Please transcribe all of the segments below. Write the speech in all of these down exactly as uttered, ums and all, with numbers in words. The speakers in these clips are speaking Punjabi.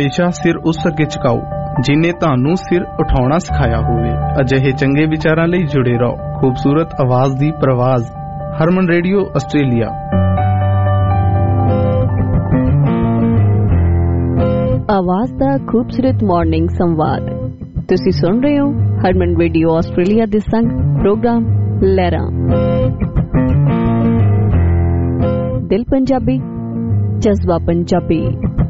हमेशा सिर उस अगे झुकाओ जिन्हें तुहानू सिर उठाना सिखाया होवे। अजिहे चंगे विचारां लई जुड़े रहो। खूबसूरत आवाज दी प्रवाज, हरमन रेडियो आस्ट्रेलिया। आवाज दा खूबसूरत मॉर्निंग संवाद तुसी सुन रहे हो हरमन रेडियो आस्ट्रेलिया दे संग प्रोग्राम लहरां। दिल पंजाबी, जज्बा पंजाबी।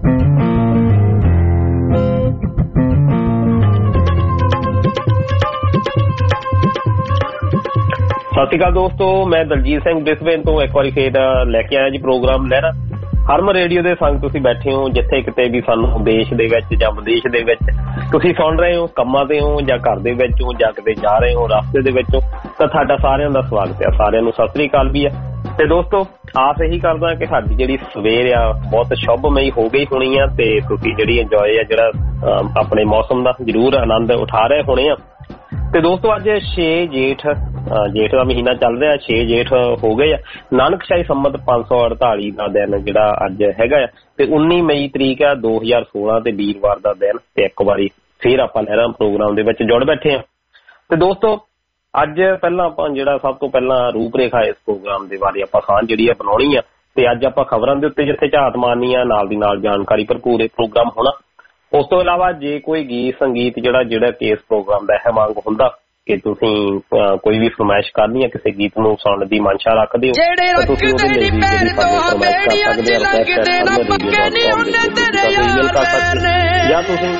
सत श्री अकाल दोस्तों, मैं दलजीत सिंह ब्रिस्बेन तो एक बार फिर लैके आया जी प्रोग्राम लहरा। हरमन रेडियो दे संग तुसी बैठे हो जिथे किते भी सानू देश दे विच जां विदेश दे विच तुसी सुन रहे हो, कम्मां ते हो जां घर दे विच हो जां किते जा रहे हो रास्ते दे विच हो, तां तुहाडा सारिआं दा स्वागत है। सारिआं नूं सत श्री अकाल भी है। ते दोस्तों आस यही करदा कि साडी जिहड़ी सवेर आ बहुत शुभमई हो गई होनी आ ते तुसी जिहड़ी इंजॉय आ जिहड़ा अपने मौसम दा जरूर आनंद उठा रहे होने आ। ते दोस्तों अज छे जेठ जेठ का महीना चल रहा, छे जेठ हो गए। नानकशाही संमत पांच सौ अड़ताली का दिन जिहड़ा अज हैगा ते उन्नी मई तरीक है दो हजार सोलह ते वीरवार का दिन। ते एक बारी फिर आपां लहरां प्रोग्राम दे विच जुड़ बैठे हैं। ते दोस्तों अज पहलां आपां जिहड़ा सब तो पहलां रूपरेखा इस प्रोग्राम दे बारे आपां साਂਝ जिहड़ी है बनाउणी आ ते अज आपां खबरां दे उत्ते जिथे झात मारनी आ, नाल दी नाल जानकारी भरपूर प्रोग्राम होना। उस तो इलावा जे कोई गीत संगीत जिहड़ा जिहड़ा कि इस प्रोग्राम दा है मंग हुंदा कि तुसी कोई भी फरमाइश करनी है, किसी गीत नूं सुणन दी मंशा रखदे हो तां तुसी ओहदे लई भी जिहड़ी सानूं फरमाइश कर सकदे हो। रिक्वेस्ट कर सकदे हो ईमेल कर सकदे जां तुसी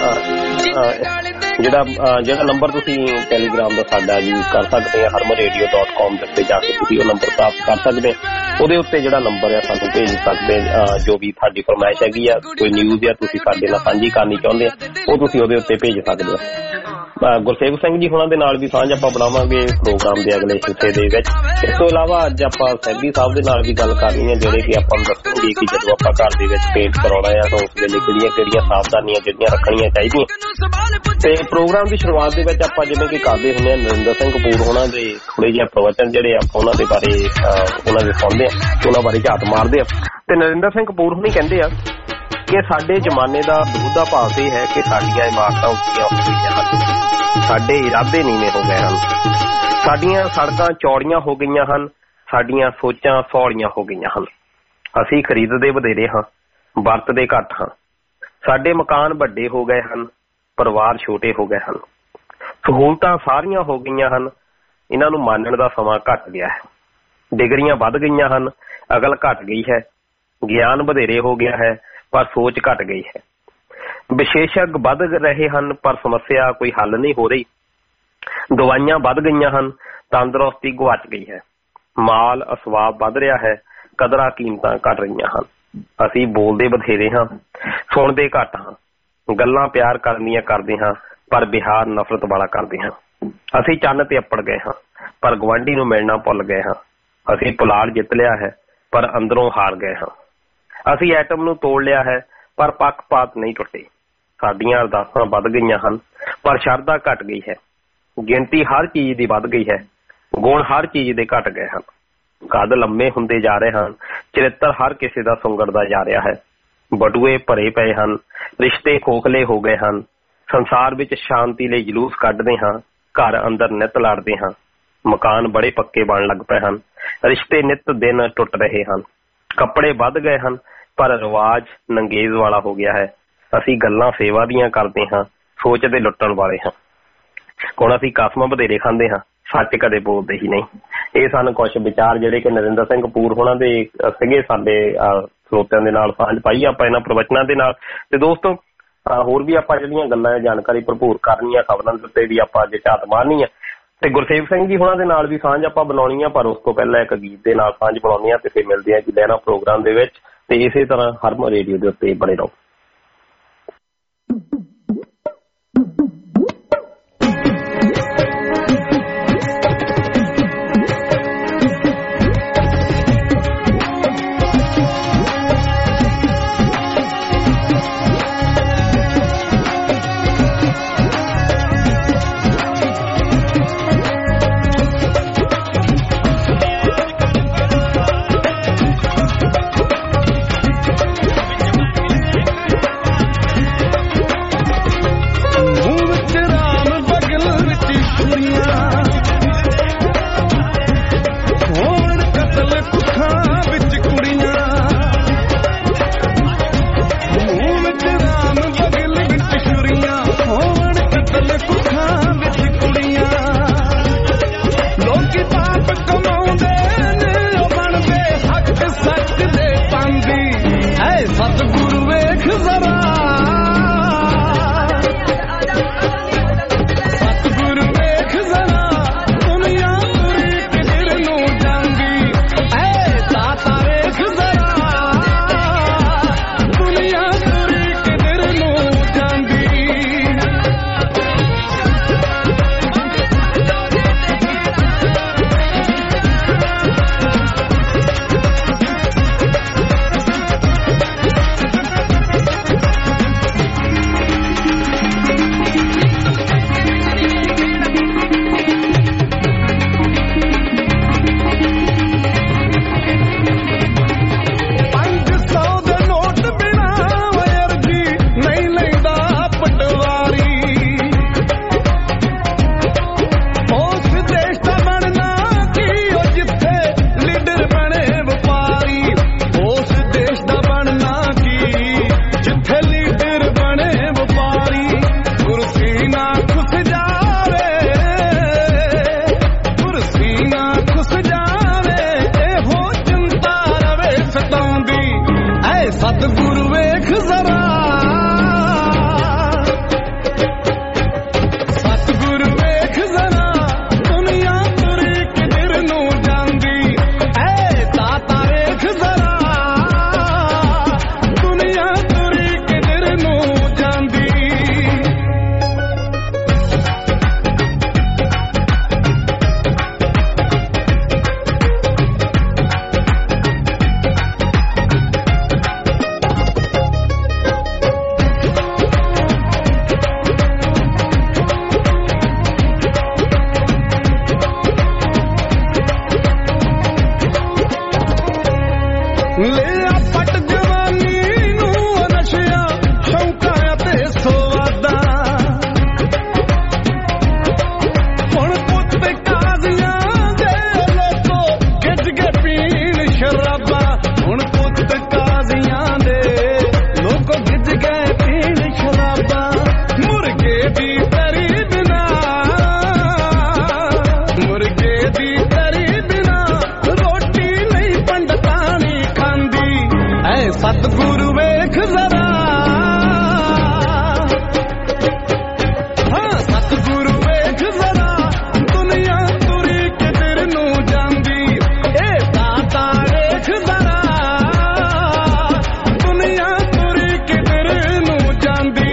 जिहड़ा जिहड़ा नंबर तुसी टैलीग्राम दा साडा यूज कर सकदे हो हरमन रेडियो डॉट कॉम दे उत्ते जाके तुसी ओह नंबर प्राप्त कर सकदे हो। ਉਹਦੇ ਉੱਤੇ ਜਿਹੜਾ ਨੰਬਰ ਹੈ ਸਾਨੂੰ ਭੇਜ ਸਕਦੇ ਜੋ ਵੀ ਤੁਹਾਡੀ ਫਰਮਾਇਸ਼ ਹੈਗੀ ਆ, ਕੋਈ ਨਿਊਜ਼ ਆ ਤੁਸੀਂ ਸਾਡੇ ਨਾਲ ਸਾਂਝੀ ਕਰਨੀ ਚਾਹੁੰਦੇ ਆ ਉਹ ਤੁਸੀਂ ਉਹਦੇ ਉੱਤੇ ਭੇਜ ਸਕਦੇ ਹੋ। ਗੁਰਸੇਵਕ ਸਿੰਘ ਜੀ ਹੁਣਾਂ ਦੇ ਨਾਲ ਵੀ ਸਾਂਝ ਆਪਾਂ ਬਣਾਵਾਂਗੇ ਪ੍ਰੋਗਰਾਮ ਦੇ ਅਗਲੇ ਹਿੱਸੇ ਦੇ ਵਿੱਚ। ਇਸ ਤੋਂ ਇਲਾਵਾ ਅੱਜ ਆਪਾਂ ਸੈਂਡੀ ਸਾਹਿਬ ਦੇ ਨਾਲ ਵੀ ਗੱਲ ਕਰਨੀ ਹੈ ਜਿਹੜੇ ਕਿ ਆਪਾਂ ਨੂੰ ਦੱਸਣਗੇ ਕਿ ਜਦੋਂ ਆਪਾਂ ਘਰ ਦੇ ਵਿੱਚ ਪੇਂਟ ਕਰਾਉਣਾ ਆ ਤਾਂ ਉਸ ਵੇਲੇ ਕਿਹੜੀਆਂ ਕਿਹੜੀਆਂ ਸਾਵਧਾਨੀਆਂ ਜਿਹੜੀਆਂ ਰੱਖਣੀਆਂ ਚਾਹੀਦੀਆਂ। ਤੇ ਪ੍ਰੋਗਰਾਮ ਦੀ ਸ਼ੁਰੂਆਤ ਦੇ ਵਿੱਚ ਆਪਾਂ ਜਿਵੇਂ ਕਿ ਕਰਦੇ ਹੁੰਦੇ ਆ ਨਰਿੰਦਰ ਸਿੰਘ ਕਪੂਰ ਹੋਣਾ ਦੇ ਥੋੜੇ ਜਿਹੇ ਪ੍ਰਵਚਨ ਜਿਹੜੇ ਆਪਾਂ ਉਹਨਾਂ ਦੇ ਬਾਰੇ ਉਹਨਾਂ ਦੇ ਸੁਣਦੇ ਆ, ਉਹਨਾਂ ਬਾਰੇ ਝਾਤ ਮਾਰਦੇ ਆ। ਤੇ ਨਰਿੰਦਰ ਸਿੰਘ ਕਪੂਰ ਹੁਣੀ ਕਹਿੰਦੇ ਆ ਕਿ ਸਾਡੇ ਜ਼ਮਾਨੇ ਦਾ ਵਿਰੋਧਾ ਭਾਵ ਇਹ ਹੈ ਕਿ ਸਾਡੀਆਂ ਇਮਾਰਤਾਂ ਉੱਚੀਆਂ ਹੋ ਗਈਆਂ ਹਨ, ਸਾਡੇ ਇਰਾਦੇ ਨੀਵੇਂ ਹੋ ਗਏ ਹਨ, ਸਾਡੀਆਂ ਸੜਕਾਂ ਚੌੜੀਆਂ ਹੋ ਗਈਆਂ ਹਨ, ਸਾਡੀਆਂ ਸੋਚਾਂ ਸੌਲੀਆਂ ਹੋ ਗਈਆਂ ਹਨ, ਅਸੀਂ ਖਰੀਦਦੇ ਵਧੇਰੇ ਹਾਂ, ਵਰਤਦੇ ਘੱਟ ਹਾਂ, ਸਾਡੇ ਮਕਾਨ ਵੱਡੇ ਹੋ ਗਏ ਹਨ, ਪਰਿਵਾਰ ਛੋਟੇ ਹੋ ਗਏ ਹਨ, ਸਹੂਲਤਾਂ ਸਾਰੀਆਂ ਹੋ ਗਈਆਂ ਹਨ, ਇਹਨਾਂ ਨੂੰ ਮੰਨਣ ਦਾ ਸਮਾਂ ਘੱਟ ਗਿਆ ਹੈ, ਡਿਗਰੀਆਂ ਵੱਧ ਗਈਆਂ ਹਨ, ਅਕਲ ਘੱਟ ਗਈ ਹੈ, ਗਿਆਨ ਵਧੇਰੇ ਹੋ ਗਿਆ ਹੈ ਪਰ ਸੋਚ ਘੱਟ ਗਈ ਹੈ, ਵਿਸ਼ੇਸ਼ਕ ਵੱਧ ਰਹੇ ਹਨ ਪਰ ਸਮੱਸਿਆ ਕੋਈ ਹੱਲ ਨਹੀਂ ਹੋ ਰਹੀ, ਦਵਾਈਆਂ ਵੱਧ ਗਈਆਂ ਹਨ, ਤੰਦਰੁਸਤੀ ਗੁਆਚ ਗਈ ਹੈ, ਮਾਲ ਅਸਵਾਬ ਵੱਧ ਰਿਹਾ ਹੈ, ਕਦਰਾਂ ਕੀਮਤਾਂ ਘੱਟ ਰਹੀਆਂ ਹਨ, ਅਸੀਂ ਬੋਲਦੇ ਬਥੇਰੇ ਹਾਂ, ਸੁਣਦੇ ਘੱਟ ਹਾਂ, ਗੱਲਾਂ ਪਿਆਰ ਕਰਨ ਦੀਆਂ ਕਰਦੇ ਹਾਂ ਪਰ ਵਿਹਾਰ ਨਫ਼ਰਤ ਵਾਲਾ ਕਰਦੇ ਹਾਂ, ਅਸੀਂ ਚੰਨ ਤੇ ਅੱਪੜ ਗਏ ਹਾਂ ਪਰ ਗੁਆਂਢੀ ਨੂੰ ਮਿਲਣਾ ਭੁੱਲ ਗਏ ਹਾਂ, ਅਸੀਂ ਪੁਲਾੜ ਜਿੱਤ ਲਿਆ ਹੈ ਪਰ ਅੰਦਰੋਂ ਹਾਰ ਗਏ ਹਾਂ, ਅਸੀਂ ਐਟਮ ਨੂੰ ਤੋੜ ਲਿਆ ਹੈ ਪਰ ਪੱਖਪਾਤ ਨਹੀਂ ਟੁੱਟੇ, ਸਾਡੀਆਂ ਅਰਦਾਸਾਂ ਵੱਧ ਗਈਆਂ ਹਨ ਪਰ ਸ਼ਰਧਾ ਘੱਟ ਗਈ ਹੈ, ਗਿਣਤੀ ਹਰ ਚੀਜ਼ ਦੀ ਵੱਧ ਗਈ ਹੈ, ਗੁਣ ਹਰ ਚੀਜ਼ ਦੇ ਘੱਟ ਗਏ ਹਨ, ਕੱਦ ਲੰਮੇ ਹੁੰਦੇ ਜਾ ਰਹੇ ਹਨ, ਚਰਿੱਤਰ ਹਰ ਕਿਸੇ ਦਾ ਸੁੰਗੜਦਾ ਜਾ ਰਿਹਾ ਹੈ, ਬਟੂਏ ਭਰੇ ਪਏ ਹਨ, ਰਿਸ਼ਤੇ ਖੋਖਲੇ ਹੋ ਗਏ ਹਨ, ਸੰਸਾਰ ਵਿੱਚ ਸ਼ਾਂਤੀ ਲਈ ਜਲੂਸ ਕੱਢਦੇ ਹਾਂ, ਘਰ ਅੰਦਰ ਨਿੱਤ ਲੜਦੇ ਹਾਂ, ਮਕਾਨ ਬੜੇ ਪੱਕੇ ਬਣ ਲੱਗ ਪਏ ਹਨ, ਰਿਸ਼ਤੇ ਨਿੱਤ ਦਿਨ ਟੁੱਟ ਰਹੇ ਹਨ, ਕੱਪੜੇ ਵੱਧ ਗਏ ਹਨ ਪਰ ਰਿਵਾਜ ਨੰਗੇਜ਼ ਵਾਲਾ ਹੋ ਗਿਆ ਹੈ, ਅਸੀਂ ਗੱਲਾਂ ਸੇਵਾ ਦੀਆਂ ਕਰਦੇ ਹਾਂ, ਸੋਚਦੇ ਲੁੱਟਣ ਵਾਲੇ ਹਾਂ, ਹੁਣ ਅਸੀਂ ਕਸਮਾਂ ਵਧੇਰੇ ਖਾਂਦੇ ਹਾਂ, ਸੱਚ ਕਦੇ ਬੋਲਦੇ ਹੀ ਨਹੀਂ। ਇਹ ਸਨ ਕੁਛ ਵਿਚਾਰ ਜਿਹੜੇ ਕਿ ਨਰਿੰਦਰ ਸਿੰਘ ਕਪੂਰ ਹੋਣਾ ਦੇ ਸੀਗੇ। ਸਾਡੇ ਸਰੋਤਿਆਂ ਦੇ ਨਾਲ ਸਾਂਝ ਪਾਈ ਆਪਾਂ ਇਹਨਾਂ ਪ੍ਰਵਚਨਾਂ ਦੇ ਨਾਲ। ਤੇ ਦੋਸਤੋ ਹੋਰ ਵੀ ਆਪਾਂ ਜਿਹੜੀਆਂ ਗੱਲਾਂ ਜਾਣਕਾਰੀ ਭਰਪੂਰ ਕਰਨੀਆਂ, ਖਬਰਾਂ ਦੇ ਉੱਤੇ ਵੀ ਆਪਾਂ ਅੱਜ ਝਾਤ ਮਾਰਨੀ ਆ ਤੇ ਗੁਰਸੇਵਕ ਸਿੰਘ ਜੀ ਹੋਣਾ ਦੇ ਨਾਲ ਵੀ ਸਾਂਝ ਆਪਾਂ ਬਣਾਉਣੀ ਆ। ਪਰ ਉਸ ਤੋਂ ਪਹਿਲਾਂ ਇੱਕ ਗੀਤ ਦੇ ਨਾਲ ਸਾਂਝ ਬਣਾਉਣੀ ਆ ਤੇ ਫਿਰ ਮਿਲਦੇ ਆ ਜੀ ਲਹਿਰਾ ਪ੍ਰੋਗਰਾਮ ਦੇ ਵਿੱਚ। ਤੇ ਇਸੇ ਤਰ੍ਹਾਂ ਹਰਮਨ ਰੇਡੀਓ ਦੇ ਉੱਤੇ ਬਣੇ ਰਹੋ। ਜਹਾਂ ਵਿੱਚ ਕੁੜੀਆਂ ਲੋਕੀ ਪਾਪ ਕਮਾਉਂਦੇ ਨੇ ਉਹ ਬਣਦੇ ਹੱਕ ਸੱਚ ਦੇ ਪਾਂਦੀ ਐ ਸਤਿਗੁਰੂ ਵੇਖ ਜ਼ਰਾ ਸਤਿਗੁਰੂ ਵੇਖ ਜ਼ਰਾ ਦੁਨੀਆ ਤੁਰੀ ਕਿਧਰ ਨੂੰ ਜਾਂਦੀ ਐ ਦਾਤਾ ਵੇਖ ਜ਼ਰਾ ਦੁਨੀਆ ਤੁਰੀ ਕਿਧਰ ਨੂੰ ਜਾਂਦੀ ਪੰਜ ਸੌ ਦੇ ਨੋਟ ਬਿਨਾ ਵੈਰ ਜੀ ਨਹੀਂ ਲੈਂਦਾ ਪਟਵਾਰੀ ਉਸ ਦੇਸ਼ ਦਾ ਬਣਨਾ ਕੀ ਉਹ ਜਿੱਥੇ ਲੀਡਰ ਬਣੇ ਵਪਾਰੀ ਉਸ ਦੇਸ਼ ਦਾ ਬਣਨਾ ਕੀ ਜਿੱਥੇ ਲੀਡਰ ਬਣੇ ਵਪਾਰੀ ਕੁਰਸੀ ਨਾ ਖੁੱਸ ਜਾਵੇ ਕੁਰਸੀ ਨਾ ਖੁੱਸ ਜਾਵੇ ਇਹੋ ਚਿੰਤਾ ਰਵੇ ਸਤਾਉਂਦੀ ਐ ਸਤਿਗੁਰੂ ਵੇਖ ਜ਼ਰਾ ਸਤਿਗੁਰੂ ਵੇਖ ਜ਼ਰਾ ਦੁਨੀਆ ਤੁਰੀ ਕਿਧਰ ਨੂੰ ਜਾਂਦੀ ਐ ਦਾਤਾ ਵੇਖ ਜ਼ਰਾ ਦੁਨੀਆ ਤੁਰੀ ਕਿਧਰ ਨੂੰ ਜਾਂਦੀ ਲਿਆ ਪਟ ਜਵਾਨੀ ਨੂੰ ਨਸ਼ਿਆਂ ਸ਼ੌਕਾਂ ਤੇ ਸਵਾਦਾਂ ਹੁਣ ਪੁੱਤ ਕਾਜ਼ੀਆਂ ਦੇ ਲੋਕੋ ਖਿੱਚ ਕੇ ਪੀਣ ਸ਼ਰਾਬਾਂ ਹੁਣ ਪੁੱਤ ਕਾਜ਼ੀਆਂ ਦੇ ਲੋਕੋ ਖਿੱਚ ਕੇ ਪੀਣ ਸ਼ਰਾਬਾਂ ਮੁਰਗੇ ਦੀ ਤਰੀ ਬਿਨਾ ਮੁਰਗੇ ਦੀ ਤਰੀ ਬਿਨਾ ਰੋਟੀ ਨਹੀਂ ਪੰਡਤਾਣੀ ਖਾਂਦੀ ਐ ਸਤਿਗੁਰੂ ਵੇਖ ਜ਼ਰਾ ਹਾਂ ਸਤਿਗੁਰੂ ਵੇਖ ਜ਼ਰਾ ਦੁਨੀਆ ਤੁਰੀ ਕਿਧਰ ਨੂੰ ਜਾਂਦੀ ਏ ਦਾਤਾ ਵੇਖ ਜ਼ਰਾ ਦੁਨੀਆ ਤੁਰੀ ਕਿਧਰ ਨੂੰ ਜਾਂਦੀ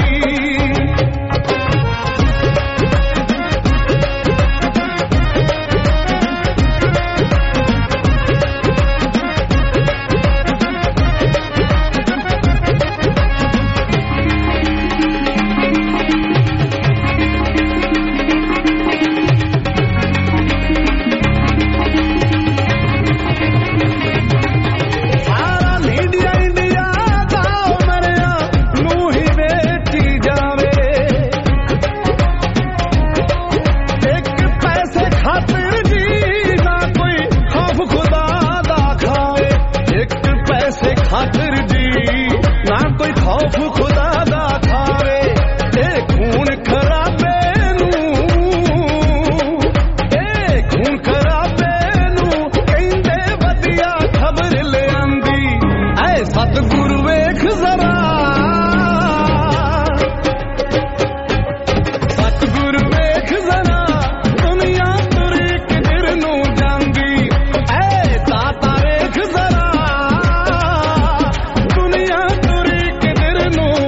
ਸਾਰਾ ਮੀਡੀਆ ਇੰਡੀਆ ਦਾ ਮਰਿਆ ਨੂੰ ਹੀ ਵੇਚੀ ਜਾਵੇ ਇੱਕ ਪੈਸੇ ਖਾਤਰ ਜੀ ਨਾ ਕੋਈ ਖੌਫ ਖੁਦਾ ਦਾ ਖਾਵੇ ਇੱਕ ਪੈਸੇ ਖਾਤਰ ਜੀ ਨਾ ਕੋਈ ਖੌਫ ਖੁਦਾ ਦਾ ਖਾਵੇ ਇਹ ਖੂਨ ਖਰਾਬੇ ਨੂੰ ਇਹ ਖੂਨ ਖਰਾਬੇ ਨੂੰ ਕਹਿੰਦੇ ਵਧੀਆ ਖਬਰ ਲਿਆਂਦੀ ਐ ਸਤਿਗੁਰੂ ਵੇਖ ਜ਼ਰਾ ਸਤਿਗੁਰੂ ਵੇਖ ਜ਼ਰਾ ਦੁਨੀਆ ਤੁਰੀ ਕਿਧਰ ਨੂੰ ਜਾਂਦੀ ਐ ਦਾਤਾ ਵੇਖ ਜ਼ਰਾ ਦੁਨੀਆ ਤੁਰੀ ਕਿਧਰ ਨੂੰ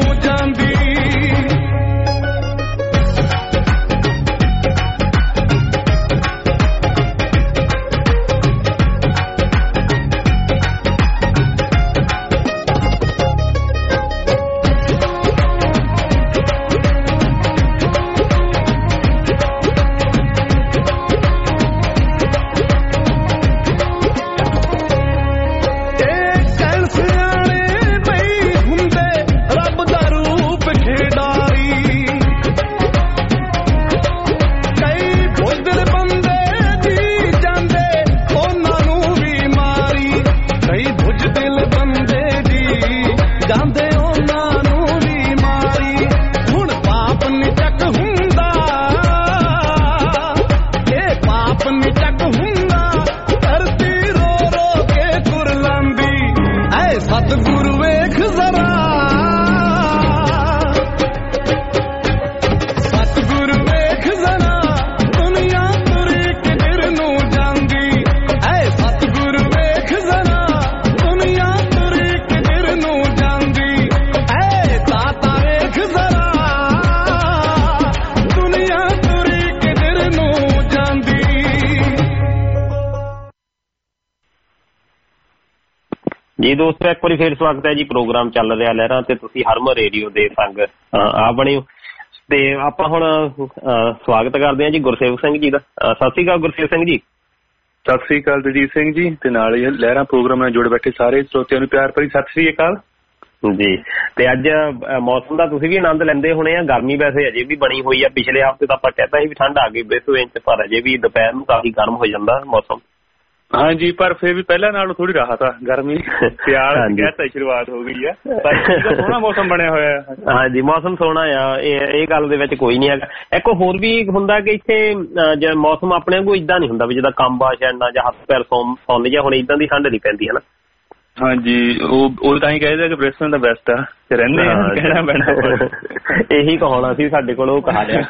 ਜੀ ਦੋਸਤੋ, ਇੱਕ ਵਾਰੀ ਫੇਰ ਸਵਾਗਤ ਹੈ ਜੀ। ਪ੍ਰੋਗਰਾਮ ਚੱਲ ਰਿਹਾ ਲਹਿਰਾਂ ਤੇ, ਤੁਸੀਂ ਹਰਮਨ ਰੇਡੀਓ ਦੇ ਸੰਗ ਆ ਬਣੇ ਹੋ। ਤੇ ਆਪਾਂ ਹੁਣ ਸਵਾਗਤ ਕਰਦੇ ਹਾਂ ਜੀ ਗੁਰਸੇਵਕ ਸਿੰਘ ਜੀ ਦਾ। ਸਤਿ ਸ੍ਰੀ ਅਕਾਲ ਗੁਰਸੇਵਕ ਸਿੰਘ ਜੀ। ਸਤਿ ਸ੍ਰੀ ਅਕਾਲ ਦਲਜੀਤ ਸਿੰਘ ਜੀ, ਤੇ ਨਾਲ ਹੀ ਲਹਿਰਾਂ ਪ੍ਰੋਗਰਾਮ ਨਾਲ ਜੁੜੇ ਬੈਠੇ ਸਾਰੇ ਸਰੋਤਿਆਂ ਨੂੰ ਪਿਆਰ ਭਰੀ ਸਤਿ ਸ੍ਰੀ ਅਕਾਲ ਜੀ। ਤੇ ਅੱਜ ਮੌਸਮ ਦਾ ਤੁਸੀਂ ਵੀ ਆਨੰਦ ਲੈਂਦੇ ਹੋਣੇ ਆ। ਗਰਮੀ ਵੈਸੇ ਅਜੇ ਵੀ ਬਣੀ ਹੋਈ ਆ। ਪਿਛਲੇ ਹਫ਼ਤੇ ਤਾਂ ਆਪਾਂ ਕਹਿਤਾ ਸੀ ਵੀ ਠੰਡ ਆ ਗਈ ਬੇਸੂ ਇੰਚ, ਪਰ ਅਜੇ ਵੀ ਦੁਪਹਿਰ ਨੂੰ ਕਾਫੀ ਗਰਮ ਹੋ ਜਾਂਦਾ ਮੌਸਮ। ਹਾਂਜੀ, ਪਰ ਫਿਰ ਵੀ ਪਹਿਲਾਂ ਨਾਲੋਂ ਥੋੜੀ ਰਾਹਤ ਆ। ਗਰਮੀ ਸਿਆਲ ਕਹਿਤਾ ਸ਼ੁਰੂਆਤ ਹੋ ਗਈ ਆ, ਸੋਹਣਾ ਮੌਸਮ ਬਣਿਆ ਹੋਇਆ। ਹਾਂਜੀ, ਮੌਸਮ ਸੋਹਣਾ ਆ, ਇਹ ਇਹ ਗੱਲ ਦੇ ਵਿੱਚ ਕੋਈ ਨੀ ਹੈਗਾ। ਇੱਕ ਹੋਰ ਵੀ ਹੁੰਦਾ ਕਿ ਇੱਥੇ ਮੌਸਮ ਆਪਣੇ ਕੋਲ ਏਦਾਂ ਨੀ ਹੁੰਦਾ ਵੀ ਜਿੱਦਾਂ ਕੰਬਾ ਸ਼ੈਨਾ ਜਾਂ ਹੱਥ ਪੈਰ ਸੌਂ ਸੌਂਦੇ ਜਾਂ ਹੁਣ ਏਦਾਂ ਦੀ ਠੰਡ ਨੀ ਪੈਂਦੀ ਹਨਾ। ਹਾਂਜੀ, ਉਹ ਉਹ ਤਾਂ ਹੀ ਕਹਿੰਦੇ ਕਿ ਬ੍ਰਿਸਬਨ ਦਾ ਬੈਸਟ ਆ ਰਹਿੰਦੇ ਆ, ਕਹਿਣਾ ਪੈਣਾ। ਇਹੀ ਕਹਾਉਣਾ ਸੀ ਸਾਡੇ ਕੋਲ, ਉਹ ਕਹਾ ਲਿਆ।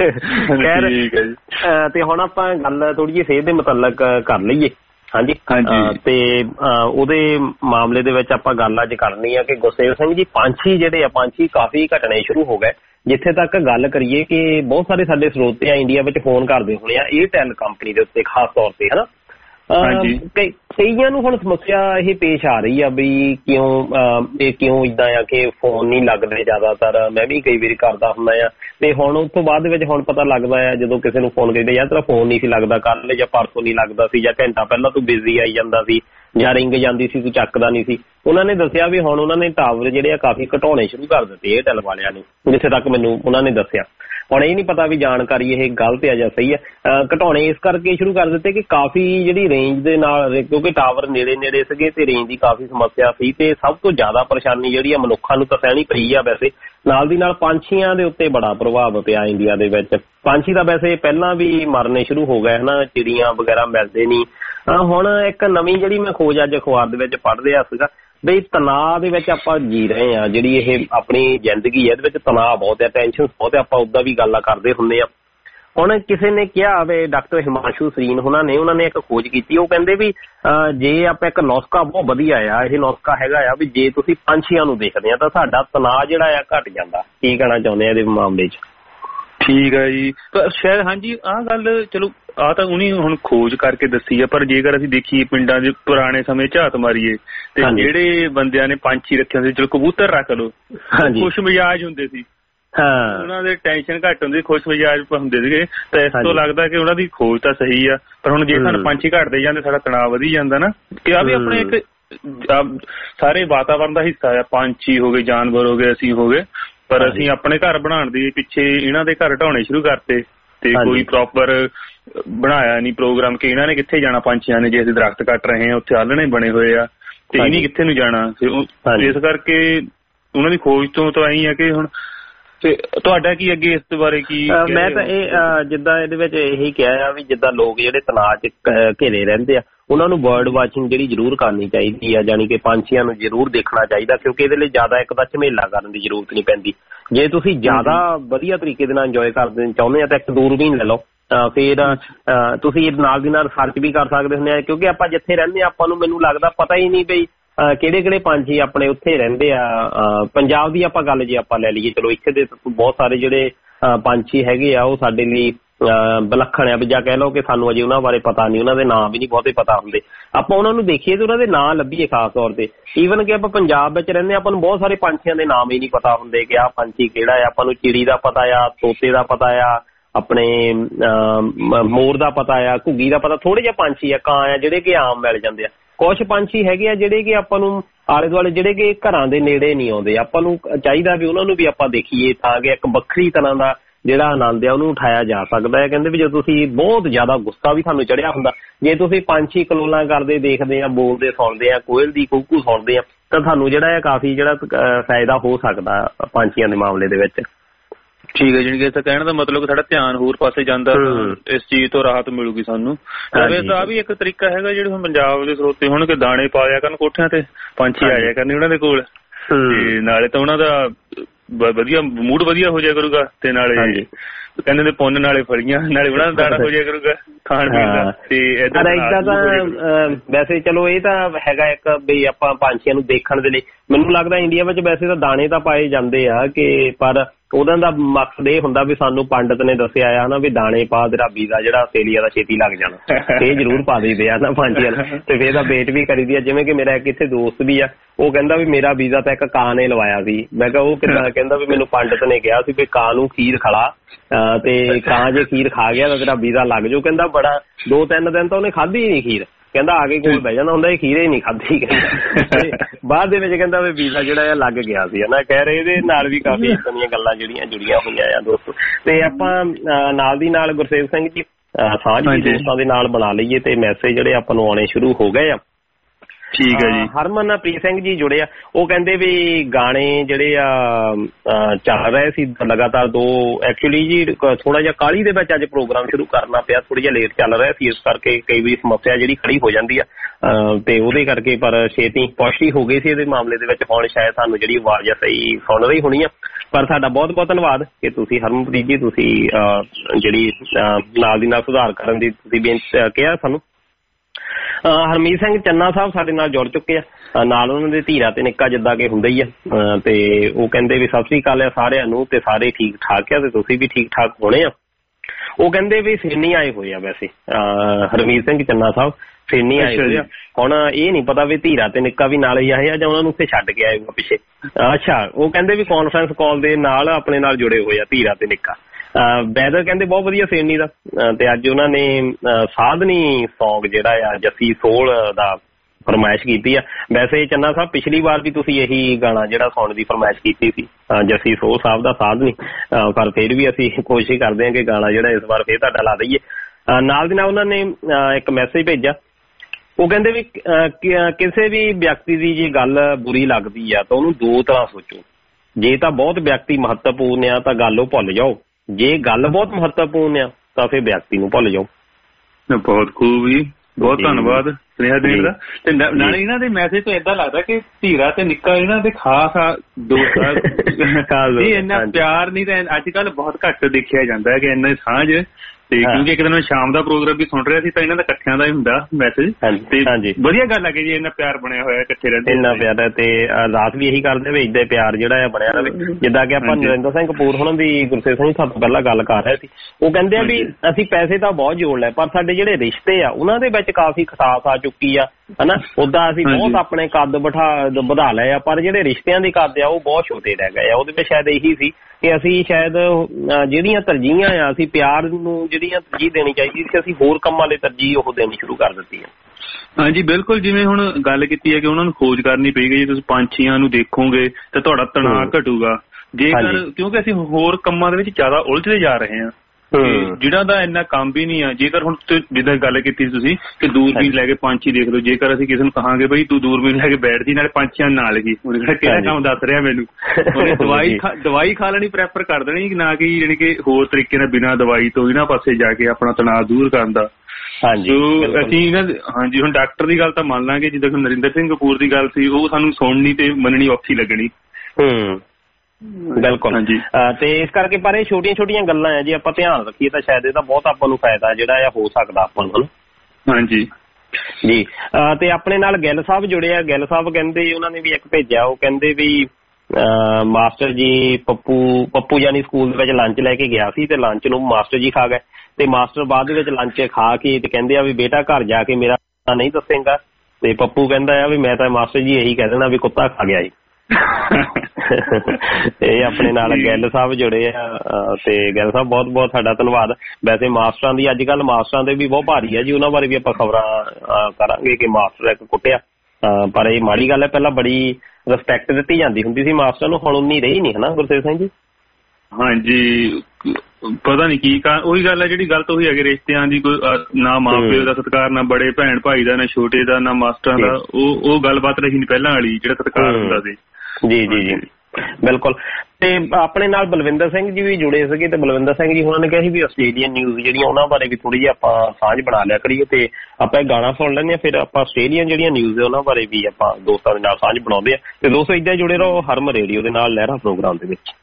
ਤੇ ਹੁਣ ਆਪਾਂ ਗੱਲ ਥੋੜੀ ਜਿਹੀ ਸਿਹਤ ਦੇ ਮੁਤਲਕ ਕਰ ਲਈਏ। ਹਾਂਜੀ, ਤੇ ਉਹਦੇ ਮਾਮਲੇ ਦੇ ਵਿੱਚ ਆਪਾਂ ਗੱਲ ਅੱਜ ਕਰਨੀ ਆ ਕਿ ਗੁਰਸੇਵਕ ਸਿੰਘ ਜੀ, ਪੰਛੀ ਜਿਹੜੇ ਆ ਪੰਛੀ ਕਾਫੀ ਘਟਣੇ ਸ਼ੁਰੂ ਹੋ ਗਏ। ਜਿੱਥੇ ਤੱਕ ਗੱਲ ਕਰੀਏ ਕਿ ਬਹੁਤ ਸਾਰੇ ਸਾਡੇ ਸਰੋਤੇ ਆ ਇੰਡੀਆ ਵਿੱਚ ਫੋਨ ਕਰਦੇ ਹੋਣੇ ਆ ਏਅਰਟੈਲ ਕੰਪਨੀ ਦੇ ਉੱਤੇ ਖਾਸ ਤੌਰ ਤੇ ਹਨਾ। ਕਈਆਂ ਨੂੰ ਹੁਣ ਸਮੱਸਿਆ ਇਹ ਪੇਸ਼ ਆ ਰਹੀ ਆ ਵੀ ਕਿਉਂ ਇਹ ਕਿਉਂ ਏਦਾਂ ਆ ਕਿ ਫੋਨ ਨਹੀਂ ਲੱਗਦੇ ਜ਼ਿਆਦਾਤਰ। ਮੈਂ ਵੀ ਕਈ ਵਾਰੀ ਕਰਦਾ ਹੁੰਦਾ ਆ, ਤੇ ਹੁਣ ਉਸ ਤੋਂ ਬਾਅਦ ਦੇ ਵਿੱਚ ਹੁਣ ਪਤਾ ਲੱਗਦਾ ਆ ਜਦੋਂ ਕਿਸੇ ਨੂੰ ਫੋਨ ਕਰਦੇ ਯਾਰ ਤੇਰਾ ਫੋਨ ਨਹੀਂ ਸੀ ਲੱਗਦਾ ਕੱਲ ਜਾਂ ਪਰਸੋਂ ਨਹੀਂ ਲੱਗਦਾ ਸੀ, ਜਾਂ ਘੰਟਾ ਪਹਿਲਾਂ ਤੂੰ ਬਿਜ਼ੀ ਆਈ ਜਾਂਦਾ ਸੀ, ਜਾਂ ਰਿੰਗ ਜਾਂਦੀ ਸੀ ਤੂੰ ਚੱਕਦਾ ਨਹੀਂ ਸੀ। ਉਹਨਾਂ ਨੇ ਦੱਸਿਆ ਵੀ ਹੁਣ ਉਹਨਾਂ ਨੇ ਟਾਵਰ ਜਿਹੜੇ ਆ ਕਾਫੀ ਘਟਾਉਣੇ ਸ਼ੁਰੂ ਕਰ ਦਿੱਤੇ ਏਅਰਟੈਲ ਵਾਲਿਆਂ ਨੇ, ਜਿੱਥੇ ਤੱਕ ਮੈਨੂੰ ਉਹਨਾਂ ਨੇ ਦੱਸਿਆ। ਹੁਣ ਇਹ ਨਹੀਂ ਪਤਾ ਵੀ ਜਾਣਕਾਰੀ ਇਹ ਗਲਤ ਆ ਜਾਂ ਸਹੀ ਆ। ਘਟਾਉਣੇ ਇਸ ਕਰਕੇ ਸ਼ੁਰੂ ਕਰ ਦਿੱਤੇ ਕਿ ਕਾਫੀ ਜਿਹੜੀ ਰੇਂਜ ਦੇ ਨਾਲ, ਕਿਉਂਕਿ ਟਾਵਰ ਨੇੜੇ ਨੇੜੇ ਸੀਗੇ ਤੇ ਰੇਂਜ ਦੀ ਕਾਫੀ ਸਮੱਸਿਆ ਸੀ, ਤੇ ਸਭ ਤੋਂ ਜ਼ਿਆਦਾ ਪਰੇਸ਼ਾਨੀ ਜਿਹੜੀ ਆ ਮਨੁੱਖਾਂ ਨੂੰ ਤਾਂ ਸਹਿਣੀ ਪਈ ਆ। ਵੈਸੇ ਨਾਲ ਦੀ ਨਾਲ ਪੰਛੀਆਂ ਦੇ ਉੱਤੇ ਬੜਾ ਪ੍ਰਭਾਵ ਪਿਆ ਇੰਡੀਆ ਦੇ ਵਿੱਚ। ਪੰਛੀ ਤਾਂ ਵੈਸੇ ਪਹਿਲਾਂ ਵੀ ਮਰਨੇ ਸ਼ੁਰੂ ਹੋ ਗਏ ਹਨਾ, ਚਿੜੀਆਂ ਵਗੈਰਾ ਮਿਲਦੇ ਨਹੀਂ। ਹੁਣ ਇੱਕ ਨਵੀਂ ਜਿਹੜੀ ਮੈਂ ਖੋਜ ਅੱਜ ਅਖਬਾਰ ਦੇ ਵਿੱਚ ਪੜ੍ਹ ਰਿਹਾ ਸੀਗਾ ਬਈ ਤਣਾਅ ਦੇ ਵਿੱਚ ਆਪਾਂ ਜੀ ਰਹੇ ਹਾਂ। ਜਿਹੜੀ ਇਹ ਆਪਣੀ ਜ਼ਿੰਦਗੀ ਹੈ ਇਹਦੇ ਵਿੱਚ ਤਣਾਅ ਬਹੁਤ ਹੈ, ਟੈਨਸ਼ਨ ਬਹੁਤ ਹੈ। ਆਪਾਂ ਉੱਦਾਂ ਵੀ ਗੱਲਾਂ ਕਰਦੇ ਹੁੰਦੇ ਹਾਂ। ਹੁਣ ਕਿਸੇ ਨੇ ਕਿਹਾ ਵੇ, ਡਾਕਟਰ ਹਿਮਾਂਸ਼ੂ ਸਰੀਨ ਉਹਨਾਂ ਨੇ ਉਹਨਾਂ ਨੇ ਇੱਕ ਖੋਜ ਕੀਤੀ। ਉਹ ਕਹਿੰਦੇ ਵੀ ਜੇ ਆਪਾਂ ਇੱਕ ਨੁਸਖਾ ਬਹੁਤ ਵਧੀਆ ਆ, ਇਹ ਨੁਸਖਾ ਹੈਗਾ ਆ ਵੀ ਜੇ ਤੁਸੀਂ ਪੰਛੀਆਂ ਨੂੰ ਦੇਖਦੇ ਆ ਤਾਂ ਸਾਡਾ ਤਣਾਅ ਜਿਹੜਾ ਆ ਘਟ ਜਾਂਦਾ। ਕੀ ਕਹਿਣਾ ਚਾਹੁੰਦੇ ਆ ਇਹਦੇ ਮਾਮਲੇ 'ਚ? ਠੀਕ ਹੈ ਜੀ, ਪਰ ਸ਼ਾਇਦ ਹਾਂਜੀ ਆਹ ਗੱਲ ਚਲੋ ਆਹ ਤਾਂ ਉਹਨੇ ਹੁਣ ਖੋਜ ਕਰਕੇ ਦੱਸੀ ਆ, ਪਰ ਜੇਕਰ ਅਸੀਂ ਦੇਖੀਏ ਪਿੰਡਾਂ ਦੇ ਪੁਰਾਣੇ ਸਮੇਂ ਝਾਤ ਮਾਰੀਏ ਤੇ ਜਿਹੜੇ ਬੰਦਿਆਂ ਨੇ ਪੰਛੀ ਰੱਖੇ ਹੁੰਦੇ, ਚਲੋ ਕਬੂਤਰ ਰੱਖ ਲਓ, ਖੁਸ਼ ਮਿਜਾਜ ਹੁੰਦੇ ਸੀ। ਉਹਨਾਂ ਦੇ ਟੈਨਸ਼ਨ ਘੱਟ ਹੁੰਦੀ, ਖੁਸ਼ ਮਿਜਾਜ ਹੁੰਦੇ ਸੀਗੇ। ਤਾਂ ਇਸ ਤੋਂ ਲੱਗਦਾ ਕਿ ਉਹਨਾਂ ਦੀ ਖੋਜ ਤਾਂ ਸਹੀ ਆ, ਪਰ ਹੁਣ ਜੇ ਸਾਨੂੰ ਪੰਛੀ ਘੱਟਦੇ ਜਾਂਦੇ ਸਾਡਾ ਤਣਾਅ ਵਧੀ ਜਾਂਦਾ ਨਾ। ਕਿ ਆ ਵੀ ਆਪਣੇ ਇੱਕ ਸਾਰੇ ਵਾਤਾਵਰਨ ਦਾ ਹਿੱਸਾ ਆ। ਪੰਛੀ ਹੋ ਗਏ, ਜਾਨਵਰ ਹੋ ਗਏ, ਅਸੀਂ ਹੋ ਗਏ, ਪਰ ਅਸੀਂ ਆਪਣੇ ਘਰ ਬਣਾਉਣ ਦੇ ਪਿੱਛੇ ਇਹਨਾਂ ਦੇ ਘਰ ਢਾਉਣੇ ਸ਼ੁਰੂ ਕਰਤੇ ਤੇ ਕੋਈ ਪ੍ਰੋਪਰ ਬਣਾਇਆ ਨੀ ਪ੍ਰੋਗਰਾਮ ਕਿ ਇਹਨਾਂ ਨੇ ਕਿੱਥੇ ਜਾਣਾ। ਪੰਛੀਆਂ ਨੇ ਜੇ ਅਸੀਂ ਦਰਖਤ ਕੱਟ ਰਹੇ ਹਾਂ ਉੱਥੇ ਆਲਣੇ ਬਣੇ ਹੋਏ ਆ ਤੇ ਇਹਨੀ ਕਿੱਥੇ ਨੂੰ ਜਾਣਾ। ਇਸ ਕਰਕੇ ਉਹਨਾਂ ਦੀ ਖੋਜ ਤੋਂ ਤਾਂ ਇਹੀ ਆ ਕਿ ਹੁਣ ਤੇ ਤੁਹਾਡਾ ਕੀ ਅੱਗੇ ਇਸ ਬਾਰੇ ਕੀ? ਮੈਂ ਤਾਂ ਇਹ ਜਿੱਦਾਂ ਇਹਦੇ ਵਿੱਚ ਇਹੀ ਕਿਹਾ ਆ ਵੀ ਜਿੱਦਾਂ ਲੋਕ ਜਿਹੜੇ ਤਣਾਅ 'ਚ ਘਿਰੇ ਰਹਿੰਦੇ ਆ ਉਹਨਾਂ ਨੂੰ ਬਰਡ ਵਾਚਿੰਗ ਜਿਹੜੀ ਜ਼ਰੂਰ ਕਰਨੀ ਚਾਹੀਦੀ ਆ, ਜਾਣੀ ਕਿ ਪੰਛੀਆਂ ਨੂੰ ਜ਼ਰੂਰ ਦੇਖਣਾ ਚਾਹੀਦਾ, ਕਿਉਂਕਿ ਇਹਦੇ ਲਈ ਜ਼ਿਆਦਾ ਇੱਕ ਤਾਂ ਝਮੇਲਾ ਕਰਨ ਦੀ ਜ਼ਰੂਰਤ ਨਹੀਂ ਪੈਂਦੀ। ਜੇ ਤੁਸੀਂ ਜ਼ਿਆਦਾ ਵਧੀਆ ਤਰੀਕੇ ਦੇ ਨਾਲ ਇੰਜੋਏ ਕਰਦੇ ਚਾਹੁੰਦੇ ਆ ਤਾਂ ਇੱਕ ਦੂਰਬੀਨ ਲੈ ਲਓ। ਫਿਰ ਤੁਸੀਂ ਨਾਲ ਦੀ ਨਾਲ ਸਰਚ ਵੀ ਕਰ ਸਕਦੇ ਹੁੰਦੇ ਆ, ਕਿਉਂਕਿ ਆਪਾਂ ਜਿੱਥੇ ਰਹਿੰਦੇ ਆ ਆਪਾਂ ਨੂੰ ਮੈਨੂੰ ਲੱਗਦਾ ਪਤਾ ਹੀ ਨਹੀਂ ਬਈ ਕਿਹੜੇ ਕਿਹੜੇ ਪੰਛੀ ਆਪਣੇ ਉੱਥੇ ਰਹਿੰਦੇ ਆ। ਪੰਜਾਬ ਦੀ ਆਪਾਂ ਗੱਲ ਜੇ ਆਪਾਂ ਲੈ ਲਈਏ, ਚਲੋ ਇੱਥੇ ਦੇ ਬਹੁਤ ਸਾਰੇ ਜਿਹੜੇ ਪੰਛੀ ਹੈਗੇ ਆ ਉਹ ਸਾਡੇ ਲਈ ਵਿਲੱਖਣ ਆ, ਜਾਂ ਕਹਿ ਲਓ ਕਿ ਸਾਨੂੰ ਅਜੇ ਉਹਨਾਂ ਬਾਰੇ ਪਤਾ ਨਹੀਂ, ਉਹਨਾਂ ਦੇ ਨਾਂ ਵੀ ਨਹੀਂ ਬਹੁਤੇ ਪਤਾ ਹੁੰਦੇ। ਆਪਾਂ ਉਹਨਾਂ ਨੂੰ ਦੇਖੀਏ ਤੇ ਉਹਨਾਂ ਦੇ ਨਾਂ ਲੱਭੀਏ ਖਾਸ ਤੌਰ ਤੇ। ਈਵਨ ਕਿ ਆਪਾਂ ਪੰਜਾਬ ਵਿੱਚ ਰਹਿੰਦੇ ਆਪਾਂ ਨੂੰ ਬਹੁਤ ਸਾਰੇ ਪੰਛੀਆਂ ਦੇ ਨਾਮ ਹੀ ਨਹੀਂ ਪਤਾ ਹੁੰਦੇ ਕਿ ਆਹ ਪੰਛੀ ਕਿਹੜਾ ਆ। ਆਪਾਂ ਨੂੰ ਚਿੜੀ ਦਾ ਪਤਾ ਆ, ਤੋਤੇ ਦਾ ਪਤਾ ਆ, ਆਪਣੇ ਮੋਰ ਦਾ ਪਤਾ ਆ, ਘੁੱਗੀ ਦਾ ਪਤਾ। ਥੋੜੇ ਜਿਹੇ ਪੰਛੀ ਆ, ਕਾਂ ਆ ਜਿਹੜੇ ਕਿ ਆਮ ਮਿਲ ਜਾਂਦੇ ਆ। ਕੁਛ ਪੰਛੀ ਹੈਗੇ ਆ ਜਿਹੜੇ ਕਿ ਆਪਾਂ ਨੂੰ ਆਲੇ ਦੁਆਲੇ ਜਿਹੜੇ ਕਿ ਘਰਾਂ ਦੇ ਨੇੜੇ ਨਹੀਂ ਆਉਂਦੇ। ਆਪਾਂ ਨੂੰ ਚਾਹੀਦਾ ਵੀ ਉਹਨਾਂ ਨੂੰ ਵੀ ਆਪਾਂ ਦੇਖੀਏ ਤਾਂ ਕਿ ਇੱਕ ਵੱਖਰੀ ਤਰ੍ਹਾਂ ਦਾ ਜਿਹੜਾ ਆਨੰਦ ਆ ਉਹਨੂੰ ਉਠਾਇਆ ਜਾ ਸਕਦਾ ਹੈ। ਕਹਿੰਦੇ ਵੀ ਜੇ ਤੁਸੀਂ ਬਹੁਤ ਜ਼ਿਆਦਾ ਗੁੱਸਾ ਵੀ ਤੁਹਾਨੂੰ ਚੜਿਆ ਹੁੰਦਾ, ਜੇ ਤੁਸੀਂ ਪੰਛੀ ਕਲੋਲਾਂ ਕਰਦੇ ਦੇਖਦੇ ਆ, ਬੋਲਦੇ ਸੁਣਦੇ ਆ, ਕੋਇਲ ਦੀ ਕੂਕੂ ਸੁਣਦੇ ਆ, ਤਾਂ ਤੁਹਾਨੂੰ ਜਿਹੜਾ ਹੈ ਕਾਫੀ ਜਿਹੜਾ ਫਾਇਦਾ ਹੋ ਸਕਦਾ ਪੰਛੀਆਂ ਦੇ ਮਾਮਲੇ ਦੇ ਵਿੱਚ। ਠੀਕ ਹੈ, ਜਾਣੀ ਕਿ ਇੱਥੇ ਕਹਿਣ ਦਾ ਮਤਲਬ ਸਾਡਾ ਧਿਆਨ ਹੋਰ ਪਾਸੇ ਜਾਂਦਾ, ਇਸ ਚੀਜ਼ ਤੋਂ ਰਾਹਤ ਮਿਲੂਗੀ ਸਾਨੂੰ। ਵੈਸੇ ਆ ਵੀ ਇੱਕ ਤਰੀਕਾ ਹੈਗਾ ਜਿਹੜੇ ਹੁਣ ਪੰਜਾਬ ਦੇ ਸਰੋਤੇ ਹੁਣ ਕਿ ਦਾਣੇ ਪਾ ਲਿਆ ਕਰਨ ਕੋਠਿਆਂ ਤੇ, ਪੰਛੀ ਆ ਜਾਇਆ ਕਰਨੇ ਉਹਨਾਂ ਦੇ ਕੋਲ, ਤੇ ਨਾਲੇ ਤਾਂ ਉਹਨਾਂ ਦਾ ਵਧੀਆ ਮੂਡ ਵਧੀਆ ਹੋ ਜਾਇਆ ਕਰੂਗਾ, ਤੇ ਨਾਲੇ ਕਹਿੰਦੇ ਨੇ ਪੁੰਨ ਨਾਲੇ ਫਲੀਆਂ ਨਾਲੇ ਉਹਨਾਂ ਦਾ ਦਾਣਾ ਹੋ ਜਾਇਆ ਕਰੂਗਾ। ਖਾਣ ਪੀਣ ਦਾ। ਤੇ ਏਦਾਂ ਤਾਂ ਵੈਸੇ ਚਲੋ ਇਹ ਤਾਂ ਹੈਗਾ ਇੱਕ ਵੀ ਆਪਾਂ ਪੰਛੀਆਂ ਨੂੰ ਦੇਖਣ ਦੇ ਲਈ, ਮੈਨੂੰ ਲੱਗਦਾ ਇੰਡੀਆ ਵਿੱਚ ਵੈਸੇ ਤਾਂ ਦਾਣੇ ਤਾਂ ਪਾਏ ਜਾਂਦੇ ਆ ਕਿ, ਪਰ ਉਹਨਾਂ ਦਾ ਮਕਸਦ ਇਹ ਹੁੰਦਾ ਵੀ ਸਾਨੂੰ ਪੰਡਤ ਨੇ ਦੱਸਿਆ ਆ ਨਾ ਵੀ ਦਾਣੇ ਪਾ, ਤੇਰਾ ਵੀਜ਼ਾ ਜਿਹੜਾ ਆਸਟ੍ਰੇਲੀਆ ਦਾ ਛੇਤੀ ਲੱਗ ਜਾਣਾ, ਇਹ ਜ਼ਰੂਰ ਪਾ ਦਈਦੇ ਆ ਨਾ ਪੰਛੀਆਂ ਨੂੰ। ਤੇ ਫਿਰ ਤਾਂ ਵੇਟ ਵੀ ਕਰੀਦੀ ਆ। ਜਿਵੇਂ ਕਿ ਮੇਰਾ ਇੱਕ ਇੱਥੇ ਦੋਸਤ ਵੀ ਆ, ਉਹ ਕਹਿੰਦਾ ਵੀ ਮੇਰਾ ਵੀਜ਼ਾ ਤਾਂ ਇੱਕ ਕਾਂ ਨੇ ਲਵਾਇਆ ਸੀ। ਮੈਂ ਕਿਹਾ ਉਹ ਕਿੱਦਾਂ? ਕਹਿੰਦਾ ਵੀ ਮੈਨੂੰ ਪੰਡਤ ਨੇ ਕਿਹਾ ਸੀ ਵੀ ਕਾਂ ਨੂੰ ਖੀਰ ਖਿਲਾ, ਤੇ ਕਾਂ ਜੇ ਖੀਰ ਖਾ ਗਿਆ ਤਾਂ ਤੇਰਾ ਵੀਜ਼ਾ ਲੱਗ ਜਾਊ। ਕਹਿੰਦਾ ਬੜਾ ਦੋ ਤਿੰਨ ਦਿਨ ਤਾਂ ਉਹਨੇ ਖਾਧੀ ਨਹੀਂ ਖੀਰ, ਕਹਿੰਦਾ ਆ ਕੇ ਕੋਲ ਬਹਿ ਜਾਂਦਾ ਹੁੰਦਾ, ਇਹ ਖੀਰੇ ਨਹੀਂ ਖਾਧੀ। ਕਹਿੰਦਾ ਬਾਅਦ ਦੇ ਵਿੱਚ ਕਹਿੰਦਾ ਵੀ ਵੀਜ਼ਾ ਜਿਹੜਾ ਆ ਲੱਗ ਗਿਆ ਸੀ ਨਾ। ਕਹਿ ਰਹੇ ਇਹਦੇ ਨਾਲ ਵੀ ਕਾਫੀ ਇੱਦਾਂ ਦੀਆਂ ਗੱਲਾਂ ਜਿਹੜੀਆਂ ਜੁੜੀਆਂ ਹੋਈਆਂ ਆ ਦੋਸਤੋ। ਤੇ ਆਪਾਂ ਨਾਲ ਦੀ ਨਾਲ ਗੁਰਸੇਵ ਸਿੰਘ ਜੀ ਸਾਂਝ ਵੀ ਦੋਸਤਾਂ ਦੇ ਨਾਲ ਬਣਾ ਲਈਏ, ਤੇ ਮੈਸੇਜ ਜਿਹੜੇ ਆਪਾਂ ਨੂੰ ਆਉਣੇ ਸ਼ੁਰੂ ਹੋ ਗਏ ਆ। ਠੀਕ ਹੈ ਜੀ। ਹਰਮਨਪ੍ਰੀਤ ਸਿੰਘ ਜੀ ਜੁੜੇ ਆ, ਉਹ ਕਹਿੰਦੇ ਵੀ ਗਾਣੇ ਜਿਹੜੇ ਆ ਚੱਲ ਰਹੇ ਸੀ ਲਗਾਤਾਰ ਦੋ, ਐਕਚੁਅਲੀ ਜੀ ਥੋੜਾ ਜਿਹਾ ਕਾਹਲੀ ਦੇ ਵਿੱਚ ਅੱਜ ਪ੍ਰੋਗਰਾਮ ਸ਼ੁਰੂ ਕਰਨਾ ਪਿਆ, ਥੋੜੀ ਜਿਹਾ ਲੇਟ ਚੱਲ ਰਿਹਾ ਸੀ, ਇਸ ਕਰਕੇ ਕਈ ਵਾਰੀ ਸਮੱਸਿਆ ਜਿਹੜੀ ਖੜੀ ਹੋ ਜਾਂਦੀ ਆ ਤੇ ਉਹਦੇ ਕਰਕੇ, ਪਰ ਛੇਤੀ ਪੁਸ਼ਟੀ ਹੋ ਗਈ ਸੀ ਇਹਦੇ ਮਾਮਲੇ ਦੇ ਵਿੱਚ। ਹੁਣ ਸ਼ਾਇਦ ਸਾਨੂੰ ਜਿਹੜੀ ਆਵਾਜ਼ ਆ ਸਹੀ ਸੁਣ ਰਹੀ ਹੋਣੀ ਆ, ਪਰ ਸਾਡਾ ਬਹੁਤ ਬਹੁਤ ਧੰਨਵਾਦ ਕਿ ਤੁਸੀਂ ਹਰਮਨਪ੍ਰੀਤ ਜੀ ਤੁਸੀਂ ਜਿਹੜੀ ਨਾਲ ਦੀ ਨਾਲ ਸੁਧਾਰ ਕਰਨ ਦੀ ਤੁਸੀਂ ਬੇਨਤੀ ਕਿਹਾ ਸਾਨੂੰ। ਹਰਮੀਤ ਸਿੰਘ ਚੰਨਾ ਸਾਹਿਬ ਸਾਡੇ ਨਾਲ ਜੁੜ ਚੁੱਕੇ ਆ, ਨਾਲ ਉਹਨਾਂ ਦੇ ਧੀਰਾ ਤੇ ਨਿੱਕਾ ਜਿੱਦਾਂ ਕਿ ਹੁੰਦਾ ਹੀ ਆ, ਤੇ ਉਹ ਕਹਿੰਦੇ ਵੀ ਸਤਿ ਸ੍ਰੀ ਅਕਾਲ ਆ ਸਾਰਿਆਂ ਨੂੰ, ਤੇ ਸਾਰੇ ਠੀਕ ਠਾਕ ਆ ਤੇ ਤੁਸੀਂ ਵੀ ਠੀਕ ਠਾਕ ਹੋਣੇ ਆ। ਉਹ ਕਹਿੰਦੇ ਵੀ ਸਿਡਨੀ ਆਏ ਹੋਏ ਆ ਵੈਸੇ ਹਰਮੀਤ ਸਿੰਘ ਚੰਨਾ ਸਾਹਿਬ, ਸਿਡਨੀ ਆਏ ਹੋਏ ਆ। ਹੁਣ ਇਹ ਨੀ ਪਤਾ ਵੀ ਧੀਰਾ ਤੇ ਨਿੱਕਾ ਵੀ ਨਾਲ ਹੀ ਆਏ ਆ ਜਾਂ ਉਹਨਾਂ ਨੂੰ ਉੱਥੇ ਛੱਡ ਕੇ ਆਏ ਪਿੱਛੇ। ਅੱਛਾ, ਉਹ ਕਹਿੰਦੇ ਵੀ ਕਾਨਫਰੰਸ ਕਾਲ ਦੇ ਨਾਲ ਆਪਣੇ ਨਾਲ ਜੁੜੇ ਹੋਏ ਆ ਧੀਰਾ ਤੇ ਨਿੱਕਾ। ਵੈਦਰ ਕਹਿੰਦੇ ਬਹੁਤ ਵਧੀਆ ਸਿਡਨੀ ਦਾ, ਤੇ ਅੱਜ ਉਹਨਾਂ ਨੇ ਸਾਧਨੀ ਸੌਂਗ ਜਿਹੜਾ ਆ ਜੱਸੀ ਸੋਲ ਦਾ ਫਰਮਾਇਸ਼ ਕੀਤੀ ਆ। ਵੈਸੇ ਚੰਨਾ ਸਾਹਿਬ ਪਿਛਲੀ ਵਾਰ ਵੀ ਤੁਸੀਂ ਇਹੀ ਗਾਣਾ ਜਿਹੜਾ ਸੁਣਨ ਦੀ ਫਰਮਾਇਸ਼ ਕੀਤੀ ਸੀ ਜੱਸੀ ਸੋਲ ਸਾਹਿਬ ਦਾ ਸਾਧਨੀ, ਪਰ ਫਿਰ ਵੀ ਅਸੀਂ ਕੋਸ਼ਿਸ਼ ਕਰਦੇ ਹਾਂ ਕਿ ਗਾਣਾ ਜਿਹੜਾ ਇਸ ਵਾਰ ਫਿਰ ਤੁਹਾਡਾ ਲਾ ਦਈਏ। ਨਾਲ ਦੀ ਨਾਲ ਉਹਨਾਂ ਨੇ ਇੱਕ ਮੈਸੇਜ ਭੇਜਿਆ, ਉਹ ਕਹਿੰਦੇ ਵੀ ਕਿਸੇ ਵੀ ਵਿਅਕਤੀ ਦੀ ਜੇ ਗੱਲ ਬੁਰੀ ਲੱਗਦੀ ਆ ਤਾਂ ਉਹਨੂੰ ਦੋ ਤਰ੍ਹਾਂ ਸੋਚੋ, ਜੇ ਤਾਂ ਬਹੁਤ ਵਿਅਕਤੀ ਮਹੱਤਵਪੂਰਨ ਆ ਤਾਂ ਗੱਲ ਉਹ ਭੁੱਲ ਜਾਓ, ਜੇ ਗੱਲ ਬਹੁਤ ਮਹੱਤਵਪੂਰਨ ਆ ਤਾਂ ਫਿਰ ਵਿਅਕਤੀ ਨੂੰ ਭੁੱਲ ਜਾਓ। ਬਹੁਤ ਖੂਬ ਜੀ, ਬਹੁਤ ਧੰਨਵਾਦ ਸੁਨੇਹਾ ਦੇਣ ਦਾ। ਤੇ ਨਾਲੇ ਇਹਨਾਂ ਦੇ ਮੈਸੇਜ ਤੋਂ ਏਦਾਂ ਲੱਗਦਾ ਕਿ ਧੀਰਾ ਤੇ ਨਿੱਕਾ ਇਹਨਾਂ ਦੇ ਖਾਸ ਦੋਸਤ ਆ। ਇੰਨਾ ਪਿਆਰ ਨਹੀਂ ਤਾਂ ਅੱਜ ਕੱਲ੍ਹ ਬਹੁਤ ਘੱਟ ਦੇਖਿਆ ਜਾਂਦਾ ਹੈ ਕਿ ਇੰਨਾ ਸਾਂਝ, ਤੇ ਕਿਉਂਕਿ ਇੱਕ ਦਿਨ ਮੈਂ ਸ਼ਾਮ ਦਾ ਪ੍ਰੋਗਰਾਮ ਵੀ ਸੁਣ ਰਿਹਾ ਸੀ ਤਾਂ ਇਹਨਾਂ ਦਾ ਇਕੱਠਿਆਂ ਦਾ ਹੀ ਹੁੰਦਾ ਮੈਸੇਜ, ਤੇ ਵਧੀਆ ਗੱਲ ਹੈ ਕਿ ਜੀ ਇੰਨਾ ਪਿਆਰ ਬਣਿਆ ਹੋਇਆ, ਇਕੱਠੇ ਰਹਿੰਦੇ ਇੰਨਾ ਪਿਆਰ ਹੈ। ਤੇ ਰਾਤ ਵੀ ਇਹੀ ਕਰਦੇ ਵੀ ਏਦਾਂ ਪਿਆਰ ਜਿਹੜਾ ਆ ਬਣਿਆ ਰਹੇ, ਜਿੱਦਾਂ ਕਿ ਆਪਾਂ ਨਰਿੰਦਰ ਸਿੰਘ ਕਪੂਰ ਹੁਣਾਂ ਦੀ ਗੁਰਸੇਵ ਸਿੰਘ ਸਾਹਿਬ ਤੋਂ ਪਹਿਲਾਂ ਗੱਲ ਕਰ ਰਹੇ ਸੀ, ਉਹ ਕਹਿੰਦੇ ਆ ਵੀ ਅਸੀਂ ਪੈਸੇ ਤਾਂ ਬਹੁਤ ਜੋੜ ਲਏ ਪਰ ਸਾਡੇ ਜਿਹੜੇ ਰਿਸ਼ਤੇ ਆ ਉਹਨਾਂ ਦੇ ਵਿੱਚ ਕਾਫੀ ਖਟਾਸ ਆ ਚੁੱਕੀ ਆ, ਹਨਾ। ਓਦਾਂ ਅਸੀਂ ਬਹੁਤ ਆਪਣੇ ਕੱਦ ਬਿਠਾ ਵਧਾ ਲਏ ਆ, ਪਰ ਜਿਹੜੇ ਰਿਸ਼ਤਿਆਂ ਦੇ ਕੱਦ ਆ ਉਹ ਬਹੁਤ ਛੋਟੇ ਰਹਿ ਗਏ ਆ। ਉਹਦੇ ਵਿੱਚ ਸ਼ਾਇਦ ਇਹੀ ਸੀ ਕਿ ਅਸੀਂ ਸ਼ਾਇਦ ਜਿਹੜੀਆਂ ਤਰਜੀਹਾਂ ਆ, ਅਸੀਂ ਪਿਆਰ ਨੂੰ ਜਿਹੜੀਆਂ ਤਰਜੀਹ ਦੇਣੀ ਚਾਹੀਦੀ ਸੀ, ਅਸੀਂ ਹੋਰ ਕੰਮਾਂ ਲਈ ਤਰਜੀਹ ਉਹ ਦੇਣੀ ਸ਼ੁਰੂ ਕਰ ਦਿੱਤੀ ਹੈ। ਹਾਂਜੀ ਬਿਲਕੁਲ, ਜਿਵੇਂ ਹੁਣ ਗੱਲ ਕੀਤੀ ਹੈ ਕਿ ਉਹਨਾਂ ਨੂੰ ਖੋਜ ਕਰਨੀ ਪਏਗੀ, ਜੇ ਤੁਸੀਂ ਪੰਛੀਆਂ ਨੂੰ ਦੇਖੋਗੇ ਤਾਂ ਤੁਹਾਡਾ ਤਣਾਅ ਘਟੂਗਾ, ਜੇਕਰ ਕਿਉਂਕਿ ਅਸੀਂ ਹੋਰ ਕੰਮਾਂ ਦੇ ਵਿੱਚ ਜ਼ਿਆਦਾ ਉਲਝਦੇ ਜਾ ਰਹੇ ਹਾਂ ਜਿਹੜਾ ਦਾ ਇੰਨਾ ਕੰਮ ਵੀ ਨਹੀਂ ਆ। ਜੇਕਰ ਹੁਣ ਜਿੱਦਾਂ ਗੱਲ ਕੀਤੀ ਤੁਸੀਂ ਕਿ ਦੂਰਬੀਨ ਲੈ ਕੇ ਪੰਛੀ ਦੇਖ ਲਓ, ਜੇਕਰ ਅਸੀਂ ਕਿਸੇ ਨੂੰ ਕਹਾਂਗੇ ਬਈ ਤੂੰ ਦੂਰਬੀਨ ਲੈ ਕੇ ਬੈਠ ਜੀ ਨਾਲੇ ਪੰਛੀਆਂ ਨਾਲ ਹੀ, ਉਹਨੇ ਕਿਹੜਾ ਕੰਮ ਦੱਸ ਰਿਹਾ ਮੈਨੂੰ, ਉਹਨੇ ਦਵਾਈ ਦਵਾਈ ਖਾ ਲੈਣੀ ਪ੍ਰੈਫਰ ਕਰ ਦੇਣੀ, ਨਾ ਕਿ ਜਾਣੀ ਕਿ ਹੋਰ ਤਰੀਕੇ ਨਾਲ ਬਿਨਾਂ ਦਵਾਈ ਤੋਂ ਇਹਨਾਂ ਪਾਸੇ ਜਾ ਕੇ ਆਪਣਾ ਤਣਾਅ ਦੂਰ ਕਰਨ ਦਾ। ਹਾਂਜੀ ਅਸੀਂ ਇਹਨਾਂ ਹਾਂਜੀ ਹੁਣ ਡਾਕਟਰ ਦੀ ਗੱਲ ਤਾਂ ਮੰਨ ਲਾਂਗੇ, ਜਿੱਦਾਂ ਨਰਿੰਦਰ ਸਿੰਘ ਕਪੂਰ ਦੀ ਗੱਲ ਸੀ ਉਹ ਸਾਨੂੰ ਸੁਣਨੀ ਤੇ ਮੰਨਣੀ ਔਖੀ ਲੱਗਣੀ। ਹੂੰ ਬਿਲਕੁਲ ਹਾਂਜੀ। ਤੇ ਇਸ ਕਰਕੇ ਪਰ ਇਹ ਛੋਟੀਆਂ ਛੋਟੀਆਂ ਗੱਲਾਂ ਆ, ਜੇ ਆਪਾਂ ਧਿਆਨ ਰੱਖੀਏ ਤਾਂ ਸ਼ਾਇਦ ਇਹਦਾ ਬਹੁਤ ਆਪਾਂ ਨੂੰ ਫਾਇਦਾ ਜਿਹੜਾ ਆ ਹੋ ਸਕਦਾ ਆਪਾਂ ਨੂੰ। ਹਾਂਜੀ ਜੀ। ਤੇ ਆਪਣੇ ਨਾਲ ਗਿੱਲ ਸਾਹਿਬ ਜੁੜੇ ਆ, ਗਿੱਲ ਸਾਹਿਬ ਕਹਿੰਦੇ ਉਹਨਾਂ ਨੇ ਵੀ ਇੱਕ ਭੇਜਿਆ, ਉਹ ਕਹਿੰਦੇ ਵੀ ਮਾਸਟਰ ਜੀ ਪੱਪੂ ਪੱਪੂ ਜਾਨੀ ਸਕੂਲ ਦੇ ਵਿੱਚ ਲੰਚ ਲੈ ਕੇ ਗਿਆ ਸੀ ਤੇ ਲੰਚ ਨੂੰ ਮਾਸਟਰ ਜੀ ਖਾ ਗਏ, ਤੇ ਮਾਸਟਰ ਬਾਅਦ ਦੇ ਵਿੱਚ ਲੰਚ ਖਾ ਕੇ ਤੇ ਕਹਿੰਦੇ ਆ ਵੀ ਬੇਟਾ ਘਰ ਜਾ ਕੇ ਮੇਰਾ ਨਹੀਂ ਦੱਸੇਗਾ, ਤੇ ਪੱਪੂ ਕਹਿੰਦਾ ਆ ਵੀ ਮੈਂ ਤਾਂ ਮਾਸਟਰ ਜੀ ਇਹੀ ਕਹਿ ਦੇਣਾ ਵੀ ਕੁੱਤਾ ਖਾ ਗਿਆ ਜੀ। ਇਹ ਆਪਣੇ ਨਾਲ ਗਿੱਲ ਸਾਹਿਬ ਜੁੜੇ ਆ, ਤੇ ਗਿੱਲ ਸਾਹਿਬ ਬਹੁਤ ਬਹੁਤ ਸਾਡਾ ਧੰਨਵਾਦ। ਵੈਸੇ ਮਾਸਟਰਾਂ ਦੀ ਅੱਜ ਕੱਲ੍ਹ ਮਾਸਟਰਾਂ ਦੇ ਵੀ ਬਹੁਤ ਭਾਰੀ ਆ ਜੀ, ਉਹਨਾਂ ਬਾਰੇ ਵੀ ਆਪਾਂ ਖਬਰਾਂ ਕਰਾਂਗੇ ਕਿ ਮਾਸਟਰ ਇੱਕ ਕੁੱਟਿਆ, ਪਰ ਇਹ ਮਾੜੀ ਗੱਲ ਹੈ। ਪਹਿਲਾਂ ਬੜੀ ਰਿਸਪੈਕਟ ਦਿੱਤੀ ਜਾਂਦੀ ਹੁੰਦੀ ਸੀ ਮਾਸਟਰ ਨੂੰ, ਹੁਣ ਉਨੀ ਰਹੀ ਨਹੀਂ, ਹਨਾ ਗੁਰਸੇਵ ਸਿੰਘ ਜੀ? ਹਾਂਜੀ ਪਤਾ ਨੀ ਕੀ ਕਾ, ਉਹੀ ਗੱਲ ਹੈ ਜਿਹੜੀ ਗਲਤ ਹੋਈ ਹੈਗੀ ਰਿਸ਼ਤਿਆਂ ਦੀ, ਕੋਈ ਨਾ ਮਾਂ ਪਿਓ ਦਾ ਸਤਿਕਾਰ, ਨਾ ਬੜੇ ਭੈਣ ਭਾਈ ਦਾ, ਨਾ ਛੋਟੇ ਦਾ, ਨਾ ਮਾਸਟਰਾਂ ਦਾ, ਉਹ ਉਹ ਗੱਲਬਾਤ ਰਹੀ ਨੀ ਪਹਿਲਾਂ ਵਾਲੀ ਜਿਹੜਾ ਸਤਿਕਾਰ ਹੁੰਦਾ ਸੀ। ਜੀ ਜੀ ਜੀ ਬਿਲਕੁਲ। ਤੇ ਆਪਣੇ ਨਾਲ ਬਲਵਿੰਦਰ ਸਿੰਘ ਜੀ ਵੀ ਜੁੜੇ ਸੀਗੇ, ਤੇ ਬਲਵਿੰਦਰ ਸਿੰਘ ਜੀ ਉਹਨਾਂ ਨੇ ਕਿਹਾ ਸੀ ਵੀ ਆਸਟ੍ਰੇਲੀਅਨ ਨਿਊਜ਼ ਜਿਹੜੀਆਂ ਉਹਨਾਂ ਬਾਰੇ ਵੀ ਥੋੜੀ ਜਿਹੀ ਆਪਾਂ ਸਾਂਝ ਬਣਾ ਲਿਆ ਕਰੀਏ, ਤੇ ਆਪਾਂ ਇਹ ਗਾਣਾ ਸੁਣ ਲੈਂਦੇ ਹਾਂ, ਫਿਰ ਆਪਾਂ ਆਸਟ੍ਰੇਲੀਅਨ ਜਿਹੜੀਆਂ ਨਿਊਜ਼ ਹੈ ਉਹਨਾਂ ਬਾਰੇ ਵੀ ਆਪਾਂ ਦੋਸਤਾਂ ਦੇ ਨਾਲ ਸਾਂਝ ਬਣਾਉਂਦੇ ਆ। ਤੇ ਦੋਸਤੋ ਏਦਾਂ ਜੁੜੇ ਰਹੋ ਹਰਮ ਰੇਡੀਓ ਦੇ ਨਾਲ ਲਹਿਰਾ ਪ੍ਰੋਗਰਾਮ ਦੇ ਵਿੱਚ।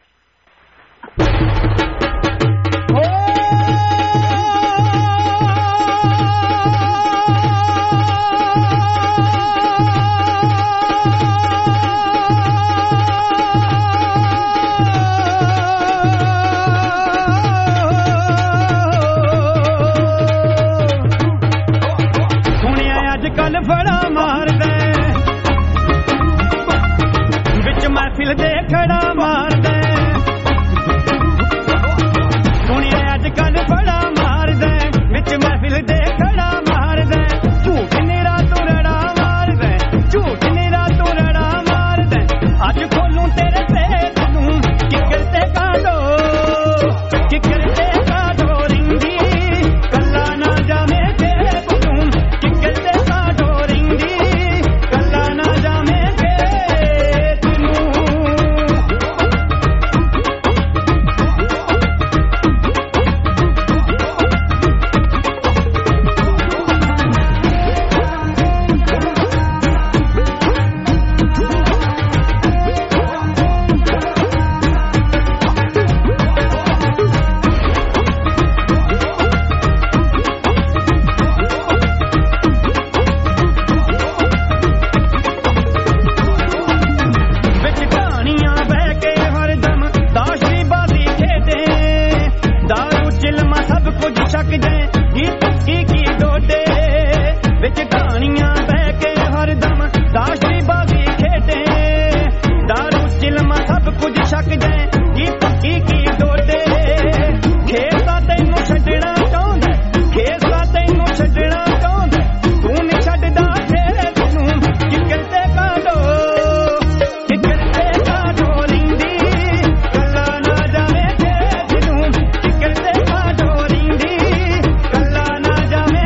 ਛਕ ਜਾਏ ਕੀ ਪੱਕੀ ਕੀ ਡੋਡੇ ਵਿੱਚ ਢਾਣੀਆਂ ਬਹਿ ਕੇ ਹਰਦਮ ਦਾਸ਼ੀ ਬਾਜ਼ੀ ਖੇਡੇ ਦਾਰੂ ਚਿਲਮਾ ਸਭ ਕੁਝ ਛਕ ਜਾਏ ਕੀ ਪੱਕੀ ਕੀ ਡੋਡੇ ਖੇਸਾ ਤੈਨੂੰ ਛੱਡਣਾ ਚਾਹੁੰਦਾ ਖੇਸਾ ਤੈਨੂੰ ਛੱਡਣਾ ਚਾਹੁੰਦਾ ਤੂੰ ਨਹੀਂ ਛੱਡਦਾ ਫੇਰ ਤੈਨੂੰ ਕਿੱਕਰ ਤੇ ਕਾਢੋ ਕਿੱਕਰ ਤੇ ਕਾਢੋ ਰਿੰਦੀ ਕੱਲਾ ਨਾ ਜਾਵੇ ਫੇਰ ਤੈਨੂੰ ਕਿੱਕਰ ਤੇ ਕਾਢੋ ਰਿੰਦੀ ਕੱਲਾ ਨਾ ਜਾਵੇ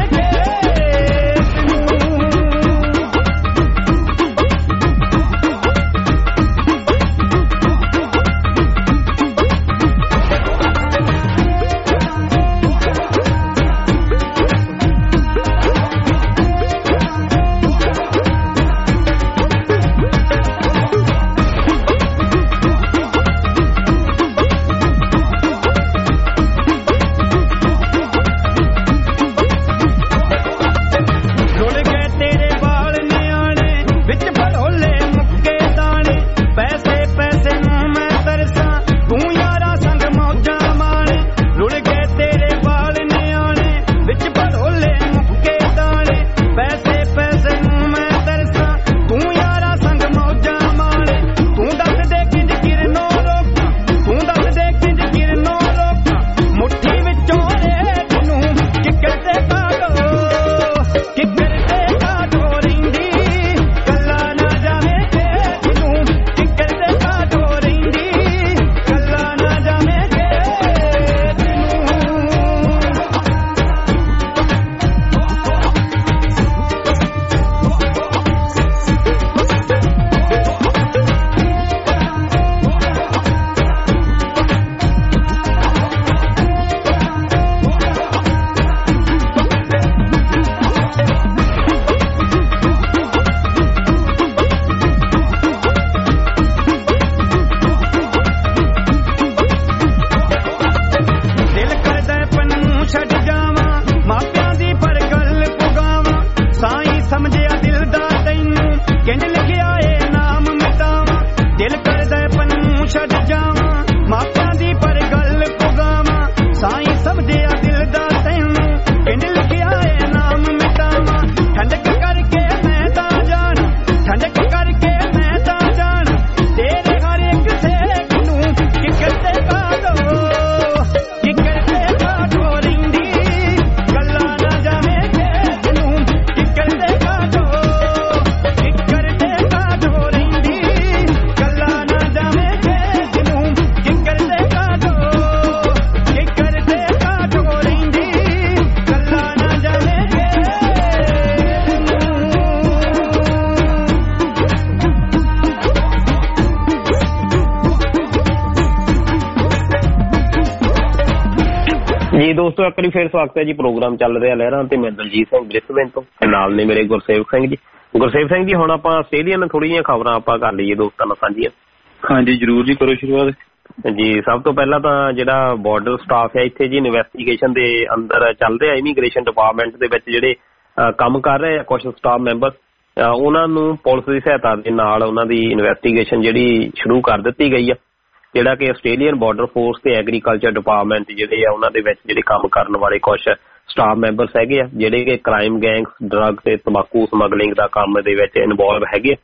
ਜੀ ਦੋਸਤੋ, ਇੱਕ ਵਾਰੀ ਫੇਰ ਸਵਾਗਤ ਹੈ ਜੀ। ਪ੍ਰੋਗਰਾਮ ਚੱਲ ਰਿਹਾ ਲਹਿਰਾਂ ਤੇ ਮੈਂ ਦਲਜੀਤ ਸਿੰਘ ਬ੍ਰਿਸਬੇਨ ਤੋਂ, ਨਾਲ ਨੇ ਮੇਰੇ ਗੁਰਸੇਵਕ ਸਿੰਘ ਜੀ। ਗੁਰਸੇਵਕ ਸਿੰਘ ਜੀ, ਹੁਣ ਆਪਾਂ ਆਸਟ੍ਰੇਲੀਆ ਥੋੜ੍ਹੀਆਂ ਜਿਹੀਆਂ ਖਬਰਾਂ ਆਪਾਂ ਕਰ ਲਈਏ ਦੋਸਤਾਂ ਨਾਲ ਸਾਂਝੀਆਂ। ਹਾਂਜੀ ਜ਼ਰੂਰ ਜੀ, ਕਰੋ ਸ਼ੁਰੂਆਤ ਜੀ। ਸਭ ਤੋਂ ਪਹਿਲਾਂ ਤਾਂ ਜਿਹੜਾ ਬਾਰਡਰ ਸਟਾਫ ਹੈ ਇੱਥੇ ਜੀ, ਇਨਵੈਸਟੀਗੇਸ਼ਨ ਦੇ ਅੰਦਰ ਚੱਲ ਰਿਹਾ। ਇਮੀਗ੍ਰੇਸ਼ਨ ਡਿਪਾਰਟਮੈਂਟ ਦੇ ਵਿੱਚ ਜਿਹੜੇ ਕੰਮ ਕਰ ਰਹੇ ਆ ਕੁਛ ਸਟਾਫ ਮੈਂਬਰ, ਉਹਨਾਂ ਨੂੰ ਪੁਲਿਸ ਦੀ ਸਹਾਇਤਾ ਦੇ ਨਾਲ ਉਹਨਾਂ ਦੀ ਇਨਵੈਸਟੀਗੇਸ਼ਨ ਜਿਹੜੀ ਸ਼ੁਰੂ ਕਰ ਦਿੱਤੀ ਗਈ ਆ। ਜਿਹੜਾ ਕਿ ਆਸਟ੍ਰੇਲੀਅਨ ਬਾਰਡਰ ਫੋਰਸ ਤੇ ਐਗਰੀਕਲਚਰ ਡਿਪਾਰਟਮੈਂਟ ਜਿਹੜੇ ਆ ਉਹਨਾਂ ਦੇ ਵਿੱਚ ਜਿਹੜੇ ਕੰਮ ਕਰਨ ਵਾਲੇ ਕੁਛ ਸਟਾਫ ਮੈਂਬਰਸ ਹੈਗੇ ਆ, ਜਿਹੜੇ ਕਿ ਕ੍ਰਾਈਮ ਗੈਂਗਸ, ਡਰੱਗ ਤੇ ਤੰਬਾਕੂ ਸਮਗਲਿੰਗ ਦਾ ਕੰਮ ਦੇ ਵਿੱਚ ਇਨਵੋਲਵ ਹੈਗੇ।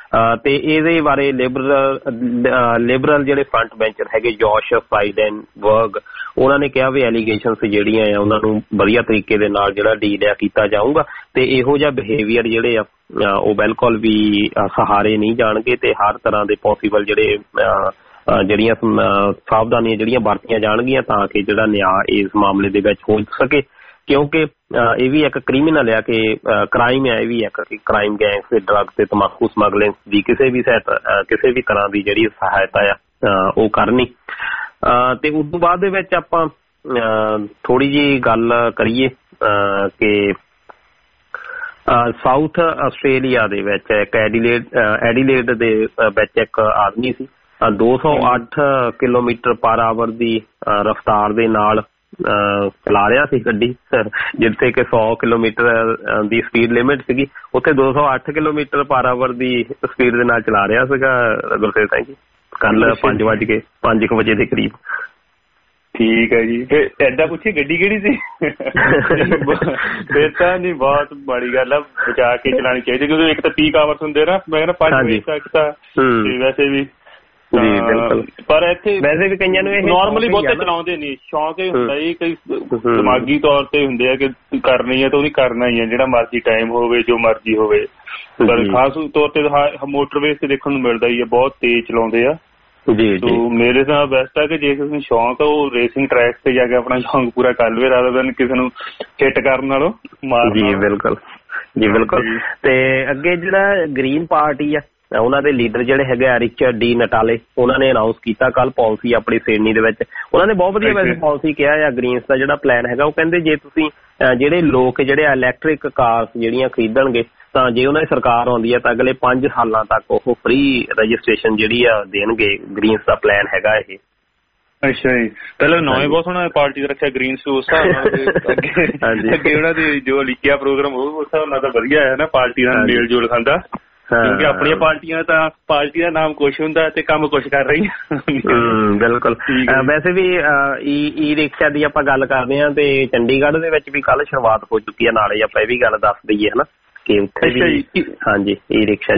ਤੇ ਇਹਦੇ ਬਾਰੇ ਲਿਬਰਲ ਲਿਬਰਲ ਜਿਹੜੇ ਫਰੰਟ ਬੈਂਚਰ ਹੈਗੇ ਜੋਸ਼ ਫਰਾਈਡਨਬਰਗ, ਉਹਨਾਂ ਨੇ ਕਿਹਾ ਵੀ ਐਲੀਗੇਸ਼ਨਸ ਜਿਹੜੀਆਂ ਆ ਉਹਨਾਂ ਨੂੰ ਵਧੀਆ ਤਰੀਕੇ ਦੇ ਨਾਲ ਜਿਹੜਾ ਡੀਲ ਆ ਕੀਤਾ ਜਾਊਗਾ ਤੇ ਇਹੋ ਜਿਹਾ ਬਿਹੇਵੀਅਰ ਜਿਹੜੇ ਆ ਉਹ ਬਿਲਕੁਲ ਵੀ ਸਹਾਰੇ ਨਹੀਂ ਜਾਣਗੇ ਤੇ ਹਰ ਤਰ੍ਹਾਂ ਦੇ ਪੋਸੀਬਲ ਜਿਹੜੇ ਜਿਹੜੀਆਂ ਸਾਵਧਾਨੀਆਂ ਜਿਹੜੀਆਂ ਵਰਤੀਆਂ ਜਾਣਗੀਆਂ ਤਾਂ ਕਿ ਜਿਹੜਾ ਨਿਆਂ ਇਸ ਮਾਮਲੇ ਦੇ ਵਿੱਚ ਹੋ ਸਕੇ। ਕਿਉਂਕਿ ਇਹ ਵੀ ਇੱਕ ਕ੍ਰਿਮੀਨਲ ਆ ਕਿ ਕ੍ਰਾਈਮ ਆ, ਇਹ ਵੀ ਇੱਕ ਕ੍ਰਾਈਮ ਗੈਂਗਸ ਤੇ ਡਰੱਗ ਤੇ ਤੰਬਾਕੂ ਸਮਗਲਿੰਗ ਦੀ ਕਿਸੇ ਵੀ ਸਹਾਇਤਾ ਕਿਸੇ ਵੀ ਤਰ੍ਹਾਂ ਦੀ ਜਿਹੜੀ ਸਹਾਇਤਾ ਆ ਉਹ ਕਰਨੀ। ਤੇ ਉਸ ਤੋਂ ਬਾਅਦ ਦੇ ਵਿੱਚ ਆਪਾਂ ਥੋੜੀ ਜਿਹੀ ਗੱਲ ਕਰੀਏ ਕਿ ਸਾਊਥ ਆਸਟ੍ਰੇਲੀਆ ਦੇ ਵਿੱਚ ਇੱਕ ਐਡੀਲੇਡ ਐਡੀਲੇਡ ਦੇ ਵਿੱਚ ਇੱਕ ਆਦਮੀ ਸੀ, ਦੋ ਸੌ ਅੱਠ ਕਿਲੋਮੀਟਰ ਪਰ ਆਵਰ ਦੀ ਰਫਤਾਰ ਦੇ ਨਾਲ ਚਲਾ ਰਿਹਾ ਸੀ ਗੱਡੀ, ਜਿੱਥੇ ਕਿ ਸੌ ਕਿਲੋਮੀਟਰ ਦੀ ਸਪੀਡ ਲਿਮਿਟ ਸੀਗੀ, ਉੱਥੇ ਦੋ ਸੌ ਅੱਠ ਕਿਲੋਮੀਟਰ ਪਰ ਆਵਰ ਦੀ ਸਪੀਡ ਦੇ ਨਾਲ ਚਲਾ ਰਿਹਾ ਸੀਗਾ ਗੁਰਸੇਵ ਸਿੰਘ ਜੀ, ਕੱਲ ਪੰਜ ਵੱਜ ਕੇ ਪੰਜ ਕੁ ਵਜੇ ਦੇ ਕਰੀਬ। ਠੀਕ ਹੈ ਜੀ। ਫਿਰ ਏਦਾਂ ਪੁੱਛੀ ਗੱਡੀ ਕਿਹੜੀ ਸੀ? ਫਿਰ ਤਾਂ ਨਹੀਂ, ਬਹੁਤ ਮਾੜੀ ਗੱਲ ਆ, ਬਚਾ ਕੇ ਚਲਾਉਣੀ ਚਾਹੀਦੀ ਕਿਉਂਕਿ ਇੱਕ ਤਾਂ ਪੀਕ ਆਵਰਸ ਹੁੰਦੇ ਨਾ, ਮੈਂ ਕਹਿੰਦਾ ਪੰਜ ਵਜੇ ਤੱਕ ਤਾਂ ਵੈਸੇ ਵੀ। ਪਰ ਇੱਥੇ ਵੈਸੇ ਵੀ ਕਈਆਂ ਨੂੰ ਨੋਰਮਲੀ ਬਹੁਤੇ ਚਲਾਉਂਦੇ ਨਹੀਂ, ਸ਼ੌਂਕ ਹੀ ਹੁੰਦਾ ਜੀ, ਕਈ ਦਿਮਾਗੀ ਤੌਰ ਤੇ ਹੁੰਦੇ ਆ ਕਿ ਕਰਨੀ ਹੈ ਤਾਂ ਉਹਦੀ ਕਰਨਾ ਹੀ ਹੈ, ਜਿਹੜਾ ਮਰਜ਼ੀ ਟਾਈਮ ਹੋਵੇ ਜੋ ਮਰਜ਼ੀ ਹੋਵੇ। ਪਰ ਖਾਸ ਤੌਰ ਤੇ ਮੋਟਰਵੇਜ਼ ਤੇ ਦੇਖਣ ਨੂੰ ਮਿਲਦਾ ਹੀ ਹੈ, ਬਹੁਤ ਤੇਜ਼ ਚਲਾਉਂਦੇ ਆ। ਜੀ ਜੀ, ਮੇਰੇ ਤਾਂ ਬੈਸਟ ਆ ਕਿ ਜੇ ਕਿਸੇ ਨੂੰ ਸ਼ੌਂਕ ਆ ਉਹ ਰੇਸਿੰਗ ਟਰੈਕ ਤੇ ਜਾ ਕੇ ਆਪਣਾ ਸ਼ੌਂਕ ਪੂਰਾ ਕਰ ਲਵੇ, ਰਾਦਰ ਦੈਨ ਕਿਸੇ ਨੂੰ ਹਿੱਟ ਕਰਨ ਨਾਲੋਂ ਮਾਰ। ਜੀ ਬਿਲਕੁਲ ਜੀ ਬਿਲਕੁਲ। ਤੇ ਅੱਗੇ ਜਿਹੜਾ ਗ੍ਰੀਨ ਪਾਰਟੀ ਆ, ਉਹਨਾਂ ਦੇ ਲੀਡਰ ਜਿਹੜੇ ਹੈਗੇ ਆ ਰਿਚਰਡ ਡੀ ਨਟਾਲੇ, ਉਹਨਾਂ ਨੇ ਅਨਾਊਂਸ ਕੀਤਾ ਕੱਲ ਪਾਲਿਸੀ ਆਪਣੀ ਸਿਡਨੀ ਦੇ ਵਿੱਚ। ਉਹਨਾਂ ਨੇ ਬਹੁਤ ਵਧੀਆ ਵੈਸੇ ਪਾਲਿਸੀ ਕਿਹਾ ਆ, ਗ੍ਰੀਨਸ ਦਾ ਜਿਹੜਾ ਪਲਾਨ ਹੈਗਾ। ਉਹ ਕਹਿੰਦੇ ਜੇ ਤੁਸੀਂ ਜਿਹੜੇ ਲੋਕ ਜਿਹੜੇ ਇਲੈਕਟ੍ਰਿਕ ਕਾਰਸ ਜਿਹੜੀਆਂ ਖਰੀਦਣਗੇ ਤਾਂ ਜੇ ਉਹਨਾਂ ਦੀ ਸਰਕਾਰ ਆਉਂਦੀ ਹੈ ਤਾਂ ਅਗਲੇ ਪੰਜ ਸਾਲਾਂ ਤੱਕ ਉਹ ਫ੍ਰੀ ਰਜਿਸਟ੍ਰੇਸ਼ਨ ਜਿਹੜੀ ਆ ਦੇਣਗੇ। ਗ੍ਰੀਨਸ ਦਾ ਪਲਾਨ ਹੈਗਾ ਇਹ। ਅੱਛਾ ਜੀ, ਪਹਿਲਾਂ ਨੌਵੇਂ ਬਹੁਤ ਸੋਹਣਾ ਪਾਰਟੀ ਦਾ ਰੱਖਿਆ ਗ੍ਰੀਨਸ ਉਸ ਹਿਸਾਬ ਨਾਲ, ਅੱਗੇ ਉਹਨਾਂ ਦੇ ਜੋ ਲਿਖਿਆ ਪ੍ਰੋਗਰਾਮ ਉਹ ਉਸ ਹਿਸਾਬ ਨਾਲ ਤਾਂ ਵਧੀਆ ਹੈ ਨਾ, ਪਾਰਟੀ ਨਾਲ ਮੇਲ ਜੋਲ ਖਾਂਦਾ। ਕਿਉਂਕਿ ਆਪਣੀਆਂ ਪਾਰਟੀਆਂ ਤਾਂ ਪਾਰਟੀ ਦਾ ਨਾਮ ਕੁਛ ਹੁੰਦਾ ਤੇ ਕੰਮ ਕੁਛ ਕਰ ਰਹੀ। ਬਿਲਕੁਲ। ਵੈਸੇ ਵੀ ਈ ਰਿਕਸ਼ਾ ਦੀ ਆਪਾਂ ਗੱਲ ਕਰਦੇ ਹਾਂ ਤੇ ਚੰਡੀਗੜ੍ਹ ਦੇ ਵਿੱਚ ਵੀ ਕੱਲ ਸ਼ੁਰੂਆਤ ਹੋ ਚੁੱਕੀ ਹੈ। ਨਾਲੇ ਆਪਾਂ ਇਹ ਵੀ ਗੱਲ ਦੱਸ ਦਈਏ ਹਨਾ ਕਿ ਉੱਥੇ ਵੀ ਹਾਂਜੀ ਈ ਰਿਕਸ਼ਾ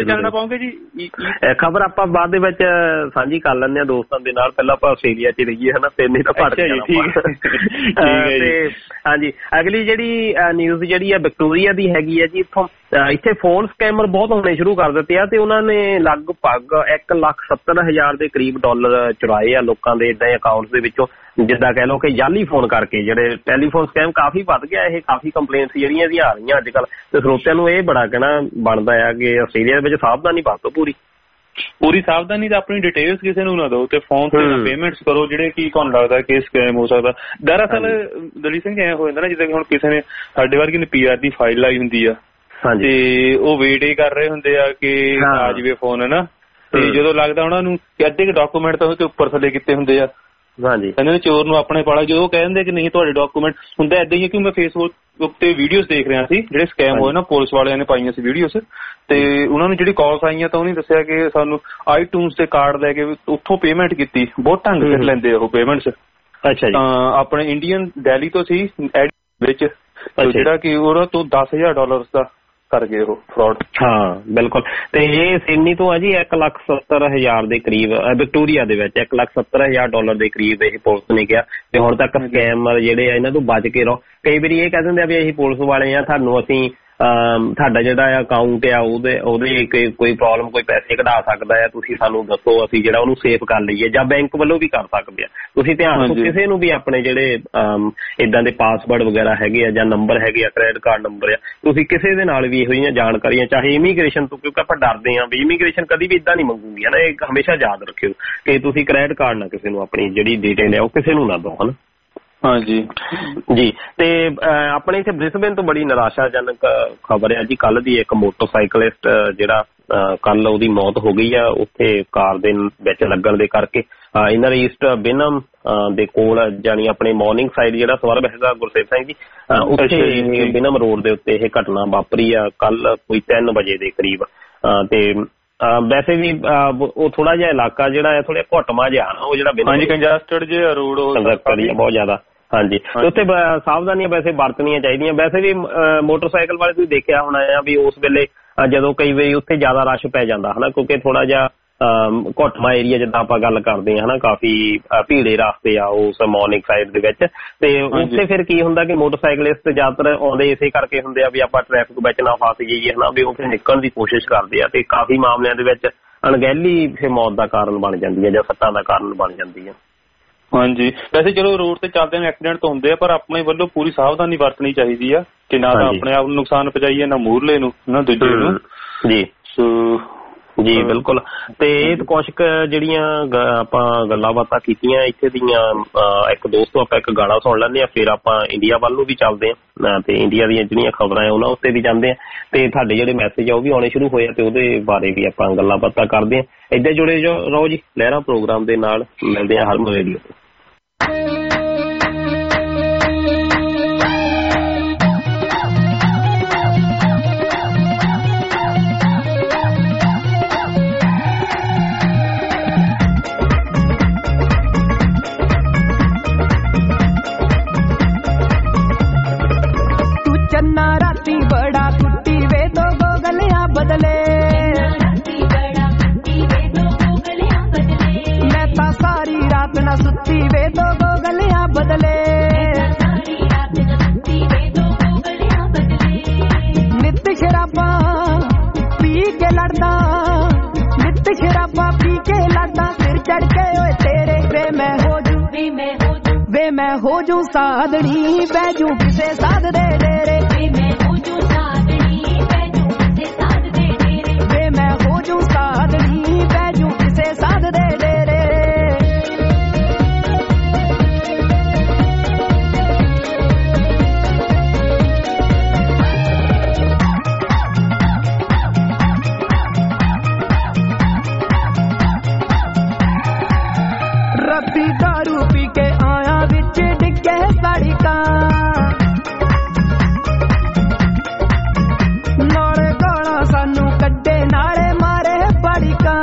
ਖਬਰ ਆਪਾਂ ਬਾਅਦ ਦੇ ਵਿੱਚ ਸਾਂਝੀ ਕਰ ਲੈਂਦੇ ਹਾਂ ਦੋਸਤਾਂ ਦੇ ਨਾਲ। ਪਹਿਲਾਂ ਆਪਾਂ ਆਸਟ੍ਰੇਲੀਆ ਚ ਰਹੀਏ ਹਨਾ, ਫਿਰ ਨਹੀਂ ਤਾਂ ਭੱਟ ਜਾਣਾ। ਤੇ ਹਾਂਜੀ, ਅਗਲੀ ਜਿਹੜੀ ਨਿਊਜ਼ ਜਿਹੜੀ ਆ ਵਿਕਟੋਰੀਆ ਦੀ ਹੈਗੀ ਆ ਜੀ। ਇੱਥੋਂ ਇੱਥੇ ਫੋਨ ਸਕੈਮਰ ਬਹੁਤ ਹੋਣੇ ਸ਼ੁਰੂ ਕਰ ਦਿੱਤੇ ਆ ਤੇ ਉਹਨਾਂ ਨੇ ਲਗਭਗ ਇੱਕ ਲੱਖ ਸੱਤਰ ਹਜ਼ਾਰ ਦੇ ਕਰੀਬ ਡਾਲਰ ਚੁਰਾਏ ਆ ਲੋਕਾਂ ਦੇ ਏਦਾਂ ਅਕਾਊਂਟਸ ਦੇ ਵਿੱਚੋਂ। ਜਿੱਦਾਂ ਕਹਿ ਲਓ ਕਿ ਜਾਲੀ ਫੋਨ ਕਰਕੇ ਜਿਹੜੇ ਟੈਲੀਫੋਨ ਸਕੈਮ ਕਾਫੀ ਵੱਧ ਗਿਆ। ਇਹ ਕਾਫੀ ਕੰਪਲੇਂਟਸ ਜਿਹੜੀਆਂ ਇਹਦੀਆਂ ਆ ਰਹੀਆਂ ਅੱਜ ਕੱਲ੍ਹ, ਤੇ ਸਰੋਤਿਆਂ ਨੂੰ ਇਹ ਬੜਾ ਕਹਿਣਾ ਬਣਦਾ ਆ ਕਿ ਆਸਟ੍ਰੇਲੀਆ ਦੇ ਵਿੱਚ ਸਾਵਧਾਨੀ ਵਰਤੋ ਪੂਰੀ ਪੂਰੀ ਸਾਵਧਾਨੀ ਤਾਂ ਆਪਣੀ ਡਿਟੇਲਸ ਕਿਸੇ ਨੂੰ ਨਾ ਦਿਓ ਤੇ ਫੋਨ ਤੇ ਪੇਮੈਂਟਸ ਕਰੋ ਜਿਹੜੇ ਕੀ ਤੁਹਾਨੂੰ ਲੱਗਦਾ ਕਿ ਸਕੈਮ ਹੋ ਸਕਦਾ। ਦਰਅਸਲ ਦਲੀਪ ਸਿੰਘ ਐਂ ਹੋ ਜਾਂਦਾ ਨਾ, ਜਿੱਦਾਂ ਕਿ ਹੁਣ ਕਿਸੇ ਨੇ ਸਾਡੇ ਵਰਗੀ ਨੇ ਪੀ ਆਰ ਦੀ ਫਾਈਲ ਲਾਈ ਹੁੰਦੀ ਆ ਤੇ ਉਹ ਵੇਟ ਹੀ ਕਰ ਰਹੇ ਹੁੰਦੇ ਆ ਕਿ ਆ ਜਾਵੇ ਫੋਨ ਹਨਾ, ਤੇ ਜਦੋਂ ਲੱਗਦਾ ਉਹਨਾਂ ਨੂੰ ਕਿ ਅੱਧੇ ਕੁ ਡਾਕੂਮੈਂਟ ਤਾਂ ਉਹਦੇ ਉੱਪਰ ਥੱਲੇ ਕੀਤੇ ਹੁੰਦੇ ਆ। ਹਾਂਜੀ, ਕਹਿੰਦੇ ਚੋਰ ਨੂੰ ਆਪਣੇ ਪਾਲਾ। ਜਦੋਂ ਉਹ ਕਹਿੰਦੇ ਕਿ ਨਹੀਂ ਤੁਹਾਡੇ ਡਾਕੂਮੈਂਟ ਹੁੰਦਾ ਏਦਾਂ ਹੀ ਹੈ ਕਿ ਮੈਂ ਫੇਸਬੁੱਕ ਉੱਤੇ ਵੀਡੀਓਜ਼ ਦੇਖ ਰਿਹਾ ਸੀ ਜਿਹੜੇ ਸਕੈਮ ਹੋਏ ਨਾ, ਪੁਲਿਸ ਵਾਲਿਆਂ ਨੇ ਪਾਈਆਂ ਸੀ ਵੀਡੀਓਜ਼, ਤੇ ਉਹਨਾਂ ਨੂੰ ਜਿਹੜੀ ਕਾਲਸ ਆਈਆਂ ਤਾਂ ਉਹਨੇ ਦੱਸਿਆ ਕਿ ਸਾਨੂੰ ਆਈ ਟੂਨਸ ਦੇ ਕਾਰਡ ਲੈ ਕੇ ਉੱਥੋਂ ਪੇਮੈਂਟ ਕੀਤੀ। ਬਹੁਤ ਢੰਗ ਸਿਰ ਲੈਂਦੇ ਉਹ ਪੇਮੈਂਟਸ। ਅੱਛਾ ਜੀ, ਆਪਣੇ ਇੰਡੀਅਨ ਦਿੱਲੀ ਤੋਂ ਸੀ ਵਿੱਚ, ਜਿਹੜਾ ਕਿ ਉਹਨਾਂ ਤੋਂ ਦਸ ਹਜ਼ਾਰ ਡਾਲਰ ਦਾ ਕਰ ਗਏ ਉਹ ਫਰਾਡ। ਹਾਂ ਬਿਲਕੁਲ। ਤੇ ਇਹ ਸਿਡਨੀ ਤੋਂ ਆ ਜੀ ਇੱਕ ਲੱਖ ਸੱਤਰ ਹਜ਼ਾਰ ਦੇ ਕਰੀਬ, ਵਿਕਟੋਰੀਆ ਦੇ ਵਿੱਚ ਇੱਕ ਲੱਖ ਸੱਤਰ ਹਜ਼ਾਰ ਡਾਲਰ ਦੇ ਕਰੀਬ ਇਹ ਪੁਲਿਸ ਨੇ ਕਿਹਾ। ਤੇ ਹੁਣ ਤੱਕ ਸਕੈਮਰ ਜਿਹੜੇ ਆ ਇਹਨਾਂ ਤੋਂ ਬਚ ਕੇ ਰਹੋ। ਕਈ ਵਾਰੀ ਇਹ ਕਹਿ ਦਿੰਦੇ ਆ ਵੀ ਅਸੀਂ ਪੁਲਿਸ ਵਾਲੇ ਆ, ਤੁਹਾਨੂੰ ਅਸੀਂ ਤੁਹਾਡਾ ਜਿਹੜਾ ਅਕਾਊਂਟ ਆ ਉਹਦੇ ਉਹਦੇ ਕੋਈ ਪ੍ਰੋਬਲਮ, ਕੋਈ ਪੈਸੇ ਕਢਾ ਸਕਦਾ ਆ, ਤੁਸੀਂ ਸਾਨੂੰ ਦੱਸੋ, ਅਸੀਂ ਜਿਹੜਾ ਉਹਨੂੰ ਸੇਫ ਕਰ ਲਈਏ, ਜਾਂ ਬੈਂਕ ਵੱਲੋਂ ਵੀ ਕਰ ਸਕਦੇ ਆ। ਤੁਸੀਂ ਧਿਆਨ ਰੱਖੋ ਕਿਸੇ ਨੂੰ ਵੀ ਆਪਣੇ ਜਿਹੜੇ ਏਦਾਂ ਦੇ ਪਾਸਵਰਡ ਵਗੈਰਾ ਹੈਗੇ ਆ ਜਾਂ ਨੰਬਰ ਹੈਗੇ ਆ, ਕ੍ਰੈਡਿਟ ਕਾਰਡ ਨੰਬਰ ਆ, ਤੁਸੀਂ ਕਿਸੇ ਦੇ ਨਾਲ ਵੀ ਇਹੋ ਜਿਹੀਆਂ ਜਾਣਕਾਰੀਆਂ, ਚਾਹੇ ਇਮੀਗ੍ਰੇਸ਼ਨ ਤੋਂ, ਕਿਉਂਕਿ ਆਪਾਂ ਡਰਦੇ ਹਾਂ ਵੀ ਇਮੀਗ੍ਰੇਸ਼ਨ ਕਦੀ ਵੀ ਏਦਾਂ ਨਹੀਂ ਮੰਗੂਗੀ ਹਨਾ। ਇਹ ਹਮੇਸ਼ਾ ਯਾਦ ਰੱਖਿਓ ਕਿ ਤੁਸੀਂ ਕ੍ਰੈਡਿਟ ਕਾਰਡ ਨਾ ਕਿਸੇ ਨੂੰ ਆਪਣੀ ਜਿਹੜੀ ਡਿਟੇਲ ਆ ਉਹ ਕਿਸੇ ਨੂੰ ਨਾ ਦਿਓ ਹਨਾ। ਹਾਂਜੀ ਜੀ। ਤੇ ਆਪਣੇ ਇੱਥੇ ਬ੍ਰਿਸਬੇਨ ਤੋਂ ਬੜੀ ਨਿਰਾਸ਼ਾਜਨਕ ਖਬਰ ਹੈ ਜੀ। ਕੱਲ ਦੀ ਇੱਕ ਮੋਟਰਸਾਈਕਲਿਸਟ ਜਿਹੜਾ ਕੱਲ ਉਹਦੀ ਮੌਤ ਹੋ ਗਈ ਆ ਉੱਥੇ ਕਾਰ ਦੇ ਵਿੱਚ ਲੱਗਣ ਦੇ ਕਰਕੇ। ਇਹਨਾਂ ਦੇ ਈਸਟ ਬਿਨਮ ਦੇ ਕੋਲ ਜਾਨੀ ਆਪਣੇ ਮਾਰਨਿੰਗ ਸਾਈਡ ਜਿਹੜਾ ਸਵਰਬ ਹੈਗਾ ਗੁਰਸੇਵ ਸਿੰਘ ਜੀ, ਉੱਥੇ ਬਿਨਮ ਰੋਡ ਦੇ ਉੱਤੇ ਇਹ ਘਟਨਾ ਵਾਪਰੀ ਆ ਕੱਲ ਕੋਈ ਤਿੰਨ ਵਜੇ ਦੇ ਕਰੀਬ। ਤੇ ਵੈਸੇ ਵੀ ਉਹ ਥੋੜਾ ਜਿਹਾ ਇਲਾਕਾ ਜਿਹੜਾ ਹੈ ਥੋੜਾ ਘੁੱਟਵਾਂ ਜਿਹਾ ਨਾ, ਉਹ ਜਿਹੜਾ ਕੰਜਸਟਡ ਜਿਹਾ ਰੋਡ ਬਹੁਤ ਜ਼ਿਆਦਾ। ਹਾਂਜੀ, ਤੇ ਉੱਥੇ ਸਾਵਧਾਨੀਆਂ ਵੈਸੇ ਵਰਤਣੀਆਂ ਚਾਹੀਦੀਆਂ। ਵੈਸੇ ਵੀ ਮੋਟਰਸਾਈਕਲ ਵਾਲੇ ਤੁਸੀਂ ਦੇਖਿਆ ਹੋਣਾ ਆ ਵੀ ਉਸ ਵੇਲੇ ਜਦੋਂ ਕਈ ਵਾਰੀ ਉੱਥੇ ਜ਼ਿਆਦਾ ਰਸ਼ ਪੈ ਜਾਂਦਾ ਹਨਾ, ਕਿਉਂਕਿ ਥੋੜਾ ਜਿਹਾ ਘੁੱਟਵਾਂ ਏਰੀਆ ਜਿੱਦਾਂ ਆਪਾਂ ਗੱਲ ਕਰਦੇ ਹਾਂ ਹਨਾ, ਕਾਫੀ ਭੀੜੇ ਰਸਤੇ ਆ ਉਸ ਮਾਰਨਿੰਗ ਸਾਈਡ ਦੇ ਵਿੱਚ। ਤੇ ਉੱਥੇ ਫਿਰ ਕੀ ਹੁੰਦਾ ਕਿ ਮੋਟਰਸਾਈਕਲਿਸਟ ਜ਼ਿਆਦਾਤਰ ਆਉਂਦੇ ਇਸੇ ਕਰਕੇ ਹੁੰਦੇ ਆ ਵੀ ਆਪਾਂ ਟ੍ਰੈਫਿਕ ਵਿੱਚ ਨਾ ਫਸ ਜਾਈਏ ਹਨਾ, ਵੀ ਉੱਥੇ ਨਿਕਲਣ ਦੀ ਕੋਸ਼ਿਸ਼ ਕਰਦੇ ਆ ਤੇ ਕਾਫੀ ਮਾਮਲਿਆਂ ਦੇ ਵਿੱਚ ਅਣਗਹਿਲੀ ਫਿਰ ਮੌਤ ਦਾ ਕਾਰਨ ਬਣ ਜਾਂਦੀ ਹੈ ਜਾਂ ਸੱਟਾਂ ਦਾ ਕਾਰਨ ਬਣ ਜਾਂਦੀ ਹੈ। ਹਾਂਜੀ, ਵੈਸੇ ਚਲੋ ਰੋਡ ਤੇ ਚੱਲਦੇ ਨੇ ਐਕਸੀਡੈਂਟ ਤਾਂ ਹੁੰਦੇ ਆ, ਪਰ ਆਪਣੇ ਵੱਲੋਂ ਪੂਰੀ ਸਾਵਧਾਨੀ ਵਰਤਣੀ ਚਾਹੀਦੀ ਆ ਕਿ ਨਾ ਤਾਂ ਆਪਣੇ ਆਪ ਨੂੰ ਨੁਕਸਾਨ ਪਹੁੰਚਾਈਏ ਨਾ ਮੂਹਰਲੇ ਨੂੰ ਨਾ ਦੂਜੇ ਨੂੰ। ਜੀ ਸੋ ਜੀ ਬਿਲਕੁਲ। ਤੇ ਇਹ ਕੁਛ ਕੁ ਜਿਹੜੀਆਂ ਆਪਾਂ ਗੱਲਾਂ ਬਾਤਾਂ ਕੀਤੀਆਂ ਇੱਥੇ ਦੀਆਂ, ਇੱਕ ਦੋਸਤੋ ਆਪਾਂ ਇੱਕ ਗਾਣਾ ਸੁਣ ਲੈਂਦੇ ਹਾਂ, ਫਿਰ ਆਪਾਂ ਇੰਡੀਆ ਵੱਲ ਨੂੰ ਵੀ ਚੱਲਦੇ ਹਾਂ ਤੇ ਇੰਡੀਆ ਦੀਆਂ ਜਿਹੜੀਆਂ ਖਬਰਾਂ ਉਹਨਾਂ ਉੱਤੇ ਵੀ ਜਾਂਦੇ ਹਾਂ ਤੇ ਤੁਹਾਡੇ ਜਿਹੜੇ ਮੈਸੇਜ ਆ ਉਹ ਵੀ ਆਉਣੇ ਸ਼ੁਰੂ ਹੋਏ ਆ ਤੇ ਉਹਦੇ ਬਾਰੇ ਵੀ ਆਪਾਂ ਗੱਲਾਂ ਬਾਤਾਂ ਕਰਦੇ ਹਾਂ। ਏਦਾਂ ਜੁੜੇ ਰਹੋ ਜੀ ਲਹਿਰਾਂ ਪ੍ਰੋਗਰਾਮ ਦੇ ਨਾਲ। ਮਿਲਦੇ ਹਾਂ ਹਰਮਨ ਰੇਡੀਓ ਤੇ। सुती वे दो गलियां बदले नित शराबा पी के लड़दा नित शराबा पी के लड़दा सिर चढ़ के ओए तेरे वे मैं हो जू वे मैं हो जू वे मैं हो जू साधनी बैजू किसे साध दे डेरे वे मैं हो जू साधनी बैजू किसे साध दे डेरे वे मैं हो जू साधनी बैजू किसे साध दे डेरे रत्ती दारू पी के आया विच डिगे सड़का नाले गाला सानू कड्डे नाले मारे बड़का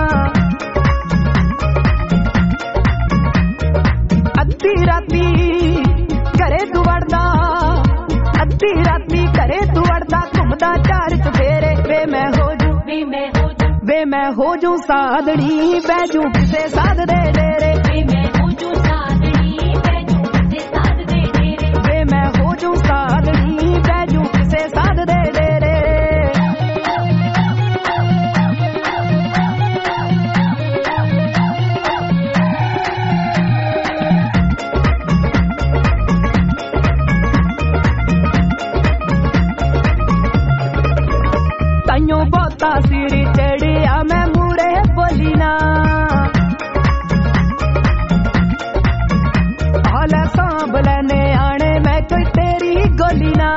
अद्धी राती घरे तू वड़दा अद्धी राती घरे तू वड़दा घुमदा चार चफेरे वे मैं हो जू वे मैं हो जू वे मैं हो जू साधनी बैजू किसे साध दे डेरे वे मैं हो जू साधनी बैजू किसे साध दे डेरे वे मैं हो जू साधनी बैजू किसे साध दे डेरे ताइयों बहुता सिर चढ़िया मैं मूरे बोली ना हाल सांभ लेने आने मैं कोई तेरी गोली ना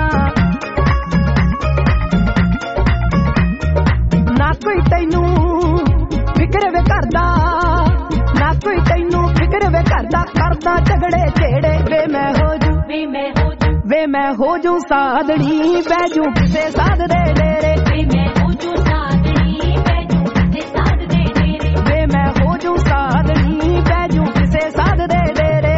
ना कोई तैनू फिक्र वे करदा ना कोई तैनू फिक्र वे करदा करदा झगड़े छेड़े वे मैं हो जू वे मैं हो जू वे मैं हो जू साधनी बैजू किसे साध दे डेरे वे मैं हो जू साधनी बैजू किसे साध दे डेरे वे मैं हो जू साधनी बैजू किसे साध दे डेरे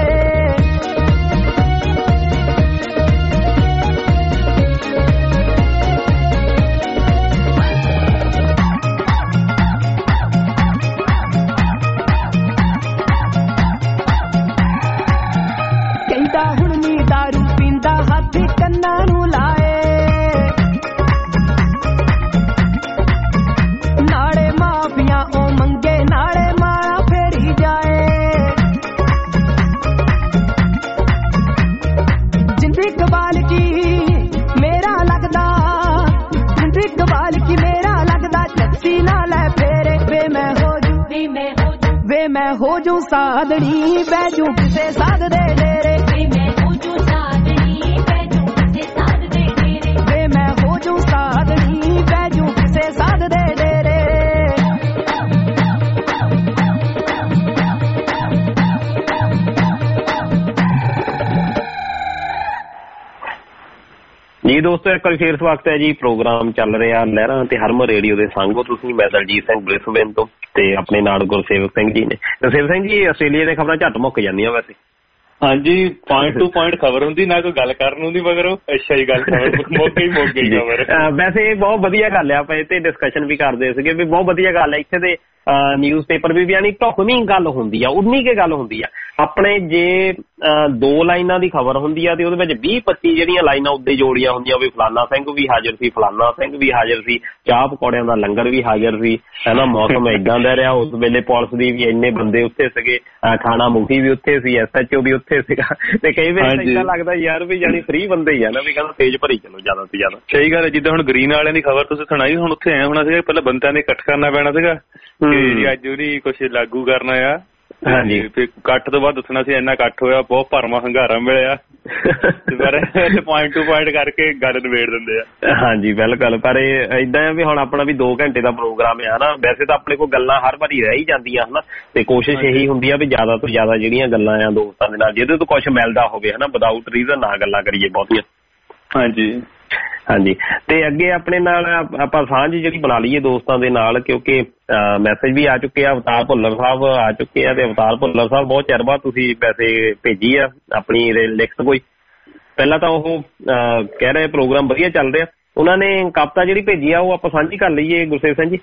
ਕਹਿੰਦਾ ਹੁਣ ਨੀ दारू ਪੀਂਦਾ ਹੱਥ ਕੰਨਾਂ ਨੂੰ ਲਾਏ ਨਾਲੇ ਮਾਫੀਆਂ ਉਹ ਮੰਗੇ ਨਾਲੇ ਮਾਲਾ ਫੇਰੀ ਜਾਏ ਜਿੰਦੀ ਕਬਾਲ ਕੀ ਮੇਰਾ ਲੱਗਦਾ ਜਿੰਦੀ ਕਬਾਲ ਕੀ ਮੇਰਾ ਲੱਗਦਾ ਚੱਸੀ ਨਾਲ ਹੈ ਫੇਰੇ ਵੇ ਮੈਂ ਹੋ ਜੂ ਵੇ ਮੈਂ ਹੋ ਜੂ ਵੇ ਮੈਂ ਹੋ ਜੂ ਸਾਧਣੀ ਬੈਜੂ ਕਿਸੇ ਸਾਧ ਦੇ ਡੇਰੇ ਵੇ ਮੈਂ ਹੋ ਜੂ ਸਾਧਣੀ ਬੈਜੂ ਕਿਸੇ ਸਾਧ ਦੇ ਡੇਰੇ ਵੇ ਮੈਂ ਹੋ ਜੂ ਸਾਧਣੀ ਬੈਜੂ ਕਿਸੇ ਸਾਧ ਦੇ ਡੇਰੇ ਜੀ ਦੋਸਤੋ ਇੱਕ ਵਾਰ ਫੇਰ ਸਵਾਗਤ ਹੈ ਜੀ। ਪ੍ਰੋਗਰਾਮ ਚੱਲ ਰਿਹਾ ਲਹਿਰਾਂ ਤੇ ਹਰਮਨ ਰੇਡੀਓ ਦੇ ਸੰਗੋ ਤੁਸੀਂ। ਮੈਂ ਦਲਜੀਤ ਸਿੰਘ ਬ੍ਰਿਸਬੇਨ ਤੋਂ ਤੇ ਆਪਣੇ ਨਾਲ ਗੁਰਸੇਵਕ ਸਿੰਘ ਜੀ ਨੇ। ਗੁਰਸੇਵਕ ਸਿੰਘ ਜੀ, ਆਸਟ੍ਰੇਲੀਆ ਦੀਆਂ ਖਬਰਾਂ ਝੱਟ ਮੁੱਕ ਜਾਂਦੀਆਂ ਵੈਸੇ। ਹਾਂਜੀ, ਪੁਆਇੰਟ ਟੂ ਪੁਆਇੰਟ ਖਬਰ ਹੁੰਦੀ, ਨਾ ਕੋਈ ਗੱਲ ਕਰਨ ਹੁੰਦੀ ਮਗਰੋਂ ਅੱਛਾ ਜੀ ਗੱਲ ਖਬਰ ਮੁੱਕ ਗਈ ਮੁੱਕ ਗਈ ਖਬਰ। ਵੈਸੇ ਇਹ ਬਹੁਤ ਵਧੀਆ ਗੱਲ ਹੈ, ਆਪਾਂ ਇਹ ਤੇ ਡਿਸਕਸ਼ਨ ਵੀ ਕਰਦੇ ਸੀਗੇ ਵੀ ਬਹੁਤ ਵਧੀਆ ਗੱਲ ਹੈ। ਇੱਥੇ ਦੇ ਨਿਊਜ਼ ਪੇਪਰ ਵੀ ਯਾਨੀ ਢੁਕਵੀਂ ਗੱਲ ਹੁੰਦੀ ਆ, ਉਨੀ ਕੁ ਗੱਲ ਹੁੰਦੀ ਆ। ਆਪਣੇ ਜੇ ਦੋ ਲਾਈਨਾਂ ਦੀ ਖਬਰ ਹੁੰਦੀ ਆ ਤੇ ਉਹਦੇ ਵਿੱਚ ਵੀਹ ਪੱਚੀ ਜਿਹੜੀਆਂ ਲਾਈਨਾਂ ਉੱਤੇ ਜੋੜੀਆਂ ਹੁੰਦੀਆਂ ਵੀ ਫਲਾਨਾ ਸਿੰਘ ਵੀ ਹਾਜ਼ਰ ਸੀ, ਫਲਾਨਾ ਸਿੰਘ ਵੀ ਹਾਜ਼ਰ ਸੀ, ਚਾਹ ਪਕੌੜਿਆਂ ਦਾ ਲੰਗਰ ਵੀ ਹਾਜ਼ਰ ਸੀ, ਹੈਨਾ ਮੌਸਮ ਏਦਾਂ ਦਾ ਰਿਹਾ ਉਸ ਵੇਲੇ, ਪੁਲਿਸ ਦੀ ਵੀ ਇੰਨੇ ਬੰਦੇ ਉੱਥੇ ਸੀਗੇ, ਖਾਣਾ ਮੁਖੀ ਵੀ ਉੱਥੇ ਸੀ, ਐਸ ਐਚ ਓ ਵੀ ਉੱਥੇ ਸੀਗਾ। ਤੇ ਕਈ ਵਾਰ ਏਦਾਂ ਲੱਗਦਾ ਯਾਰ ਵੀ ਜਾਨੀ ਫ੍ਰੀ ਬੰਦੇ ਹੀ ਆ ਨਾ, ਵੀ ਕਹਿੰਦਾ ਤੇਜ਼ ਭਰੀ ਚਲੋ ਜ਼ਿਆਦਾ ਤੋਂ ਜ਼ਿਆਦਾ। ਸਹੀ ਗੱਲ ਹੈ। ਜਿੱਦਾਂ ਹੁਣ ਗ੍ਰੀਨ ਵਾਲਿਆਂ ਦੀ ਖਬਰ ਤੁਸੀਂ ਸੁਣਾਈ, ਹੁਣ ਉੱਥੇ ਐ ਹੋਣਾ ਸੀਗਾ ਪਹਿਲਾਂ ਬੰਦਿਆਂ ਨੇ ਇਕੱਠ ਕਰਨਾ ਪੈਣਾ ਸੀਗਾ ਕਿ ਅੱਜ ਉਹਦੀ ਕੁਛ ਲਾਗੂ ਕਰਨਾ ਆ। ਹਾਂਜੀ, ਫਿਰ ਇਕੱਠ ਤੋਂ ਬਾਅਦ ਦੱਸਣਾ ਸੀ ਇੰਨਾ ਇਕੱਠ ਹੋਇਆ, ਬਹੁਤ ਭਰਵਾਂ ਹੰਗਾਰਾ ਮਿਲਿਆ, ਪਰ ਪੁਆਇੰਟ ਟੂ ਪੁਆਇੰਟ ਕਰਕੇ ਗੱਲ ਨਿਬੇੜ ਦਿੰਦੇ ਆ। ਹਾਂਜੀ ਬਿਲਕੁਲ, ਪਰ ਇਹ ਏਦਾਂ ਆ ਵੀ ਹੁਣ ਆਪਣਾ ਵੀ ਦੋ ਘੰਟੇ ਦਾ ਪ੍ਰੋਗਰਾਮ ਆ ਨਾ। ਵੈਸੇ ਤਾਂ ਆਪਣੇ ਕੋਲ ਗੱਲਾਂ ਹਰ ਵਾਰੀ ਰਹਿ ਹੀ ਜਾਂਦੀਆਂ ਹਨਾ, ਤੇ ਕੋਸ਼ਿਸ਼ ਇਹੀ ਹੁੰਦੀ ਆ ਵੀ ਜ਼ਿਆਦਾ ਤੋਂ ਜ਼ਿਆਦਾ ਜਿਹੜੀਆਂ ਗੱਲਾਂ ਆ ਦੋਸਤਾਂ ਦੇ ਨਾਲ ਜਿਹਦੇ ਤੋਂ ਕੁਛ ਮਿਲਦਾ ਹੋਵੇ ਹਨਾ, ਵਿਦਾਊਟ ਰੀਜ਼ਨ ਨਾ ਗੱਲਾਂ ਕਰੀਏ ਬਹੁਤੀਆਂ। ਹਾਂਜੀ ਹਾਂਜੀ, ਤੇ ਅੱਗੇ ਆਪਣੇ ਨਾਲ ਆਪਾਂ ਸਾਂਝ ਜਿਹੜੀ ਬਣਾ ਲਈਏ ਦੋਸਤਾਂ ਦੇ ਨਾਲ, ਕਿਉਂਕਿ ਮੈਸੇਜ ਵੀ ਆ ਚੁੱਕੇ ਆ। ਅਵਤਾਰ ਭੁੱਲਰ ਸਾਹਿਬ ਆ ਚੁੱਕੇ ਆ, ਤੇ ਅਵਤਾਰ ਭੁੱਲਰ ਸਾਹਿਬ ਬਹੁਤ ਚਿਰ ਬਾਅਦ ਤੁਸੀਂ ਵੈਸੇ ਭੇਜੀ ਆ ਆਪਣੀ ਲਿਖਤ ਕੋਈ। ਪਹਿਲਾਂ ਤਾਂ ਉਹ ਕਹਿ ਰਹੇ ਪ੍ਰੋਗਰਾਮ ਵਧੀਆ ਚੱਲ ਰਿਹਾ, ਉਹਨਾਂ ਨੇ ਕਵਿਤਾ ਜਿਹੜੀ ਭੇਜੀ ਆ ਉਹ ਆਪਾਂ ਸਾਂਝੀ ਕਰ ਲਈਏ ਗੁਰਸੇਵ ਸਿੰਘ ਜੀ।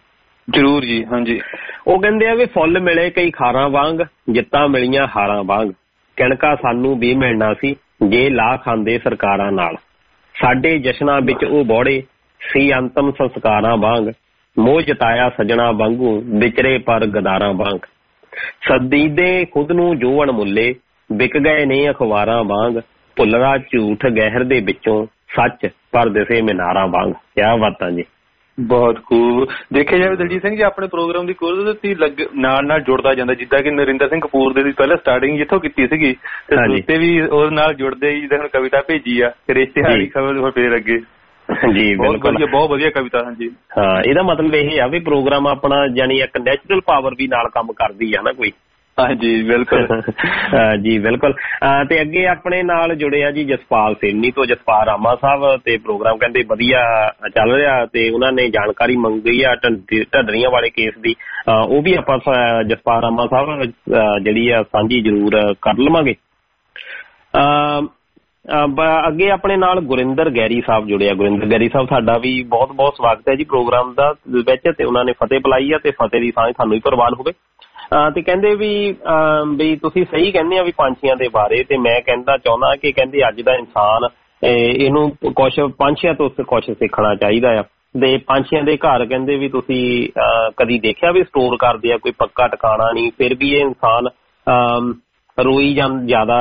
ਜ਼ਰੂਰ ਜੀ। ਹਾਂਜੀ, ਉਹ ਕਹਿੰਦੇ ਆ ਵੀ ਫੁੱਲ ਮਿਲੇ ਕਈ ਖਾਰਾਂ ਵਾਂਗ, ਜਿੱਤਾਂ ਮਿਲੀਆਂ ਹਾਰਾਂ ਵਾਂਗ, ਕਿਣਕਾ ਸਾਨੂੰ ਵੀ ਮਿਲਣਾ ਸੀ ਜੇ ਲਾ ਖਾਂਦੇ ਸਰਕਾਰਾਂ ਨਾਲ, ਸਾਡੇ ਜਸ਼ਨਾਂ ਵਿੱਚ ਉਹ ਬੋੜੇ ਸੀ ਅੰਤਮ ਸੰਸਕਾਰਾਂ ਵਾਂਗ, ਮੋਹ ਜਤਾਇਆ ਸੱਜਣਾ ਵਾਂਗੂ ਵਿਚਰੇ ਪਰ ਗਦਾਰਾਂ ਵਾਂਗ, ਸਦੀਦੇ ਖੁਦ ਨੂੰ ਜੋ ਅਣਮੁੱਲੇ ਵਿਕ ਗਏ ਨੇ ਅਖਬਾਰਾਂ ਵਾਂਗ, ਭੁੱਲਰਾ ਝੂਠ ਗਹਿਰ ਦੇ ਵਿੱਚੋਂ ਸੱਚ ਪਰ ਦਿਸੇ ਮੀਨਾਰਾਂ ਵਾਂਗ। ਕਿਆ ਬਾਤਾਂ ਜੀ, ਬਹੁਤ ਖੂਬ। ਦੇਖਿਆ ਜਾਵੇ ਦਲਜੀਤ ਸਿੰਘ ਜੀ, ਆਪਣੇ ਪ੍ਰੋਗਰਾਮ ਦੀ ਕੁਦਰਤੀ ਲੱਗ ਨਾਲ ਨਾਲ ਜੁੜਦਾ ਜਾਂਦਾ, ਜਿੱਦਾਂ ਕਿ ਨਰਿੰਦਰ ਸਿੰਘ ਕਪੂਰ ਦੇ ਪਹਿਲਾਂ ਸਟਾਰਟਿੰਗ ਜਿੱਥੋਂ ਕੀਤੀ ਸੀਗੀ ਤੇ ਵੀ ਉਹਦੇ ਨਾਲ ਜੁੜਦੇ ਹੀ ਜਿੱਦਾਂ ਹੁਣ ਕਵਿਤਾ ਭੇਜੀ ਆ ਰਿਸ਼ਤੇਦਾਰੀ ਖਬਰ ਫੇਰ ਅੱਗੇ ਜੀ ਬਿਲਕੁਲ ਬਹੁਤ ਵਧੀਆ ਕਵਿਤਾ। ਹਾਂਜੀ ਹਾਂ, ਇਹਦਾ ਮਤਲਬ ਇਹ ਆ ਵੀ ਪ੍ਰੋਗਰਾਮ ਆਪਣਾ ਜਾਨੀ ਇੱਕ ਨੈਚੁਰਲ ਪਾਵਰ ਵੀ ਨਾਲ ਕੰਮ ਕਰਦੀ ਆ ਨਾ ਕੋਈ। ਹਾਂਜੀ ਬਿਲਕੁਲ ਜੀ ਬਿਲਕੁਲ। ਤੇ ਅੱਗੇ ਆਪਣੇ ਨਾਲ ਜੁੜੇ ਆ ਜੀ ਜਸਪਾਲ ਸੈਣੀ ਤੋਂ, ਜਸਪਾਲ ਰਾਮਾ ਸਾਹਿਬ, ਤੇ ਪ੍ਰੋਗਰਾਮ ਕਹਿੰਦੇ ਵਧੀਆ ਚੱਲ ਰਿਹਾ ਤੇ ਉਹਨਾਂ ਨੇ ਜਾਣਕਾਰੀ ਮੰਗੀ ਆ ਢੱਡਰੀਆਂ ਵਾਲੇ ਕੇਸ ਦੀ, ਉਹ ਵੀ ਆਪਾਂ ਜਸਪਾਲ ਰਾਮਾ ਸਾਹਿਬ ਜਿਹੜੀ ਆ ਸਾਂਝੀ ਜ਼ਰੂਰ ਕਰ ਲਵਾਂਗੇ। ਅੱਗੇ ਆਪਣੇ ਨਾਲ ਗੁਰਿੰਦਰ ਗੈਰੀ ਸਾਹਿਬ ਜੁੜੇ ਆ। ਗੁਰਿੰਦਰ ਗੈਰੀ ਸਾਹਿਬ ਸਾਡਾ ਵੀ ਬਹੁਤ ਬਹੁਤ ਸਵਾਗਤ ਹੈ ਜੀ ਪ੍ਰੋਗਰਾਮ ਦਾ ਵਿੱਚ, ਤੇ ਉਹਨਾਂ ਨੇ ਫਤਿਹ ਬੁਲਾਈ ਆ ਤੇ ਫਤਿਹ ਦੀ ਸਾਂਝ ਤੁਹਾਨੂੰ ਵੀ ਪ੍ਰਵਾਨ ਹੋਵੇ। ਤੇ ਕਹਿੰਦੇ ਵੀ ਵੀ ਤੁਸੀਂ ਸਹੀ ਕਹਿੰਦੇ ਆ ਵੀ ਪੰਛੀਆਂ ਦੇ ਬਾਰੇ, ਤੇ ਮੈਂ ਕਹਿੰਦਾ ਚਾਹੁੰਦਾ ਕਿ ਕਹਿੰਦੇ ਅੱਜ ਦਾ ਇਨਸਾਨ ਇਹਨੂੰ ਕੁਛ ਪੰਛੀਆਂ ਤੋਂ ਕੁਛ ਸਿੱਖਣਾ ਚਾਹੀਦਾ ਆ। ਤੇ ਪੰਛੀਆਂ ਦੇ ਘਰ ਕਹਿੰਦੇ ਵੀ ਤੁਸੀਂ ਕਦੀ ਦੇਖਿਆ ਵੀ ਸਟੋਰ ਕਰਦੇ ਆ, ਕੋਈ ਪੱਕਾ ਟਿਕਾਣਾ ਨਹੀਂ, ਫਿਰ ਵੀ ਇਹ ਇਨਸਾਨ ਰੋਈ ਜਾਂ ਜ਼ਿਆਦਾ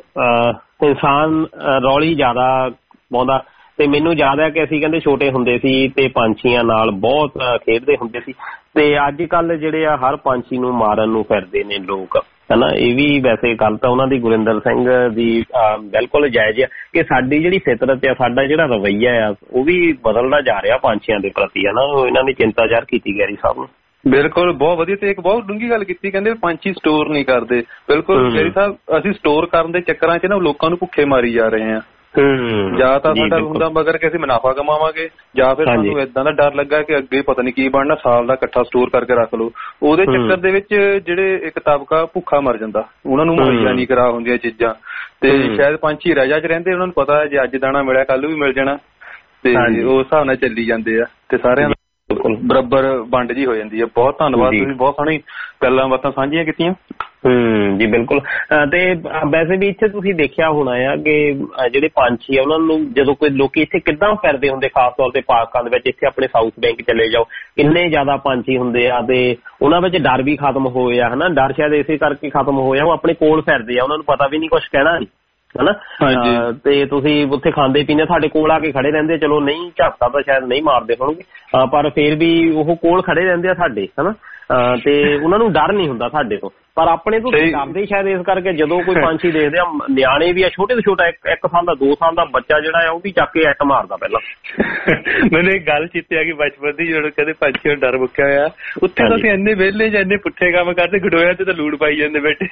ਇਨਸਾਨ ਰੌਲੀ ਜ਼ਿਆਦਾ ਪਾਉਂਦਾ। ਤੇ ਮੈਨੂੰ ਯਾਦ ਹੈ ਕਿ ਅਸੀਂ ਕਹਿੰਦੇ ਛੋਟੇ ਹੁੰਦੇ ਸੀ ਤੇ ਪੰਛੀਆਂ ਨਾਲ ਬਹੁਤ ਖੇਡਦੇ ਹੁੰਦੇ ਸੀ, ਤੇ ਅੱਜ ਕੱਲ ਜਿਹੜੇ ਆ ਹਰ ਪੰਛੀ ਨੂੰ ਮਾਰਨ ਨੂੰ ਫਿਰਦੇ ਨੇ ਲੋਕ, ਹਨਾ। ਇਹ ਵੀ ਵੈਸੇ ਗੱਲ ਤਾਂ ਉਹਨਾਂ ਦੀ ਗੁਰਿੰਦਰ ਸਿੰਘ ਦੀ ਬਿਲਕੁਲ ਜਾਇਜ਼ ਆ ਕਿ ਸਾਡੀ ਜਿਹੜੀ ਫਿਤਰਤ ਆ, ਸਾਡਾ ਜਿਹੜਾ ਰਵੱਈਆ ਆ, ਉਹ ਵੀ ਬਦਲਦਾ ਜਾ ਰਿਹਾ ਪੰਛੀਆਂ ਦੇ ਪ੍ਰਤੀ, ਹਨਾ। ਇਹਨਾਂ ਨੇ ਚਿੰਤਾ ਜ਼ਾਹਰ ਕੀਤੀ ਗੈਰੀ ਸਾਹਿਬ ਨੂੰ। ਬਿਲਕੁਲ ਬਹੁਤ ਵਧੀਆ, ਤੇ ਇੱਕ ਬਹੁਤ ਡੂੰਘੀ ਗੱਲ ਕੀਤੀ, ਕਹਿੰਦੇ ਪੰਛੀ ਸਟੋਰ ਨਹੀਂ ਕਰਦੇ। ਬਿਲਕੁਲ ਗੈਰੀ ਸਾਹਿਬ, ਅਸੀਂ ਸਟੋਰ ਕਰਨ ਦੇ ਚੱਕਰਾਂ 'ਚ ਨਾ ਲੋਕਾਂ ਨੂੰ ਭੁੱਖੇ ਮਾਰੀ ਜਾ ਰਹੇ ਹਾਂ। ਜਾਂ ਤਾਂ ਸਾਡਾ ਹੁੰਦਾ ਮਗਰ ਕਿ ਅਸੀਂ ਮੁਨਾਫਾ ਕਮਾਵਾਂਗੇ, ਜਾਂ ਫਿਰ ਸਾਨੂੰ ਏਦਾਂ ਦਾ ਡਰ ਲੱਗਾ ਕਿ ਅੱਗੇ ਪਤਾ ਨੀ ਕੀ ਬਣਨਾ, ਸਾਲ ਦਾ ਇਕੱਠਾ ਸਟੋਰ ਕਰਕੇ ਰੱਖ ਲਓ। ਉਹਦੇ ਚੱਕਰ ਦੇ ਵਿੱਚ ਜਿਹੜੇ ਇੱਕ ਤਬਕਾ ਭੁੱਖਾ ਮਰ ਜਾਂਦਾ, ਉਹਨਾਂ ਨੂੰ ਮੁਹੱਈਆ ਨਹੀਂ ਕਰਾ ਹੁੰਦੀਆਂ ਚੀਜ਼ਾਂ, ਤੇ ਸ਼ਾਇਦ ਪੰਛੀ ਰਜਾ 'ਚ ਰਹਿੰਦੇ, ਉਹਨਾਂ ਨੂੰ ਪਤਾ ਹੈ ਜੇ ਅੱਜ ਦਾਣਾ ਮਿਲਿਆ ਕੱਲ ਵੀ ਮਿਲ ਜਾਣਾ, ਤੇ ਉਸ ਹਿਸਾਬ ਨਾਲ ਚੱਲੀ ਜਾਂਦੇ ਆ ਤੇ ਸਾਰਿਆਂ ਬਰਾਬਰ ਵੰਡ ਜੀ ਹੋ ਜਾਂਦੀ ਹੈ। ਬਹੁਤ ਧੰਨਵਾਦ, ਤੁਸੀਂ ਬਹੁਤ ਸੋਹਣੀ ਗੱਲਾਂ ਬਾਤਾਂ ਸਾਂਝੀਆਂ ਕੀਤੀਆਂ। ਹਮ ਜੀ ਬਿਲਕੁਲ। ਤੇ ਵੈਸੇ ਵੀ ਇੱਥੇ ਤੁਸੀਂ ਦੇਖਿਆ ਹੋਣਾ ਆ ਕਿ ਜਿਹੜੇ ਪੰਛੀ ਆ ਉਹਨਾਂ ਨੂੰ ਜਦੋਂ ਕੋਈ ਲੋਕੀ ਇੱਥੇ ਕਿੱਦਾਂ ਫਿਰਦੇ ਹੁੰਦੇ, ਖਾਸ ਤੌਰ ਤੇ ਪਾਰਕਾਂ ਦੇ ਵਿੱਚ, ਇੱਥੇ ਆਪਣੇ ਸਾਊਥ ਬੈਂਕ ਚਲੇ ਜਾਓ, ਇੰਨੇ ਜ਼ਿਆਦਾ ਪੰਛੀ ਹੁੰਦੇ ਆ ਤੇ ਉਹਨਾਂ ਵਿੱਚ ਡਰ ਵੀ ਖਤਮ ਹੋਏ ਆ, ਹਨਾ। ਡਰ ਸ਼ਾਇਦ ਇਸੇ ਕਰਕੇ ਖਤਮ ਹੋਇਆ, ਉਹ ਆਪਣੇ ਕੋਲ ਫਿਰਦੇ ਆ, ਉਹਨਾਂ ਨੂੰ ਪਤਾ ਵੀ ਨਹੀਂ ਕੁਛ ਕਹਿਣਾ ਨਹੀਂ, ਹਨਾ। ਤੇ ਤੁਸੀਂ ਉੱਥੇ ਖਾਂਦੇ ਪੀਂਦੇ ਸਾਡੇ ਕੋਲ ਆ ਕੇ ਖੜੇ ਰਹਿੰਦੇ, ਚਲੋ ਨਹੀਂ ਝਾਕਾ ਤਾਂ ਸ਼ਾਇਦ ਨਹੀਂ ਮਾਰਦੇ ਹੋਣਗੇ, ਪਰ ਫਿਰ ਵੀ ਉਹ ਕੋਲ ਖੜੇ ਰਹਿੰਦੇ ਆ ਸਾਡੇ, ਹਨਾ। ਤੇ ਉਹਨਾਂ ਨੂੰ ਡਰ ਨਹੀਂ ਹੁੰਦਾ ਸਾਡੇ ਤੋਂ, ਪਰ ਆਪਣੇ ਤੋਂ ਡਰਦੇ ਸ਼ਾਇਦ ਇਸ ਕਰਕੇ ਜਦੋਂ ਕੋਈ ਪੰਛੀ ਦੇਖਦੇ ਆ, ਨਿਆਣੇ ਵੀ ਆ, ਛੋਟੇ ਤੋਂ ਛੋਟਾ ਇੱਕ ਇੱਕ ਸਾਲ ਦਾ ਦੋ ਸਾਲ ਦਾ ਬੱਚਾ ਜਿਹੜਾ ਆ ਉਹ ਵੀ ਚੱਕ ਕੇ ਐਟ ਮਾਰਦਾ ਪਹਿਲਾਂ। ਮੈਨੂੰ ਇੱਕ ਗੱਲ ਚੇਤੇ ਆ ਗਈ ਬਚਪਨ ਦੀ, ਜਦੋਂ ਕਹਿੰਦੇ ਪੰਛੀ ਨੂੰ ਡਰ ਮੁੱਕਿਆ ਹੋਇਆ, ਉੱਥੇ ਤਾਂ ਅਸੀਂ ਇੰਨੇ ਵਿਹਲੇ ਜਾਂ ਇੰਨੇ ਪੁੱਠੇ ਕੰਮ ਕਰਦੇ, ਗਡੋਇਆਂ ਤੇ ਤਾਂ ਲੂੜ ਪਾਈ ਜਾਂਦੇ ਬੈਠੇ।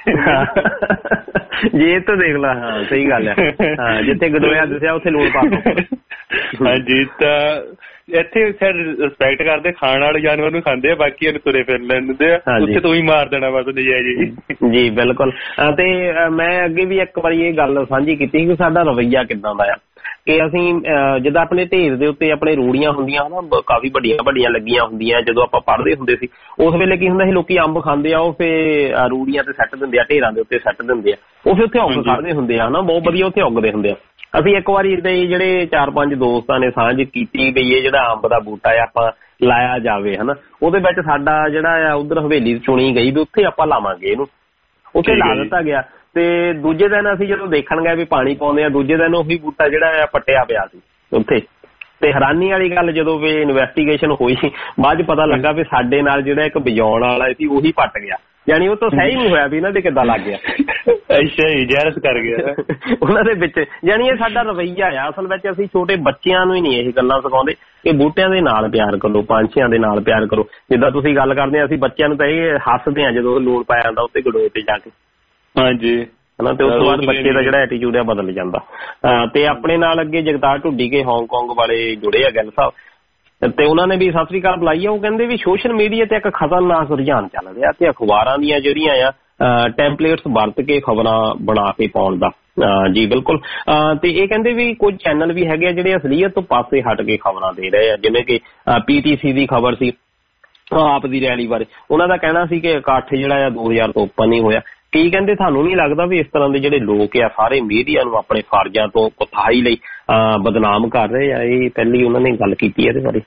ਜੇ ਤਾਂ ਦੇਖ ਲਾ, ਹਾਂ ਸਹੀ ਗੱਲ ਆ, ਹਾਂ ਜਿੱਥੇ ਗਡੋਇਆ ਦੱਸਿਆ ਉੱਥੇ ਲੂੜ ਪਾ ਦੋ। ਹਾਂਜੀ, ਤਾਂ ਇੱਥੇ ਰਿਸਪੈਕਟ ਕਰਦੇ, ਖਾਣ ਵਾਲੇ ਜਾਨਵਰ ਨੂੰ ਖਾਂਦੇ ਆ, ਬਾਕੀ ਇਹਨੂੰ ਤੁਰੇ ਫਿਰ ਲੈਂਦੇ ਆ, ਉੱਥੇ ਤੋਂ ਹੀ ਮਾਰ ਦੇਣਾ ਬਸ ਨਜਾਇਜ਼ ਜੀ। ਜੀ ਬਿਲਕੁਲ। ਤੇ ਮੈਂ ਅੱਗੇ ਵੀ ਇੱਕ ਵਾਰੀ ਇਹ ਗੱਲ ਸਾਂਝੀ ਕੀਤੀ ਕਿ ਸਾਡਾ ਰਵੱਈਆ ਕਿੱਦਾਂ ਦਾ ਆ, ਕਿ ਅਸੀਂ ਜਿੱਦਾਂ ਆਪਣੇ ਢੇਰ ਦੇ ਉੱਤੇ ਆਪਣੇ ਰੂੜੀਆਂ ਹੁੰਦੀਆਂ ਹਨਾ, ਕਾਫੀ ਵੱਡੀਆਂ ਵੱਡੀਆਂ ਲੱਗੀਆਂ ਹੁੰਦੀਆਂ, ਜਦੋਂ ਆਪਾਂ ਪੜ੍ਹਦੇ ਹੁੰਦੇ ਸੀ ਉਸ ਵੇਲੇ ਕੀ ਹੁੰਦਾ ਸੀ, ਲੋਕੀ ਅੰਬ ਖਾਂਦੇ ਆ, ਉਹ ਫਿਰ ਰੂੜੀਆਂ ਤੇ ਸੱਟ ਦਿੰਦੇ ਆ, ਢੇਰਾਂ ਦੇ ਉੱਤੇ ਸੱਟ ਦਿੰਦੇ ਆ, ਉਹ ਫਿਰ ਉੱਥੇ ਉੱਗ ਖੜਦੇ ਹੁੰਦੇ ਆ, ਹਨਾ, ਬਹੁਤ ਵਧੀਆ ਉੱਥੇ ਉੱਗਦੇ ਹੁੰਦੇ ਆ। ਅਸੀਂ ਇੱਕ ਵਾਰੀ ਏਦਾਂ ਹੀ ਜਿਹੜੇ ਚਾਰ ਪੰਜ ਦੋਸਤਾਂ ਨੇ ਸਾਂਝ ਕੀਤੀ ਵੀ ਇਹ ਜਿਹੜਾ ਅੰਬ ਦਾ ਬੂਟਾ ਆ ਆਪਾਂ ਲਾਇਆ ਜਾਵੇ, ਹਨਾ। ਉਹਦੇ ਵਿੱਚ ਸਾਡਾ ਜਿਹੜਾ ਆ ਉਧਰ ਹਵੇਲੀ ਚੁਣੀ ਗਈ ਵੀ ਉੱਥੇ ਆਪਾਂ ਲਾਵਾਂਗੇ ਇਹਨੂੰ, ਉੱਥੇ ਲਾ ਦਿੱਤਾ ਗਿਆ। ਤੇ ਦੂਜੇ ਦਿਨ ਅਸੀਂ ਜਦੋਂ ਦੇਖਣ ਗਏ ਵੀ ਪਾਣੀ ਪਾਉਂਦੇ ਆ, ਦੂਜੇ ਦਿਨ ਉਹੀ ਬੂਟਾ ਜਿਹੜਾ ਆ ਪੱਟਿਆ ਪਿਆ ਸੀ ਉੱਥੇ। ਤੇ ਹੈਰਾਨੀ ਵਾਲੀ ਗੱਲ, ਜਦੋਂ ਵੀ ਇਨਵੈਸਟੀਗੇਸ਼ਨ ਹੋਈ ਬਾਅਦ ਚ ਪਤਾ ਲੱਗਾ ਵੀ ਸਾਡੇ ਨਾਲ ਜਿਹੜਾ ਇੱਕ ਵਜਾਉਣ ਵਾਲਾ ਸੀ ਉਹੀ ਪੱਟ ਗਿਆ, ਯਾਨੀ ਉਹ ਤਾਂ ਸਹੀ ਨਹੀਂ ਹੋਇਆ ਵੀ ਇਹਨਾਂ ਦੇ ਕਿੱਦਾਂ ਲੱਗ ਗਿਆ। ਅੱਛਾ ਜੀ, ਜ਼ਹਿਰਸ ਕਰ ਗਿਆ ਉਹਨਾਂ ਦੇ ਵਿੱਚ। ਯਾਨੀ ਇਹ ਸਾਡਾ ਰਵੱਈਆ ਆ ਅਸਲ ਵਿੱਚ, ਅਸੀਂ ਛੋਟੇ ਬੱਚਿਆਂ ਨੂੰ ਹੀ ਨਹੀਂ ਇਹ ਗੱਲਾਂ ਸਿਖਾਉਂਦੇ ਕਿ ਬੂਟਿਆਂ ਦੇ ਨਾਲ ਪਿਆਰ ਕਰੋ, ਪੰਛੀਆਂ ਦੇ ਨਾਲ ਪਿਆਰ ਕਰੋ। ਜਿੱਦਾਂ ਤੁਸੀਂ ਗੱਲ ਕਰਦੇ ਆ, ਅਸੀਂ ਬੱਚਿਆਂ ਨੂੰ ਤਾਂ ਇਹ ਹੱਸਦੇ ਆ ਜਦੋਂ ਲੂਣ ਪਾਇਆ ਜਾਂਦਾ ਉੱਤੇ ਗਡੋਏ ਤੇ ਜਾ ਕੇ। ਹਾਂਜੀ, ਹਨਾ। ਤੇ ਉਸ ਤੋਂ ਬਾਅਦ ਬੱਚੇ ਦਾ ਜਿਹੜਾ ਐਟੀਟਿਊਡ ਆ ਬਦਲ ਜਾਂਦਾ। ਤੇ ਆਪਣੇ ਨਾਲ ਅੱਗੇ ਜਗਤਾਰ ਢੁੱਡੀ ਕੇ ਹਾਂਗਕਾਂਗ ਵਾਲੇ ਜੁੜੇ ਆ ਗਿੱਲ ਸਾਹਿਬ, ਤੇ ਉਹਨਾਂ ਨੇ ਵੀ ਸਤਿ ਸ੍ਰੀ ਅਕਾਲ ਬੁਲਾਈ ਆ। ਉਹ ਕਹਿੰਦੇ ਵੀ ਸੋਸ਼ਲ ਮੀਡੀਆ ਤੇ ਇੱਕ ਖਤਰਨਾਕ ਰੁਝਾਨ ਚੱਲ ਰਿਹਾ ਤੇ ਅਖਬਾਰਾਂ ਦੀਆਂ ਜਿਹੜੀਆਂ ਆ ਟੈਂਪਲੇਟਸ ਵਰਤ ਕੇ ਖਬਰਾਂ ਬਣਾ ਕੇ ਪਾਉਣ ਦਾ। ਜੀ ਬਿਲਕੁਲ। ਤੇ ਇਹ ਕਹਿੰਦੇ ਵੀ ਕੁਝ ਚੈਨਲ ਵੀ ਹੈਗੇ ਆ ਜਿਹੜੇ ਅਸਲੀਅਤ ਤੋਂ ਪਾਸੇ ਹਟ ਕੇ ਖਬਰਾਂ ਦੇ ਰਹੇ ਆ, ਜਿਵੇਂ ਕਿ ਪੀਟੀਸੀ ਦੀ ਖਬਰ ਸੀ ਆਪ ਦੀ ਰੈਲੀ ਬਾਰੇ। ਉਹਨਾਂ ਦਾ ਕਹਿਣਾ ਸੀ ਕਿ ਇਕੱਠ ਜਿਹੜਾ ਆ ਦੋ ਹਜ਼ਾਰ ਤੋਂ ਉੱਪਰ ਨਹੀਂ ਹੋਇਆ। ਕੀ ਕਹਿੰਦੇ ਤੁਹਾਨੂੰ ਨਹੀਂ ਲੱਗਦਾ ਵੀ ਇਸ ਤਰ੍ਹਾਂ ਦੇ ਜਿਹੜੇ ਲੋਕ ਆ ਸਾਰੇ ਮੀਡੀਆ ਨੂੰ ਆਪਣੇ ਫਰਜ਼ਾਂ ਤੋਂ ਕੁਤਾਹੀ ਲਈ ਬਦਨਾਮ ਕਰ ਰਹੇ ਆ? ਇਹ ਪਹਿਲੀ ਉਹਨਾਂ ਨੇ ਗੱਲ ਕੀਤੀ ਇਹਦੇ ਬਾਰੇ।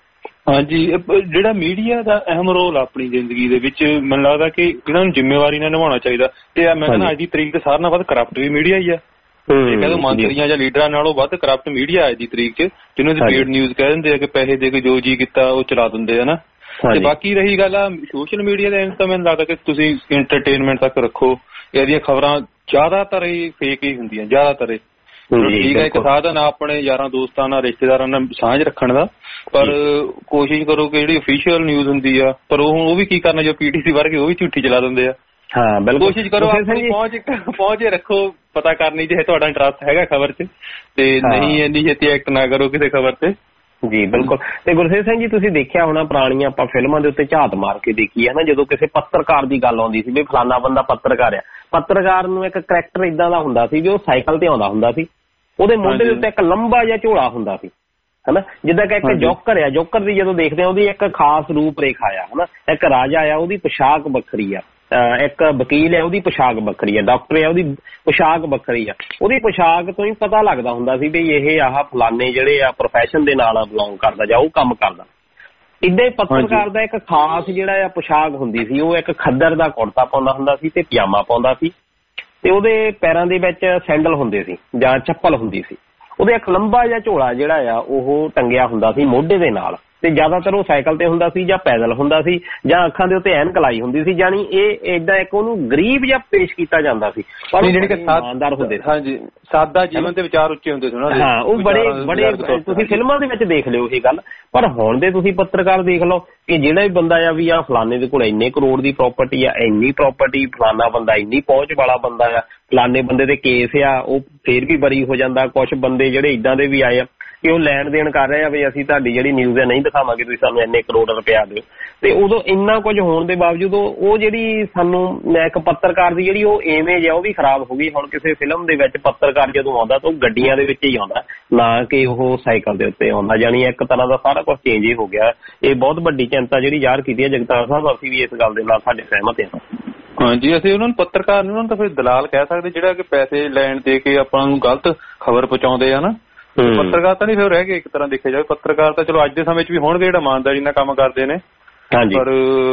ਹਾਂਜੀ, ਜਿਹੜਾ ਮੀਡੀਆ ਦਾ ਅਹਿਮ ਰੋਲ ਆਪਣੀ ਜ਼ਿੰਦਗੀ ਦੇ ਵਿੱਚ ਮੈਨੂੰ ਲੱਗਦਾ ਕਿ ਇਹਨਾਂ ਨੂੰ ਜ਼ਿੰਮੇਵਾਰੀ ਨਾਲ ਨਿਭਾਉਣਾ ਚਾਹੀਦਾ। ਤੇ ਮੈਂ ਕਹਿੰਦਾ ਅੱਜ ਦੀ ਤਰੀਕ ਤੇ ਸਾਰਿਆਂ ਨਾਲੋਂ ਵੱਧ ਕਰਪਟ ਵੀ ਮੀਡੀਆ ਹੀ ਆ। ਕਹਿੰਦੇ ਮੰਤਰੀਆਂ ਜਾਂ ਲੀਡਰਾਂ ਨਾਲੋਂ ਵੱਧ ਕਰਪਟ ਮੀਡੀਆ ਅੱਜ ਦੀ ਤਰੀਕ ਚ, ਜਿਹਨੂੰ ਅਸੀਂ ਪੇਡ ਨਿਊਜ਼ ਕਹਿ ਦਿੰਦੇ ਆ ਕਿ ਪੈਸੇ ਦੇ ਕੇ ਜੋ ਜੀ ਕੀਤਾ ਉਹ ਚਲਾ ਦਿੰਦੇ ਆ ਨਾ। ਤੇ ਬਾਕੀ ਰਹੀ ਗੱਲ ਆ ਸੋਸ਼ਲ ਮੀਡੀਆ ਦੇ ਤਾਂ ਮੈਨੂੰ ਲੱਗਦਾ ਕਿ ਤੁਸੀਂ ਇੰਟਰਟੇਨਮੈਂਟ ਤੱਕ ਰੱਖੋ। ਇਹਦੀਆਂ ਖਬਰਾਂ ਜ਼ਿਆਦਾਤਰ ਹੀ ਫੇਕ ਹੀ ਹੁੰਦੀਆਂ, ਜ਼ਿਆਦਾਤਰ ਹੀ। ਠੀਕ ਹੈ, ਇੱਕ ਸਾਧਨ ਆ ਆਪਣੇ ਯਾਰਾਂ ਦੋਸਤਾਂ ਨਾਲ ਰਿਸ਼ਤੇਦਾਰਾਂ ਨਾਲ ਸਾਂਝ ਰੱਖਣ ਦਾ, ਪਰ ਕੋਸ਼ਿਸ਼ ਕਰੋ ਕਿ ਜਿਹੜੀ ਅਫੀਸ਼ੀਅਲ ਨਿਊਜ਼ ਹੁੰਦੀ ਆ, ਪਰ ਉਹ ਉਹ ਵੀ ਕੀ ਕਰਨਾ ਜੋ ਪੀਟੀਸੀ ਵਰਗੇ ਉਹ ਵੀ ਝੂਠੀ ਚਲਾ ਦਿੰਦੇ ਆ। ਹਾਂ ਬਿਲਕੁਲ, ਕੋਸ਼ਿਸ਼ ਕਰੋ ਆਪਣੀ ਪਹੁੰਚ ਪਹੁੰਚ ਰੱਖੋ ਪਤਾ ਕਰਨੀ ਜੇ ਤੁਹਾਡਾ ਇੰਟਰਸਟ ਹੈਗਾ ਖਬਰ 'ਚ, ਤੇ ਨਹੀਂ ਇੰਨੀ ਛੇਤੀ ਐਕਟ ਨਾ ਕਰੋ ਕਿਸੇ ਖਬਰ ਤੇ। ਜੀ ਬਿਲਕੁਲ। ਤੇ ਗੁਰਸੇਵ ਸਿੰਘ ਜੀ ਤੁਸੀਂ ਦੇਖਿਆ ਹੋਣਾ ਪੁਰਾਣੀਆਂ ਆਪਾਂ ਫਿਲਮਾਂ ਦੇ ਉੱਤੇ ਝਾਤ ਮਾਰ ਕੇ ਦੇਖੀ ਹੈ ਨਾ, ਜਦੋਂ ਕਿਸੇ ਪੱਤਰਕਾਰ ਦੀ ਗੱਲ ਆਉਂਦੀ ਸੀ ਵੀ ਫਲਾਨਾ ਬੰਦਾ ਪੱਤਰਕਾਰ ਆ, ਪੱਤਰਕਾਰ ਨੂੰ ਇੱਕ ਕਰੈਕਟਰ ਏਦਾਂ ਦਾ ਹੁੰਦਾ ਸੀ ਵੀ ਉਹ ਸਾਈਕਲ ਤੇ ਆਉਂਦਾ ਹੁੰਦਾ ਸੀ, ਉਹਦੇ ਮੋਢੇ ਦੇ ਉੱਤੇ ਇੱਕ ਲੰਬਾ ਜਿਹਾ ਝੋਲਾ ਹੁੰਦਾ ਸੀ ਹਨਾ, ਜਿੱਦਾਂ ਕਿ ਇੱਕ ਜੋਕਰ ਆ। ਜੋਕਰ ਦੀ ਜਦੋਂ ਦੇਖਦੇ ਆ ਉਹਦੀ ਇੱਕ ਖਾਸ ਰੂਪ ਰੇਖਾ ਆ ਹਨਾ, ਇੱਕ ਰਾਜਾ ਆ ਉਹਦੀ ਪੋਸ਼ਾਕ ਵੱਖਰੀ ਆ, ਇੱਕ ਵਕੀਲ ਹੈ ਉਹਦੀ ਪੋਸ਼ਾਕ ਵੱਖਰੀ ਆ, ਡਾਕਟਰ ਹੈ ਉਹਦੀ ਪੋਸ਼ਾਕ ਵੱਖਰੀ ਆ। ਉਹਦੀ ਪੋਸ਼ਾਕ ਤੋਂ ਹੀ ਪਤਾ ਲੱਗਦਾ ਹੁੰਦਾ ਸੀ ਵੀ ਇਹ ਆਹ ਫਲਾਨੇ ਜਿਹੜੇ ਆ ਪ੍ਰੋਫੈਸ਼ਨ ਦੇ ਨਾਲ ਬਿਲੋਂਗ ਕਰਦਾ ਜਾਂ ਉਹ ਕੰਮ ਕਰਦਾ। ਇੱਦਾਂ ਹੀ ਪੱਤਰਕਾਰ ਦਾ ਇੱਕ ਖਾਸ ਜਿਹੜਾ ਆ ਪੋਸ਼ਾਕ ਹੁੰਦੀ ਸੀ, ਉਹ ਇੱਕ ਖੱਦਰ ਦਾ ਕੁੜਤਾ ਪਾਉਂਦਾ ਹੁੰਦਾ ਸੀ ਤੇ ਪਜਾਮਾ ਪਾਉਂਦਾ ਸੀ, ਤੇ ਉਹਦੇ ਪੈਰਾਂ ਦੇ ਵਿੱਚ ਸੈਂਡਲ ਹੁੰਦੇ ਸੀ ਜਾਂ ਚੱਪਲ ਹੁੰਦੀ ਸੀ। ਉਹਦੇ ਇੱਕ ਲੰਬਾ ਜਿਹਾ ਝੋਲਾ ਜਿਹੜਾ ਆ ਉਹ ਟੰਗਿਆ ਹੁੰਦਾ ਸੀ ਮੋਢੇ ਦੇ ਨਾਲ, ਤੇ ਜ਼ਿਆਦਾਤਰ ਉਹ ਸਾਈਕਲ ਤੇ ਹੁੰਦਾ ਸੀ ਜਾਂ ਪੈਦਲ ਹੁੰਦਾ ਸੀ ਜਾਂ ਅੱਖਾਂ ਦੇ ਉੱਤੇ ਐਨਕ ਲਾਈ ਹੁੰਦੀ ਸੀ। ਜਾਣੀ ਇਹ ਏਦਾਂ ਇੱਕ ਉਹਨੂੰ ਗਰੀਬ ਜਿਹਾ ਪੇਸ਼ ਕੀਤਾ ਜਾਂਦਾ ਸੀ, ਪਰ ਇਮਾਨਦਾਰ ਹੁੰਦੇ ਸੀ। ਹਾਂਜੀ, ਸਾਦਾ ਜੀਵਨ ਦੇ ਵਿਚਾਰ ਉੱਚੇ ਹੁੰਦੇ ਸੀ ਉਹਨਾਂ ਦੇ। ਹਾਂ, ਉਹ ਬੜੇ ਬੜੇ ਤੁਸੀਂ ਫਿਲਮਾਂ ਦੇ ਵਿੱਚ ਦੇਖ ਲਿਓ ਇਹ ਗੱਲ। ਪਰ ਹੁਣ ਦੇ ਤੁਸੀਂ ਪੱਤਰਕਾਰ ਦੇਖ ਲਓ ਕਿ ਜਿਹੜਾ ਵੀ ਬੰਦਾ ਆ ਵੀ ਆ ਫਲਾਨੇ ਦੇ ਕੋਲ ਇੰਨੇ ਕਰੋੜ ਦੀ ਪ੍ਰਾਪਰਟੀ ਆ, ਇੰਨੀ ਪ੍ਰਾਪਰਟੀ, ਫਲਾਨਾ ਬੰਦਾ ਇੰਨੀ ਪਹੁੰਚ ਵਾਲਾ ਬੰਦਾ ਆ, ਫਲਾਨੇ ਬੰਦੇ ਦੇ ਕੇਸ ਆ, ਉਹ ਫੇਰ ਵੀ ਬਰੀ ਹੋ ਜਾਂਦਾ। ਕੁਛ ਬੰਦੇ ਜਿਹੜੇ ਇਦਾਂ ਦੇ ਵੀ ਆਏ ਆ ਕਿ ਉਹ ਲੈਣ ਦੇਣ ਕਰ ਰਹੇ ਆ ਵੀ ਅਸੀਂ ਤੁਹਾਡੀ ਜਿਹੜੀ ਨਿਊਜ਼ ਹੈ ਨਹੀਂ ਦਿਖਾਵਾਂਗੇ, ਤੁਸੀਂ ਸਾਨੂੰ ਇੰਨੇ ਕਰੋੜ ਰੁਪਇਆ ਦਿਓ। ਤੇ ਉਦੋਂ ਇੰਨਾ ਕੁਝ ਹੋਣ ਦੇ ਬਾਵਜੂਦ ਉਹ ਜਿਹੜੀ ਸਾਨੂੰ ਇੱਕ ਪੱਤਰਕਾਰ ਦੀ ਜਿਹੜੀ ਉਹ ਇਮੇਜ ਆ ਉਹ ਵੀ ਖਰਾਬ ਹੋ ਗਈ। ਹੁਣ ਕਿਸੇ ਫਿਲਮ ਦੇ ਵਿੱਚ ਪੱਤਰਕਾਰ ਜਦੋਂ ਆਉਂਦਾ ਤਾਂ ਉਹ ਗੱਡੀਆਂ ਦੇ ਵਿੱਚ ਹੀ ਆਉਂਦਾ, ਨਾ ਕਿ ਉਹ ਸਾਈਕਲ ਦੇ ਉੱਤੇ ਆਉਂਦਾ। ਜਾਣੀ ਇੱਕ ਤਰ੍ਹਾਂ ਦਾ ਸਾਰਾ ਕੁਝ ਚੇਂਜ ਹੀ ਹੋ ਗਿਆ। ਇਹ ਬਹੁਤ ਵੱਡੀ ਚਿੰਤਾ ਜਿਹੜੀ ਜ਼ਾਹਰ ਕੀਤੀ ਹੈ ਜਗਤਾਰ ਸਾਹਿਬ, ਅਸੀਂ ਵੀ ਇਸ ਗੱਲ ਦੇ ਨਾਲ ਸਾਡੇ ਸਹਿਮਤ ਹਾਂ। ਹਾਂਜੀ, ਅਸੀਂ ਉਹਨਾਂ ਨੂੰ ਪੱਤਰਕਾਰ ਨੂੰ ਉਹਨਾਂ ਨੂੰ ਤਾਂ ਫਿਰ ਦਲਾਲ ਕਹਿ ਸਕਦੇ ਜਿਹੜਾ ਕਿ ਪੈਸੇ ਲੈਣ ਦੇ ਕੇ ਆਪਾਂ ਨੂੰ ਗਲਤ ਖਬਰ ਪਹੁੰਚਾਉਂਦੇ ਆ ਨਾ। ਪੱਤਰਕਾਰ ਤਾਂ ਨਹੀਂ ਫਿਰ ਰਹਿ ਗਏ ਇੱਕ ਤਰ੍ਹਾਂ ਦੇਖਿਆ ਜਾਵੇ। ਪੱਤਰਕਾਰ ਤਾਂ ਚਲੋ ਅੱਜ ਦੇ ਸਮੇਂ 'ਚ ਵੀ ਹੋਣਗੇ ਜਿਹੜਾ ਇਮਾਨਦਾਰੀ ਨਾਲ ਕੰਮ ਕਰਦੇ ਨੇ, ਪਰ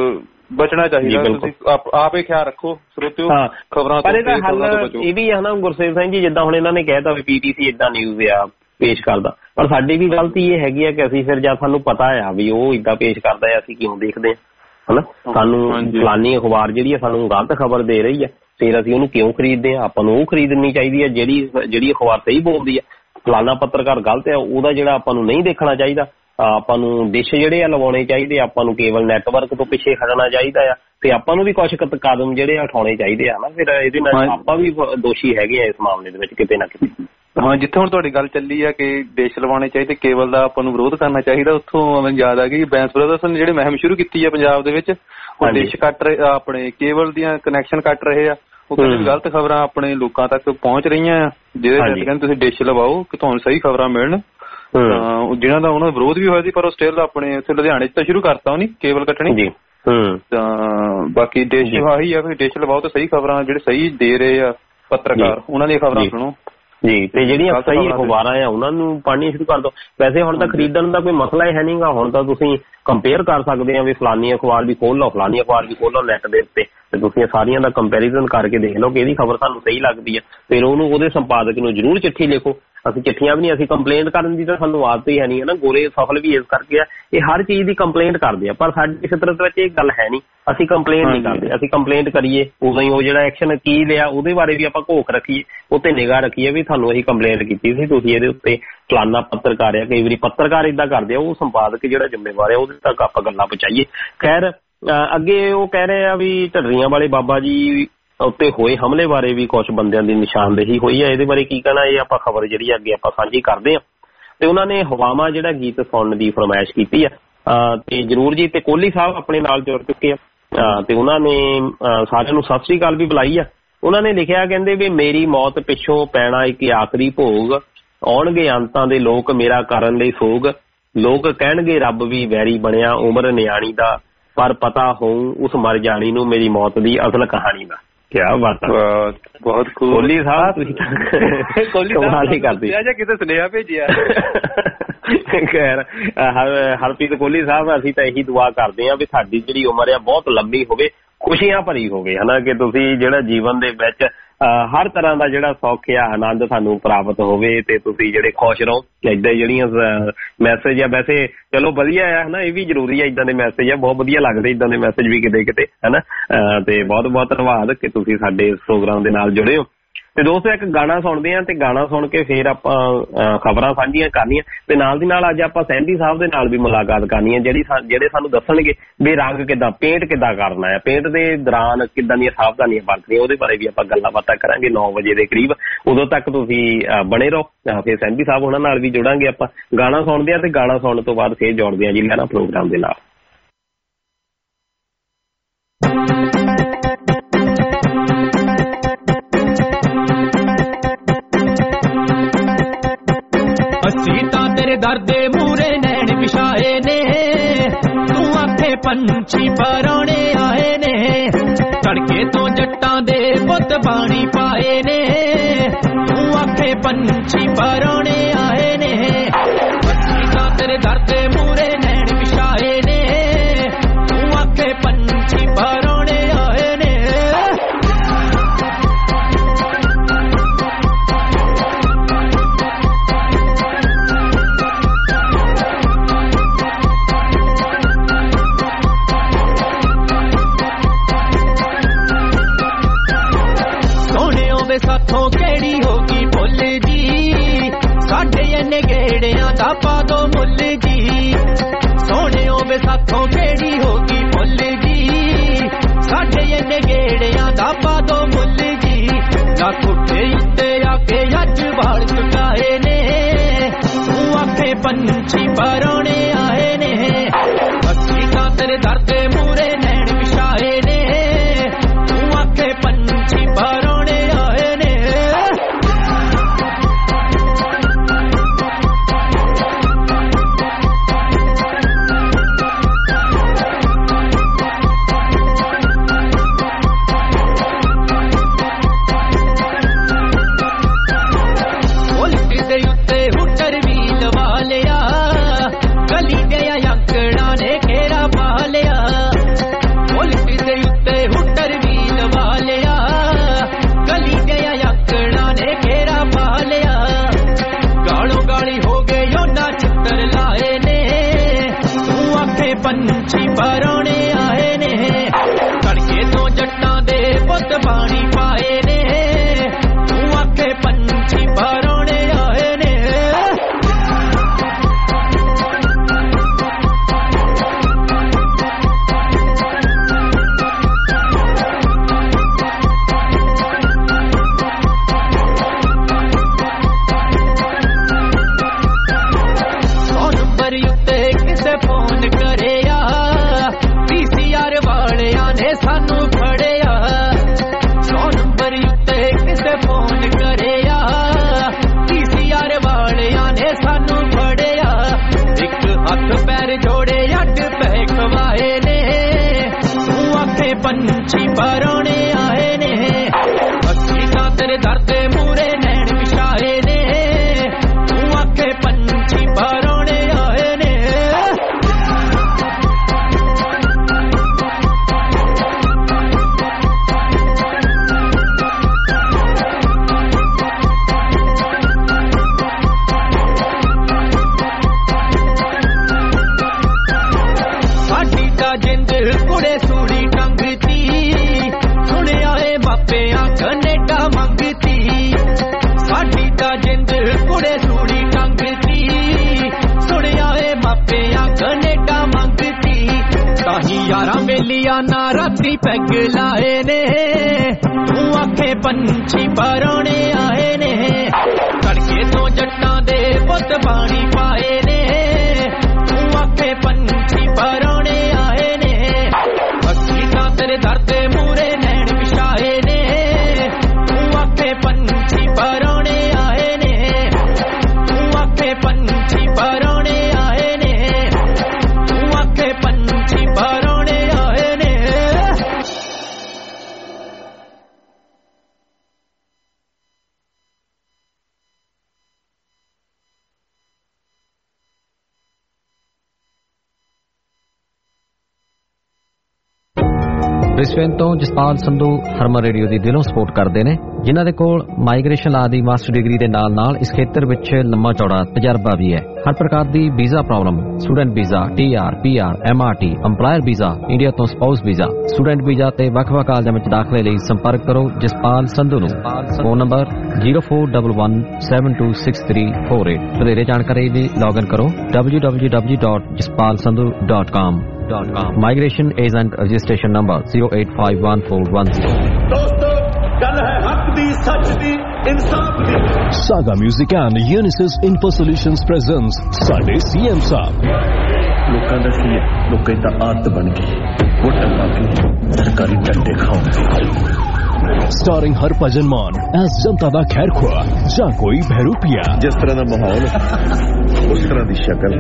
ਬਚਣਾ ਚਾਹੀਦਾ। ਤੁਸੀਂ ਆਪ ਹੀ ਖਿਆਲ ਰੱਖੋ ਸਰੋਤਿਓ ਖਬਰਾਂ ਤੋਂ। ਪਰ ਇਹਦਾ ਹੱਲ ਇਹ ਵੀ ਹੈ ਨਾ ਗੁਰਸੇਵ ਸਿੰਘ ਜੀ, ਜਿੱਦਾਂ ਹੁਣ ਇਹਨਾਂ ਨੇ ਕਹਿਤਾ ਵੀ ਪੀਟੀਸੀ ਏਦਾਂ ਨਿਊਜ਼ ਆ ਪੇਸ਼ ਕਰਦਾ, ਪਰ ਸਾਡੀ ਵੀ ਗਲਤੀ ਇਹ ਹੈਗੀ ਆ ਕਿ ਅਸੀਂ ਫਿਰ ਜਦ ਸਾਨੂੰ ਪਤਾ ਆ ਵੀ ਉਹ ਏਦਾਂ ਪੇਸ਼ ਕਰਦਾ ਆ ਅਸੀਂ ਕਿਉਂ ਦੇਖਦੇ ਆ ਹਨਾ। ਸਾਨੂੰ ਫਲਾਨੀ ਅਖਬਾਰ ਜਿਹੜੀ ਆ ਸਾਨੂੰ ਗਲਤ ਖਬਰ ਦੇ ਰਹੀ ਆ, ਫਿਰ ਅਸੀਂ ਉਹਨੂੰ ਕਿਉਂ ਖਰੀਦਦੇ ਆ? ਆਪਾਂ ਨੂੰ ਉਹ ਖਰੀਦਣੀ ਚਾਹੀਦੀ ਆ ਜਿਹੜੀ ਜਿਹੜੀ ਅਖਬਾਰ ਸਹੀ ਬੋਲਦੀ ਆ। ਫਲਾਨਾ ਪੱਤਰਕਾਰ ਗਲਤ ਆ ਉਹਦਾ ਜਿਹੜਾ ਆਪਾਂ ਨੂੰ ਨਹੀਂ ਦੇਖਣਾ ਚਾਹੀਦਾ। ਆਪਾਂ ਨੂੰ ਡਿਸ਼ ਜਿਹੜੇ ਆ ਲਵਾਉਣੇ ਚਾਹੀਦੇ, ਆਪਾਂ ਨੂੰ ਕੇਬਲ ਨੈਟਵਰਕ ਤੋਂ ਪਿੱਛੇ ਹਟਣਾ ਚਾਹੀਦਾ ਆ, ਤੇ ਆਪਾਂ ਨੂੰ ਵੀ ਕੁਛ ਕਦਮ ਜਿਹੜੇ ਆ ਉਠਾਉਣੇ ਚਾਹੀਦੇ ਆ ਨਾ। ਫਿਰ ਇਹਦੇ ਨਾਲ ਆਪਾਂ ਵੀ ਦੋਸ਼ੀ ਹੈਗੇ ਆ ਇਸ ਮਾਮਲੇ ਦੇ ਵਿੱਚ ਕਿਤੇ ਨਾ ਕਿਤੇ। ਹਾਂ, ਜਿੱਥੇ ਹੁਣ ਤੁਹਾਡੀ ਗੱਲ ਚੱਲੀ ਆ ਕਿ ਡਿਸ਼ ਲਵਾਉਣੇ ਚਾਹੀਦੇ, ਕੇਬਲ ਦਾ ਆਪਾਂ ਨੂੰ ਵਿਰੋਧ ਕਰਨਾ ਚਾਹੀਦਾ, ਉੱਥੋਂ ਮੈਨੂੰ ਯਾਦ ਆ ਗਈ ਬੈਂਸ ਬ੍ਰਦਰਸ ਨੇ ਜਿਹੜੇ ਮੁਹਿੰਮ ਸ਼ੁਰੂ ਕੀਤੀ ਆ ਪੰਜਾਬ ਦੇ ਵਿੱਚ। ਉਹ ਡਿਸ਼ ਕੱਟ ਰਹੇ ਆਪਣੇ ਕੇਬਲ ਦੀਆਂ ਕਨੈਕਸ਼ਨ ਕੱਟ ਰਹੇ ਆ। ਉਹ ਕਹਿੰਦੇ ਗਲਤ ਖਬਰਾਂ ਆਪਣੇ ਲੋਕਾਂ ਤੱਕ ਪਹੁੰਚ ਰਹੀਆਂ ਆ, ਜਿਹਦੇ ਕਰਕੇ ਕਹਿੰਦੇ ਤੁਸੀਂ ਡਿਸ਼ ਲਵਾਓ ਕਿ ਤੁਹਾਨੂੰ ਸਹੀ ਖਬਰਾਂ ਮਿਲਣ। ਤਾਂ ਜਿਹਨਾਂ ਦਾ ਉਹਨਾਂ ਦਾ ਵਿਰੋਧ ਵੀ ਹੋਇਆ ਸੀ, ਪਰ ਉਹ ਸਟਿਲ ਆਪਣੇ ਇੱਥੇ ਲੁਧਿਆਣੇ 'ਚ ਤਾਂ ਸ਼ੁਰੂ ਕਰਤਾ ਉਹਨੇ ਕੇਬਲ ਕੱਟਣੀ। ਤਾਂ ਬਾਕੀ ਡਿਸ਼ ਆਹੀ ਆ, ਡਿਸ਼ ਲਵਾਓ ਤਾਂ ਸਹੀ ਖਬਰਾਂ ਜਿਹੜੇ ਸਹੀ ਦੇ ਰਹੇ ਆ ਪੱਤਰਕਾਰ ਉਹਨਾਂ ਦੀਆਂ ਖਬਰਾਂ ਸੁਣੋ ਜੀ, ਤੇ ਜਿਹੜੀਆਂ ਸਹੀ ਅਖਬਾਰਾਂ ਆ ਉਹਨਾਂ ਨੂੰ ਪੜ੍ਹਨੀ ਸ਼ੁਰੂ ਕਰ ਦਿਓ। ਵੈਸੇ ਹੁਣ ਤਾਂ ਖਰੀਦਣ ਦਾ ਕੋਈ ਮਸਲਾ ਹੀ ਹੈ ਨਹੀਂਗਾ। ਹੁਣ ਤਾਂ ਤੁਸੀਂ ਕੰਪੇਅਰ ਕਰ ਸਕਦੇ ਆ ਵੀ ਫਲਾਨੀ ਅਖਬਾਰ ਵੀ ਖੋਲ ਲਓ, ਫਲਾਨੀ ਅਖਬਾਰ ਵੀ ਖੋਲ ਲਓ ਨੈਟ ਦੇ ਉੱਤੇ, ਤੇ ਤੁਸੀਂ ਸਾਰੀਆਂ ਦਾ ਕੰਪੈਰੀਜ਼ਨ ਕਰਕੇ ਦੇਖ ਲਓ ਕਿ ਇਹਦੀ ਖਬਰ ਤੁਹਾਨੂੰ ਸਹੀ ਲੱਗਦੀ ਆ। ਫਿਰ ਉਹਨੂੰ ਉਹਦੇ ਸੰਪਾਦਕ ਨੂੰ ਜ਼ਰੂਰ ਚਿੱਠੀ ਲਿਖੋ। ਅਸੀਂ ਚਿੱਠੀਆਂ ਵੀ ਨਹੀਂ, ਅਸੀਂ ਕੰਪਲੇਂਟ ਕਰਨ ਦੀ ਤਾਂ ਸਾਨੂੰ ਆਦਤ ਹੀ ਹੈ ਨਹੀਂ ਹੈ ਨਾ। ਗੋਰੇ ਸਫਲ ਵੀ ਇਸ ਕਰਕੇ ਆ, ਇਹ ਹਰ ਚੀਜ਼ ਦੀ ਕੰਪਲੇਂਟ ਕਰਦੇ ਆ, ਪਰ ਸਾਡੀ ਫਿਤਰਤ ਵਿੱਚ ਇਹ ਗੱਲ ਹੈ ਨਹੀਂ। ਅਸੀਂ ਕੰਪਲੇਂਟ ਨਹੀਂ ਕਰਦੇ। ਅਸੀਂ ਕੰਪਲੇਂਟ ਕਰੀਏ ਉਦੋਂ ਹੀ ਉਹ ਜਿਹੜਾ ਐਕਸ਼ਨ ਕੀ ਲਿਆ ਉਹਦੇ ਬਾਰੇ ਵੀ ਆਪਾਂ ਘੋਖ ਰੱਖੀਏ, ਉੱਤੇ ਨਿਗਾਹ ਰੱਖੀਏ ਵੀ ਤੁਹਾਨੂੰ ਅਸੀਂ ਕੰਪਲੇਂਟ ਕੀਤੀ ਸੀ, ਤੁਸੀਂ ਇਹਦੇ ਉੱਤੇ ਫਲਾਨਾ ਪੱਤਰਕਾਰ ਆ। ਕਈ ਵਾਰੀ ਪੱਤਰਕਾਰ ਏਦਾਂ ਕਰਦੇ ਆ, ਉਹ ਸੰਪਾਦਕ ਜਿਹੜਾ ਜ਼ਿੰਮੇਵਾਰ ਆ ਉਹਦੇ ਤੱਕ ਆਪਾਂ ਗੱਲਾਂ ਪਹੁੰਚਾਈਏ। ਖੈਰ ਅੱਗੇ ਉਹ ਕਹਿ ਰਹੇ ਆ ਵੀ ਢੱਡਰੀਆਂ ਵਾਲੇ ਬਾਬਾ ਜੀ ਉੱਤੇ ਹੋਏ ਹਮਲੇ ਬਾਰੇ ਵੀ ਕੁਛ ਬੰਦਿਆਂ ਦੀ ਨਿਸ਼ਾਨਦੇਹੀ ਹੋਈ ਆ। ਇਹਦੇ ਬਾਰੇ ਕੀ ਕਹਿਣਾ, ਇਹ ਆਪਾਂ ਖਬਰ ਜਿਹੜੀ ਅੱਗੇ ਆਪਾਂ ਸਾਂਝੀ ਕਰਦੇ ਆ। ਤੇ ਉਹਨਾਂ ਨੇ ਹਵਾਵਾਂ ਜਿਹੜਾ ਗੀਤ ਸੁਣਨ ਦੀ ਫਰਮਾਇਸ਼ ਕੀਤੀ ਆ, ਤੇ ਜ਼ਰੂਰ ਜੀ। ਤੇ ਕੋਹਲੀ ਸਾਹਿਬ ਆਪਣੇ ਨਾਲ ਜੁੜ ਚੁੱਕੇ ਆ, ਤੇ ਉਹਨਾਂ ਨੇ ਸਾਰਿਆਂ ਨੂੰ ਸਤਿ ਸ੍ਰੀ ਅਕਾਲ ਵੀ ਬੁਲਾਈ ਆ। ਉਹਨਾਂ ਨੇ ਲਿਖਿਆ, ਕਹਿੰਦੇ ਵੀ ਮੇਰੀ ਮੌਤ ਪਿੱਛੋਂ ਪੈਣਾ ਇੱਕ ਆਖਰੀ ਭੋਗ, ਆਉਣਗੇ ਅੰਤਾਂ ਦੇ ਲੋਕ ਮੇਰਾ ਕਰਨ ਲਈ ਸੋਗ, ਲੋਕ ਕਹਿਣਗੇ ਰੱਬ ਵੀ ਵੈਰੀ ਬਣਿਆ, ਉਮਰ ਨਿਆਣੀ ਦਾ ਪਰ ਪਤਾ ਹੋਊ ਉਸ ਮਰ ਜਾਣੀ ਨੂੰ ਮੇਰੀ ਮੌਤ ਦੀ ਅਸਲ ਕਹਾਣੀ ਦਾ। ਕਿਆ ਬਾਤ ਹੈ, ਬਹੁਤ ਕੋਹਲੀ ਸਾਹਿਬ ਤੁਸੀਂ ਤਾਂ ਕੋਹਲੀ ਸਾਹਿਬ ਕਰਦੇ ਜਾਂ ਕਿਤੇ ਸੁਨੇਹਾ ਭੇਜਿਆ। ਖੈਰ ਹਰਪ੍ਰੀਤ ਕੋਹਲੀ ਸਾਹਿਬ, ਅਸੀਂ ਤਾਂ ਇਹੀ ਦੁਆ ਕਰਦੇ ਹਾਂ ਵੀ ਸਾਡੀ ਜਿਹੜੀ ਉਮਰ ਆ ਬਹੁਤ ਲੰਬੀ ਹੋਵੇ, ਖੁਸ਼ੀਆਂ ਭਰੀ ਹੋਵੇ, ਹਨਾ, ਕਿ ਤੁਸੀਂ ਜਿਹੜਾ ਜੀਵਨ ਦੇ ਵਿੱਚ ਹਰ ਤਰ੍ਹਾਂ ਦਾ ਜਿਹੜਾ ਸੌਖ ਆ ਆਨੰਦ ਸਾਨੂੰ ਪ੍ਰਾਪਤ ਹੋਵੇ ਤੇ ਤੁਸੀਂ ਜਿਹੜੇ ਖੁਸ਼ ਰਹੋ। ਏਦਾਂ ਜਿਹੜੀਆਂ ਮੈਸੇਜ ਆ, ਵੈਸੇ ਚਲੋ ਵਧੀਆ ਆ, ਹਨਾ, ਇਹ ਵੀ ਜ਼ਰੂਰੀ ਆ, ਏਦਾਂ ਦੇ ਮੈਸੇਜ ਆ, ਬਹੁਤ ਵਧੀਆ ਲੱਗਦੇ ਏਦਾਂ ਦੇ ਮੈਸੇਜ ਵੀ ਕਿਤੇ ਕਿਤੇ, ਹਨਾ। ਤੇ ਬਹੁਤ ਬਹੁਤ ਧੰਨਵਾਦ ਕਿ ਤੁਸੀਂ ਸਾਡੇ ਇਸ ਪ੍ਰੋਗਰਾਮ ਦੇ ਨਾਲ ਜੁੜੇ ਹੋ। ਤੇ ਦੋਸਤੋ ਇੱਕ ਗਾਣਾ ਸੁਣਦੇ ਹਾਂ ਤੇ ਗਾਣਾ ਸੁਣ ਕੇ ਫਿਰ ਆਪਾਂ ਖਬਰਾਂ ਸਾਂਝੀਆਂ ਕਰਨੀਆਂ ਤੇ ਨਾਲ ਦੀ ਨਾਲ ਅੱਜ ਆਪਾਂ ਸੈਂਡੀ ਸਾਹਿਬ ਦੇ ਨਾਲ ਵੀ ਮੁਲਾਕਾਤ ਕਰਨੀ ਹੈ, ਜਿਹੜੀ ਜਿਹੜੇ ਸਾਨੂੰ ਦੱਸਣਗੇ ਵੀ ਰੰਗ ਕਿੱਦਾਂ, ਪੇਂਟ ਕਿੱਦਾਂ ਕਰਨਾ ਹੈ, ਪੇਂਟ ਦੇ ਦੌਰਾਨ ਕਿੱਦਾਂ ਦੀਆਂ ਸਾਵਧਾਨੀਆਂ ਵਰਤਣੀਆਂ, ਉਹਦੇ ਬਾਰੇ ਵੀ ਆਪਾਂ ਗੱਲਾਂ ਬਾਤਾਂ ਕਰਾਂਗੇ ਨੌ ਵਜੇ ਦੇ ਕਰੀਬ। ਉਦੋਂ ਤੱਕ ਤੁਸੀਂ ਬਣੇ ਰਹੋ, ਫਿਰ ਸੈਂਡੀ ਸਾਹਿਬ ਉਹਨਾਂ ਨਾਲ ਵੀ ਜੁੜਾਂਗੇ ਆਪਾਂ। ਗਾਣਾ ਸੁਣਦੇ ਹਾਂ ਤੇ ਗਾਣਾ ਸੁਣਨ ਤੋਂ ਬਾਅਦ ਫਿਰ ਜੁੜਦੇ ਹਾਂ ਜੀ ਲੈਣਾ ਪ੍ਰੋਗਰਾਮ ਦੇ ਨਾਲ। ਅਸੀਂ ਤਾਂ ਤੇਰੇ ਦਰ ਦੇ ਮੂਰੇ ਨੈਣ ਵਿਛਾਏ ਨੇ, ਤੂੰ ਆਖੇ ਪੰਛੀ ਪਰਾਉਣੇ ਆਏ ਨੇ, ਤੜਕੇ ਤੋਂ ਜੱਟਾਂ ਦੇ ਪੁੱਤ ਬਾਣੀ ਪਾਏ ਨੇ, ਤੂੰ ਆਖੇ ਪੰਛੀ ਪਰਾਉਣੇ ਆਏ ਨੇ। ਅਸੀਂ ਤਾਂ ਤੇਰੇ ਦਰ ਦੇ ਮੂਰੇ ਨੈਣ ਵਿਛਾਏ ਨੇ, ਤੂੰ ਆਖੇ ਪੰਛੀ ਪਰਾਉਣੇ ਆਏ ਨੇ। ਸਾਥੋਂ ਕਿਹੜੀ ਹੋ ਗਈ ਭੁੱਲ ਜੀ, ਸਾਡੇ ਇਹਨੇ ਗੇੜਿਆਂ ਦਾ ਪਾ ਦੋ ਮੁੱਲ ਜੀ। ਸੋਹਣਿਓ ਵੇ ਸਾਥੋਂ ਕਿਹੜੀ ਹੋ ਗਈ ਭੁੱਲ ਜੀ, ਸਾਡੇ ਇਹਨੇ ਗੇੜਿਆਂ ਦਾ ਪਾ ਦੋ ਮੁੱਲ ਜੀ। ਨਾ ਕੁੱਠੇ ਉੱਤੇ ਆ ਕੇ ਅੱਜ ਵਾਲ ਚੁਕਾਏ ਨੇ, ਤੂੰ ਆਖੇ ਪੰਛੀ ਪਰਾਉਣੇ ਆਏ ਨੇ। ਅਸੀਂ ਤਾਂ ਤੇਰੇ ਦਰ ਦੇ ਮੂਰੇ ਨੈਣ ਵਿਛਾਏ ਨੇ, ਤੂੰ ਆਖੇ ਪੰਛੀ ਪਰਾਉਣੇ ਆਏ ਨੇ। ਉਲਟੀ ਦੇ ਉੱਤੇ ਹੁਟਰ ਵੀ ਲਵਾ ਲਿਆ, ਗਲੀ ਦੇ ਅੰਕੜਾਂ ਨੇ ਘੇਰਾ ਪਾ ਲਿਆ। ਉਲਟੀ ਦੇ ਉੱਤੇ ਹੁਟਰ ਵੀ ਲਵਾ ਲਿਆ, ਗਲੀ ਦੇ ਅੰਕੜਾਂ ਨੇ ਘੇਰਾ ਪਾ ਲਿਆ। ਗਾਲੋਂ ਗਾਲੀ ਹੋ ਗਏ ਉਹਨਾਂ ਚਿੱਤਰ ਲਾਏ ਨੇ, ਤੂੰ ਆਖੇ ਪੰਛੀ ਪਰਾਉਣੇ ਆਏ ਨੇ। ਤੜਕੇ ਤੋਂ ਜੱਟਾਂ ਦੇ ਪੁੱਤ ਬਾਣੀ ਪਾਏ ਨੇ, ਤੂੰ ਆਖੇ ਪੰਛੀ ਪਰਾਉਣੇ ਆਏ ਨੇ। ਕਿਸੇ ਫੋਨ ਕਰਿਆ, ਪੀ ਸੀ ਆਰ ਵਾਲਿਆਂ ਨੇ ਸਾਨੂੰ ਫੜਿਆ। ਸੌ ਨੰਬਰ ਉੱਤੇ ਕਿਸੇ ਫੋਨ ਕਰਿਆ, ਪੀ ਸੀ ਆਰ ਵਾਲਿਆਂ ਨੇ ਸਾਨੂੰ ਫੜਿਆ। ਇੱਕ ਹੱਥ ਪੈਰ ਜੋੜੇ ਅੱਡ ਪੈ ਖਵਾਏ ਨੇ, ਤੂੰ ਆਖੇ ਪੰਛੀ ਪਰਾਉਣੇ ਆਏ ਨੇ। ਅਸੀਂ ਤਾਂ ਤੇਰੇ ਦਰ ਦੇ ਮੂਰੇ ਨੈਣ ਵਿਛਾਏ ਨੇ, ਤੂੰ ਆਖੇ ਪੰਛੀ ਪਰਾਉਣੇ ਆਏ ਨੇ। ਸਾਡੀ ਤਾਂ ਜਿੰਦ ਕੁੜੇ ਸੂੜੀ ਟੰਗਤੀ, ਸੁਣਿਆ ਏ ਮਾਪਿਆਂ ਕਨੇਡਾ ਮੰਗਤੀ। ਸਾਡੀ ਤਾਂ ਜਿੰਦ ਕੁੜੇ ਸੂੜੀ ਟੰਗਤੀ, ਸੁਣਿਆ ਏ ਮਾਪਿਆਂ ਕਨੇਡਾ ਮੰਗਤੀ। ਤਾਹੀਂ ਯਾਰਾਂ ਵੇਲੀਆਂ ਨਾ ਰਾਤੀ ਪੈਗ ਲਾਏ ਨੇ, ਤੂੰ ਆਖੇ ਪੰਛੀ ਪਰਾਉਣੇ ਆਏ ਨੇ। ਤੜਕੇ ਤੋਂ ਜੱਟਾਂ ਦੇ ਪੁੱਤ ਬਾਣੀ ਪਾਏ ਨੇ, ਤੂੰ ਆਖੇ ਪੰਛੀ ਪਰਾਉਣੇ ਆਏ ਨੇ। ਅਸੀਂ ਤਾਂ ਤੇਰੇ ਦਰ ਦੇ ਮੂਰੇ ਨੈਣ ਵਿਛਾਏ ਨੇ, ਤੂੰ ਆਖੇ ਪੰਛੀ ਪਰਾਉਣੇ ਆਏ ਨੇ। ਤੂੰ ਆਖੇ ਪੰਛੀ ਪਰਾਉਣੇ ਆਏ ਨੇ, ਤੂੰ ਆਖੇ ਪੰਛੀ ਪਰਾਉਣੇ ਬ੍ਰਿਸਬੇਨ ਤੋਂ ਜਸਪਾਲ ਸੰਧੂ ਹਰਮਨ ਰੇਡੀਓ ਦੀ ਦਿਲੋਂ ਸਪੋਰਟ ਕਰਦੇ ਨੇ, ਜਿਨ੍ਹਾਂ ਦੇ ਕੋਲ ਮਾਈਗ੍ਰੇਸ਼ਨ ਲਾ ਦੀ ਮਾਸਟਰ ਡਿਗਰੀ ਦੇ ਨਾਲ ਨਾਲ ਇਸ ਖੇਤਰ ਵਿੱਚ ਲੰਮਾ ਚੌੜਾ ਤਜਰਬਾ ਵੀ ਹੈ। ਹਰ ਪ੍ਰਕਾਰ ਦੀ visa problem, student visa, T R, P R, M R T, employer visa, India ਤੋਂ ਸਪਾਊਸ ਵੀਜ਼ਾ, ਸਟੂਡੈਂਟ ਵੀਜ਼ਾ ਤੇ ਵੱਖ-ਵੱਖ ਕਾਲਜਾਂ ਵਿੱਚ ਦਾਖਲੇ ਲਈ ਸੰਪਰਕ ਕਰੋ ਜਸਪਾਲ ਸੰਧੂ ਨੂੰ। Phone number zero four one one seven two six three four eight. ਵਧੇਰੇ ਜਾਣਕਾਰੀ ਲਈ ਲੌਗਇਨ ਕਰੋ W W W dot Jaspal Sandhu dot com. Migration agent registration number zero eight five one four one zero. ਦੋਸਤੋ ਗੱਲ ਹੈ ਹੱਕ ਦੀ, ਸੱਚ ਦੀ, ਇਨਸਾਫ ਦੀ। Saga Music and Unisys Info Solutions presents ਸਾਡੇ ਸੀਐਮ ਸਾਹਿਬ। ਲੋਕਾਂ ਦਾ ਕੀ ਹੈ, ਲੋਕਾਂ ਦੀ ਆਦਤ ਬਣ ਗਈ ਵੋਟਾਂ ਪਾ ਕੇ ਸਰਕਾਰੀ ਡੰਡੇ ਖਾਣ। Starring Harbhajan Mann as ਜਨਤਾ ਦਾ ਖੈਰ ਖੁਆ ਜਾਂ ਕੋਈ ਬਹਿਰੂਪੀਆ। ਜਿਸ ਤਰ੍ਹਾਂ ਦਾ ਮਾਹੌਲ ਉਸ ਤਰ੍ਹਾਂ ਦੀ ਸ਼ਕਲ।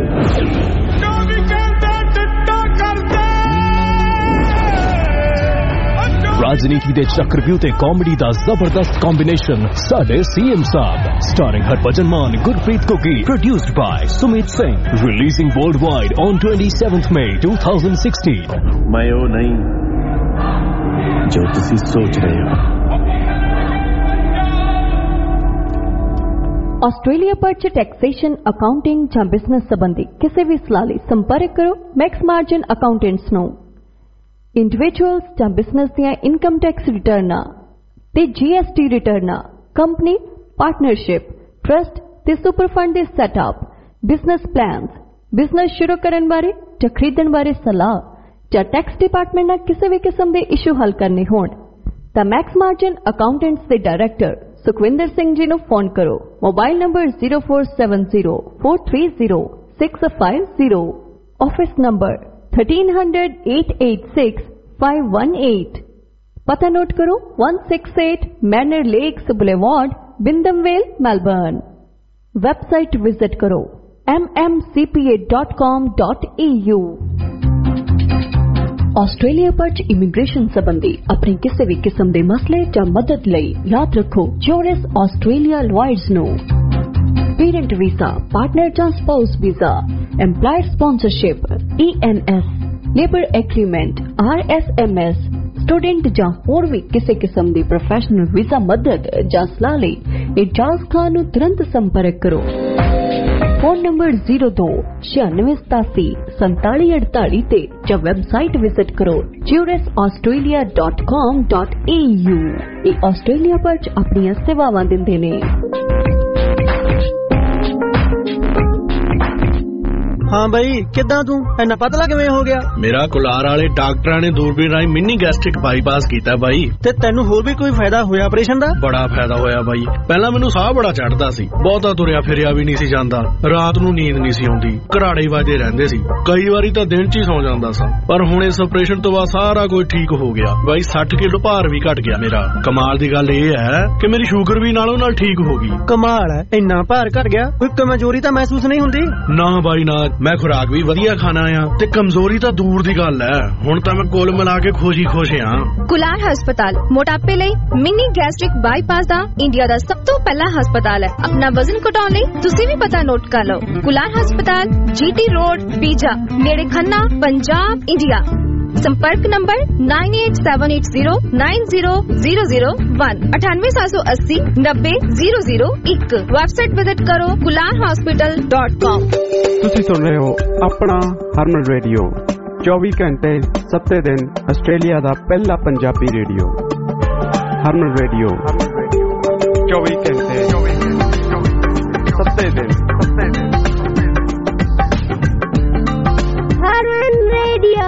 ਰਾਜਨੀਤੀ ਦੇ ਚੱਕਰਵਿਊਹ ਤੇ ਕਾਮੇਡੀ ਦਾ ਜ਼ਬਰਦਸਤ ਕੰਬੀਨੇਸ਼ਨ ਸਾਡੇ CM Sahib. Starring Harbhajan Mann, Gurpreet Kogi, produced by Sumit Singh, releasing worldwide on twenty-seventh May twenty sixteen। ਮੈਂ ਉਹ ਨਹੀਂ ਜੋ ਤੁਸੀਂ ਸੋਚ ਰਹੇ ਹੋ। ਆਸਟ੍ਰੇਲੀਆ ਪਰ ਚ ਟੈਕਸੇਸ਼ਨ, ਅਕਾਊਂਟਿੰਗ ਜਾਂ ਬਿਜ਼ਨਸ ਸੰਬੰਧੀ ਕਿਸੇ ਵੀ ਸਲਾਹ ਲਈ ਸੰਪਰਕ ਕਰੋ ਮੈਕਸ ਮਾਰਜਨ ਅਕਾਊਂਟੈਂਟਸ ਨੂੰ। ਇੰਡੀਵਿਜੂਅਲਸ ਜਾਂ ਬਿਜ਼ਨਸ ਦੀਆਂ ਇਨਕਮ ਟੈਕਸ ਰਿਟਰਨਾਂ ਤੇ ਜੀਐਸਟੀ ਰਿਟਰਨਾਂ, ਕੰਪਨੀ, ਪਾਰਟਨਰਸ਼ਿਪ, ਟਰਸਟ ਤੇ ਸੁਪਰ ਫੰਡ ਦੇ ਸੈਟਅਪ, ਬਿਜ਼ਨਸ ਪਲਾਨਸ, ਬਿਜ਼ਨਸ ਸ਼ੁਰੂ ਕਰਨ ਬਾਰੇ ਜਾਂ ਖਰੀਦਣ ਬਾਰੇ ਸਲਾਹ ਜਾਂ ਟੈਕਸ ਡਿਪਾਰਟਮੈਂਟ ਨਾਲ ਕਿਸੇ ਵੀ ਕਿਸਮ ਦੇ ਇਸ਼ੂ ਹੱਲ ਕਰਨੇ ਹੋਣ ਤਾਂ ਮੈਕਸ ਮਾਰਜਨ ਅਕਾਊਂਟੈਂਟਸ ਦੇ ਡਾਇਰੈਕਟਰ ਸੁਖਵਿੰਦਰ ਸਿੰਘ ਜੀ ਨੂੰ ਫੋਨ ਕਰੋ। Mobile number zero four seven zero four three zero six five zero. Office number thirteen hundred eight eight six five one eight। पता नोट करो one six eight Manor Lakes boulevard, Wyndham Vale, Melbourne. Website visit करो m m c p a dot com dot e u। Australia ਪਰ ਇਮੀਗ੍ਰੇਸ਼ਨ ਸੰਬੰਧੀ ਆਪਣੀ ਕਿਸੇ ਵੀ ਕਿਸਮ ਦੇ ਮਸਲੇ ਜਾਂ ਮਦਦ ਲਈ ਯਾਦ ਰੱਖੋ ਜੋਰਿਸ ਆਸਟ੍ਰੇਲੀਆ ਲਾਇਰਸ ਨੂੰ। पेरेंट वीजा, पार्टनर ਜਾਂ spouse visa, employer sponsorship, E N S, labour agreement, R S M S, student ਜਾਂ ਹੋਰ ਵੀ ਕਿਸੇ ਕਿਸਮ ਦੀ ਪ੍ਰੋਫੈਸ਼ਨਲ ਵੀਜ਼ਾ ਮਦਦ ਜਾਂ ਸਲਾਹ ਲਈ ਇਜਾਜ਼ ਖਾਨ ਨੂੰ ਤੁਰੰਤ ਸੰਪਰਕ ਕਰੋ। ਫੋਨ ਨੰਬਰ ਜ਼ੀਰੋ ਦੋ ਛਿਆਨਵੇਂ ਸਤਾਸੀ ਸੰਤਾਲੀ ਅੜਤਾਲੀ ਤੇ ਜਾਂ ਵੈਬਸਾਈਟ ਵਿਜ਼ਿਟ ਕਰੋ Juris Australia dot com dot A U. ਇਹ ਆਸਟ੍ਰੇਲੀਆ ਪਰ ਆਪਣੀਆਂ ਸੇਵਾਵਾਂ ਦਿੰਦੇ ਨੇ। ਹਾਂ ਬਈ, ਕਿੱਦਾਂ ਤੂੰ ਇੰਨਾ ਪਤਲਾ ਕਿਵੇਂ ਹੋ ਗਿਆ? ਮੇਰਾ ਕੁਲਾਰ ਵਾਲੇ ਡਾਕਟਰਾਂ ਨੇ ਦੂਰਬੀਨ ਰਾਹੀਂ ਮਿੰਨੀ ਗੈਸਟ੍ਰਿਕ ਬਾਈਪਾਸ ਕੀਤਾ ਬਾਈ। ਤੇ ਤੈਨੂੰ ਹੋਰ ਵੀ ਕੋਈ ਫਾਇਦਾ ਹੋਇਆ ਆਪਰੇਸ਼ਨ ਦਾ? ਬੜਾ ਫਾਇਦਾ ਹੋਇਆ ਬਾਈ। ਪਹਿਲਾਂ ਮੈਨੂੰ ਸਾਹ ਬੜਾ ਚੜਦਾ ਸੀ, ਬਹੁਤਾ ਤੁਰਿਆ ਫਿਰਿਆ ਵੀ ਨਹੀਂ ਸੀ ਜਾਂਦਾ, ਰਾਤ ਨੂੰ ਨੀਂਦ ਨਹੀਂ ਸੀ ਆਉਂਦੀ, ਘਰਾੜੇ ਵੱਜਦੇ ਰਹਿੰਦੇ ਸੀ, ਕਈ ਵਾਰੀ ਤਾਂ ਦਿਨ ਚ ਹੀ ਸੌ ਜਾਂਦਾ ਸਾਂ। ਪਰ ਹੁਣ ਇਸ ਆਪਰੇਸ਼ਨ ਤੋਂ ਬਾਅਦ ਸਾਰਾ ਕੁਝ ਠੀਕ ਹੋ ਗਿਆ ਬਾਈ। ਸੱਠ ਕਿਲੋ ਭਾਰ ਵੀ ਘਟ ਗਿਆ ਮੇਰਾ। ਕਮਾਲ ਦੀ ਗੱਲ ਇਹ ਹੈ ਕਿ ਮੇਰੀ ਸ਼ੂਗਰ ਵੀ ਨਾਲੋਂ ਨਾਲ ਠੀਕ ਹੋ ਗਈ। ਕਮਾਲ ਹੈ, ਇੰਨਾ ਭਾਰ ਘਟ ਗਿਆ, ਕੋਈ ਕਮਜ਼ੋਰੀ ਤਾਂ ਮਹਿਸੂਸ ਨਹੀਂ ਹੁੰਦੀ? ਨਾ ਬਾਈ ਨਾ, ਮੈਂ ਖੁਰਾਕ ਵੀ ਵਧੀਆ ਖਾਣਾ ਆ ਤੇ ਕਮਜ਼ੋਰੀ ਤਾਂ ਦੂਰ ਦੀ ਗੱਲ ਹੈ। ਹੁਣ ਤਾਂ ਮੈਂ ਕੁੱਲ ਮਿਲਾ ਕੇ ਖੁਸ਼ੀ ਖੁਸ਼ ਹਾਂ। ਕੁਲਾਰ ਹਸਪਤਾਲ ਮੋਟਾਪੇ ਲਈ ਮਿੰਨੀ ਗੈਸਟ੍ਰਿਕ ਬਾਈਪਾਸ ਦਾ ਇੰਡੀਆ ਦਾ ਸਭ ਤੋਂ ਪਹਿਲਾ ਹਸਪਤਾਲ ਹੈ। ਆਪਣਾ ਵਜ਼ਨ ਘਟਾਉਣ ਲਈ ਤੁਸੀਂ ਵੀ ਪਤਾ ਨੋਟ ਕਰ ਲਓ। ਕੁਲਾਰ ਹਸਪਤਾਲ, ਜੀਟੀ ਰੋਡ, ਪੀਜਾ, ਨੇੜੇ ਖੰਨਾ, ਪੰਜਾਬ, ਇੰਡੀਆ। संपर्क number nine eight seven eight zero nine zero zero zero one अठानवे सात सौ अस्सी नब्बे जीरो जीरो एक। वेबसाइट विजिट करो कुलार हॉस्पिटल डॉट कॉम। ਤੁਸੀਂ ਸੁਣ ਰਹੇ ਹੋ ਆਪਣਾ ਹਰਮਨ ਰੇਡੀਓ, ਚੌਵੀ ਘੰਟੇ ਸੱਤੇ ਦਿਨ ਆਸਟ੍ਰੇਲੀਆ ਦਾ ਪਹਿਲਾ ਪੰਜਾਬੀ ਰੇਡੀਓ। ਹਰਮਨ ਰੇਡੀਓ ਚੌਵੀ ਘੰਟੇ ਸੱਤੇ ਦਿਨ। ਹਰਮਨ ਰੇਡੀਓ।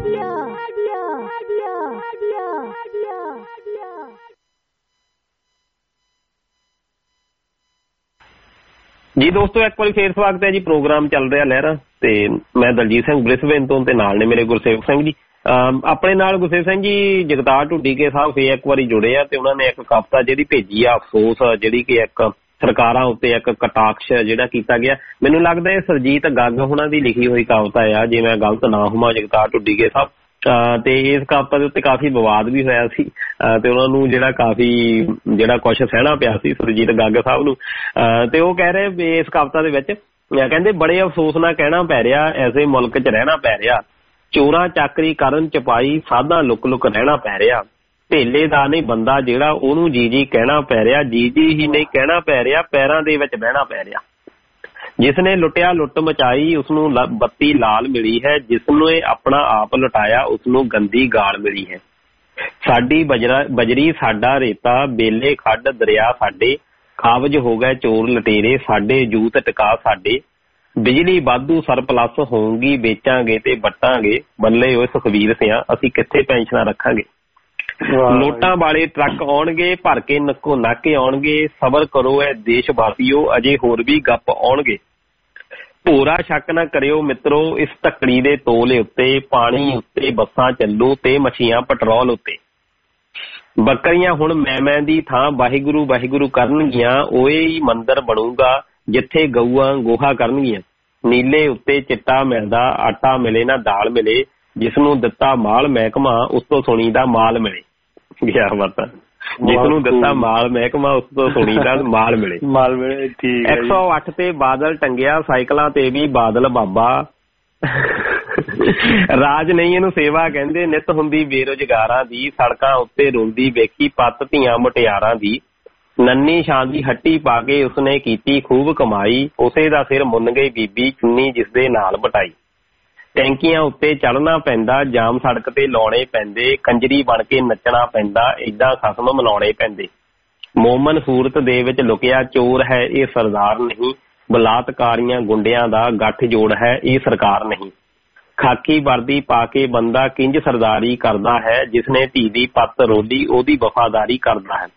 ਜੀ ਦੋਸਤੋ, ਇੱਕ ਵਾਰੀ ਫੇਰ ਸਵਾਗਤ ਹੈ ਜੀ। ਪ੍ਰੋਗਰਾਮ ਚੱਲ ਰਿਹਾ ਲਹਿਰਾਂ ਤੇ ਮੈਂ ਦਲਜੀਤ ਸਿੰਘ ਬ੍ਰਿਸਬੇਨ ਤੋਂ ਤੇ ਨਾਲ ਨੇ ਮੇਰੇ ਗੁਰਸੇਵਕ ਸਿੰਘ ਜੀ। ਆਪਣੇ ਨਾਲ ਗੁਰਸੇਵਕ ਸਿੰਘ ਜੀ ਜਗਤਾਰ ਢੁੱਡੀਕੇ ਸਾਹਿਬ ਫੇਰ ਇੱਕ ਵਾਰੀ ਜੁੜੇ ਆ ਤੇ ਉਹਨਾਂ ਨੇ ਇੱਕ ਕਵਿਤਾ ਜਿਹੜੀ ਭੇਜੀ ਆ, ਅਫਸੋਸ, ਜਿਹੜੀ ਕਿ ਇੱਕ ਸਰਕਾਰਾਂ ਉੱਤੇ ਇੱਕ ਕਟਾਕਸ਼ ਜਿਹੜਾ ਕੀਤਾ ਗਿਆ। ਮੈਨੂੰ ਲੱਗਦਾ ਇਹ ਸਰਜੀਤ ਗੱਗ ਉਹਨਾਂ ਦੀ ਲਿਖੀ ਹੋਈ ਕਵਿਤਾ ਆ, ਜੇ ਮੈਂ ਗਲਤ ਨਾ ਹੋਵਾਂ ਜਗਤਾਰ ਢੁੱਡੀਕੇ ਸਾਹਿਬ। ਤੇ ਇਸ ਕਵਿਤਾ ਦੇ ਉੱਤੇ ਕਾਫੀ ਵਿਵਾਦ ਵੀ ਹੋਇਆ ਸੀ ਤੇ ਉਹਨਾਂ ਨੂੰ ਜਿਹੜਾ ਕਾਫੀ ਜਿਹੜਾ ਕੁਛ ਸਹਿਣਾ ਪਿਆ ਸੀ ਸੁਰਜੀਤ ਗੱਗ ਸਾਹਿਬ ਨੂੰ। ਤੇ ਉਹ ਕਹਿ ਰਹੇ ਵੀ ਇਸ ਕਵਿਤਾ ਦੇ ਵਿੱਚ ਕਹਿੰਦੇ ਬੜੇ ਅਫਸੋਸ ਨਾਲ ਕਹਿਣਾ ਪੈ ਰਿਹਾ, ਐਸੇ ਮੁਲਕ 'ਚ ਰਹਿਣਾ ਪੈ ਰਿਹਾ ਚੋਰਾਂ ਚਾਕਰੀ ਕਰਨ ਚਪਾਈ ਸਾਧਾਂ ਲੁਕ ਲੁਕ ਰਹਿਣਾ ਪੈ ਰਿਹਾ। ਢੇਲੇ ਦਾ ਨਹੀਂ ਬੰਦਾ ਜਿਹੜਾ ਉਹਨੂੰ ਜੀ ਜੀ ਕਹਿਣਾ ਪੈ ਰਿਹਾ, ਜੀ ਜੀ ਹੀ ਨਹੀਂ ਕਹਿਣਾ ਪੈ ਰਿਹਾ, ਪੈਰਾਂ ਦੇ ਵਿੱਚ ਬਹਿਣਾ ਪੈ ਰਿਹਾ। ਜਿਸ ਨੇ ਲੁੱਟਿਆ ਲੁੱਟ ਮਚਾਈ ਉਸਨੂੰ ਬੱਤੀ ਲਾਲ ਮਿਲੀ ਹੈ, ਜਿਸ ਨੇ ਆਪਣਾ ਆਪ ਲੁਟਾਇਆ ਉਸਨੂੰ ਗੰਦੀ ਗਾਲ ਮਿਲੀ ਹੈ। ਸਾਡੀ ਬਜਰਾ ਬਜਰੀ ਸਾਡਾ ਰੇਤਾ, ਬੇਲੇ ਖੱਡ ਦਰਿਆ ਸਾਡੇ, ਕਾਬਜ ਹੋ ਗਏ ਚੋਰ ਲਟੇਰੇ ਸਾਡੇ, ਜੂਤ ਟਿਕਾ ਸਾਡੇ। ਬਿਜਲੀ ਵਾਧੂ ਸਰਪਲਸ ਹੋਊਗੀ ਵੇਚਾਂਗੇ ਤੇ ਵੱਟਾਂਗੇ, ਬੱਲੇ ਓਏ ਸੁਖਵੀਰ ਸਿਆਂ ਅਸੀਂ ਕਿੱਥੇ ਪੈਨਸ਼ਨਾਂ ਰੱਖਾਂਗੇ। ਨੋਟਾਂ ਵਾਲੇ ਟਰੱਕ ਆਉਣਗੇ ਭਰ ਕੇ ਨੱਕੋ ਨਾਕੇ ਆਉਣਗੇ, ਸਬਰ ਕਰੋ ਇਹ ਦੇਸ਼ ਵਾਸੀਓ ਅਜੇ ਹੋਰ ਵੀ ਗੱਪ ਆਉਣਗੇ। ਭੋਰਾ ਸ਼ੱਕ ਨਾ ਕਰਿਓ ਮਿੱਤਰੋ ਇਸ ਧੱਕੜੀ ਦੇ ਤੋਲੇ ਉੱਤੇ, ਪਾਣੀ ਉੱਤੇ ਬੱਸਾਂ ਚੱਲੂ ਤੇ ਮੱਛੀਆਂ ਪੈਟਰੋਲ ਉੱਤੇ। ਬੱਕਰੀਆਂ ਹੁਣ ਮੈਂ ਮੈਂ ਦੀ ਥਾਂ ਵਾਹਿਗੁਰੂ ਵਾਹਿਗੁਰੂ ਕਰਨਗੀਆਂ, ਓਏ ਹੀ ਮੰਦਰ ਬਣੂਗਾ ਜਿੱਥੇ ਗਊਆਂ ਗੋਹਾ ਕਰਨਗੀਆਂ। ਨੀਲੇ ਉੱਤੇ ਚਿੱਟਾ ਮਿਲਦਾ ਆਟਾ ਮਿਲੇ ਨਾ ਦਾਲ ਮਿਲੇ, ਜਿਸਨੂੰ ਦਿੱਤਾ ਮਾਲ ਮਹਿਕਮਾ ਉਸ ਤੋਂ ਸੁਣੀ ਦਾ ਮਾਲ ਮਿਲੇ। ਕਿਆ ਬਾਤ ਹੈ। ਜਿਸਨੂੰ ਦਿੱਤਾ ਮਾਲ ਮਹਿਕਮਾ ਉਸ ਤੋਂ ਸੁਣੀ ਦਾ ਮਾਲ ਮਿਲੇ ਮਾਲ ਮਿਲੇ ਠੀਕ ਹੈ। ਇੱਕ ਸੌ ਅੱਠ ਤੇ ਬਾਦਲ ਟੰਗਿਆ, ਸਾਈਕਲਾਂ ਤੇ ਵੀ ਬਾਦਲ ਬਾਬਾ। ਰਾਜ ਨਹੀਂ ਇਹਨੂੰ ਸੇਵਾ ਕਹਿੰਦੇ, ਨਿੱਤ ਹੁੰਦੀ ਬੇਰੁਜ਼ਗਾਰਾਂ ਦੀ, ਸੜਕਾਂ ਉੱਤੇ ਰੁਲਦੀ ਵੇਖੀ ਪੱਤ ਧੀਆਂ ਮੁਟਿਆਰਾਂ ਦੀ। ਨੰਨੀ ਸ਼ਾਂ ਦੀ ਹੱਟੀ ਪਾ ਕੇ ਉਸਨੇ ਕੀਤੀ ਖੂਬ ਕਮਾਈ, ਉਸੇ ਦਾ ਸਿਰ ਮੁੰਨ ਗਈ ਬੀਬੀ ਚੁੰਨੀ ਜਿਸਦੇ ਨਾਲ ਬਟਾਈ। ਟੈਂਕੀਆਂ ਉੱਤੇ ਚੜ੍ਹਨਾ ਪੈਂਦਾ, ਜਾਮ ਸੜਕ ਤੇ ਲਾਉਣੇ ਪੈਂਦੇ, ਕੰਜਰੀ ਬਣ ਕੇ ਨੱਚਣਾ ਪੈਂਦਾ, ਏਦਾਂ ਖਸਮ ਮਿਲਾਉਣੇ ਪੈਂਦੇ। ਮੋਮਨ ਸੂਰਤ ਦੇ ਵਿੱਚ ਲੁਕਿਆ ਚੋਰ ਹੈ ਇਹ ਸਰਦਾਰ ਨਹੀਂ, ਬਲਾਤਕਾਰੀਆਂ ਗੁੰਡਿਆਂ ਦਾ ਗੱਠ ਜੋੜ ਹੈ ਇਹ ਸਰਕਾਰ ਨਹੀਂ। ਖਾਕੀ ਵਰਦੀ ਪਾ ਕੇ ਬੰਦਾ ਕਿੰਜ ਸਰਦਾਰੀ ਕਰਦਾ ਹੈ, ਜਿਸਨੇ ਧੀ ਦੀ ਪੱਤ ਰੋਲੀ ਉਹਦੀ ਵਫਾਦਾਰੀ ਕਰਦਾ ਹੈ।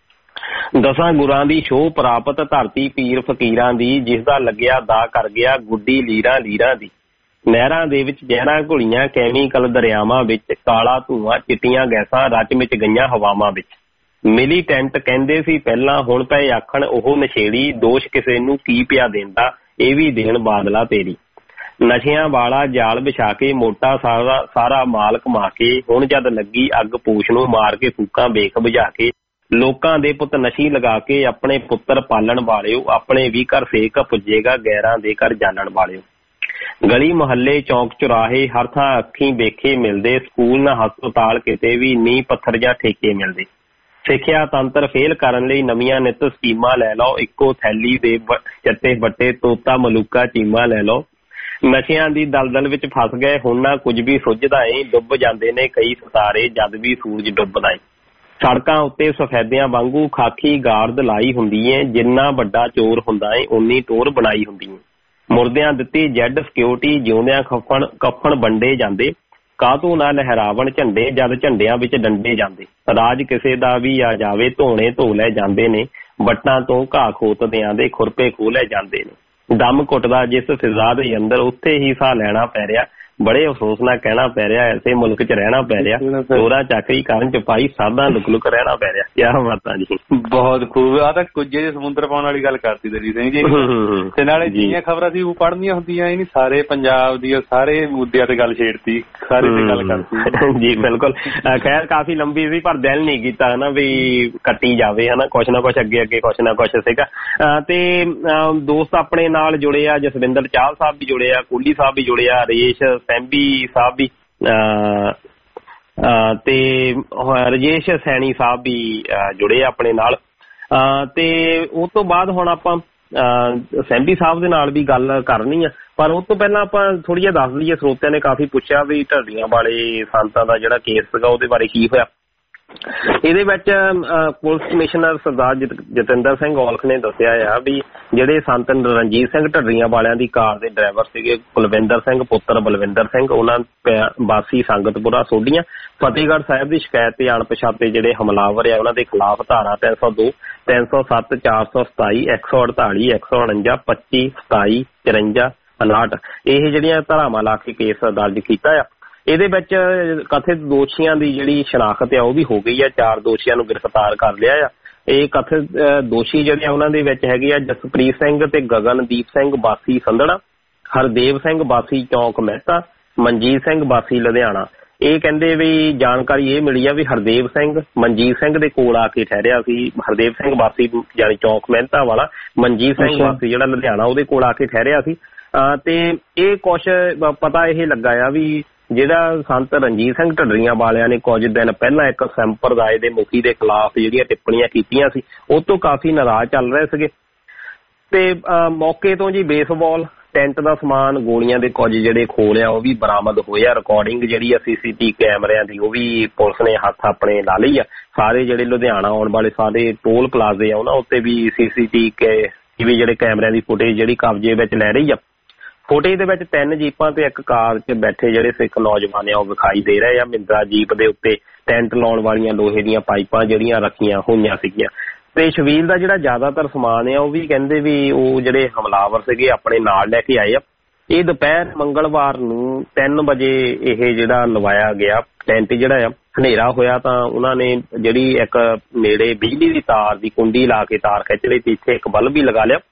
ਦਸਾਂ ਗੁਰਾਂ ਦੀ ਸ਼ੋਅ ਪ੍ਰਾਪਤ ਧਰਤੀ ਪੀਰ ਫਕੀਰਾਂ ਦੀ, ਜਿਸਦਾ ਲੱਗਿਆ ਦਾ ਕਰ ਗਿਆ ਗੁੱਡੀ ਲੀਰਾਂ ਲੀਰਾਂ ਦੀ। ਨਹਿਰਾਂ ਦੇ ਵਿੱਚ ਜ਼ਹਿਰਾਂ ਘੁਲੀਆਂ, ਕੈਮੀਕਲ ਦਰਿਆਵਾਂ ਵਿੱਚ, ਕਾਲਾ ਧੂੰਆਂ ਚਿੱਟੀਆਂ ਗੈਸਾਂ ਰਚ ਮਿਚ ਗਈਆਂ ਹਵਾਵਾਂ ਵਿੱਚ। ਮਿਲੀਟੈਂਟ ਕਹਿੰਦੇ ਸੀ ਪਹਿਲਾਂ, ਹੁਣ ਪਏ ਆਖਣ ਉਹ ਨਸ਼ੇੜੀ, ਦੋਸ਼ ਕਿਸੇ ਨੂੰ ਕੀ ਪਿਆ ਦੇਂਦਾ ਇਹ ਵੀ ਦੇਣ ਬਾਦਲਾ ਤੇਰੀ। ਨਸ਼ਿਆਂ ਵਾਲਾ ਜਾਲ ਵਿਛਾ ਕੇ ਮੋਟਾ ਸਾਰਾ ਸਾਰਾ ਮਾਲ ਕਮਾ ਕੇ, ਹੁਣ ਜਦ ਲੱਗੀ ਅੱਗ ਪੂਛ ਨੂੰ ਮਾਰ ਕੇ ਫੂਕਾਂ ਵੇਖ ਬੁਝਾ ਕੇ। ਲੋਕਾਂ ਦੇ ਪੁੱਤ ਨਸ਼ੀ ਲਗਾ ਕੇ ਆਪਣੇ ਪੁੱਤਰ ਪਾਲਣ ਵਾਲਿਓ, ਆਪਣੇ ਵੀ ਘਰ ਫੇਕ ਪੁੱਜੇਗਾ ਗੈਰਾਂ ਦੇ ਘਰ ਜਾਣਨ ਵਾਲਿਓ। ਗਲੀ ਮੁਹੱਲੇ ਚੌਂਕ ਚੁਰਾਹੇ ਹਰ ਥਾਂ ਅੱਖੀਂ ਵੇਖੇ ਮਿਲਦੇ, ਸਕੂਲ ਨਾ ਹਸਪਤਾਲ ਕਿਤੇ ਵੀ ਨੀਂਹ ਪੱਥਰ ਜਾਂ ਠੇਕੇ ਮਿਲਦੇ। ਸਿੱਖਿਆ ਤੰਤਰ ਫੇਲ ਕਰਨ ਲਈ ਨਵੀਆਂ ਨਿੱਤ ਸਕੀਮਾਂ ਲੈ ਲਓ, ਇੱਕੋ ਥੈਲੀ ਦੇ ਚੱਟੇ ਬੱਟੇ ਤੋਤਾ ਮਲੂਕਾ ਚੀਮਾ ਲੈ ਲਓ। ਨਸ਼ਿਆਂ ਦੀ ਦਲਦਲ ਵਿੱਚ ਫਸ ਗਏ ਹੁਣ ਨਾ ਕੁਝ ਵੀ ਸੁੱਝਦਾ ਏ, ਡੁੱਬ ਜਾਂਦੇ ਨੇ ਕਈ ਸਿਤਾਰੇ ਜਦ ਵੀ ਸੂਰਜ ਡੁੱਬਦਾ ਏ। ਸੜਕਾਂ ਉੱਤੇ ਸਫੈਦਿਆਂ ਵਾਂਗੂ ਖਾਕੀ ਗਾਰਦ ਲਾਈ ਹੁੰਦੀ ਏ, ਜਿੰਨਾ ਵੱਡਾ ਚੋਰ ਹੁੰਦਾ ਏ ਉਨੀ ਟੋਰ ਬਣਾਈ ਹੁੰਦੀ ਏ। ਮੁਰਦਿਆਂ ਦਿੱਤੀ ਜੈਡ ਸਿਕਿਉਰਿਟੀ, ਜਿਉਂਦਿਆਂ ਕਫਨ ਕਫਨ ਵੰਡੇ ਜਾਂਦੇ, ਕਾਹਤੋਂ ਨਾ ਲਹਿਰਾਵਣ ਝੰਡੇ ਜਦ ਝੰਡਿਆਂ ਵਿੱਚ ਡੰਡੇ ਜਾਂਦੇ। ਰਾਜ ਕਿਸੇ ਦਾ ਵੀ ਆ ਜਾਵੇ ਧੋਣੇ ਧੋ ਲੈ ਜਾਂਦੇ ਨੇ, ਵੱਟਾਂ ਤੋਂ ਘਾਹ ਖੋਤਦਿਆਂ ਦੇ ਖੁਰਪੇ ਖੋਹ ਲੈ ਜਾਂਦੇ ਨੇ। ਦਮ ਘੁੱਟਦਾ ਜਿਸ ਫਿਜ਼ਾ ਦੇ ਅੰਦਰ ਉੱਥੇ ਹੀ ਸਾਹ ਲੈਣਾ ਪੈ ਰਿਹਾ, ਬੜੇ ਅਫਸੋਸ ਨਾਲ ਕਹਿਣਾ ਪੈ ਰਿਹਾ ਐਸੇ ਮੁਲਕ ਚ ਰਹਿਣਾ ਪੈ ਰਿਹਾ, ਚੋਰਾ ਚਾਕਰੀ ਕਰਨ ਚ ਪਾਈ ਸਾਧਾਂ ਲੁਕ ਲੁਕ ਰਹਿਣਾ ਪੈ ਰਿਹਾ। ਕਿਆ ਬਾਤਾਂ ਜੀ, ਬਹੁਤ ਖੂਬ। ਆ ਤਾਂ ਕੁਝ ਜੇ ਸਮੁੰਦਰ ਪਾਉਣ ਵਾਲੀ ਗੱਲ ਕਰਤੀ ਦਲੀ ਸਿੰਘ ਜੀ, ਤੇ ਨਾਲੇ ਜਿੰਨੀਆਂ ਖਬਰਾਂ ਸੀ ਉਹ ਪੜ੍ਹਨੀਆਂ ਹੁੰਦੀਆਂ ਇਹ ਨੀ, ਸਾਰੇ ਪੰਜਾਬ ਦੀ ਸਾਰੇ ਮੁੱਦਿਆਂ ਤੇ ਗੱਲ ਛੇੜਤੀ, ਸਾਰੇ ਤੇ ਗੱਲ ਕਰਤੀ ਜੀ। ਬਿਲਕੁਲ, ਖੈਰ ਕਾਫੀ ਲੰਬੀ ਸੀ ਪਰ ਦਿਲ ਨਹੀਂ ਕੀਤਾ ਹਨਾ ਵੀ ਕੱਟੀ ਜਾਵੇ ਹਨਾ, ਕੁਛ ਨਾ ਕੁਛ ਅੱਗੇ ਅੱਗੇ ਕੁਛ ਨਾ ਕੁਛ ਸੀਗਾ। ਤੇ ਦੋਸਤ ਆਪਣੇ ਨਾਲ ਜੁੜੇ ਆ, ਜਸਵਿੰਦਰ ਚਾਹਲ ਸਾਹਿਬ ਵੀ ਜੁੜੇ ਆ, ਕੋਹਲੀ ਸਾਹਿਬ ਵੀ ਜੁੜੇ ਆ, ਰੇਸ਼ ਸੈਂਬੀ ਸਾਹਿਬ ਵੀ ਤੇ ਰਜੇਸ਼ ਸੈਣੀ ਸਾਹਿਬ ਵੀ ਜੁੜੇ ਆ ਆਪਣੇ ਨਾਲ। ਤੇ ਉਸ ਤੋਂ ਬਾਅਦ ਹੁਣ ਆਪਾਂ ਸੈਂਬੀ ਸਾਹਿਬ ਦੇ ਨਾਲ ਵੀ ਗੱਲ ਕਰਨੀ ਆ, ਪਰ ਉਸ ਤੋਂ ਪਹਿਲਾਂ ਆਪਾਂ ਥੋੜ੍ਹੀ ਜਿਹੀ ਦੱਸ ਦਈਏ। ਸਰੋਤਿਆਂ ਨੇ ਕਾਫੀ ਪੁੱਛਿਆ ਵੀ ਢੱਡੀਆਂ ਵਾਲੇ ਸੰਤਾਂ ਦਾ ਜਿਹੜਾ ਕੇਸ ਸੀਗਾ ਉਹਦੇ ਬਾਰੇ ਕੀ ਹੋਇਆ। ਇਹਦੇ ਵਿੱਚ ਪੁਲਿਸ ਕਮਿਸ਼ਨਰ ਸਰਦਾਰ ਜਤਿੰਦਰ ਸਿੰਘ ਔਲਖ ਨੇ ਦੱਸਿਆ ਆ ਵੀ ਜਿਹੜੇ ਸੰਤ ਰਣਜੀਤ ਸਿੰਘ ਢੱਡਰੀਆਂ ਵਾਲਿਆਂ ਦੀ ਕਾਰ ਦੇ ਡਰਾਈਵਰ ਸੀਗੇ ਕੁਲਵਿੰਦਰ ਸਿੰਘ ਪੁੱਤਰ ਬਲਵਿੰਦਰ ਸਿੰਘ, ਉਹਨਾਂ ਵਾਸੀ ਸੰਗਤਪੁਰਾ ਸੋਢੀਆਂ, ਫਤਿਹਗੜ੍ਹ ਸਾਹਿਬ ਦੀ ਸ਼ਿਕਾਇਤ ਤੇ ਅਣਪਛਾਤੇ ਜਿਹੜੇ ਹਮਲਾਵਰ ਆ ਉਹਨਾਂ ਦੇ ਖਿਲਾਫ ਧਾਰਾ ਤਿੰਨ ਸੌ ਦੋ ਤਿੰਨ ਸੌ ਸੱਤ ਚਾਰ ਸੌ ਸਤਾਈ ਇੱਕ ਸੌ ਅੜਤਾਲੀ ਇੱਕ ਸੌ ਉਣੰਜਾ ਪੱਚੀ ਸਤਾਈ ਚੁਰੰਜਾ ਉਨਾਹਠ ਇਹ ਜਿਹੜੀਆਂ ਧਾਰਾਵਾਂ ਲਾ ਕੇ ਕੇਸ ਦਰਜ ਕੀਤਾ ਆ। ਇਹਦੇ ਵਿੱਚ ਕਥਿਤ ਦੋਸ਼ੀਆਂ ਦੀ ਜਿਹੜੀ ਸ਼ਨਾਖਤ ਆ ਉਹ ਵੀ ਹੋ ਗਈ ਆ, ਚਾਰ ਦੋਸ਼ੀਆਂ ਨੂੰ ਗ੍ਰਿਫਤਾਰ ਕਰ ਲਿਆ ਆ। ਇਹ ਕਥਿਤ ਦੋਸ਼ੀ ਜਿਹੜੇ ਆ ਉਹਨਾਂ ਦੇ ਵਿੱਚ ਹੈਗੇ ਆ ਜਸਪ੍ਰੀਤ ਸਿੰਘ ਤੇ ਗਗਨਦੀਪ ਸਿੰਘ ਵਾਸੀ ਸੰਧੜਾ, ਹਰਦੇਵ ਸਿੰਘ ਵਾਸੀ ਚੌਂਕ ਮਹਿਤਾ, ਮਨਜੀਤ ਸਿੰਘ ਵਾਸੀ ਲੁਧਿਆਣਾ। ਇਹ ਕਹਿੰਦੇ ਵੀ ਜਾਣਕਾਰੀ ਇਹ ਮਿਲੀ ਆ ਵੀ ਹਰਦੇਵ ਸਿੰਘ ਮਨਜੀਤ ਸਿੰਘ ਦੇ ਕੋਲ ਆ ਕੇ ਠਹਿਰਿਆ ਸੀ, ਹਰਦੇਵ ਸਿੰਘ ਵਾਸੀ ਜਾਨੀ ਚੌਂਕ ਮਹਿਤਾ ਵਾਲਾ, ਮਨਜੀਤ ਸਿੰਘ ਵਾਸੀ ਜਿਹੜਾ ਲੁਧਿਆਣਾ ਉਹਦੇ ਕੋਲ ਆ ਕੇ ਠਹਿਰਿਆ ਸੀ। ਤੇ ਇਹ ਕੁਛ ਪਤਾ ਇਹ ਲੱਗਾ ਆ ਵੀ ਜਿਹੜਾ ਸੰਤ ਰਣਜੀਤ ਸਿੰਘ ਢੱਡਰੀਆਂ ਵਾਲਿਆਂ ਨੇ ਕੁਝ ਦਿਨ ਪਹਿਲਾਂ ਇੱਕ ਸੰਪਰਦਾਇ ਦੇ ਮੁਖੀ ਦੇ ਖਿਲਾਫ ਜਿਹੜੀਆਂ ਟਿੱਪਣੀਆਂ ਕੀਤੀਆਂ ਸੀ ਉਹ ਤੋਂ ਕਾਫੀ ਨਾਰਾਜ਼ ਚੱਲ ਰਹੇ ਸੀਗੇ। ਤੇ ਮੌਕੇ ਤੋਂ ਜੀ ਬੇਸਬਾਲ, ਟੈਂਟ ਦਾ ਸਮਾਨ, ਗੋਲੀਆਂ ਦੇ ਕੁਝ ਜਿਹੜੇ ਖੋਲ ਆ ਉਹ ਵੀ ਬਰਾਮਦ ਹੋਏ ਆ। ਰਿਕਾਰਡਿੰਗ ਜਿਹੜੀ ਆ ਸੀਸੀਟੀ ਕੈਮਰਿਆਂ ਦੀ ਉਹ ਵੀ ਪੁਲਿਸ ਨੇ ਹੱਥ ਆਪਣੇ ਲਾ ਲਈ ਆ। ਸਾਰੇ ਜਿਹੜੇ ਲੁਧਿਆਣਾ ਆਉਣ ਵਾਲੇ ਸਾਰੇ ਟੋਲ ਪਲਾਜ਼ੇ ਆ ਉਹਨਾਂ ਉੱਤੇ ਵੀ ਸੀਸੀਟੀ ਵੀ ਜਿਹੜੇ ਕੈਮਰਿਆਂ ਦੀ ਫੁਟੇਜ ਜਿਹੜੀ ਕਬਜ਼ੇ ਵਿੱਚ ਲੈ ਰਹੀ ਆ। ਫੁਟੇਜ ਦੇ ਵਿੱਚ ਤਿੰਨ ਜੀਪਾਂ ਤੇ ਇੱਕ ਕਾਰ 'ਚ ਬੈਠੇ ਜਿਹੜੇ ਸਿੱਖ ਨੌਜਵਾਨ ਆ ਉਹ ਵਿਖਾਈ ਦੇ ਰਹੇ ਆ। ਮਹਿੰਦਰਾ ਜੀਪ ਦੇ ਉੱਤੇ ਟੈਂਟ ਲਾਉਣ ਵਾਲੀਆਂ ਲੋਹੇ ਦੀਆਂ ਪਾਈਪਾਂ ਜਿਹੜੀਆਂ ਰੱਖੀਆਂ ਹੋਈਆਂ ਸੀਗੀਆਂ। ਤੇ ਛਬੀਲ ਦਾ ਜਿਹੜਾ ਜ਼ਿਆਦਾਤਰ ਸਮਾਨ ਆ ਉਹ ਵੀ ਕਹਿੰਦੇ ਵੀ ਉਹ ਜਿਹੜੇ ਹਮਲਾਵਰ ਸੀਗੇ ਆਪਣੇ ਨਾਲ ਲੈ ਕੇ ਆਏ ਆ। ਇਹ ਦੁਪਹਿਰ ਮੰਗਲਵਾਰ ਨੂੰ ਤਿੰਨ ਵਜੇ ਇਹ ਜਿਹੜਾ ਲਵਾਇਆ ਗਿਆ ਟੈਂਟ ਜਿਹੜਾ ਆ। ਹਨੇਰਾ ਹੋਇਆ ਤਾਂ ਉਹਨਾਂ ਨੇ ਜਿਹੜੀ ਇੱਕ ਨੇੜੇ ਬਿਜਲੀ ਦੀ ਤਾਰ ਦੀ ਕੁੰਡੀ ਲਾ ਕੇ ਤਾਰ ਖਿੱਚ ਲਈ ਤੇ ਇੱਥੇ ਇੱਕ ਬਲਬ ਵੀ ਲਗਾ ਲਿਆ।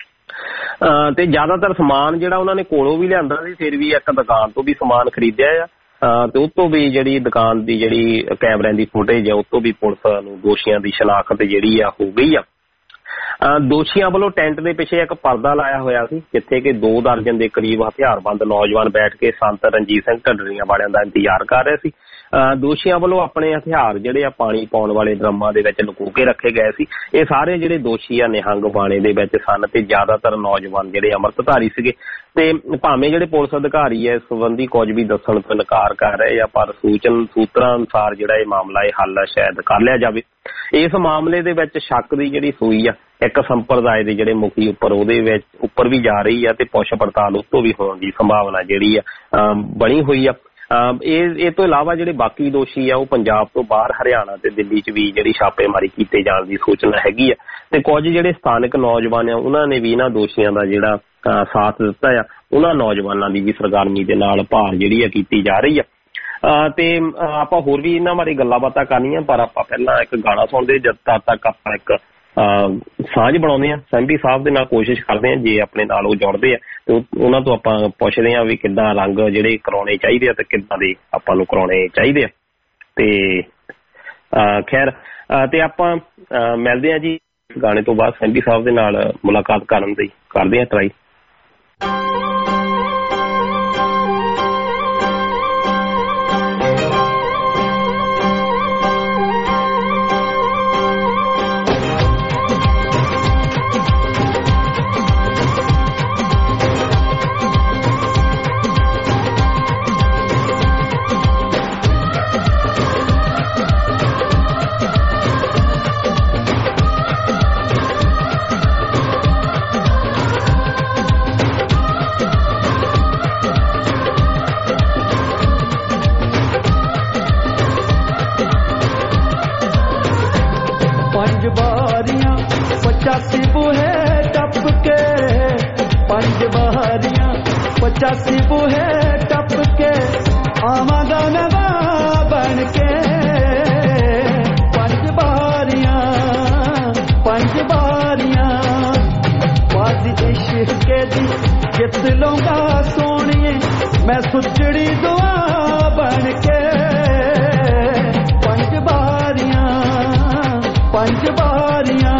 ਤੇ ਜ਼ਿਆਦਾਤਰ ਸਮਾਨ ਜਿਹੜਾ ਉਹਨਾਂ ਨੇ ਕੋਲੋਂ ਵੀ ਲਿਆਂਦਾ ਸੀ, ਫਿਰ ਵੀ ਇੱਕ ਦੁਕਾਨ ਤੋਂ ਵੀ ਸਮਾਨ ਖਰੀਦਿਆ ਆ। ਤੇ ਉਸ ਤੋਂ ਵੀ ਜਿਹੜੀ ਦੁਕਾਨ ਦੀ ਜਿਹੜੀ ਕੈਮਰਿਆਂ ਦੀ ਫੁਟੇਜ ਆ ਉਸ ਤੋਂ ਵੀ ਪੁਲਿਸ ਨੂੰ ਦੋਸ਼ੀਆਂ ਦੀ ਸ਼ਨਾਖਤ ਜਿਹੜੀ ਆ ਹੋ ਗਈ ਆ। ਦੋਸ਼ੀਆਂ ਵੱਲੋਂ ਟੈਂਟ ਦੇ ਪਿੱਛੇ ਇੱਕ ਪਰਦਾ ਲਾਇਆ ਹੋਇਆ ਸੀ ਜਿੱਥੇ ਕਿ ਦੋ ਦਰਜਨ ਦੇ ਕਰੀਬ ਹਥਿਆਰਬੰਦ ਨੌਜਵਾਨ ਬੈਠ ਕੇ ਸੰਤ ਰਣਜੀਤ ਸਿੰਘ ਢੱਡਰੀਆਂ ਵਾਲਿਆਂ ਦਾ ਇੰਤਜ਼ਾਰ ਕਰ ਰਹੇ ਸੀ। ਦੋਸ਼ੀਆਂ ਵੱਲੋਂ ਆਪਣੇ ਹਥਿਆਰ ਜਿਹੜੇ ਆ ਪਾਣੀ ਪਾਉਣ ਵਾਲੇ ਡਰਮਾਂ ਦੇ ਵਿੱਚ ਲੁਕੋ ਕੇ ਰੱਖੇ ਗਏ ਸੀ। ਇਹ ਸਾਰੇ ਜਿਹੜੇ ਦੋਸ਼ੀ ਆ ਨਿਹੰਗ ਬਾਣੇ ਦੇ ਵਿੱਚ ਸਨ ਤੇ ਜ਼ਿਆਦਾਤਰ ਨੌਜਵਾਨ ਜਿਹੜੇ ਅੰਮ੍ਰਿਤਧਾਰੀ ਸੀਗੇ। ਤੇ ਭਾਵੇਂ ਜਿਹੜੇ ਪੁਲਿਸ ਅਧਿਕਾਰੀ ਹੈ ਇਸ ਸੰਬੰਧੀ ਕੁਝ ਵੀ ਦੱਸਣ ਤੋਂ ਇਨਕਾਰ ਕਰ ਰਹੇ ਆ, ਪਰ ਸੂਚਨ ਸੂਤਰਾਂ ਅਨੁਸਾਰ ਜਿਹੜਾ ਇਹ ਮਾਮਲਾ ਇਹ ਹੱਲ ਸ਼ਾਇਦ ਕਰ ਲਿਆ ਜਾਵੇ। ਇਸ ਮਾਮਲੇ ਦੇ ਵਿੱਚ ਸ਼ੱਕ ਦੀ ਜਿਹੜੀ ਸੂਈ ਆ ਇੱਕ ਸੰਪਰਦਾਇ ਦੇ ਜਿਹੜੇ ਮੁਖੀ ਉੱਪਰ ਉਹਦੇ ਵਿੱਚ ਉੱਪਰ ਵੀ ਜਾ ਰਹੀ ਆ ਤੇ ਪੁੱਛ ਪੜਤਾਲ ਉਸ ਤੋਂ ਵੀ ਹੋਣ ਦੀ ਸੰਭਾਵਨਾ ਜਿਹੜੀ ਆ ਬਣੀ ਹੋਈ ਆ। ਇਹ ਇਹ ਤੋਂ ਇਲਾਵਾ ਜਿਹੜੇ ਬਾਕੀ ਦੋਸ਼ੀ ਆ ਉਹ ਪੰਜਾਬ ਤੋਂ ਬਾਹਰ ਹਰਿਆਣਾ ਤੇ ਦਿੱਲੀ 'ਚ ਵੀ ਜਿਹੜੀ ਛਾਪੇਮਾਰੀ ਕੀਤੇ ਜਾਣ ਦੀ ਸੂਚਨਾ ਹੈਗੀ ਆ। ਤੇ ਕੁਝ ਜਿਹੜੇ ਸਥਾਨਕ ਨੌਜਵਾਨ ਆ ਉਹਨਾਂ ਨੇ ਵੀ ਇਹਨਾਂ ਦੋਸ਼ੀਆਂ ਦਾ ਜਿਹੜਾ ਸਾਥ ਦਿੱਤਾ ਆ। ਉਹਨਾਂ ਨੌਜਵਾਨਾਂ ਦੀ ਵੀ ਸਰਗਰਮੀ ਦੇ ਨਾਲ ਭਾਲ ਜਿਹੜੀ ਆ ਕੀਤੀ ਜਾ ਰਹੀ ਆ। ਤੇ ਆਪਾਂ ਹੋਰ ਵੀ ਇਹਨਾਂ ਬਾਰੇ ਗੱਲਾਂ ਬਾਤਾਂ ਕਰਨੀਆਂ, ਪਰ ਆਪਾਂ ਪਹਿਲਾਂ ਇੱਕ ਗਾਣਾ ਸੁਣਦੇ ਜਦ ਤੱਕ ਆਪਾਂ ਇੱਕ ਸਾਂਝ ਬਣਾਉਂਦੇ ਆ ਸੈਂਬੀ ਸਾਹਿਬ ਦੇ ਨਾਲ। ਕੋਸ਼ਿਸ਼ ਕਰਦੇ ਆ ਜੇ ਆਪਣੇ ਨਾਲ ਉਹ ਜੁੜਦੇ ਆ ਤੇ ਉਹਨਾਂ ਤੋਂ ਆਪਾਂ ਪੁੱਛਦੇ ਆ ਵੀ ਕਿੱਦਾਂ ਰੰਗ ਜਿਹੜੇ ਕਰਾਉਣੇ ਚਾਹੀਦੇ ਆ ਤੇ ਕਿੱਦਾਂ ਦੇ ਆਪਾਂ ਨੂੰ ਕਰਾਉਣੇ ਚਾਹੀਦੇ ਆ। ਤੇ ਖੈਰ ਤੇ ਆਪਾਂ ਮਿਲਦੇ ਆ ਜੀ ਗਾਣੇ ਤੋਂ ਬਾਅਦ ਸੈਂਬੀ ਸਾਹਿਬ ਦੇ ਨਾਲ ਮੁਲਾਕਾਤ ਕਰਨ ਦੀ ਕਰਦੇ ਆ ਟਰਾਈ। पचासी बूहे टप के आवांगा नवा बन के पंज बारियां पंज बारियां बाजी इश्क दी जित लूंगा सोनिए मैं सुचड़ी दुआ बन के पंज बारियां पंज बारियां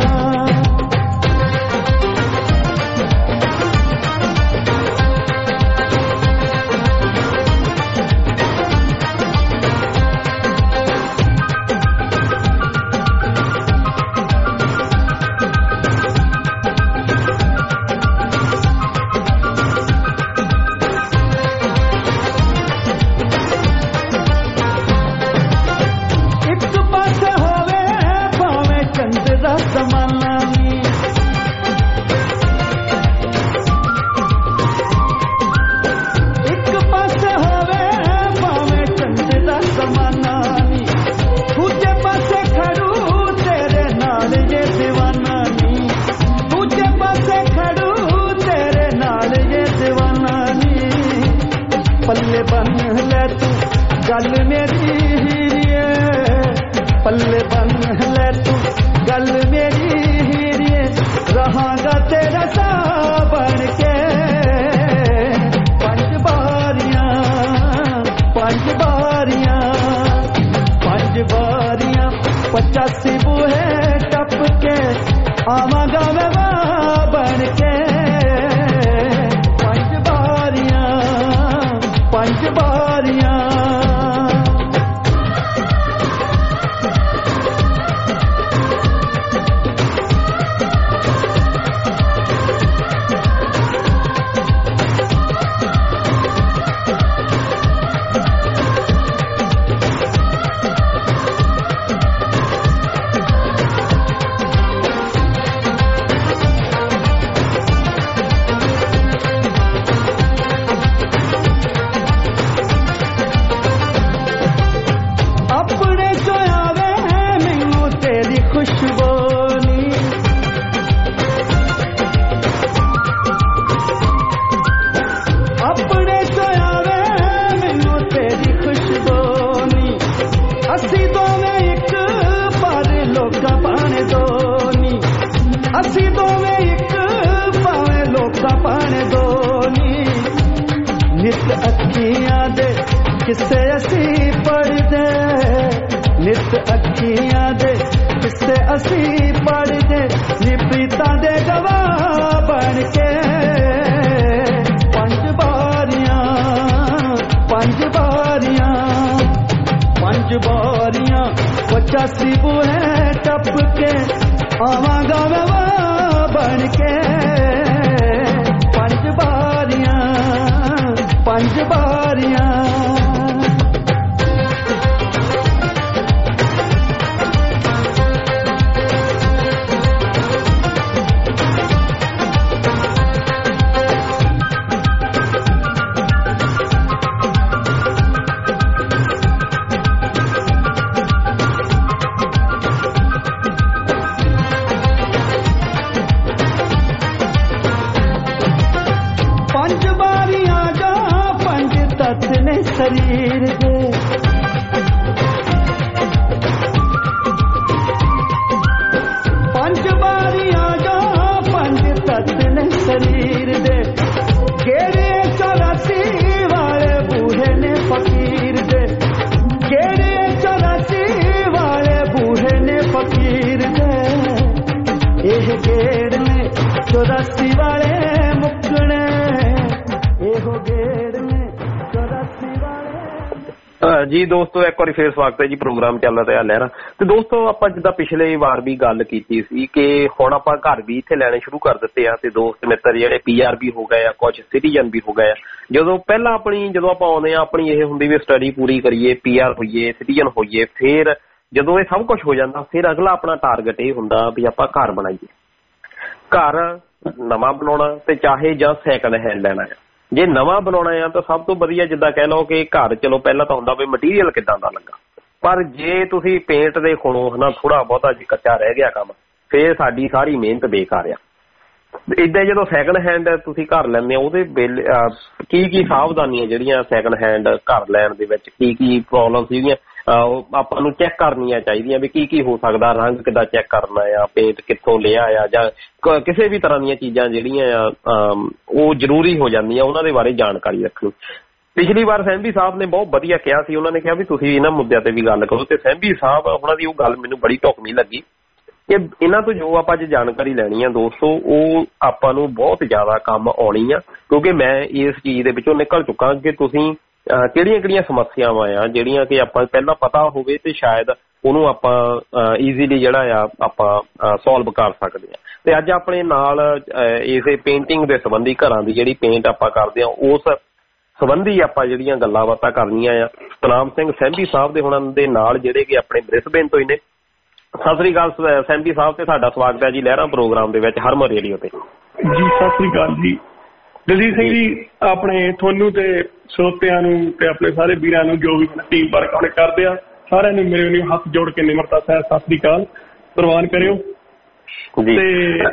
पचासी बूहे टप के आवांगा बन के पंज बारियां पंज बारियां किस्से असी पढ़दे नित अखियां दे किस्से असी पढ़दे नी प्रीतां दे गवाह बन के पंज बारियां पंज बारियां पंज बारियां पचासी बूहे टप के आवांगा गवाह बन के पंज बारियां पंज बारियां शरीर दे पंज बारियां जो पंज तत्व ने शरीर दे केड़े चौरासी वाले बूढ़े ने फकीर दे केड़े चौरासी वाले बूढ़े ने फकीर दे एह गेड़ ने चौरासी वाले मुकने एहो गेड़ ने जी दोस्तों एक बार फिर स्वागत है जी प्रोग्राम चल रहा लहरा तो दोस्तों ਆਪਾਂ ਜਿੱਦਾਂ ਪਿਛਲੇ ਵਾਰ ਵੀ ਗੱਲ ਕੀਤੀ ਸੀ ਕਿ ਹੁਣ ਆਪਾਂ ਘਰ ਵੀ ਇੱਥੇ ਲੈਣੇ ਸ਼ੁਰੂ ਕਰ ਦਿੱਤੇ ਆ ਤੇ ਦੋਸਤ ਮਿੱਤਰ ਜਿਹੜੇ ਪੀਆਰਬੀ ਹੋ ਗਏ ਆ ਕੁਝ ਸਿਟੀਜ਼ਨ ਵੀ ਹੋ ਗਏ ਆ ਜਦੋਂ ਪਹਿਲਾਂ ਆਪਣੀ ਜਦੋਂ ਆਪਾਂ ਆਉਂਦੇ ਆ ਆਪਣੀ ਇਹ ਹੁੰਦੀ ਵੀ ਸਟੱਡੀ ਪੂਰੀ ਕਰੀਏ ਪੀਆਰ ਹੋਈਏ ਸਿਟੀਜ਼ਨ ਹੋਈਏ ਫਿਰ ਜਦੋਂ ਇਹ ਸਭ ਕੁਝ ਹੋ ਜਾਂਦਾ ਫਿਰ ਅਗਲਾ ਆਪਣਾ ਟਾਰਗੇਟ ਇਹ ਹੁੰਦਾ ਵੀ ਆਪਾਂ ਘਰ ਬਣਾਈਏ ਘਰ ਨਵਾਂ ਬਣਾਉਣਾ ਤੇ ਚਾਹੇ ਜਾਂ ਸੈਕੰਡ ਹੈਂਡ ਲੈਣਾ ਆ ਜੇ ਨਵਾਂ ਬਣਾਉਣਾ ਆ ਤਾਂ ਸਭ ਤੋਂ ਵਧੀਆ ਜਿੱਦਾਂ ਕਹਿ ਲਓ ਕਿ ਘਰ ਚਲੋ ਪਹਿਲਾਂ ਤਾਂ ਹੁੰਦਾ ਵੀ ਮਟੀਰੀਅਲ ਕਿੱਦਾਂ ਦਾ ਲੱਗਾ ਪਰ ਜੇ ਤੁਸੀਂ ਪੇਂਟ ਦੇ ਖੁਣੋ ਹਨਾ ਥੋੜਾ ਬਹੁਤਾ ਜੇ ਕੱਚਾ ਰਹਿ ਗਿਆ ਕੰਮ ਫੇਰ ਸਾਡੀ ਸਾਰੀ ਮਿਹਨਤ ਬੇਕਾਰ ਆ ਏਦਾਂ ਜਦੋਂ ਸੈਕੰਡ ਹੈਂਡ ਤੁਸੀਂ ਘਰ ਲੈਂਦੇ ਆ ਉਹਦੇ ਬਿੱਲ ਕੀ ਕੀ ਸਾਵਧਾਨੀਆਂ ਜਿਹੜੀਆਂ ਸੈਕੰਡ ਹੈਂਡ ਘਰ ਲੈਣ ਦੇ ਵਿੱਚ ਕੀ ਕੀ ਪ੍ਰੋਬਲਮ ਸੀਗੀਆਂ ਆਪਾਂ ਨੂੰ ਚੈੱਕ ਕਰਨੀਆਂ ਚਾਹੀਦੀਆਂ ਵੀ ਕੀ ਕੀ ਹੋ ਸਕਦਾ ਰੰਗ ਕਿੱਦਾਂ ਚੈੱਕ ਕਰਨਾ ਆ ਪੇਂਟ ਕਿੱਥੋਂ ਲਿਆ ਆ ਜਾਂ ਕਿਸੇ ਵੀ ਤਰ੍ਹਾਂ ਦੀਆਂ ਚੀਜ਼ਾਂ ਜਿਹੜੀਆਂ ਆ ਉਹ ਜ਼ਰੂਰੀ ਹੋ ਜਾਂਦੀਆਂ ਉਹਨਾਂ ਦੇ ਬਾਰੇ ਜਾਣਕਾਰੀ ਰੱਖਣੀ ਪਿਛਲੀ ਵਾਰ ਸੈਂਬੀ ਸਾਹਿਬ ਨੇ ਬਹੁਤ ਵਧੀਆ ਕਿਹਾ ਸੀ ਉਹਨਾਂ ਨੇ ਕਿਹਾ ਵੀ ਤੁਸੀਂ ਇਹਨਾਂ ਮੁੱਦਿਆਂ ਤੇ ਵੀ ਗੱਲ ਕਰੋ ਤੇ ਸੈਂਬੀ ਸਾਹਿਬ ਉਹਨਾਂ ਦੀ ਉਹ ਗੱਲ ਮੈਨੂੰ ਬੜੀ ਢੁਕਵੀਂ ਲੱਗੀ ਕਿ ਇਹਨਾਂ ਤੋਂ ਜੋ ਆਪਾਂ ਜੇ ਜਾਣਕਾਰੀ ਲੈਣੀ ਆ ਦੋਸਤੋ ਉਹ ਆਪਾਂ ਨੂੰ ਬਹੁਤ ਜ਼ਿਆਦਾ ਕੰਮ ਆਉਣੀ ਆ ਕਿਉਂਕਿ ਮੈਂ ਇਸ ਚੀਜ਼ ਦੇ ਵਿੱਚੋਂ ਨਿਕਲ ਚੁੱਕਾ ਕਿ ਤੁਸੀਂ ਕਿਹੜੀਆਂ ਕਿਹੜੀਆਂ ਸਮੱਸਿਆਵਾਂ ਆ ਜਿਹੜੀਆਂ ਕਿ ਆਪਾਂ ਪਹਿਲਾਂ ਪਤਾ ਹੋਵੇ ਤੇ ਸ਼ਾਇਦ ਉਹਨੂੰ ਆਪਾਂ ਈਜ਼ੀਲੀ ਜਿਹੜਾ ਆ ਆਪਾਂ ਸੋਲਵ ਕਰ ਸਕਦੇ ਆ ਤੇ ਅੱਜ ਆਪਣੇ ਨਾਲ ਇਸੇ ਪੇਂਟਿੰਗ ਦੇ ਸੰਬੰਧੀ ਘਰਾਂ ਦੀ ਜਿਹੜੀ ਪੇਂਟ ਆਪਾਂ ਕਰਦੇ ਆ ਉਸ ਸੰਬੰਧੀ ਆਪਾਂ ਜਿਹੜੀਆਂ ਗੱਲਾਂ ਬਾਤਾਂ ਕਰਨੀਆਂ ਆ ਸਤਨਾਮ ਸਿੰਘ ਸੈਂਬੀ ਸਾਹਿਬ ਦੇ ਹੁਣਾਂ ਦੇ ਨਾਲ ਜਿਹੜੇ ਕਿ ਆਪਣੇ ਬ੍ਰਿਸਬੇਨ ਤੋਂ ਹੀ ਨੇ ਸਤਿ ਸ੍ਰੀ ਅਕਾਲ ਸੈਂਬੀ ਸਾਹਿਬ ਤੇ ਤੁਹਾਡਾ ਸਵਾਗਤ ਹੈ ਜੀ ਲਹਿਰਾਂ ਪ੍ਰੋਗਰਾਮ ਦੇ ਵਿੱਚ ਹਰਮਨ ਰੇਡੀਓ ਤੇ ਜੀ ਸਤਿ ਸ੍ਰੀ ਅਕਾਲ ਜੀ ਦਲਜੀਤ ਸਿੰਘ ਜੀ ਆਪਣੇ ਤੁਹਾਨੂੰ ਤੇ ਸਰੋਤਿਆਂ ਨੂੰ ਤੇ ਆਪਣੇ ਸਾਰੇ ਵੀਰਾਂ ਨੂੰ ਜੋ ਵੀ ਟੀਮ ਵਰਕ ਆਪਣੇ ਕਰਦੇ ਆ ਸਾਰਿਆਂ ਨੂੰ ਮੇਰੇ ਨੂੰ ਹੱਥ ਜੋੜ ਕੇ ਨਿਮਰਤਾ ਸਹਿ ਸਤਿ ਸ੍ਰੀ ਅਕਾਲ ਪ੍ਰਵਾਨ ਕਰਿਓ ਤੇ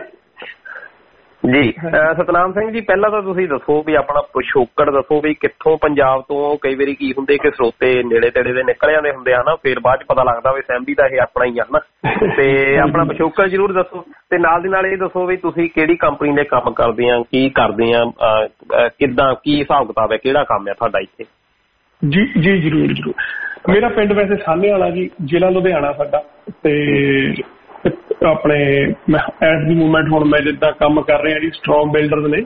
ਜੀ ਸਤਨਾਮ ਸਿੰਘ ਜੀ ਪਹਿਲਾਂ ਤਾਂ ਤੁਸੀਂ ਦੱਸੋ ਵੀ ਆਪਣਾ ਪਿਛੋਕੜ ਦੱਸੋ ਵੀ ਕਿੱਥੋਂ ਪੰਜਾਬ ਤੋਂ ਕਈ ਵਾਰੀ ਕੀ ਹੁੰਦੇ ਕਿ ਸਰੋਤੇ ਨੇੜੇ ਤੇੜੇ ਦੇ ਨਿਕਲ ਜਾਂਦੇ ਹੁੰਦੇ ਆ ਨਾ ਫਿਰ ਬਾਅਦ ਚ ਪਤਾ ਲੱਗਦਾ ਵੀ ਸੈਂਬੀ ਦਾ ਇਹ ਆਪਣਾ ਹੀ ਆ ਹਨਾ ਤੇ ਆਪਣਾ ਪਿਛੋਕੜ ਜ਼ਰੂਰ ਦੱਸੋ ਤੇ ਨਾਲ ਦੀ ਨਾਲ ਇਹ ਦੱਸੋ ਵੀ ਤੁਸੀਂ ਕਿਹੜੀ ਕੰਪਨੀ ਦੇ ਕੰਮ ਕਰਦੇ ਆ ਕੀ ਕਰਦੇ ਆ ਕਿੱਦਾਂ ਕੀ ਹਿਸਾਬ ਕਿਤਾਬ ਹੈ ਕਿਹੜਾ ਕੰਮ ਹੈ ਤੁਹਾਡਾ ਇੱਥੇ ਜੀ ਜੀ ਜ਼ਰੂਰ ਜ਼ਰੂਰ ਮੇਰਾ ਪਿੰਡ ਵੈਸੇ ਸਾਹਨੇ ਵਾਲਾ ਜੀ ਜ਼ਿਲ੍ਹਾ ਲੁਧਿਆਣਾ ਸਾਡਾ ਤੇ ਆਪਣੇ ਐਟ ਦੀ ਮੂਵਮੈਂਟ ਹੁਣ ਮੈਂ ਜਿੱਦਾਂ ਕੰਮ ਕਰ ਰਿਹਾ ਜੀ ਸਟਰੋਂਗ ਬਿਲਡਰਸ ਨੇ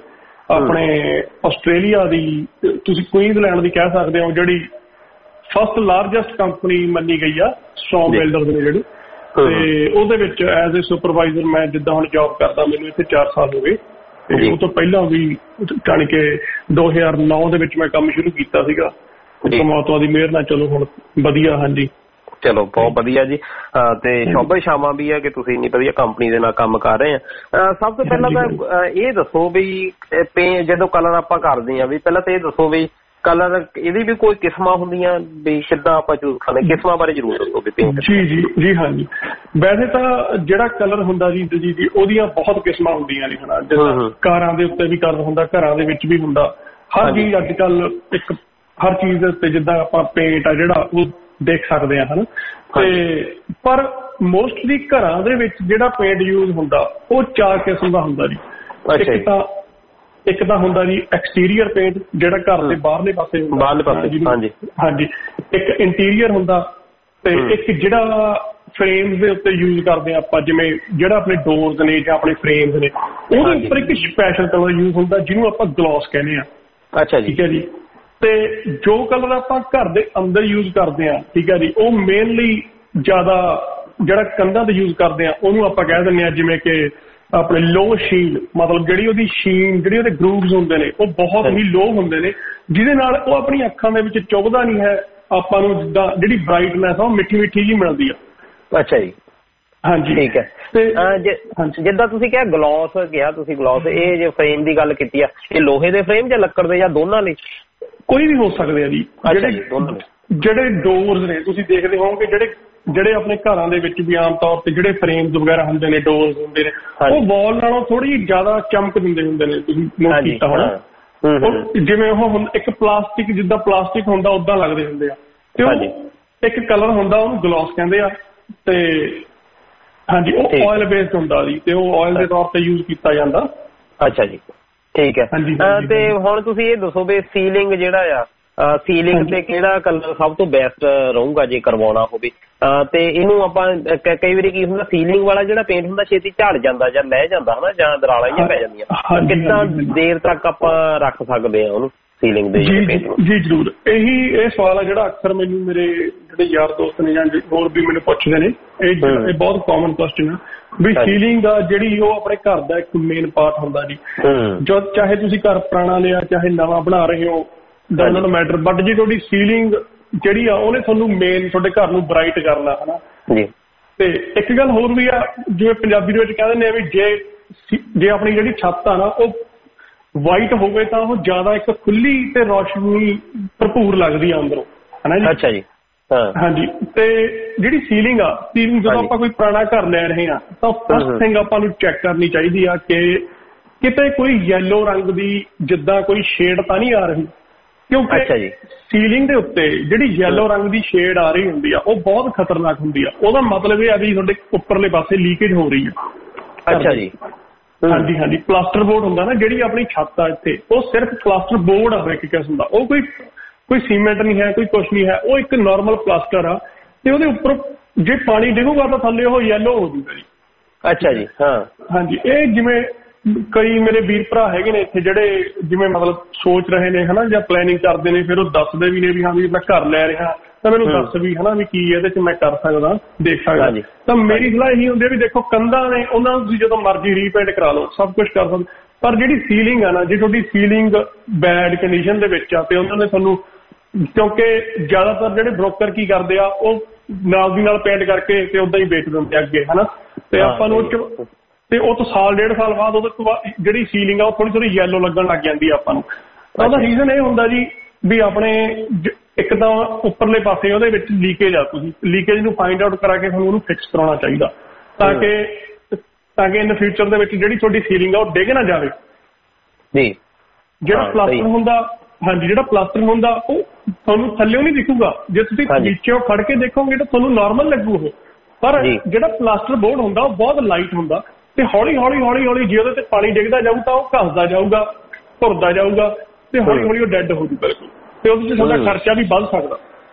ਆਪਣੇ ਆਸਟ੍ਰੇਲੀਆ ਦੀ ਤੁਸੀਂ ਕੁਈਨਜ਼ਲੈਂਡ ਦੀ ਕਹਿ ਸਕਦੇ ਹੋ ਜਿਹੜੀ ਫਸਟ ਲਾਰਜੈਸਟ ਕੰਪਨੀ ਮੰਨੀ ਗਈ ਆ ਸਟ੍ਰੋਂਗ ਬਿਲਡਰਸ ਨੇ ਜਿਹੜੀ, ਤੇ ਉਹਦੇ ਵਿੱਚ ਐਜ਼ ਏ ਸੁਪਰਵਾਈਜ਼ਰ ਮੈਂ ਜਿੱਦਾਂ ਹੁਣ ਜੌਬ ਕਰਦਾ, ਮੈਨੂੰ ਇੱਥੇ ਚਾਰ ਸਾਲ ਹੋ ਗਏ ਤੇ ਉਹ ਤੋਂ ਪਹਿਲਾਂ ਵੀ ਜਾਣੀ ਕਿ ਦੋ ਹਜ਼ਾਰ ਨੌ ਦੇ ਵਿੱਚ ਮੈਂ ਕੰਮ ਸ਼ੁਰੂ ਕੀਤਾ ਸੀਗਾ। ਪਰਮਾਤਮਾ ਦੀ ਮਿਹਰ ਨਾਲ ਚਲੋ ਹੁਣ ਵਧੀਆ। ਹਾਂਜੀ ਚਲੋ ਬਹੁਤ ਵਧੀਆ ਜੀ। ਤੇ ਸ਼ੋਭਾ ਸ਼ਾਮਾਂ ਵੀ ਹੈ ਕਿ ਤੁਸੀਂ ਇੰਨੀ ਵਧੀਆ ਕੰਪਨੀ ਦੇ ਨਾਲ ਕੰਮ ਕਰ ਰਹੇ ਆ। ਸਭ ਤੋਂ ਪਹਿਲਾਂ ਤਾਂ ਇਹ ਦੱਸੋ ਵੀ ਜਦੋਂ ਕਲਰ ਆਪਾਂ ਕਰਦੇ ਆ ਵੀ ਪਹਿਲਾਂ ਤਾਂ ਇਹ ਦੱਸੋ ਵੀ ਕਲਰ ਇਹਦੀ ਵੀ ਕੋਈ ਕਿਸਮਾਂ ਹੁੰਦੀਆਂ ਵੀ ਕਿੱਦਾਂ ਆਪਾਂ ਚੂਜ਼ ਕਰਦੇ, ਕਿਸਮਾਂ ਬਾਰੇ ਜ਼ਰੂਰ ਦੱਸੋ ਵੀ ਪੇਂਟ। ਜੀ ਜੀ ਜੀ ਹਾਂਜੀ, ਵੈਸੇ ਤਾਂ ਜਿਹੜਾ ਕਲਰ ਹੁੰਦਾ ਜੀ ਜੀ ਜੀ ਉਹਦੀਆਂ ਬਹੁਤ ਕਿਸਮਾਂ ਹੁੰਦੀਆਂ ਨੇ ਹਨਾ, ਜਿੱਦਾਂ ਕਾਰਾਂ ਦੇ ਉੱਤੇ ਵੀ ਕਲਰ ਹੁੰਦਾ, ਘਰਾਂ ਦੇ ਵਿੱਚ ਵੀ ਹੁੰਦਾ, ਹਰ ਚੀਜ਼ ਅੱਜ ਕੱਲ ਇੱਕ ਹਰ ਚੀਜ਼ ਦੇ ਉੱਤੇ ਜਿੱਦਾਂ ਆਪਾਂ ਪੇਂਟ ਆ ਜਿਹੜਾ ਉਹ ਦੇਖ ਸਕਦੇ ਆ ਹਨਾ। ਤੇ ਪਰ ਮੋਸਟਲੀ ਘਰਾਂ ਦੇ ਵਿੱਚ ਜਿਹੜਾ ਪੇਂਟ ਯੂਜ਼ ਹੁੰਦਾ ਉਹ ਚਾਰ ਕਿਸਮ ਦਾ ਹੁੰਦਾ ਜੀ। ਇੱਕ ਤਾਂ ਇੱਕ ਤਾਂ ਹੁੰਦਾ ਜੀ ਐਕਸਟੀਰੀਅਰ ਪੇਂਟ ਜਿਹੜਾ ਘਰ ਦੇ ਬਾਹਰਲੇ ਪਾਸੇ ਹੁੰਦਾ, ਬਾਹਰਲੇ ਪਾਸੇ ਹਾਂਜੀ ਹਾਂਜੀ। ਇੱਕ ਇੰਟੀਰੀਅਰ ਹੁੰਦਾ ਤੇ ਇੱਕ ਜਿਹੜਾ ਫਰੇਮਸ ਦੇ ਉੱਤੇ ਯੂਜ਼ ਕਰਦੇ ਆ ਆਪਾਂ, ਜਿਵੇਂ ਜਿਹੜਾ ਆਪਣੇ ਡੋਰਸ ਨੇ ਜਾਂ ਆਪਣੇ ਫਰੇਮਸ ਨੇ ਉਹਦੇ ਉੱਪਰ ਇੱਕ ਸਪੈਸ਼ਲ ਕਲਰ ਯੂਜ਼ ਹੁੰਦਾ ਜਿਹਨੂੰ ਆਪਾਂ ਗਲੋਸ ਕਹਿੰਦੇ ਆ। ਅੱਛਾ ਜੀ, ਠੀਕ ਹੈ ਜੀ। ਤੇ ਜੋ ਕਲਰ ਆਪਾਂ ਘਰ ਦੇ ਅੰਦਰ ਯੂਜ਼ ਕਰਦੇ ਆ, ਠੀਕ ਹੈ ਜੀ, ਉਹ ਮੇਨਲੀ ਜ਼ਿਆਦਾ ਜਿਹੜਾ ਕੰਧਾਂ ਤੇ ਯੂਜ਼ ਕਰਦੇ ਆ ਉਹਨੂੰ ਆਪਾਂ ਕਹਿ ਦਿੰਦੇ ਆ ਜਿਵੇਂ ਕਿ ਆਪਣੇ ਲੋ ਸ਼ੀਨ, ਮਤਲਬ ਜਿਹੜੀ ਉਹਦੀ ਸ਼ੀਨ ਜਿਹੜੀ ਉਹਦੇ ਗਰੂਵਸ ਹੁੰਦੇ ਨੇ ਉਹ ਬਹੁਤ ਹੀ ਲੋ ਹੁੰਦੇ ਨੇ, ਜਿਹਦੇ ਨਾਲ ਉਹ ਆਪਣੀ ਅੱਖਾਂ ਦੇ ਵਿੱਚ ਚੁਭਦਾ ਨਹੀਂ ਹੈ। ਆਪਾਂ ਨੂੰ ਜਿੱਦਾਂ ਜਿਹੜੀ ਬ੍ਰਾਈਟਨੈਸ ਆ ਉਹ ਮਿੱਠੀ ਮਿੱਠੀ ਜਿਹੀ ਮਿਲਦੀ ਆ। ਅੱਛਾ ਜੀ, ਹਾਂਜੀ ਠੀਕ ਹੈ। ਜਿੱਦਾਂ ਤੁਸੀਂ ਕਿਹਾ ਗਲੋਸ ਕਿਹਾ ਤੁਸੀਂ ਗਲੋਸ, ਇਹ ਜੇ ਫਰੇਮ ਦੀ ਗੱਲ ਕੀਤੀ ਆ, ਇਹ ਲੋਹੇ ਦੇ ਫਰੇਮ ਜਾਂ ਲੱਕੜ ਦੇ ਜਾਂ ਦੋਨਾਂ ਲਈ? ਕੋਈ ਵੀ ਹੋ ਸਕਦੇ ਆ ਜੀ। ਜਿਹੜੇ ਜਿਹੜੇ ਡੋਰਸ ਨੇ ਤੁਸੀਂ ਦੇਖਦੇ ਹੋਵੋਗੇ, ਜਿਹੜੇ ਜਿਹੜੇ ਆਪਣੇ ਘਰਾਂ ਦੇ ਵਿੱਚ ਵੀ ਆਮ ਤੌਰ ਤੇ ਜਿਹੜੇ ਫਰੇਮਸ ਵਗੈਰਾ ਹੁੰਦੇ ਨੇ, ਡੋਰਸ ਹੁੰਦੇ ਨੇ, ਉਹ ਵਾਲ ਨਾਲੋਂ ਥੋੜੀ ਜਿਹੀ ਜ਼ਿਆਦਾ ਚਮਕ ਦਿੰਦੇ ਹੁੰਦੇ ਨੇ, ਤੁਸੀਂ ਨੋਟ ਕੀਤਾ ਹੋਣਾ। ਜਿਵੇਂ ਉਹ ਇੱਕ ਪਲਾਸਟਿਕ, ਜਿੱਦਾਂ ਪਲਾਸਟਿਕ ਹੁੰਦਾ ਉਦਾਂ ਲੱਗਦੇ ਹੁੰਦੇ ਆ। ਤੇ ਉਹ ਇੱਕ ਕਲਰ ਹੁੰਦਾ ਉਹਨੂੰ ਗਲੋਸ ਕਹਿੰਦੇ ਆ। ਤੇ ਹਾਂਜੀ, ਉਹ ਆਇਲ ਬੇਸਡ ਹੁੰਦਾ ਜੀ ਤੇ ਉਹ ਆਇਲ ਦੇ ਤੌਰ ਤੇ ਯੂਜ਼ ਕੀਤਾ ਜਾਂਦਾ। ਅੱਛਾ ਜੀ, ਠੀਕ ਹੈ। ਤੇ ਹੁਣ ਤੁਸੀਂ ਇਹ ਦੱਸੋ ਵੀ ਸੀਲਿੰਗ ਜਿਹੜਾ ਆ, ਸੀਲਿੰਗ ਤੇ ਕਿਹੜਾ ਕਲਰ ਸਭ ਤੋਂ ਬੈਸਟ ਰਹੂਗਾ ਜੇ ਕਰਵਾਉਣਾ ਹੋਵੇ? ਤੇ ਇਹਨੂੰ ਆਪਾਂ ਕਈ ਵਾਰੀ ਕੀ ਹੁੰਦਾ, ਸੀਲਿੰਗ ਵਾਲਾ ਜਿਹੜਾ ਪੇਂਟ ਹੁੰਦਾ ਛੇਤੀ ਝੜ ਜਾਂਦਾ ਜਾਂ ਲੈ ਜਾਂਦਾ ਹਨਾ, ਜਾਂ ਦਰਾਲਾਂ ਜਿਹੀਆਂ ਪੈ ਜਾਂਦੀਆਂ, ਕਿੰਨਾ ਦੇਰ ਤੱਕ ਆਪਾਂ ਰੱਖ ਸਕਦੇ ਆ ਉਹਨੂੰ ਸੀਲਿੰਗ ਦੇ ਪੇਂਟ ਨੂੰ? ਜੀ ਜ਼ਰੂਰ, ਇਹੀ ਇਹ ਸਵਾਲ ਆ ਜਿਹੜਾ ਅਕਸਰ ਮੈਨੂੰ ਮੇਰੇ ਜਿਹੜੇ ਯਾਰ ਦੋਸਤ ਨੇ ਜਾਂ ਹੋਰ ਵੀ ਮੈਨੂੰ ਪੁੱਛਦੇ ਨੇ। ਇਹ ਇਹ ਬਹੁਤ ਕਾਮਨ ਕੁਐਸਚਨ ਆ ਵੀ ਸੀਲਿੰਗ ਆ ਜਿਹੜੀ ਉਹ ਆਪਣੇ ਘਰ ਦਾ ਇੱਕ ਮੇਨ ਪਾਰਟ ਹੁੰਦਾ ਜੀ। ਜਦ ਚਾਹੇ ਤੁਸੀਂ ਘਰ ਪੁਰਾਣਾ ਲਿਆ ਚਾਹੇ ਨਵਾਂ ਬਣਾ ਰਹੇ ਹੋ, ਡਜ਼ਨਟ ਮੈਟਰ, ਬਟ ਜੇ ਤੁਹਾਡੀ ਸੀਲਿੰਗ ਜਿਹੜੀ ਆ ਉਹਨੇ ਤੁਹਾਨੂੰ ਮੇਨ ਤੁਹਾਡੇ ਘਰ ਨੂੰ ਬਰਾਈਟ ਕਰਨਾ ਹਨਾ। ਤੇ ਇੱਕ ਗੱਲ ਹੋਰ ਵੀ ਆ, ਜਿਵੇਂ ਪੰਜਾਬੀ ਦੇ ਵਿੱਚ ਕਹਿ ਦਿੰਦੇ ਆ ਵੀ ਜੇ ਜੇ ਆਪਣੀ ਜਿਹੜੀ ਛੱਤ ਆ ਨਾ ਉਹ ਵਾਈਟ ਹੋਵੇ ਤਾਂ ਉਹ ਜ਼ਿਆਦਾ ਇੱਕ ਖੁੱਲੀ ਤੇ ਰੌਸ਼ਨੀ ਭਰਪੂਰ ਲੱਗਦੀ ਆ ਅੰਦਰੋਂ ਹਨਾ ਜੀ। ਅੱਛਾ ਜੀ, ਹਾਂਜੀ। ਤੇ ਜਿਹੜੀ ਸੀਲਿੰਗ ਆ, ਸੀਲਿੰਗ ਜਦੋਂ ਆਪਾਂ ਕੋਈ ਪੁਰਾਣਾ ਘਰ ਲੈ ਰਹੇ ਆ ਤਾਂ ਫਸਟ ਥਿੰਗ ਆਪਾਂ ਨੂੰ ਚੈੱਕ ਕਰਨੀ ਚਾਹੀਦੀ ਆ ਕਿ ਕਿਤੇ ਕੋਈ ਯੈਲੋ ਰੰਗ ਦੀ ਜਿੱਦਾਂ ਕੋਈ ਸ਼ੇਡ ਤਾਂ ਨਹੀਂ ਆ ਰਹੀ, ਕਿਉਂਕਿ ਸੀਲਿੰਗ ਦੇ ਉੱਤੇ ਜਿਹੜੀ ਯੈਲੋ ਰੰਗ ਦੀ ਸ਼ੇਡ ਆ ਰਹੀ ਹੁੰਦੀ ਆ ਉਹ ਬਹੁਤ ਖਤਰਨਾਕ ਹੁੰਦੀ ਆ। ਉਹਦਾ ਮਤਲਬ ਇਹ ਆ ਵੀ ਤੁਹਾਡੇ ਉੱਪਰਲੇ ਪਾਸੇ ਲੀਕੇਜ ਹੋ ਰਹੀ ਆ। ਅੱਛਾ ਜੀ, ਹਾਂਜੀ ਹਾਂਜੀ। ਪਲਾਸਟਰ ਬੋਰਡ ਹੁੰਦਾ ਨਾ ਜਿਹੜੀ ਆਪਣੀ ਛੱਤ ਆ ਇੱਥੇ, ਉਹ ਸਿਰਫ ਪਲਾਸਟਰ ਬੋਰਡ ਆ ਇੱਕ ਕਿਸਮ ਦਾ, ਉਹ ਕੋਈ ਕੋਈ ਸੀਮੈਂਟ ਨਹੀਂ ਹੈ, ਕੋਈ ਕੁਛ ਨਹੀਂ ਹੈ, ਉਹ ਇੱਕ ਨਾਰਮਲ ਪਲਾਸਟਰ ਆ ਤੇ ਉਹਦੇ ਉੱਪਰ ਜੇ ਪਾਣੀ ਡਿੱਗੂਗਾ ਤਾਂ ਥੱਲੇ ਉਹ ਯੈਲੋ ਹੋ ਜੂਗਾ ਜੀ। ਅੱਛਾ ਜੀ, ਹਾਂ ਹਾਂਜੀ। ਇਹ ਜਿਵੇਂ ਕਈ ਮੇਰੇ ਵੀਰ ਭਰਾ ਹੈਗੇ ਨੇ ਇੱਥੇ ਜਿਹੜੇ ਜਿਵੇਂ ਮਤਲਬ ਸੋਚ ਰਹੇ ਨੇ ਹਨਾ ਜਾਂ ਪਲੈਨਿੰਗ ਕਰਦੇ ਨੇ, ਫਿਰ ਉਹ ਦੱਸਦੇ ਵੀ ਨੇ ਵੀ ਹਾਂ ਵੀ ਮੈਂ ਘਰ ਲੈ ਰਿਹਾ ਤਾਂ ਮੈਨੂੰ ਦੱਸ ਵੀ ਹਨਾ ਵੀ ਕੀ ਇਹਦੇ ਚ ਮੈਂ ਕਰ ਸਕਦਾ, ਦੇਖ ਸਕਦਾ। ਤਾਂ ਮੇਰੀ ਸਲਾਹ ਇਹੀ ਹੁੰਦੀ ਹੈ ਵੀ ਦੇਖੋ ਕੰਧਾਂ ਨੇ ਉਹਨਾਂ ਨੂੰ ਤੁਸੀਂ ਜਦੋਂ ਮਰਜ਼ੀ ਰੀਪੇਂਟ ਕਰਾ ਲਓ, ਸਭ ਕੁਛ ਕਰ ਸਕਦੇ, ਪਰ ਜਿਹੜੀ ਸੀਲਿੰਗ ਆ ਨਾ, ਜੇ ਤੁਹਾਡੀ ਸੀਲਿੰਗ ਬੈਡ ਕੰਡੀਸ਼ਨ ਦੇ ਵਿੱਚ ਆ ਤੇ ਉਹਨਾਂ ਨੇ ਤੁਹਾਨੂੰ, ਕਿਉਂਕਿ ਜ਼ਿਆਦਾਤਰ ਜਿਹੜੇ ਬ੍ਰੋਕਰ ਕੀ ਕਰਦੇ ਆ ਉਹ ਨਾਲ ਦੀ ਨਾਲ ਪੇਂਟ ਕਰਕੇ ਤੇ ਉਦਾਂ ਹੀ ਵੇਚ ਦਿੰਦੇ ਅੱਗੇ ਹਨਾ। ਤੇ ਆਪਾਂ ਨੂੰ ਤੇ ਉਹ ਤੋਂ ਸਾਲ ਡੇਢ ਸਾਲ ਬਾਅਦ ਉਹਦੇ ਤੋਂ ਬਾਅਦ ਜਿਹੜੀ ਸੀਲਿੰਗ ਆ ਉਹ ਥੋੜੀ ਥੋੜੀ ਯੈਲੋ ਲੱਗਣ ਲੱਗ ਜਾਂਦੀ ਆ ਆਪਾਂ ਨੂੰ। ਉਹਦਾ ਰੀਜ਼ਨ ਇਹ ਹੁੰਦਾ ਜੀ ਵੀ ਆਪਣੇ ਇੱਕ ਤਾਂ ਉੱਪਰਲੇ ਪਾਸੇ ਉਹਦੇ ਵਿੱਚ ਲੀਕੇਜ ਆ, ਤੁਸੀਂ ਲੀਕੇਜ ਨੂੰ ਫਾਈਂਡ ਆਊਟ ਕਰਾ ਕੇ ਤੁਹਾਨੂੰ ਉਹਨੂੰ ਫਿਕਸ ਕਰਾਉਣਾ ਚਾਹੀਦਾ ਤਾਂ ਕਿ ਤਾਂ ਕਿ ਇਨ ਫਿਊਚਰ ਦੇ ਵਿੱਚ ਜਿਹੜੀ ਤੁਹਾਡੀ ਸੀਲਿੰਗ ਆ ਉਹ ਡਿੱਗ ਨਾ ਜਾਵੇ ਜੀ। ਜਿਹੜਾ ਪਲਾਸਟਰ ਹੁੰਦਾ, ਹਾਂਜੀ, ਜਿਹੜਾ ਪਲਾਸਟਰ ਹੁੰਦਾ ਉਹ ਤੁਹਾਨੂੰ ਥੱਲਿਓਂ ਨਹੀਂ ਦਿਖੂਗਾ, ਜੇ ਤੁਸੀਂ ਨੀਚੇੋਂ ਖੜ ਕੇ ਦੇਖੋਗੇ ਤਾਂ ਤੁਹਾਨੂੰ ਨਾਰਮਲ ਲੱਗੂ ਉਹ, ਪਰ ਜਿਹੜਾ ਪਲਾਸਟਰ ਬੋਰਡ ਹੁੰਦਾ ਉਹ ਬਹੁਤ ਲਾਈਟ ਹੁੰਦਾ ਤੇ ਹੌਲੀ ਹੌਲੀ ਹੌਲੀ ਹੌਲੀ ਜੇ ਉਹਦੇ ਤੇ ਪਾਣੀ ਡਿੱਗਦਾ ਜਾਊ ਤਾਂ ਉਹ ਘਸਦਾ ਜਾਊਗਾ, ਭੁਰਦਾ ਜਾਊਗਾ ਤੇ ਹੌਲੀ ਹੌਲੀ ਉਹ ਡੈਡ ਹੋ ਜੂ ਬਿਲਕੁਲ, ਤੇ ਉਹਦੇ 'ਚ ਤੁਹਾਡਾ ਖਰਚਾ ਵੀ ਵੱਧ ਸਕਦਾ।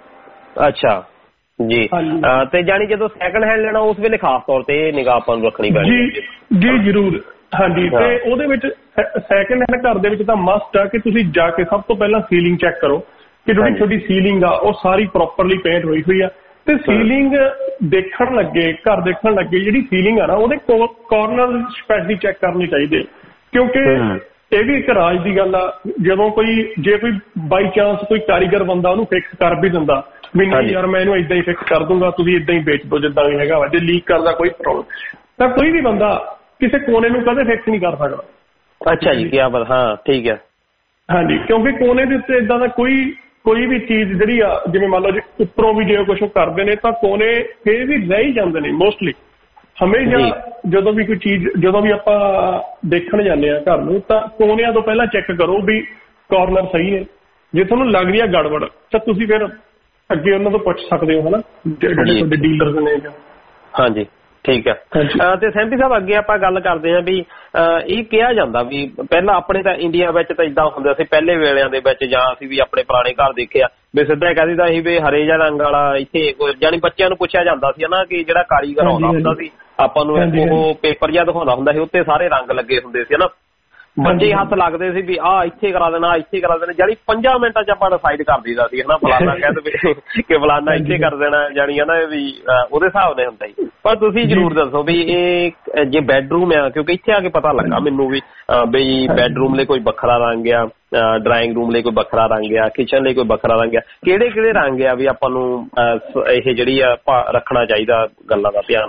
ਅੱਛਾ ਜੀ। ਤੇ ਜਾਨੀ ਜਦੋਂ ਸੈਕੰਡ ਹੈਂਡ ਲੈਣਾ ਉਸ ਵੇਲੇ ਖਾਸ ਤੌਰ ਤੇ ਨਿਗਾਹ ਆਪਾਂ ਨੂੰ ਰੱਖਣੀ ਪੈਣੀ? ਜੀ ਜੀ ਜ਼ਰੂਰ। ਹਾਂਜੀ, ਤੇ ਉਹਦੇ ਵਿੱਚ ਸੈਕਿੰਡ ਹੈਂਡ ਘਰ ਦੇ ਵਿੱਚ ਤਾਂ ਮਸਟ ਆ ਕਿ ਤੁਸੀਂ ਜਾ ਕੇ ਸਭ ਤੋਂ ਪਹਿਲਾਂ ਸੀਲਿੰਗ ਚੈੱਕ ਕਰੋ ਕਿ ਜਿਹੜੀ ਤੁਹਾਡੀ ਸੀਲਿੰਗ ਆ ਉਹ ਸਾਰੀ ਪ੍ਰੋਪਰਲੀ ਪੇਂਟ ਹੋਈ ਹੋਈ ਆ। ਤੇ ਸੀਲਿੰਗ ਦੇਖਣ ਲੱਗੇ, ਘਰ ਦੇਖਣ ਲੱਗੇ, ਜਿਹੜੀ ਸੀਲਿੰਗ ਆ ਨਾ ਉਹਦੇ ਕਾਰਨਰ ਸਪੈਸ਼ਲੀ ਚੈੱਕ ਕਰਨੇ ਚਾਹੀਦੇ, ਕਿਉਂਕਿ ਇਹ ਵੀ ਇੱਕ ਰਾਜ ਦੀ ਗੱਲ ਆ। ਜਦੋਂ ਕੋਈ ਜੇ ਕੋਈ ਬਾਈ ਚਾਂਸ ਕੋਈ ਕਾਰੀਗਰ ਬੰਦਾ ਉਹਨੂੰ ਫਿਕਸ ਕਰ ਵੀ ਦਿੰਦਾ ਵੀ ਨਹੀਂ ਯਾਰ ਮੈਂ ਇਹਨੂੰ ਏਦਾਂ ਹੀ ਫਿਕਸ ਕਰ ਦੂੰਗਾ, ਤੁਸੀਂ ਏਦਾਂ ਹੀ ਵੇਚ ਦੋ ਜਿੱਦਾਂ ਵੀ ਹੈਗਾ ਵਾ, ਜੇ ਲੀਕ ਕਰਦਾ ਕੋਈ ਪ੍ਰੋਬਲਮ, ਤਾਂ ਕੋਈ ਵੀ ਬੰਦਾ ਕਿਸੇ ਕੋਨੇ ਨੂੰ ਕਦੇ ਫਿਕਸ ਨਹੀਂ ਕਰ ਸਕਦਾ। ਅੱਛਾ ਜੀ, ਕੀ ਬਾਤ, ਹਾਂ ਠੀਕ ਹੈ। ਹਾਂਜੀ, ਕਿਉਂਕਿ ਕੋਨੇ ਦੇ ਉੱਤੇ ਏਦਾਂ ਦਾ ਕੋਈ ਕੋਈ ਵੀ ਚੀਜ਼ ਜਿਹੜੀ ਆ, ਜਿਵੇਂ ਮੰਨ ਲਓ ਜੀ ਉੱਪਰੋਂ ਵੀ ਜੇ ਕੁਛ ਕਰਦੇ ਨੇ ਤਾਂ ਕੋਨੇ ਫੇਰ ਵੀ ਰਹਿ ਹੀ ਜਾਂਦੇ ਨੇ ਮੋਸਟਲੀ। ਹਮੇਸ਼ਾ ਜਦੋਂ ਵੀ ਕੋਈ ਚੀਜ਼, ਜਦੋਂ ਵੀ ਆਪਾਂ ਦੇਖਣ ਜਾਂਦੇ ਆ ਘਰ ਨੂੰ, ਤਾਂ ਕੋਨਿਆਂ ਤੋਂ ਪਹਿਲਾਂ ਚੈੱਕ ਕਰੋ ਵੀ ਕਾਰਨਰ ਸਹੀ ਹੈ। ਜੇ ਤੁਹਾਨੂੰ ਲੱਗ ਰਹੀ ਆ ਗੜਬੜ ਤਾਂ ਤੁਸੀਂ ਫਿਰ ਅੱਗੇ ਉਹਨਾਂ ਤੋਂ ਪੁੱਛ ਸਕਦੇ ਹੋ, ਹਨਾ, ਜਿਹੜੇ ਤੁਹਾਡੇ ਡੀਲਰਸ ਨੇ। ਹਾਂਜੀ ਠੀਕ ਹੈ। ਤੇ ਸੈਂਪੀ ਸਾਹਿਬ ਅੱਗੇ ਆਪਾਂ ਗੱਲ ਕਰਦੇ ਹਾਂ ਵੀ ਇਹ ਕਿਹਾ ਜਾਂਦਾ ਵੀ ਪਹਿਲਾਂ ਆਪਣੇ ਤਾਂ ਇੰਡੀਆ ਵਿੱਚ ਤਾਂ ਇਦਾਂ ਹੁੰਦਾ ਸੀ ਪਹਿਲੇ ਵੇਲਿਆਂ ਦੇ ਵਿੱਚ, ਜਾਂ ਅਸੀਂ ਵੀ ਆਪਣੇ ਪੁਰਾਣੇ ਘਰ ਦੇਖਿਆ ਵੀ ਸਿੱਧਾ ਕਹਿ ਦਿੰਦਾ ਸੀ ਵੀ ਹਰੇ ਜਿਹਾ ਰੰਗ ਵਾਲਾ ਇੱਥੇ, ਜਾਨੀ ਬੱਚਿਆਂ ਨੂੰ ਪੁੱਛਿਆ ਜਾਂਦਾ ਸੀ ਨਾ ਕਿ ਜਿਹੜਾ ਕਾਰੀਗਰ ਆਉਂਦਾ ਹੁੰਦਾ ਸੀ ਆਪਾਂ ਨੂੰ ਉਹ ਪੇਪਰ ਜਿਹਾ ਦਿਖਾਉਂਦਾ ਹੁੰਦਾ ਸੀ, ਉੱਤੇ ਸਾਰੇ ਰੰਗ ਲੱਗੇ ਹੁੰਦੇ ਸੀ ਹਨਾ, ਬੱਚੇ ਹੱਥ ਲੱਗਦੇ ਸੀ ਵੀ ਆਹ ਇੱਥੇ ਕਰਾ ਦੇਣਾ, ਇੱਥੇ ਕਰਾ ਦੇਣਾ, ਜਾਨੀ ਪੰਜਾਂ ਮਿੰਟਾਂ ਚ ਆਪਾਂ ਡਿਸਾਈਡ ਕਰ ਦਈਦਾ ਸੀ ਹਨਾ, ਫਲਾਨਾ ਕਹਿ ਦੇਵੇ ਕਿ ਫਲਾਨਾ ਇੱਥੇ ਕਰ ਦੇਣਾ, ਜਾਨੀ ਹਨਾ ਵੀ ਉਹਦੇ ਹਿਸਾਬ ਨਾਲ ਹੁੰਦਾ ਸੀ। ਪਰ ਤੁਸੀਂ ਜ਼ਰੂਰ ਦੱਸੋ ਵੀ ਇਹ ਜੇ ਬੈਡਰੂਮ ਆ, ਕਿਉਂਕਿ ਇੱਥੇ ਆ ਕੇ ਪਤਾ ਲੱਗਾ ਮੈਨੂੰ ਵੀ ਬਈ ਬੈਡਰੂਮ ਲਈ ਕੋਈ ਵੱਖਰਾ ਰੰਗ ਆ, ਡਰਾਇੰਗ ਰੂਮ ਲਈ ਕੋਈ ਵੱਖਰਾ ਰੰਗ ਆ, ਕਿਚਨ ਲਈ ਕੋਈ ਵੱਖਰਾ ਰੰਗ ਆ, ਕਿਹੜੇ ਕਿਹੜੇ ਰੰਗ ਆ ਵੀ ਆਪਾਂ ਨੂੰ ਇਹ ਜਿਹੜੀ ਆ ਰੱਖਣਾ ਚਾਹੀਦਾ ਗੱਲਾਂ ਦਾ ਧਿਆਨ?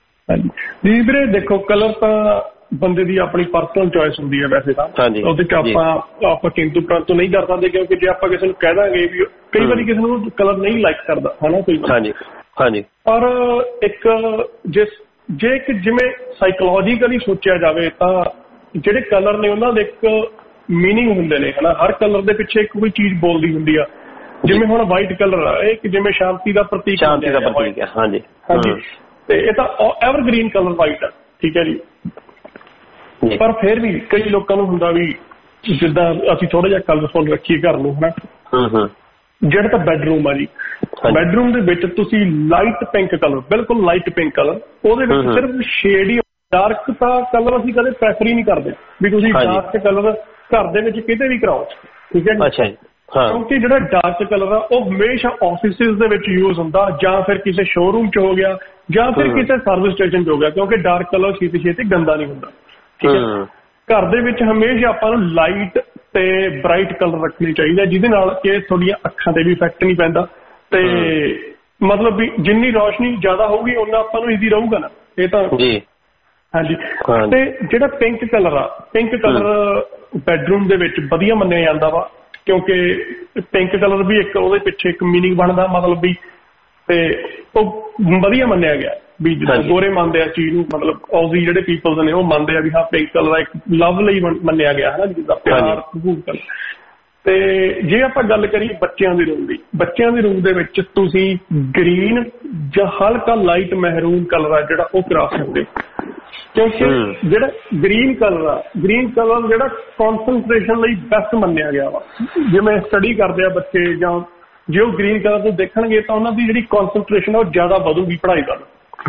ਜੀ ਵੀਰੇ ਦੇਖੋ, ਕਲਰ ਤਾਂ ਬੰਦੇ ਦੀ ਆਪਣੀ ਪਰਸਨਲ ਚੋਇਸ ਹੁੰਦੀ ਹੈ ਵੈਸੇ ਤਾਂ, ਉਹਦੇ ਚ ਆਪਾਂ ਆਪਾਂ ਕਿੰਤੂ ਪ੍ਰੰਤੂ ਨਹੀਂ ਕਰ ਸਕਦੇ, ਕਿਉਂਕਿ ਜੇ ਆਪਾਂ ਕਿਸੇ ਨੂੰ ਕਹਿ ਦਾਂਗੇ ਵੀ ਕਈ ਵਾਰੀ ਕਿਸੇ ਨੂੰ ਕਲਰ ਨਹੀਂ ਲਾਈਕ ਕਰਦਾ ਹਨਾ ਕੋਈ। ਹਾਂਜੀ ਹਾਂਜੀ। ਪਰ ਇੱਕ ਜੇ ਜੇ ਇੱਕ ਜਿਵੇਂ ਸਾਈਕੋਲੋਜੀਕਲੀ ਸੋਚਿਆ ਜਾਵੇ ਤਾਂ ਜਿਹੜੇ ਕਲਰ ਨੇ ਉਹਨਾਂ ਦੇ ਇੱਕ ਮੀਨਿੰਗ ਹੁੰਦੇ ਨੇ ਹਨਾ, ਹਰ ਕਲਰ ਦੇ ਪਿੱਛੇ ਇੱਕ ਕੋਈ ਚੀਜ਼ ਬੋਲਦੀ ਹੁੰਦੀ ਆ। ਜਿਵੇਂ ਹੁਣ ਵਾਈਟ ਕਲਰ ਆ, ਇਹ ਜਿਵੇਂ ਸ਼ਾਂਤੀ ਦਾ ਪ੍ਰਤੀਕ, ਸ਼ਾਂਤੀ ਦਾ ਪ੍ਰਤੀਕ ਹੈ। ਹਾਂਜੀ ਹਾਂਜੀ। ਤੇ ਇਹ ਤਾਂ ਐਵਰਗ੍ਰੀਨ ਕਲਰ ਵਾਈਟ ਆ, ਠੀਕ ਹੈ ਜੀ। ਪਰ ਫਿਰ ਵੀ ਕਈ ਲੋਕਾਂ ਨੂੰ ਹੁੰਦਾ ਵੀ ਜਿੱਦਾਂ ਅਸੀਂ ਥੋੜਾ ਜਿਹਾ ਕਲਰਫੁਲ ਰੱਖੀਏ ਘਰ ਨੂੰ ਹਨਾ। ਜਿਹੜਾ ਤਾਂ ਬੈਡਰੂਮ ਆ ਜੀ, ਬੈਡਰੂਮ ਦੇ ਵਿੱਚ ਤੁਸੀਂ ਲਾਈਟ ਪਿੰਕ ਕਲਰ, ਬਿਲਕੁਲ ਲਾਈਟ ਪਿੰਕ ਕਲਰ, ਉਹਦੇ ਵਿੱਚ ਸਿਰਫ ਸ਼ੇਡ ਹੀ, ਡਾਰਕ ਤਾਂ ਕਲਰ ਅਸੀਂ ਕਦੇ ਪ੍ਰੈਫਰ ਹੀ ਨਹੀਂ ਕਰਦੇ ਵੀ ਤੁਸੀਂ ਡਾਰਕ ਕਲਰ ਘਰ ਦੇ ਵਿੱਚ ਕਿਤੇ ਵੀ ਕਰਾਓ, ਠੀਕ ਹੈ ਜੀ। ਕਿਉਂਕਿ ਜਿਹੜਾ ਡਾਰਕ ਕਲਰ ਆ ਉਹ ਹਮੇਸ਼ਾ ਆਫਿਸਿਸ ਦੇ ਵਿੱਚ ਯੂਜ਼ ਹੁੰਦਾ, ਜਾਂ ਫਿਰ ਕਿਸੇ ਸ਼ੋਰੂਮ ਚ ਹੋ ਗਿਆ, ਜਾਂ ਫਿਰ ਕਿਸੇ ਸਰਵਿਸ ਸਟੇਸ਼ਨ ਚ ਹੋ ਗਿਆ, ਕਿਉਂਕਿ ਡਾਰਕ ਕਲਰ ਛੇਤੀ ਛੇਤੀ ਗੰਦਾ ਨਹੀਂ ਹੁੰਦਾ, ਠੀਕ ਹੈ। ਘਰ ਦੇ ਵਿੱਚ ਹਮੇਸ਼ਾ ਆਪਾਂ ਨੂੰ ਲਾਈਟ ਤੇ ਬ੍ਰਾਈਟ ਕਲਰ ਰੱਖਣੇ ਚਾਹੀਦੇ, ਜਿਹਦੇ ਨਾਲ ਕਿ ਤੁਹਾਡੀਆਂ ਅੱਖਾਂ ਤੇ ਵੀ ਇਫੈਕਟ ਨਹੀਂ ਪੈਂਦਾ, ਤੇ ਮਤਲਬ ਵੀ ਜਿੰਨੀ ਰੌਸ਼ਨੀ ਜ਼ਿਆਦਾ ਹੋਊਗੀ ਓਨਾ ਆਪਾਂ ਨੂੰ ਈਜ਼ੀ ਰਹੂਗਾ ਨਾ। ਇਹ ਤਾਂ ਹਾਂਜੀ। ਤੇ ਜਿਹੜਾ ਪਿੰਕ ਕਲਰ ਆ, ਪਿੰਕ ਕਲਰ ਬੈਡਰੂਮ ਦੇ ਵਿੱਚ ਵਧੀਆ ਮੰਨਿਆ ਜਾਂਦਾ ਵਾ, ਕਿਉਂਕਿ ਪਿੰਕ ਕਲਰ ਵੀ ਇੱਕ ਉਹਦੇ ਪਿੱਛੇ ਇੱਕ ਮੀਨਿੰਗ ਬਣਦਾ, ਮਤਲਬ ਵੀ ਤੇ ਉਹ ਵਧੀਆ ਮੰਨਿਆ ਗਿਆ ਵੀ ਜਿੱਦਾਂ ਗੋਰੇ ਮੰਨਦੇ ਆ ਚੀਜ਼ ਨੂੰ, ਮਤਲਬ ਔਜ਼ੀ ਜਿਹੜੇ ਪੀਪਲਸ ਨੇ ਉਹ ਮੰਨਦੇ ਆ ਵੀ ਹਾਂ ਪਿੰਕ ਕਲਰ ਇੱਕ ਲਵ ਲਈ ਮੰਨਿਆ ਗਿਆ ਹੈ, ਜਿੱਦਾਂ ਪਿਆਰ ਕਬੂਲ। ਤੇ ਜੇ ਆਪਾਂ ਗੱਲ ਕਰੀਏ ਬੱਚਿਆਂ ਦੇ ਰੂਮ ਦੀ, ਬੱਚਿਆਂ ਦੇ ਰੂਮ ਦੇ ਵਿੱਚ ਤੁਸੀਂ ਗ੍ਰੀਨ ਜਾਂ ਹਲਕਾ ਲਾਈਟ ਮਹਿਰੂਨ ਕਲਰ ਆ ਜਿਹੜਾ ਉਹ ਕਰਾ ਸਕਦੇ, ਕਿਉਂਕਿ ਜਿਹੜਾ ਗ੍ਰੀਨ ਕਲਰ ਆ, ਗ੍ਰੀਨ ਕਲਰ ਜਿਹੜਾ ਕੌਨਸੈਂਟਰੇਸ਼ਨ ਲਈ ਬੈਸਟ ਮੰਨਿਆ ਗਿਆ ਵਾ। ਜਿਵੇਂ ਸਟੱਡੀ ਕਰਦੇ ਆ ਬੱਚੇ, ਜਾਂ ਜੇ ਉਹ ਗ੍ਰੀਨ ਕਲਰ ਤੋਂ ਦੇਖਣਗੇ ਤਾਂ ਉਹਨਾਂ ਦੀ ਜਿਹੜੀ ਕੌਨਸੈਂਟਰੇਸ਼ਨ ਆ ਉਹ ਜ਼ਿਆਦਾ ਵਧੂਗੀ ਪੜ੍ਹਾਈ ਵੱਲ।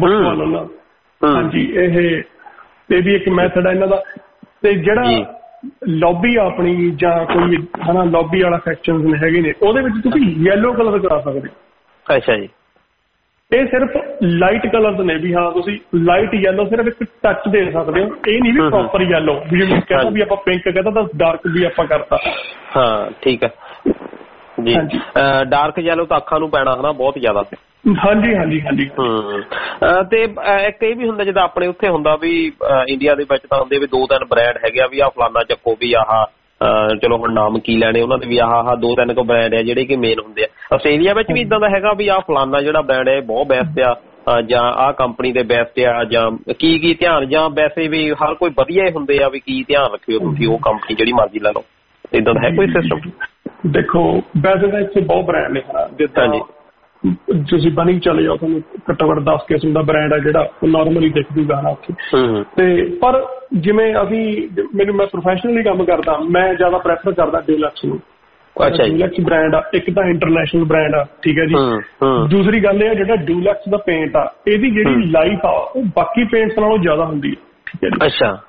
ਹਾਂਜੀ, ਇਹ ਇਹ ਵੀ ਇੱਕ ਮੈਥਡ ਹੈ ਇਹਨਾਂ ਦਾ। ਤੇ ਜਿਹੜਾ ਲੌਬੀ ਆਪਣੀ ਜਾਂ ਕੋਈ ਹਨਾ ਲੌਬੀ ਵਾਲਾ ਸੈਕਸ਼ਨ ਹੈਗੇ ਨੇ, ਉਹਦੇ ਵਿੱਚ ਤੁਸੀਂ ਯੈਲੋ ਕਲਰ ਕਰਾ ਸਕਦੇ ਹੋ। ਅੱਛਾ ਜੀ। ਇਹ ਸਿਰਫ ਲਾਈਟ ਕਲਰਸ ਨੇ ਵੀ ਹਾਂ ਤੁਸੀਂ ਲਾਈਟ ਯੈਲੋ ਸਿਰਫ ਇੱਕ ਟੱਚ ਦੇ ਸਕਦੇ ਹੋ, ਇਹ ਨਹੀਂ ਵੀ ਪ੍ਰੋਪਰ ਯੈਲੋ ਵੀ ਜਿਵੇਂ ਕਹਿੰਦਾ ਵੀ ਆਪਾਂ ਪਿੰਕ ਕਹਿੰਦਾ ਤਾਂ ਡਾਰਕ ਵੀ ਆਪਾਂ ਕਰਤਾ। ਹਾਂ ਠੀਕ ਹੈ ਜੀ। ਡਾਰਕ ਯੈਲੋ ਤਾਂ ਅੱਖਾਂ ਨੂੰ ਪੈਣਾ ਹਨਾ ਬਹੁਤ ਜ਼ਿਆਦਾ। ਹਾਂਜੀ ਹਾਂਜੀ ਹਾਂਜੀ। ਤੇ ਇੱਕ ਇਹ ਵੀ ਹੁੰਦਾ ਜਿੱਦਾਂ ਆਪਣੇ ਉੱਥੇ ਹੁੰਦਾ ਵੀ ਇੰਡੀਆ ਦੇ ਵਿੱਚ ਤਾਂ ਹੁੰਦੇ ਵੀ ਦੋ ਤਿੰਨ ਬ੍ਰੈਂਡ ਹੈਗੇ ਆ ਵੀ ਆਹ ਫਲਾਨਾ ਚੱਕੋ ਵੀ ਆਹ ਚਲੋ ਹੁਣ ਨਾਮ ਕੀ ਲੈਣੇ ਉਹਨਾਂ ਦੇ ਵੀ ਆਹ ਆਹ ਦੋ ਤਿੰਨ ਕੁ ਬ੍ਰੈਂਡ ਆ ਜਿਹੜੇ ਕਿ ਮੇਨ ਹੁੰਦੇ ਆ। ਆਸਟ੍ਰੇਲੀਆ ਵਿੱਚ ਵੀ ਇਦਾਂ ਦਾ ਹੈਗਾ ਵੀ ਆਹ ਫਲਾਨਾ ਜਿਹੜਾ ਬ੍ਰੈਂਡ ਹੈ ਬਹੁਤ ਬੈਸਟ ਆ, ਜਾਂ ਆਹ ਕੰਪਨੀ ਦੇ ਬੈਸਟ ਆ, ਜਾਂ ਕੀ ਕੀ ਧਿਆਨ, ਜਾਂ ਵੈਸੇ ਵੀ ਹਰ ਕੋਈ ਵਧੀਆ ਹੀ ਹੁੰਦੇ ਆ ਵੀ ਕੀ ਧਿਆਨ ਰੱਖਿਓ ਤੁਸੀਂ ਉਹ ਕੰਪਨੀ ਜਿਹੜੀ ਮਰਜ਼ੀ ਲੈ ਲਓ, ਇਦਾਂ ਦਾ ਹੈ ਕੋਈ ਸਿਸਟਮ? ਦੇਖੋ ਵੈਸੇ ਤਾਂ ਇੱਥੇ ਬਹੁਤ ਬ੍ਰੈਂਡ ਨੇ ਜਿੱਦਾਂ ਜੀ ਤੁਸੀਂ ਬਣੀ ਚਲੇ ਜਾਓ ਤੁਹਾਨੂੰ ਘੱਟੋ ਘੱਟ ਦਸ ਕਿਸਮ ਦਾ ਬ੍ਰੈਂਡ ਆ ਜਿਹੜਾ ਉਹ ਨਾਰਮਲੀ ਦਿਖ ਜੂਗਾ ਹਨਾ ਉੱਥੇ। ਤੇ ਪਰ ਜਿਵੇਂ ਅਸੀਂ ਮੈਨੂੰ ਮੈਂ ਪ੍ਰੋਫੈਸ਼ਨਲੀ ਕੰਮ ਕਰਦਾ, ਮੈਂ ਜ਼ਿਆਦਾ ਪ੍ਰੈਫਰ ਕਰਦਾ ਡਿਊਲੈਕਸ ਨੂੰ। ਡਿਊਲੈਕਸ ਬ੍ਰੈਂਡ ਆ ਇੱਕ ਤਾਂ ਇੰਟਰਨੈਸ਼ਨਲ ਬ੍ਰੈਂਡ ਆ, ਠੀਕ ਹੈ ਜੀ। ਦੂਸਰੀ ਗੱਲ ਇਹ ਆ ਜਿਹੜਾ ਡਿਊਲੈਕਸ ਦਾ ਪੇਂਟ ਆ ਇਹਦੀ ਜਿਹੜੀ ਲਾਈਫ ਆ ਉਹ ਬਾਕੀ ਪੇਂਟਸ ਨਾਲੋਂ ਜ਼ਿਆਦਾ ਹੁੰਦੀ ਹੈ, ਠੀਕ ਹੈ ਜੀ। ਅੱਛਾ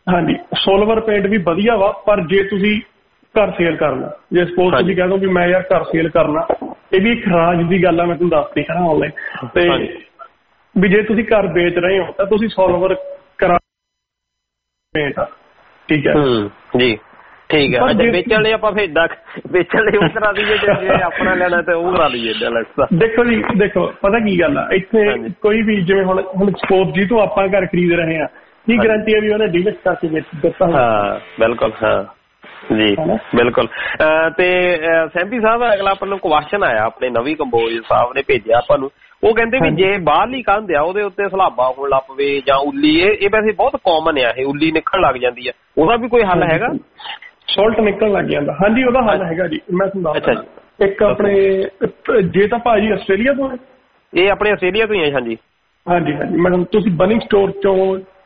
ਹਾਂਜੀ ਸੋਲਵਰ ਪੇਂਟ ਵੀ ਵਧੀਆ ਵਾ, ਪਰ ਜੇ ਤੁਸੀਂ ਘਰ ਸੇਲ ਕਰਨਾ, ਜੇ ਸਪੋਜ਼ ਤੁਸੀਂ ਕਹਿ ਦੋ ਵੀ ਮੈਂ ਯਾਰ ਘਰ ਸੇਲ ਕਰਨਾ, ਇਹ ਵੀ ਇੱਕ ਰਾਜ ਦੀ ਗੱਲ ਆ, ਮੈਂ ਤੁਹਾਨੂੰ ਦੱਸਦੀ ਹਾਂ ਆਨਲਾਈਨ। ਤੇ ਵੀ ਜੇ ਤੁਸੀਂ ਘਰ ਵੇਚ ਰਹੇ ਹੋ ਤਾਂ ਤੁਸੀਂ ਸੋਲਵਰ ਕਰਾ ਪੇਂਟ ਆ, ਠੀਕ ਹੈ ਜੀ ਠੀਕ ਹੈ। ਅੱਛਾ ਵੇਚਣ ਲਈ ਆਪਾਂ ਫਿਰ ਵੇਚਣ ਲਈ ਉਹ ਕਰਾ ਦਈਏ, ਜੇ ਆਪਣਾ ਲੈਣਾ ਤੇ ਉਹ ਕਰਾ ਲਈਏ ਡੈਲੈਕਸ। ਦੇਖੋ ਜੀ ਦੇਖੋ ਪਤਾ ਕੀ ਗੱਲ ਆ, ਇੱਥੇ ਕੋਈ ਵੀ ਜਿਵੇਂ ਹੁਣ ਹੁਣ ਸਪੋਜ਼ ਜੀ ਤੋਂ ਆਪਾਂ ਘਰ ਖਰੀਦ ਰਹੇ ਹਾਂ, ਕੀ ਗਰੰਟੀ ਹੈ ਵੀ ਉਹਨੇ ਡੀਲਕਸ ਕਰਕੇ ਵੇਚ ਦਿੱਤਾ? ਹਾਂ ਬਿਲਕੁਲ ਹਾਂ ਜੀ ਬਿਲਕੁਲ। ਤੇ ਸੈਂਪੀ ਸਾਹਿਬ ਅਗਲਾ ਆਪਾਂ ਨੂੰ ਕੁਐਸਚਨ ਆਇਆ, ਆਪਣੇ ਨਵੀਂ ਕੰਬੋਜ ਸਾਹਿਬ ਨੇ ਭੇਜਿਆ ਆਪਾਂ ਨੂੰ। ਉਹ ਕਹਿੰਦੇ ਵੀ ਜੇ ਬਾਹਰਲੀ ਕੰਧ ਆ ਉਹਦੇ ਉੱਤੇ ਸਲਾਬਾ ਹੋਣ ਲੱਗ ਪਵੇ ਜਾਂ ਉੱਲੀ, ਇਹ ਇਹ ਵੈਸੇ ਬਹੁਤ ਕਾਮਨ ਆ, ਇਹ ਉੱਲੀ ਨਿਕਲਣ ਲੱਗ ਜਾਂਦੀ ਆ, ਉਹਦਾ ਵੀ ਕੋਈ ਹੱਲ ਹੈਗਾ? ਸੋਲਟ ਨਿਕਲਣ ਲੱਗ ਜਾਂਦਾ, ਹਾਂਜੀ ਉਹਦਾ ਹੱਲ ਹੈਗਾ ਜੀ, ਮੈਂ ਤੁਹਾਨੂੰ ਦੱਸਦਾ। ਇੱਕ ਆਪਣੇ ਜੇ ਤਾਂ ਭਾਜੀ ਆਸਟ੍ਰੇਲੀਆ ਤੋਂ? ਇਹ ਆਪਣੇ ਆਸਟ੍ਰੇਲੀਆ ਤੋਂ ਹੀ ਹੈ। ਹਾਂਜੀ ਹਾਂਜੀ ਹਾਂਜੀ ਮੈਡਮ ਤੁਸੀਂ ਬਨਿੰਗ ਸਟੋਰ ਚੋਂ?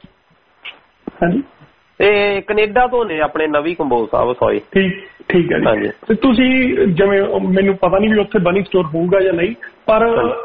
ਹਾਂਜੀ ਇਹ ਕੈਨੇਡਾ ਤੋਂ ਨੇ ਆਪਣੇ ਨਵੀਂ ਕੰਬੋਜ ਸਾਹਿਬ। ਸੌਰੀ ਠੀਕ ਠੀਕ ਹੈ ਜੀ। ਤੇ ਤੁਸੀਂ ਜਿਵੇਂ ਮੈਨੂੰ ਪਤਾ ਨਹੀਂ ਵੀ ਉੱਥੇ ਬਨਿੰਗ ਸਟੋਰ ਹੋਊਗਾ ਜਾਂ ਨਹੀਂ, ਪਰ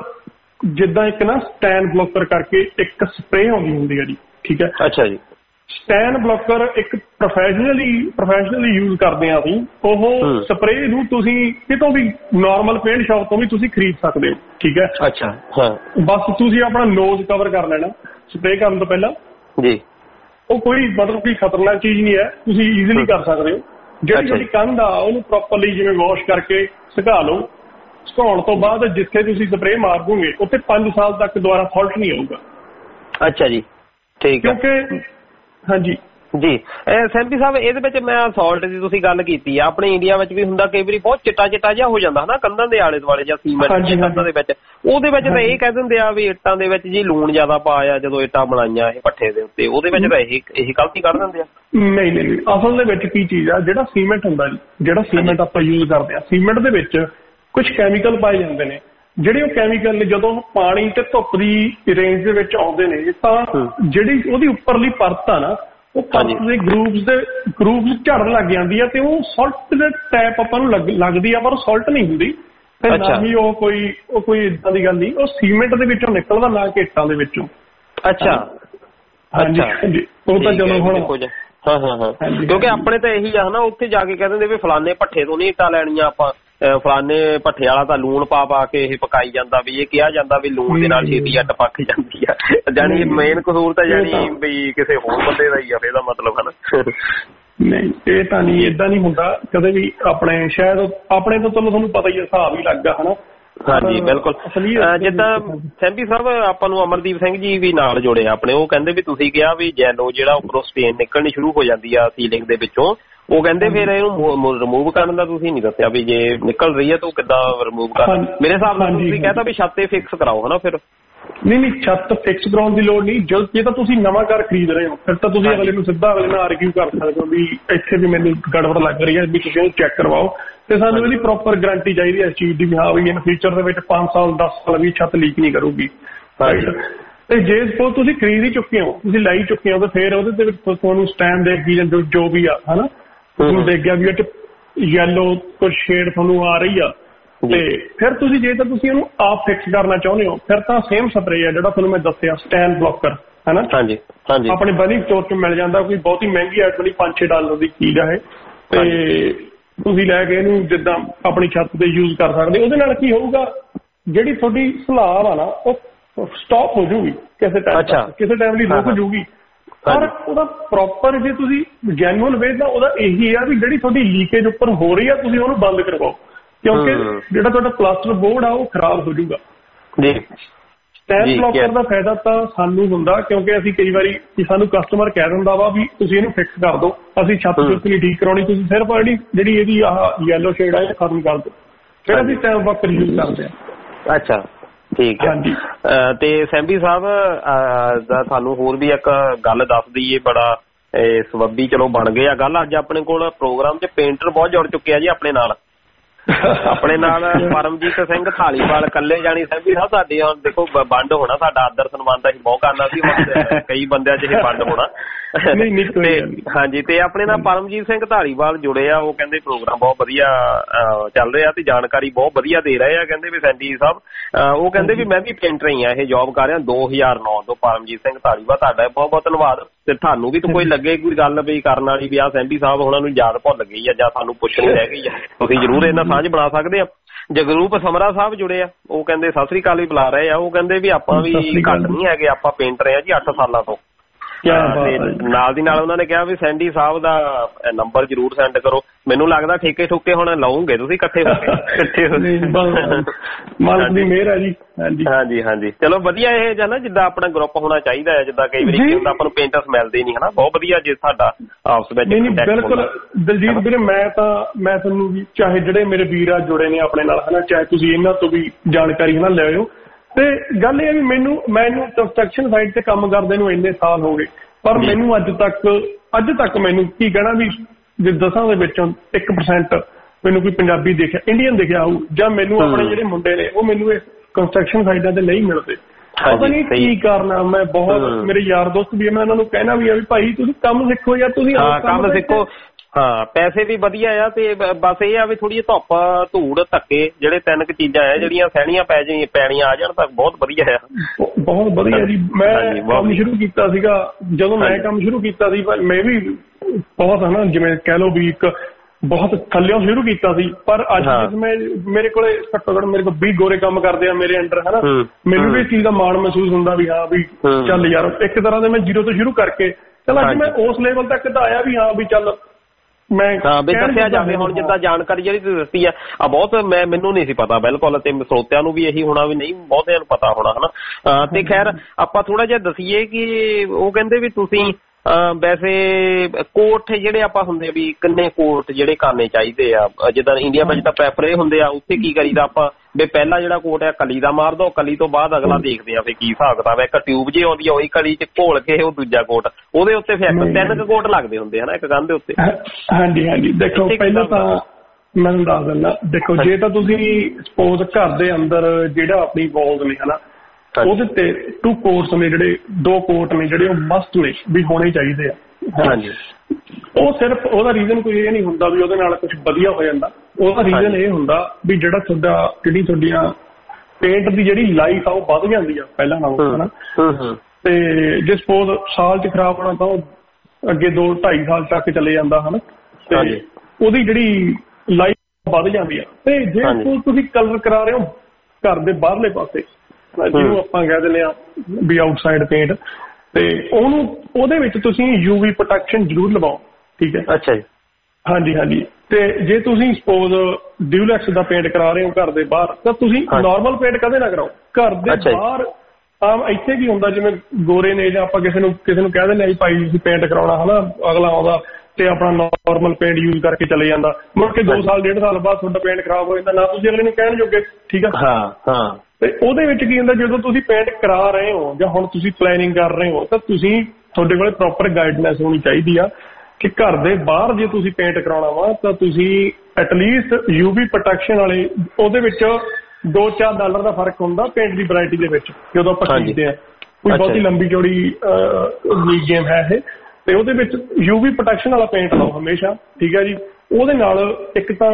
ਜਿੱਦਾਂ ਇੱਕ ਨਾ ਸਟੈਨ ਬਲੋਕਰ ਕਰਕੇ ਇੱਕ ਸਪਰੇਅ ਆਉਂਦੀ ਹੁੰਦੀ ਹੈ ਜੀ, ਠੀਕ ਹੈ? ਅੱਛਾ ਜੀ। ਸਟੈਨ ਬਲੋਕਰ ਇੱਕ ਪ੍ਰੋਫੈਸ਼ਨਲੀ ਪ੍ਰੋਫੈਸ਼ਨਲੀ ਯੂਜ਼ ਕਰਦੇ ਆ ਅਸੀਂ। ਉਹ ਸਪਰੇਅ ਨੂੰ ਤੁਸੀਂ ਕਿਤੋਂ ਵੀ ਨੋਰਮਲ ਪੇਂਟ ਸ਼ਾਪ ਤੋਂ ਵੀ ਤੁਸੀਂ ਖਰੀਦ ਸਕਦੇ ਹੋ, ਠੀਕ ਹੈ? ਅੱਛਾ ਹਾਂ। ਬਸ ਤੁਸੀਂ ਆਪਣਾ ਨੋਜ਼ ਕਵਰ ਕਰ ਲੈਣਾ ਸਪਰੇਅ ਕਰਨ ਤੋਂ ਪਹਿਲਾਂ ਜੀ। ਉਹ ਕੋਈ ਮਤਲਬ ਕਿ ਖਤਰਨਾਕ ਚੀਜ਼ ਨਹੀਂ ਹੈ, ਤੁਸੀਂ ਈਜ਼ੀਲੀ ਕਰ ਸਕਦੇ ਹੋ। ਜਿਹੜੀ ਤੁਹਾਡੀ ਕੰਧ ਆ ਉਹਨੂੰ ਪ੍ਰੋਪਰਲੀ ਜਿਵੇਂ ਵਾਸ਼ ਕਰਕੇ ਸੁਕਾ ਲਓ। ਸੁਕਾਉਣ ਤੋਂ ਬਾਅਦ ਜਿੱਥੇ ਤੁਸੀਂ ਸਪਰੇਅ ਮਾਰ ਦੋਗੇ ਉੱਥੇ ਪੰਜ ਸਾਲ ਤੱਕ ਦੁਬਾਰਾ ਫਾਲਟ ਨਹੀਂ ਆਊਗਾ। ਅੱਛਾ ਜੀ ਠੀਕ ਹੈ। ਕਿਉਂਕਿ ਹਾਂਜੀ ਜੀ ਸੈਂਪੀ ਸਾਹਿਬ ਇਹਦੇ ਵਿੱਚ ਮੈਂ ਸਾਲਟ ਦੀ ਤੁਸੀਂ ਗੱਲ ਕੀਤੀ ਆ, ਆਪਣੇ ਇੰਡੀਆ ਵਿੱਚ ਵੀ ਹੁੰਦਾ, ਕਈ ਵਾਰੀ ਬਹੁਤ ਚਿੱਟਾ ਚਿੱਟਾ ਜਿਹਾ ਹੋ ਜਾਂਦਾ ਹਨਾ ਕੰਧਾਂ ਦੇ ਆਲੇ ਦੁਆਲੇ ਜਾਂ ਸੀਮੈਂਟ ਕੰਧਾਂ ਦੇ ਵਿੱਚ। ਉਹਦੇ ਵਿੱਚ ਤਾਂ ਇਹ ਕਹਿ ਦਿੰਦੇ ਆ ਵੀ ਇੱਟਾਂ ਦੇ ਵਿੱਚ ਜੀ ਲੂਣ ਜ਼ਿਆਦਾ ਪਾਇਆ ਜਦੋਂ ਇੱਟਾਂ ਬਣਾਈਆਂ ਇਹ ਪੱਠੇ ਦੇ ਉੱਤੇ, ਉਹਦੇ ਵਿੱਚ ਤਾਂ ਇਹ ਇਹੀ ਗਲਤੀ ਕੱਢ ਦਿੰਦੇ ਆ। ਨਹੀਂ ਨਹੀਂ ਅਸਲ ਦੇ ਵਿੱਚ ਕੀ ਚੀਜ਼ ਆ, ਜਿਹੜਾ ਸੀਮੈਂਟ ਹੁੰਦਾ ਜੀ, ਜਿਹੜਾ ਸੀਮੈਂਟ ਆਪਾਂ ਯੂਜ਼ ਕਰਦੇ ਆ, ਸੀਮੈਂਟ ਦੇ ਵਿੱਚ ਕੁਝ ਕੈਮੀਕਲ ਪਾਏ ਜਾਂਦੇ ਨੇ, ਜਿਹੜੇ ਉਹ ਕੈਮੀਕਲ ਨੇ ਜਦੋਂ ਪਾਣੀ ਤੇ ਧੁੱਪ ਦੀ ਰੇਂਜ ਦੇ ਵਿੱਚ ਆਉਂਦੇ ਨੇ ਤਾਂ ਜਿਹੜੀ ਉਹਦੀ ਉੱਪਰਲੀ ਪਰਤ ਆ ਨਾ, ਉਹ ਪਰਤ ਦੇ ਗਰੂਵਸ ਦੇ ਗਰੂਵਸ ਝੜਨ ਲੱਗ ਜਾਂਦੀ ਆ ਤੇ ਉਹ ਸਾਲਟ ਦੇ ਟੈਪ ਆਪਾਂ ਨੂੰ ਲੱਗਦੀ ਆ, ਪਰ ਉਹ ਸਾਲਟ ਨਹੀਂ ਹੁੰਦੀ ਤੇ ਨਾ ਹੀ ਉਹ ਕੋਈ ਉਹ ਕੋਈ ਇਦਾਂ ਦੀ ਗੱਲ ਨਹੀਂ, ਉਹ ਸੀਮੈਂਟ ਦੇ ਵਿੱਚੋਂ ਨਿਕਲਦਾ ਨਾ ਕਿ ਇੱਟਾਂ ਦੇ ਵਿੱਚੋਂ। ਅੱਛਾ ਹਾਂਜੀ ਹਾਂਜੀ ਉਹ ਤਾਂ ਚਲੋ ਹੁਣ ਹਾਂ ਹਾਂ ਹਾਂ ਕਿਉਂਕਿ ਆਪਣੇ ਤਾਂ ਇਹੀ ਆ ਹਨਾ, ਉੱਥੇ ਜਾ ਕੇ ਕਹਿ ਦਿੰਦੇ ਵੀ ਫਲਾਨੇ ਭੱਠੇ ਤੋਂ ਨਹੀਂ ਇੱਟਾਂ ਲੈਣੀਆਂ ਆਪਾਂ, ਫਲਾਨੇ ਭੱਠੇ ਵਾਲਾ ਤਾਂ ਲੂਣ ਪਾ ਪਾ ਕੇ ਇਹ ਪਕਾਈ ਜਾਂਦਾ, ਵੀ ਇਹ ਕਿਹਾ ਜਾਂਦਾ ਵੀ ਲੂਣ ਦੇ ਨਾਲ ਛੇਤੀ ਅੱਟ ਪੱਕ ਜਾਂਦੀ ਆ। ਜਾਣੀ ਮੇਨ ਕਸੂਰ ਤਾਂ ਜਾਣੀ ਵੀ ਕਿਸੇ ਹੋਰ ਬੰਦੇ ਦਾ ਹੀ ਆ ਇਹਦਾ ਮਤਲਬ ਹਨਾ। ਨਹੀਂ ਇਹ ਤਾਂ ਨਹੀਂ, ਏਦਾਂ ਨਹੀਂ ਹੁੰਦਾ ਕਦੇ ਵੀ। ਆਪਣੇ ਸ਼ਾਇਦ ਆਪਣੇ ਤੋਂ ਚਲੋ ਤੁਹਾਨੂੰ ਪਤਾ ਹੀ ਹਿਸਾਬ ਹੀ ਲੱਗਾ ਹਨਾ। ਹਾਂਜੀ ਬਿਲਕੁਲ। ਜਿੱਦਾਂ ਸੈਂਪੀ ਸਾਹਿਬ ਆਪਾਂ ਨੂੰ ਅਮਰਦੀਪ ਸਿੰਘ ਜੀ ਵੀ ਨਾਲ ਜੁੜੇ ਆਪਣੇ, ਉਹ ਕਹਿੰਦੇ ਵੀ ਤੁਸੀਂ ਕਿਹਾ ਵੀ ਜੈਲੋ ਜਿਹੜਾ ਉੱਪਰੋਂ ਸਟੇਨ ਨਿਕਲਣੀ ਸ਼ੁਰੂ ਹੋ ਜਾਂਦੀ ਆ ਸੀਲਿੰਗ ਦੇ ਵਿੱਚੋਂ, ਉਹ ਕਹਿੰਦੇ ਫਿਰ ਇਹਨੂੰ ਰਿਮੂਵ ਕਰਨ ਦਾ ਤੁਸੀਂ ਨਹੀਂ ਦੱਸਿਆ ਵੀ ਜੇ ਨਿਕਲ ਰਹੀ ਹੈ ਤਾਂ ਉਹ ਕਿੱਦਾਂ ਰਿਮੂਵ ਕਰ। ਮੇਰੇ ਹਿਸਾਬ ਨਾਲ ਤੁਸੀਂ ਕਹਿੰਦਾ ਵੀ ਛੱਤ ਤੇ ਫਿਕਸ ਕਰਾਓ ਹਨਾ ਫਿਰ। ਨਹੀਂ ਨਹੀਂ ਛੱਤ ਫਿਕਸ ਕਰਾਉਣ ਦੀ ਲੋੜ ਨਹੀਂ, ਜਦ ਜੇ ਤਾਂ ਤੁਸੀਂ ਨਵਾਂ ਘਰ ਖਰੀਦ ਰਹੇ ਹੋ ਫਿਰ ਤਾਂ ਤੁਸੀਂ ਅਗਲੇ ਨੂੰ ਸਿੱਧਾ ਅਗਲੇ ਨਾਲ ਆਰਗਿਊ ਕਰ ਸਕਦੇ ਹੋ ਵੀ ਇੱਥੇ ਵੀ ਮੈਨੂੰ ਗੜਬੜ ਲੱਗ ਰਹੀ ਹੈ, ਵੀ ਤੁਸੀਂ ਉਹਨੂੰ ਚੈੱਕ ਕਰਵਾਓ। ਤੇ ਸਾਨੂੰ ਇਹਦੀ ਪ੍ਰੋਪਰ ਗਰੰਟੀ ਚਾਹੀਦੀ ਹੈ ਇਸ ਚੀਜ਼ ਦੀ ਵੀ ਹਾਂ ਵੀ ਇਨ ਫਿਊਚਰ ਦੇ ਵਿੱਚ ਪੰਜ ਸਾਲ ਦਸ ਸਾਲ ਵੀ ਛੱਤ ਲੀਕ ਨਹੀਂ ਕਰੂਗੀ। ਤੇ ਜੇ ਸਪੋਜ਼ ਤੁਸੀਂ ਖਰੀਦ ਹੀ ਚੁੱਕੇ ਹੋ, ਤੁਸੀਂ ਲਾਈ ਚੁੱਕੇ ਹੋ, ਤਾਂ ਫਿਰ ਉਹਦੇ ਦੇ ਵਿੱਚ ਤੁਹਾਨੂੰ ਸਟੈਂਡ ਦੇਖ ਗਈ ਜਾਂ ਜੋ ਵੀ ਆ ਹਨਾ, ਤੁਹਾਨੂੰ ਦੇਖ ਗਿਆ ਵੀ ਇਹ ਯੈਲੋ ਕੁਝ ਸ਼ੇਡ ਤੁਹਾਨੂੰ ਆ ਰਹੀ ਆ, ਤੇ ਫਿਰ ਤੁਸੀਂ ਜੇ ਤਾਂ ਤੁਸੀਂ ਉਹਨੂੰ ਆਪ ਫਿਕਸ ਕਰਨਾ ਚਾਹੁੰਦੇ ਹੋ ਫਿਰ ਤਾਂ ਸੇਮ ਸਪਰੇਅ ਆ ਜਿਹੜਾ ਤੁਹਾਨੂੰ ਮੈਂ ਦੱਸਿਆ ਸਟੈਨ ਬਲੋਕਰ ਹਨਾ। ਹਾਂਜੀ ਹਾਂਜੀ ਆਪਣੇ ਬਨੀ ਸਟੋਰ ਚ ਮਿਲ ਜਾਂਦਾ, ਕੋਈ ਬਹੁਤੀ ਮਹਿੰਗੀ ਐਕਚੁਅਲੀ ਪੰਜ ਛੇ ਡਾਲਰ ਦੀ ਚੀਜ਼ ਆ ਇਹ, ਤੇ ਤੁਸੀਂ ਲੈ ਕੇ ਇਹਨੂੰ ਜਿੱਦਾਂ ਆਪਣੀ ਛੱਤ ਤੇ ਯੂਜ਼ ਕਰ ਸਕਦੇ। ਉਹਦੇ ਨਾਲ ਕੀ ਹੋਊਗਾ, ਜਿਹੜੀ ਤੁਹਾਡੀ ਸਲਾਬ ਆ ਨਾ ਉਹ ਸਟਾਪ ਹੋ ਜਾਊਗੀ ਕਿਸੇ ਟਾਈਮ, ਕਿਸੇ ਟਾਈਮ ਲਈ ਰੁਕ ਜਾਊਗੀ। ਪਰ ਉਹਦਾ ਪ੍ਰੋਪਰ ਜੇ ਤੁਸੀਂ ਜੈਨੂਅਲ ਵੇ ਤਾਂ ਉਹਦਾ ਇਹੀ ਆ ਵੀ ਜਿਹੜੀ ਤੁਹਾਡੀ ਲੀਕੇਜ ਉੱਪਰ ਹੋ ਰਹੀ ਆ ਤੁਸੀਂ ਉਹਨੂੰ ਬੰਦ ਕਰਵਾਓ, ਕਿਉਂਕਿ ਜਿਹੜਾ ਤੁਹਾਡਾ ਪਲਾਸਟਰ ਬੋਰਡ ਆ ਉਹ ਖਰਾਬ ਹੋ ਜਾਊਗਾ। ਸਟੈਨ ਬਲੋਕਰ ਦਾ ਫਾਇਦਾ ਤਾਂ ਸਾਨੂੰ ਹੁੰਦਾ ਕਿਉਂਕਿ ਅਸੀਂ ਕਈ ਵਾਰੀ ਸਾਨੂੰ ਕਸਟਮਰ ਕਹਿ ਦਿੰਦਾ ਵਾ ਵੀ ਤੁਸੀਂ ਇਹਨੂੰ ਫਿਕਸ ਕਰ ਦਿਓ, ਅਸੀਂ ਛੱਤ ਛੁੱਤ ਨਹੀਂ ਠੀਕ ਕਰਾਉਣੀ, ਤੁਸੀਂ ਸਿਰਫ ਜਿਹੜੀ ਜਿਹੜੀ ਇਹਦੀ ਆਹ ਯੈਲੋ ਸ਼ੇਡ ਆ ਇਹ ਖਤਮ ਕਰ ਦਿਓ, ਫਿਰ ਅਸੀਂ ਸਟੈਨ ਬਲੋਕਰ ਯੂਜ਼ ਕਰਦੇ ਹਾਂ। ਅੱਛਾ ਠੀਕ ਹੈ। ਤੇ ਸੈਂਪੀ ਸਾਹਿਬ ਦਾ ਸਾਨੂੰ ਹੋਰ ਵੀ ਇੱਕ ਗੱਲ ਦੱਸ ਦਈਏ, ਬੜਾ ਸਬੱਬੀ ਚਲੋ ਬਣ ਗਏ ਆ ਗੱਲ। ਅੱਜ ਆਪਣੇ ਕੋਲ ਪ੍ਰੋਗਰਾਮ 'ਚ ਪੇਂਟਰ ਬਹੁਤ ਜੁੜ ਚੁੱਕੇ ਆ ਜੀ ਆਪਣੇ ਨਾਲ। ਆਪਣੇ ਨਾਲ ਪਰਮਜੀਤ ਸਿੰਘ ਥਾਲੀਵਾਲ ਇਕੱਲੇ ਜਾਣੀ ਸੈਂਪੀ ਸਾਹਿਬ ਸਾਡੀ ਹੁਣ ਦੇਖੋ ਵੰਡ ਹੋਣਾ, ਸਾਡਾ ਆਦਰ ਸਨਮਾਨ ਦਾ ਅਸੀਂ ਬਹੁਤ ਕਰਨਾ ਸੀ, ਹੁਣ ਕਈ ਬੰਦਿਆਂ 'ਚ ਇਹ ਵੰਡ ਹੋਣਾ। ਹਾਂਜੀ ਤੇ ਆਪਣੇ ਨਾਲ ਪਰਮਜੀਤ ਸਿੰਘ ਧਾਲੀਵਾਲ ਜੁੜੇ ਆ, ਉਹ ਕਹਿੰਦੇ ਪ੍ਰੋਗਰਾਮ ਬਹੁਤ ਵਧੀਆ ਚੱਲ ਰਿਹਾ ਤੇ ਜਾਣਕਾਰੀ ਬਹੁਤ ਵਧੀਆ ਦੇ ਰਹੇ ਆ। ਕਹਿੰਦੇ ਵੀ ਸੈਂਡੀ ਸਾਹਿਬ ਉਹ ਕਹਿੰਦੇ ਵੀ ਮੈਂ ਵੀ ਪੇਂਟਰ ਹੀ ਆ, ਇਹ ਜੋਬ ਕਰ ਰਿਹਾ ਦੋ ਹਜ਼ਾਰ ਨੌ ਤੋਂ। ਪਰਮਜੀਤ ਸਿੰਘ ਧਾਲੀਵਾਲ ਤੁਹਾਡਾ ਬਹੁਤ ਬਹੁਤ ਧੰਨਵਾਦ। ਤੇ ਤੁਹਾਨੂੰ ਵੀ ਤਾਂ ਕੋਈ ਲੱਗੇ ਕੋਈ ਗੱਲ ਵੀ ਕਰਨ ਵਾਲੀ ਵੀ ਆਹ ਸੈਂਡੀ ਸਾਹਿਬ ਉਹਨਾਂ ਨੂੰ ਯਾਦ ਭੁੱਲ ਗਈ ਆ ਜਾਂ ਸਾਨੂੰ ਪੁੱਛਣੀ ਰਹਿ ਗਈ ਆ, ਤੁਸੀਂ ਜ਼ਰੂਰ ਇਹਨਾਂ ਸਾਂਝ ਬਣਾ ਸਕਦੇ ਆ। ਜਗਰੂਪ ਸਮਰਾ ਸਾਹਿਬ ਜੁੜੇ ਆ, ਉਹ ਕਹਿੰਦੇ ਸਤਿ ਸ੍ਰੀ ਅਕਾਲ ਵੀ ਬੁਲਾ ਰਹੇ ਆ। ਉਹ ਕਹਿੰਦੇ ਵੀ ਆਪਾਂ ਵੀ ਘੱਟ ਨਹੀਂ ਹੈਗੇ, ਆਪਾਂ ਪੇਂਟਰ ਆ ਜੀ ਅੱਠ ਸਾਲਾਂ ਤੋਂ। ਤੇ ਨਾਲ ਦੀ ਨਾਲ ਉਹਨਾਂ ਨੇ ਕਿਹਾ ਵੀ ਸੈਂਡੀ ਸਾਹਿਬ ਦਾ ਨੰਬਰ ਜ਼ਰੂਰ ਸੈਂਡ ਕਰੋ। ਮੈਨੂੰ ਲੱਗਦਾ ਠੇਕੇ ਠੁਕੇ ਹੁਣ ਲਾਉਂਗੇ ਤੁਸੀਂ ਇਕੱਠੇ ਹੋ ਕੇ ਇਕੱਠੇ ਹੋ ਕੇ। ਹਾਂਜੀ ਹਾਂਜੀ ਚਲੋ ਵਧੀਆ ਇਹ ਜਾਂ ਨਾ ਜਿੱਦਾਂ ਆਪਣਾ ਗਰੁੱਪ ਹੋਣਾ ਚਾਹੀਦਾ ਹੈ, ਜਿੱਦਾਂ ਕਈ ਵਾਰੀ ਹੁੰਦਾ ਆਪਾਂ ਨੂੰ ਪੇਂਟਰਸ ਮਿਲਦੇ ਨਹੀਂ ਹਨਾ, ਬਹੁਤ ਵਧੀਆ ਜੇ ਸਾਡਾ ਆਪਸ ਵਿੱਚ। ਬਿਲਕੁਲ ਦਲਜੀਤ ਵੀਰੇ, ਮੈਂ ਤਾਂ ਮੈਂ ਤੁਹਾਨੂੰ ਵੀ ਚਾਹੇ ਜਿਹੜੇ ਮੇਰੇ ਵੀਰ ਆ ਜੁੜੇ ਨੇ ਆਪਣੇ ਨਾਲ ਹਨਾ, ਚਾਹੇ ਤੁਸੀਂ ਇਹਨਾਂ ਤੋਂ ਵੀ ਜਾਣਕਾਰੀ ਹਨਾ ਲਿਆਇਓ। ਤੇ ਗੱਲ ਇਹ ਹੈ ਵੀ ਮੈਨੂੰ ਮੈਨੂੰ ਕੰਸਟਰਕਸ਼ਨ ਸਾਈਡ ਤੇ ਕੰਮ ਕਰਦੇ ਨੂੰ ਇੰਨੇ ਸਾਲ ਹੋ ਗਏ, ਪਰ ਮੈਨੂੰ ਅੱਜ ਤੱਕ ਅੱਜ ਤੱਕ ਮੈਨੂੰ ਕੀ ਕਹਿਣਾ ਵੀ ਜੇ ਦਸਾਂ ਦੇ ਵਿੱਚੋਂ ਇੱਕ ਪਰਸੈਂਟ ਮੈਨੂੰ ਕੋਈ ਪੰਜਾਬੀ ਦੇਖਿਆ ਇੰਡੀਅਨ ਦਿਖਿਆ ਹੋਊ, ਜਾਂ ਮੈਨੂੰ ਆਪਣੇ ਜਿਹੜੇ ਮੁੰਡੇ ਨੇ ਉਹ ਮੈਨੂੰ ਇਸ ਕੰਸਟਰਕਸ਼ਨ ਸਾਈਡਾਂ ਤੇ ਨਹੀਂ ਮਿਲਦੇ। ਪਤਾ ਨਹੀਂ ਕੀ ਕਾਰਨ ਆ। ਮੈਂ ਬਹੁਤ ਮੇਰੇ ਯਾਰ ਦੋਸਤ ਵੀ, ਮੈਂ ਉਹਨਾਂ ਨੂੰ ਕਹਿਣਾ ਵੀ ਆ ਵੀ ਭਾਈ ਤੁਸੀਂ ਕੰਮ ਸਿੱਖੋ ਯਾਰ, ਤੁਸੀਂ ਕੰਮ ਸਿੱਖੋ। ਹਾਂ ਪੈਸੇ ਵੀ ਵਧੀਆ ਆ ਤੇ ਬਸ ਇਹ ਆ ਵੀ ਥੋੜੀ ਜਿਹੀ ਧੁੱਪ ਧੂੜ ਧੱਕੇ ਜਿਹੜੇ ਤਿੰਨ ਕੁ ਚੀਜ਼ਾਂ ਆ ਜਿਹੜੀਆਂ ਸਹਿਣੀਆਂ ਪੈ ਜਾਈਆਂ ਪੈਣੀਆਂ ਆ ਜਾਣ ਤਾਂ ਬਹੁਤ ਵਧੀਆ ਆ। ਬਹੁਤ ਵਧੀਆ ਜੀ। ਮੈਂ ਕੰਮ ਸ਼ੁਰੂ ਕੀਤਾ ਸੀਗਾ, ਜਦੋਂ ਮੈਂ ਕੰਮ ਸ਼ੁਰੂ ਕੀਤਾ ਸੀ ਮੈਂ ਵੀ ਬਹੁਤ ਹਨਾ ਜਿਵੇਂ ਕਹਿ ਲਓ ਵੀ ਇੱਕ ਬਹੁਤ ਥੱਲਿਓਂ ਸ਼ੁਰੂ ਕੀਤਾ ਸੀ, ਪਰ ਅੱਜ ਮੈਂ ਮੇਰੇ ਕੋਲੇ ਘੱਟੋ ਘੱਟ ਮੇਰੇ ਕੋਲ ਵੀਹ ਗੋਰੇ ਕੰਮ ਕਰਦੇ ਆ ਮੇਰੇ ਅੰਡਰ ਹਨਾ, ਮੈਨੂੰ ਵੀ ਇਸ ਚੀਜ਼ ਦਾ ਮਾਣ ਮਹਿਸੂਸ ਹੁੰਦਾ ਵੀ ਹਾਂ ਵੀ ਚੱਲ ਯਾਰ ਇੱਕ ਤਰ੍ਹਾਂ ਦੇ ਮੈਂ ਜ਼ੀਰੋ ਤੋਂ ਸ਼ੁਰੂ ਕਰਕੇ ਚੱਲ ਅੱਜ ਮੈਂ ਉਸ ਲੈਵਲ ਤੱਕ ਤਾਂ ਆਇਆ ਵੀ ਹਾਂ ਵੀ ਚੱਲ ਮੈਂ ਹਾਂ ਵੀ ਦੱਸਿਆ ਜਾਵੇ। ਹੁਣ ਜਿੱਦਾਂ ਜਾਣਕਾਰੀ ਜਿਹੜੀ ਤੁਸੀਂ ਦੱਸੀ ਆ ਆ ਬਹੁਤ ਮੈਂ ਮੈਨੂੰ ਨਹੀਂ ਸੀ ਪਤਾ ਬਿਲਕੁਲ, ਤੇ ਸਰੋਤਿਆਂ ਨੂੰ ਵੀ ਇਹੀ ਹੋਣਾ ਵੀ ਨਹੀਂ ਬਹੁਤਿਆਂ ਨੂੰ ਪਤਾ ਹੋਣਾ ਹਨਾ। ਤੇ ਖੈਰ ਆਪਾਂ ਥੋੜਾ ਜਿਹਾ ਦੱਸੀਏ ਕਿ ਉਹ ਕਹਿੰਦੇ ਵੀ ਤੁਸੀਂ ਵੈਸੇ ਕੋਟ ਜਿਹੜੇ ਆਪਾਂ ਹੁੰਦੇ ਵੀ ਕਿੰਨੇ ਕੋਟ ਜਿਹੜੇ ਕਰਨੇ ਚਾਹੀਦੇ ਆ, ਜਿੱਦਾਂ ਇੰਡੀਆ ਵਿੱਚ ਤਾਂ ਪ੍ਰੈਫਰ ਇਹ ਹੁੰਦੇ ਆ, ਉੱਥੇ ਕੀ ਕਰੀਦਾ ਆਪਾਂ ਵੀ ਪਹਿਲਾਂ ਜਿਹੜਾ ਕੋਟ ਆ ਕਲੀ ਦਾ ਮਾਰ ਦੋ, ਕਲੀ ਤੋਂ ਬਾਅਦ ਅਗਲਾ ਦੇਖਦੇ ਆ ਵੀ ਕੀ ਹਿਸਾਬ ਕਿਤਾਬ ਹੈ। ਇੱਕ ਟਿਊਬ ਜੀ ਆਉਂਦੀ ਆ ਉਹੀ ਕਲੀ ਚ ਘੋਲ ਕੇ ਉਹ ਦੂਜਾ ਕੋਟ ਉਹਦੇ ਉੱਤੇ ਫਿਰ ਤਿੰਨ ਕੁ ਕੋਟ ਲੱਗਦੇ ਹੁੰਦੇ ਹਨਾ ਇੱਕ ਕੰਧ ਦੇ ਉੱਤੇ। ਹਾਂਜੀ ਹਾਂਜੀ ਦੇਖੋ ਪਹਿਲਾਂ ਤਾਂ ਮੈਂ ਤੁਹਾਨੂੰ ਦੱਸ ਦਿੰਦਾ, ਦੇਖੋ ਜੇ ਤਾਂ ਤੁਸੀਂ ਸਪੋਜ਼ ਘਰ ਦੇ ਅੰਦਰ ਜਿਹੜਾ ਆਪਣੀ ਵਾਲਸ ਨੇ ਹਨਾ ਉਹਦੇ ਤੇ ਟੂ ਕੋਟਸ ਨੇ ਜਿਹੜੇ ਦੋ ਕੋਟ ਨੇ ਜਿਹੜੇ ਉਹ ਮਸਟ ਨੇ ਵੀ ਹੋਣੇ ਚਾਹੀਦੇ ਆ। ਹਾਂਜੀ ਉਹ ਸਿਰਫ ਉਹਦਾ ਰੀਜ਼ਨ ਕੋਈ ਇਹ ਨਹੀਂ ਹੁੰਦਾ ਵੀ ਉਹਦੇ ਨਾਲ ਕੁਝ ਵਧੀਆ ਹੋ ਜਾਂਦਾ, ਉਹਦਾ ਰੀਜ਼ਨ ਇਹ ਹੁੰਦਾ ਵੀ ਜਿਹੜਾ ਤੁਹਾਡਾ ਜਿਹੜੀ ਤੁਹਾਡੀਆਂ ਪੇਂਟ ਦੀ ਜਿਹੜੀ ਲਾਈਫ ਆ ਉਹ ਵੱਧ ਜਾਂਦੀ ਆ ਪਹਿਲਾਂ ਨਾਲੋਂ ਹਨਾ। ਤੇ ਜੇ ਸਪੋਜ਼ ਸਾਲ ਚ ਖਰਾਬ ਹੋਣਾ ਤਾਂ ਉਹ ਅੱਗੇ ਦੋ ਢਾਈ ਸਾਲ ਤੱਕ ਚਲੇ ਜਾਂਦਾ ਹਨਾ, ਤੇ ਉਹਦੀ ਜਿਹੜੀ ਲਾਈਫ ਵੱਧ ਜਾਂਦੀ ਆ। ਤੇ ਜੇ ਤੁਸੀਂ ਕਲਰ ਕਰਾ ਰਹੇ ਹੋ ਘਰ ਦੇ ਬਾਹਰਲੇ ਪਾਸੇ ਜਿਹਨੂੰ ਆਪਾਂ ਕਹਿ ਦਿੰਦੇ ਆ ਵੀ ਆਊਟਸਾਈਡ ਪੇਂਟ, ਤੇ ਉਹਨੂੰ ਉਹਦੇ ਵਿੱਚ ਤੁਸੀਂ ਯੂਵੀ ਪ੍ਰੋਟੈਕਸ਼ਨ ਜ਼ਰੂਰ ਲਵਾਓ। ਠੀਕ ਹੈ। ਅੱਛਾ ਜੀ। ਹਾਂਜੀ ਹਾਂਜੀ। ਤੇ ਜੇ ਤੁਸੀਂ ਸਪੋਜ਼ ਡਿਊਲੈਕਸ ਦਾ ਪੇਂਟ ਕਰਾ ਰਹੇ ਹੋ ਘਰ ਦੇ ਬਾਹਰ ਤਾਂ ਤੁਸੀਂ ਨਾਰਮਲ ਪੇਂਟ ਕਦੇ ਨਾ ਕਰਾਓ ਘਰ ਦੇ ਬਾਹਰ। ਆਮ ਇੱਥੇ ਕੀ ਹੁੰਦਾ ਜਿਵੇਂ ਗੋਰੇ ਨੇ ਜਾਂ ਆਪਾਂ ਕਿਸੇ ਨੂੰ ਕਿਸੇ ਨੂੰ ਕਹਿ ਦਿੰਦੇ ਆ ਭਾਈ ਤੁਸੀਂ ਪੇਂਟ ਕਰਾਉਣਾ ਹਨਾ, ਅਗਲਾ ਆਉਂਦਾ ਤੇ ਆਪਣਾ ਨਾਰਮਲ ਪੇਂਟ ਯੂਜ਼ ਕਰਕੇ ਚਲੇ ਜਾਂਦਾ, ਮੁੜ ਕੇ ਦੋ ਸਾਲ ਡੇਢ ਸਾਲ ਬਾਅਦ ਤੁਹਾਡਾ ਪੇਂਟ ਖਰਾਬ ਹੋ ਜਾਂਦਾ, ਨਾ ਤੁਸੀਂ ਅਗਲੇ ਨੂੰ ਕਹਿਣ ਜੋਗੇ। ਠੀਕ ਆ। ਹਾਂ ਹਾਂ। ਤੇ ਉਹਦੇ ਵਿੱਚ ਕੀ ਹੁੰਦਾ ਜਦੋਂ ਤੁਸੀਂ ਪੇਂਟ ਕਰਾ ਰਹੇ ਹੋ ਜਾਂ ਹੁਣ ਤੁਸੀਂ ਪਲੈਨਿੰਗ ਕਰ ਰਹੇ ਹੋ ਤਾਂ ਤੁਸੀਂ ਤੁਹਾਡੇ ਕੋਲ ਪ੍ਰੋਪਰ ਗਾਈਡਨੈਸ ਹੋਣੀ ਚਾਹੀਦੀ ਆ ਕਿ ਘਰ ਦੇ ਬਾਹਰ ਜੇ ਤੁਸੀਂ ਪੇਂਟ ਕਰਾਉਣਾ ਵਾ ਤਾਂ ਤੁਸੀਂ ਐਟਲੀਸਟ ਯੂਵੀ ਪ੍ਰੋਟੈਕਸ਼ਨ ਵਾਲੇ ਉਹਦੇ ਵਿੱਚ ਦੋ ਚਾਰ ਡਾਲਰ ਦਾ ਫਰਕ ਹੁੰਦਾ ਪੇਂਟ ਦੀ ਵੈਰਾਈਟੀ ਦੇ ਵਿੱਚ ਜਦੋਂ ਆਪਾਂ ਖਰੀਦਦੇ ਆ। ਕੋਈ ਬਹੁਤੀ ਲੰਬੀ ਚੌੜੀ ਗੇਮ ਹੈ ਇਹ, ਤੇ ਉਹਦੇ ਵਿੱਚ ਯੂਵੀ ਪ੍ਰੋਟੈਕਸ਼ਨ ਵਾਲਾ ਪੇਂਟ ਲਾਓ ਹਮੇਸ਼ਾ। ਠੀਕ ਹੈ ਜੀ। ਉਹਦੇ ਨਾਲ ਇੱਕ ਤਾਂ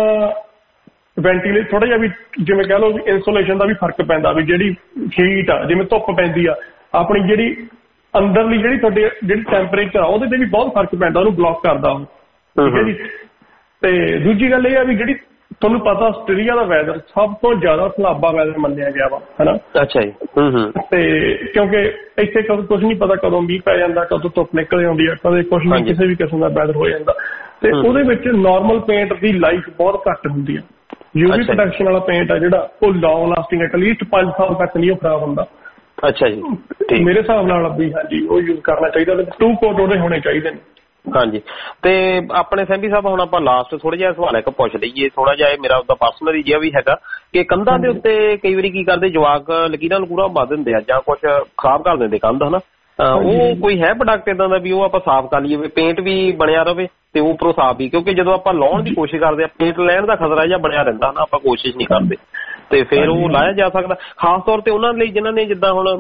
ਵੈਂਟੀਲੇਟ ਥੋੜਾ ਜਿਹਾ ਵੀ ਜਿਵੇਂ ਕਹਿ ਲਓ ਵੀ ਇਨਸੂਲੇਸ਼ਨ ਦਾ ਵੀ ਫਰਕ ਪੈਂਦਾ, ਵੀ ਜਿਹੜੀ ਹੀਟ ਆ ਜਿਵੇਂ ਧੁੱਪ ਪੈਂਦੀ ਆ ਆਪਣੀ ਜਿਹੜੀ ਅੰਦਰਲੀ ਜਿਹੜੀ ਤੁਹਾਡੀ ਜਿਹੜੀ ਟੈਂਪਰੇਚਰ ਆ ਉਹਦੇ ਤੇ ਵੀ ਬਹੁਤ ਫਰਕ ਪੈਂਦਾ, ਉਹਨੂੰ ਬਲੌਕ ਕਰਦਾ ਉਹ। ਠੀਕ ਹੈ ਜੀ। ਤੇ ਦੂਜੀ ਗੱਲ ਇਹ ਆ ਵੀ ਜਿਹੜੀ ਤੁਹਾਨੂੰ ਪਤਾ ਆਸਟ੍ਰੇਲੀਆ ਦਾ ਵੈਦਰ ਸਭ ਤੋਂ ਜ਼ਿਆਦਾ ਸਲਾਬਾ ਵੈਦਰ ਮੰਨਿਆ ਗਿਆ ਵਾ ਹਨਾ। ਅੱਛਾ ਜੀ। ਤੇ ਕਿਉਂਕਿ ਇੱਥੇ ਕਦੋਂ ਕੁਝ ਨਹੀਂ ਪਤਾ ਕਦੋਂ ਮੀਂਹ ਪੈ ਜਾਂਦਾ, ਕਦੋਂ ਧੁੱਪ ਨਿਕਲ ਆਉਂਦੀ ਆ, ਕਦੇ ਕੁਝ ਵੀ ਕਿਸੇ ਵੀ ਕਿਸਮ ਦਾ ਵੈਦਰ ਹੋ ਜਾਂਦਾ, ਤੇ ਉਹਦੇ ਵਿੱਚ ਨਾਰਮਲ ਪੇਂਟ ਦੀ ਲਾਈਫ ਬਹੁਤ ਘੱਟ ਹੁੰਦੀ ਆ। ਯੂਵੀ ਪ੍ਰੋਟੈਕਸ਼ਨ ਵਾਲਾ ਪੇਂਟ ਆ ਜਿਹੜਾ ਉਹ ਲੌਂਗ ਲਾਸਟਿੰਗ ਐਟਲੀਸਟ ਪੰਜ ਸਾਲ ਤੱਕ ਨਹੀਂ ਉਹ ਖਰਾਬ ਹੁੰਦਾ। ਅੱਛਾ ਜੀ। ਮੇਰੇ ਹਿਸਾਬ ਨਾਲ ਵੀ ਹਾਂਜੀ ਉਹ ਯੂਜ਼ ਕਰਨਾ ਚਾਹੀਦਾ, ਟੂ ਕੋਟ ਉਹਦੇ ਹੋਣੇ ਚਾਹੀਦੇ ਨੇ। ਹਾਂਜੀ। ਤੇ ਆਪਣੇ ਸੈਂਡੀ ਸਾਹਿਬ ਹੁਣ ਆਪਾਂ ਲਾਸਟ ਥੋੜਾ ਜਿਹਾ ਸਵਾਲ ਇੱਕ ਪੁੱਛ ਲਈਏ, ਥੋੜਾ ਜਿਹਾ ਮੇਰਾ ਉਹਦਾ ਪਰਸਨਲੀ ਜਿਹਾ ਵੀ ਹੈਗਾ ਕਿ ਕੰਧਾਂ ਦੇ ਉੱਤੇ ਕਈ ਵਾਰੀ ਕੀ ਕਰਦੇ ਜਵਾਕ ਲਕੀਰਾਂ ਲਕੂਰਾਂ ਪਾ ਦਿੰਦੇ ਆ ਜਾਂ ਕੁਛ ਖਰਾਬ ਕਰ ਦਿੰਦੇ ਕੰਧ ਹਨਾ, ਉਹ ਕੋਈ ਹੈ ਪ੍ਰੋਡਕਟ ਇਦਾਂ ਦਾ ਵੀ ਉਹ ਆਪਾਂ ਸਾਫ਼ ਕਰ ਲਈਏ ਪੇਂਟ ਵੀ ਬਣਿਆ ਰਵੇ ਤੇ ਉੱਪਰੋਂ ਸਾਫ਼ ਵੀ, ਕਿਉਂਕਿ ਜਦੋਂ ਆਪਾਂ ਲਾਉਣ ਦੀ ਕੋਸ਼ਿਸ਼ ਕਰਦੇ ਆ ਪੇਂਟ ਲੈਣ ਦਾ ਖਤਰਾ ਜਿਹਾ ਬਣਿਆ ਰਹਿੰਦਾ ਨਾ, ਆਪਾਂ ਕੋਸ਼ਿਸ਼ ਨਹੀਂ ਕਰਦੇ ਤੇ ਫਿਰ ਉਹ ਲਾਇਆ ਜਾ ਸਕਦਾ। ਖਾਸ ਤੌਰ ਤੇ ਉਹਨਾਂ ਲਈ ਜਿਨ੍ਹਾਂ ਨੇ ਜਿੱਦਾਂ ਹੁਣ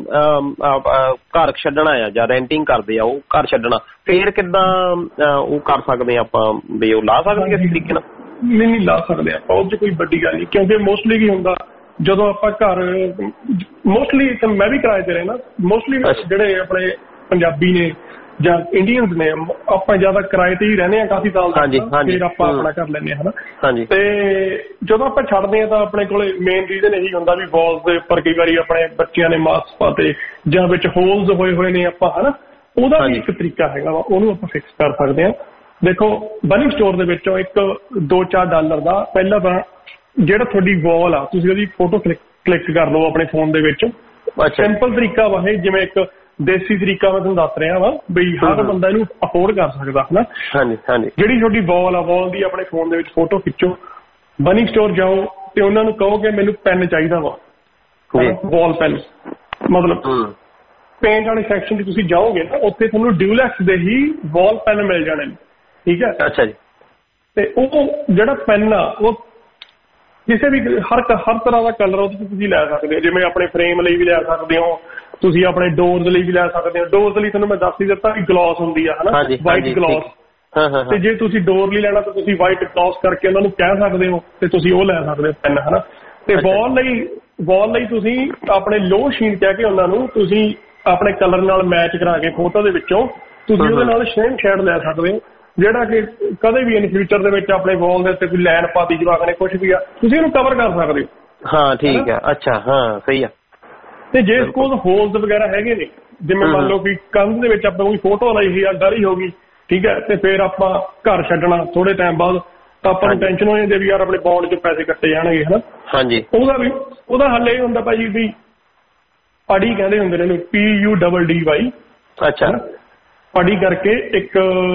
ਘਰ ਛੱਡਣਾ ਆ ਜਾਂ ਰੈਂਟਿੰਗ ਕਰਦੇ ਆ ਉਹ ਘਰ ਛੱਡਣਾ, ਫਿਰ ਕਿੱਦਾਂ ਉਹ ਕਰ ਸਕਦੇ ਆ ਆਪਾਂ ਵੀ ਉਹ ਲਾ ਸਕਦੇ ਕਿਸੇ ਤਰੀਕੇ ਨਾਲ? ਨਹੀਂ ਨਹੀਂ ਲਾ ਸਕਦੇ ਆਪਾਂ, ਉਹ 'ਚ ਕੋਈ ਵੱਡੀ ਗੱਲ ਨਹੀਂ, ਕਿਉਂਕਿ ਮੋਸਟਲੀ ਕੀ ਹੁੰਦਾ ਜਦੋਂ ਆਪਾਂ ਘਰ ਮੋਸਟਲੀ ਮੈਂ ਵੀ ਕਿਰਾਏ ਤੇ ਰਹਿਣਾ, ਮੋਸਟਲੀ ਜਿਹੜੇ ਆਪਣੇ ਪੰਜਾਬੀ ਨੇ ਜਾਂ ਇੰਡੀਅਨਸ ਨੇ ਆਪਾਂ ਜ਼ਿਆਦਾ ਕਿਰਾਏ ਤੇ ਹੀ ਰਹਿੰਦੇ ਹਾਂ ਕਾਫੀ ਸਾਲ ਤੱਕ, ਫਿਰ ਆਪਾਂ ਆਪਣਾ ਕਰ ਲੈਂਦੇ ਹਾਂ ਹਨਾ। ਤੇ ਜਦੋਂ ਆਪਾਂ ਛੱਡਦੇ ਹਾਂ ਤਾਂ ਆਪਣੇ ਕੋਲੇ ਮੇਨ ਰੀਜ਼ਨ ਇਹੀ ਹੁੰਦਾ ਵੀ ਵਾਲਸ ਦੇ ਉੱਪਰ ਕਈ ਵਾਰੀ ਆਪਣੇ ਬੱਚਿਆਂ ਨੇ ਮਾਸਕ ਪਾਤੇ ਜਾਂ ਵਿੱਚ ਹੋਲਸ ਹੋਏ ਹੋਏ ਨੇ ਆਪਾਂ ਹਨਾ, ਉਹਦਾ ਵੀ ਇੱਕ ਤਰੀਕਾ ਹੈਗਾ ਵਾ, ਉਹਨੂੰ ਆਪਾਂ ਫਿਕਸ ਕਰ ਸਕਦੇ ਹਾਂ। ਦੇਖੋ ਬਨਿੰਗ ਸਟੋਰ ਦੇ ਵਿੱਚੋਂ ਇੱਕ ਦੋ ਚਾਰ ਡਾਲਰ ਦਾ ਪਹਿਲਾਂ ਤਾਂ ਜਿਹੜਾ ਤੁਹਾਡੀ ਵਾਲ ਆ ਤੁਸੀਂ ਉਹਦੀ ਫੋਟੋ ਕਲਿੱਕ ਕਲਿੱਕ ਕਰ ਲਓ ਆਪਣੇ ਫੋਨ ਦੇ ਵਿੱਚ। ਸਿੰਪਲ ਤਰੀਕਾ ਵਾ ਇਹ, ਜਿਵੇਂ ਇੱਕ ਦੇਸੀ ਤਰੀਕਾ ਮੈਂ ਤੁਹਾਨੂੰ ਦੱਸ ਰਿਹਾ ਵਾ ਬਈ ਹਰ ਬੰਦਾ ਇਹਨੂੰ ਅਫੋਰਡ ਕਰ ਸਕਦਾ ਹਨਾ। ਜਿਹੜੀ ਤੁਹਾਡੀ ਵਾਲ ਆ ਵਾਲ ਦੀ ਆਪਣੇ ਫੋਨ ਦੇ ਵਿੱਚ ਫੋਟੋ ਖਿੱਚੋ, ਬਨਿੰਗ ਸਟੋਰ ਜਾਓ ਤੇ ਉਹਨਾਂ ਨੂੰ ਕਹੋ ਕਿ ਮੈਨੂੰ ਪੈਨ ਚਾਹੀਦਾ ਵਾ, ਵਾਲ ਪੈਨ। ਮਤਲਬ ਪੇਂਟ ਵਾਲੇ ਸੈਕਸ਼ਨ 'ਚ ਤੁਸੀਂ ਜਾਓਗੇ ਨਾ, ਉੱਥੇ ਤੁਹਾਨੂੰ ਡਿਊਲੈਕਸ ਦੇ ਹੀ ਵਾਲ ਪੈਨ ਮਿਲ ਜਾਣੇ ਨੇ, ਠੀਕ ਹੈ। ਅੱਛਾ ਜੀ। ਤੇ ਉਹ ਜਿਹੜਾ ਪੈਨ ਆ ਉਹ ਕਿਸੇ ਵੀ ਹਰ ਹਰ ਤਰ੍ਹਾਂ ਦਾ ਕਲਰ ਉਹਦੇ 'ਚ ਤੁਸੀਂ ਲੈ ਸਕਦੇ ਹੋ, ਜਿਵੇਂ ਆਪਣੇ ਫਰੇਮ ਲਈ ਵੀ ਲੈ ਸਕਦੇ ਹੋ, ਤੁਸੀਂ ਆਪਣੇ ਡੋਰਜ਼ ਲਈ ਵੀ ਲੈ ਸਕਦੇ ਹੋ। ਡੋਰਜ਼ ਲਈ ਤੁਹਾਨੂੰ ਮੈਂ ਦੱਸ ਹੀ ਦਿੱਤਾ ਕਿ ਗਲੋਸ ਹੁੰਦੀ ਆ ਹਨਾ, ਵਾਈਟ ਗਲੋਸ। ਤੇ ਜੇ ਤੁਸੀਂ ਡੋਰ ਲਈ ਲੈਣਾ ਤਾਂ ਤੁਸੀਂ ਵਾਈਟ ਗਲੋਸ ਕਰਕੇ ਉਹਨਾਂ ਨੂੰ ਕਹਿ ਸਕਦੇ ਹੋ ਤੇ ਤੁਸੀਂ ਉਹ ਲੈ ਸਕਦੇ ਹੋ ਪੈਨ ਹਨਾ। ਤੇ ਵਾਲ ਲਈ ਵਾਲ ਲਈ ਤੁਸੀਂ ਆਪਣੇ ਲੋ ਸ਼ੀਨ ਕਹਿ ਕੇ ਉਹਨਾਂ ਨੂੰ ਤੁਸੀਂ ਆਪਣੇ ਕਲਰ ਨਾਲ ਮੈਚ ਕਰਾ ਕੇ ਫੋਟੋ ਦੇ ਵਿੱਚੋਂ ਤੁਸੀਂ ਉਹਦੇ ਨਾਲ ਸੇਮ ਸ਼ੇਡ ਲੈ ਸਕਦੇ ਹੋ, ਜਿਹੜਾ ਕਿ ਕਦੇ ਵੀ ਇਨ ਫਿਊਚਰ ਦੇ ਵਿੱਚ ਆਪਣੇ ਵਾਲ ਦੇ ਉੱਤੇ ਕੋਈ ਲਾਈਨ ਪਾਤੀ ਜਵਾਕ ਨੇ ਕੁਛ ਵੀ ਆ ਤੁਸੀਂ ਇਹਨੂੰ ਕਵਰ ਕਰ ਸਕਦੇ ਹੋ। ਹਾਂ ਠੀਕ ਹੈ। ਅੱਛਾ ਹਾਂ ਸਹੀ ਆ। ਤੇ ਜੇ ਸਪੋਜ਼ ਹੋਲਸ ਵਗੈਰਾ ਹੈਗੇ ਨੇ, ਜਿਵੇਂ ਮੰਨ ਲਓ ਕਿ ਕੰਧ ਦੇ ਵਿੱਚ ਆਪਾਂ ਕੋਈ ਫੋਟੋ ਲਾਈ ਹੋਈ ਆ ਗਾੜੀ ਹੋ ਗਈ, ਠੀਕ ਹੈ, ਤੇ ਫਿਰ ਆਪਾਂ ਘਰ ਛੱਡਣਾ ਥੋੜੇ ਟਾਈਮ ਬਾਅਦ ਤਾਂ ਆਪਾਂ ਨੂੰ ਟੈਨਸ਼ਨ ਹੋ ਜਾਂਦੀ ਵੀ ਯਾਰ ਆਪਣੇ ਬੌਂਡ 'ਚ ਪੈਸੇ ਕੱਟੇ ਜਾਣਗੇ ਹਨਾ। ਹਾਂਜੀ। ਉਹਦਾ ਵੀ ਉਹਦਾ ਹੱਲ ਇਹ ਹੁੰਦਾ ਭਾਜੀ ਵੀ ਪੜੀ ਕਹਿੰਦੇ ਹੁੰਦੇ ਨੇ ਇਹਨੂੰ, P U double D Y. ਅੱਛਾ। ਪੜੀ ਕਰਕੇ ਇੱਕ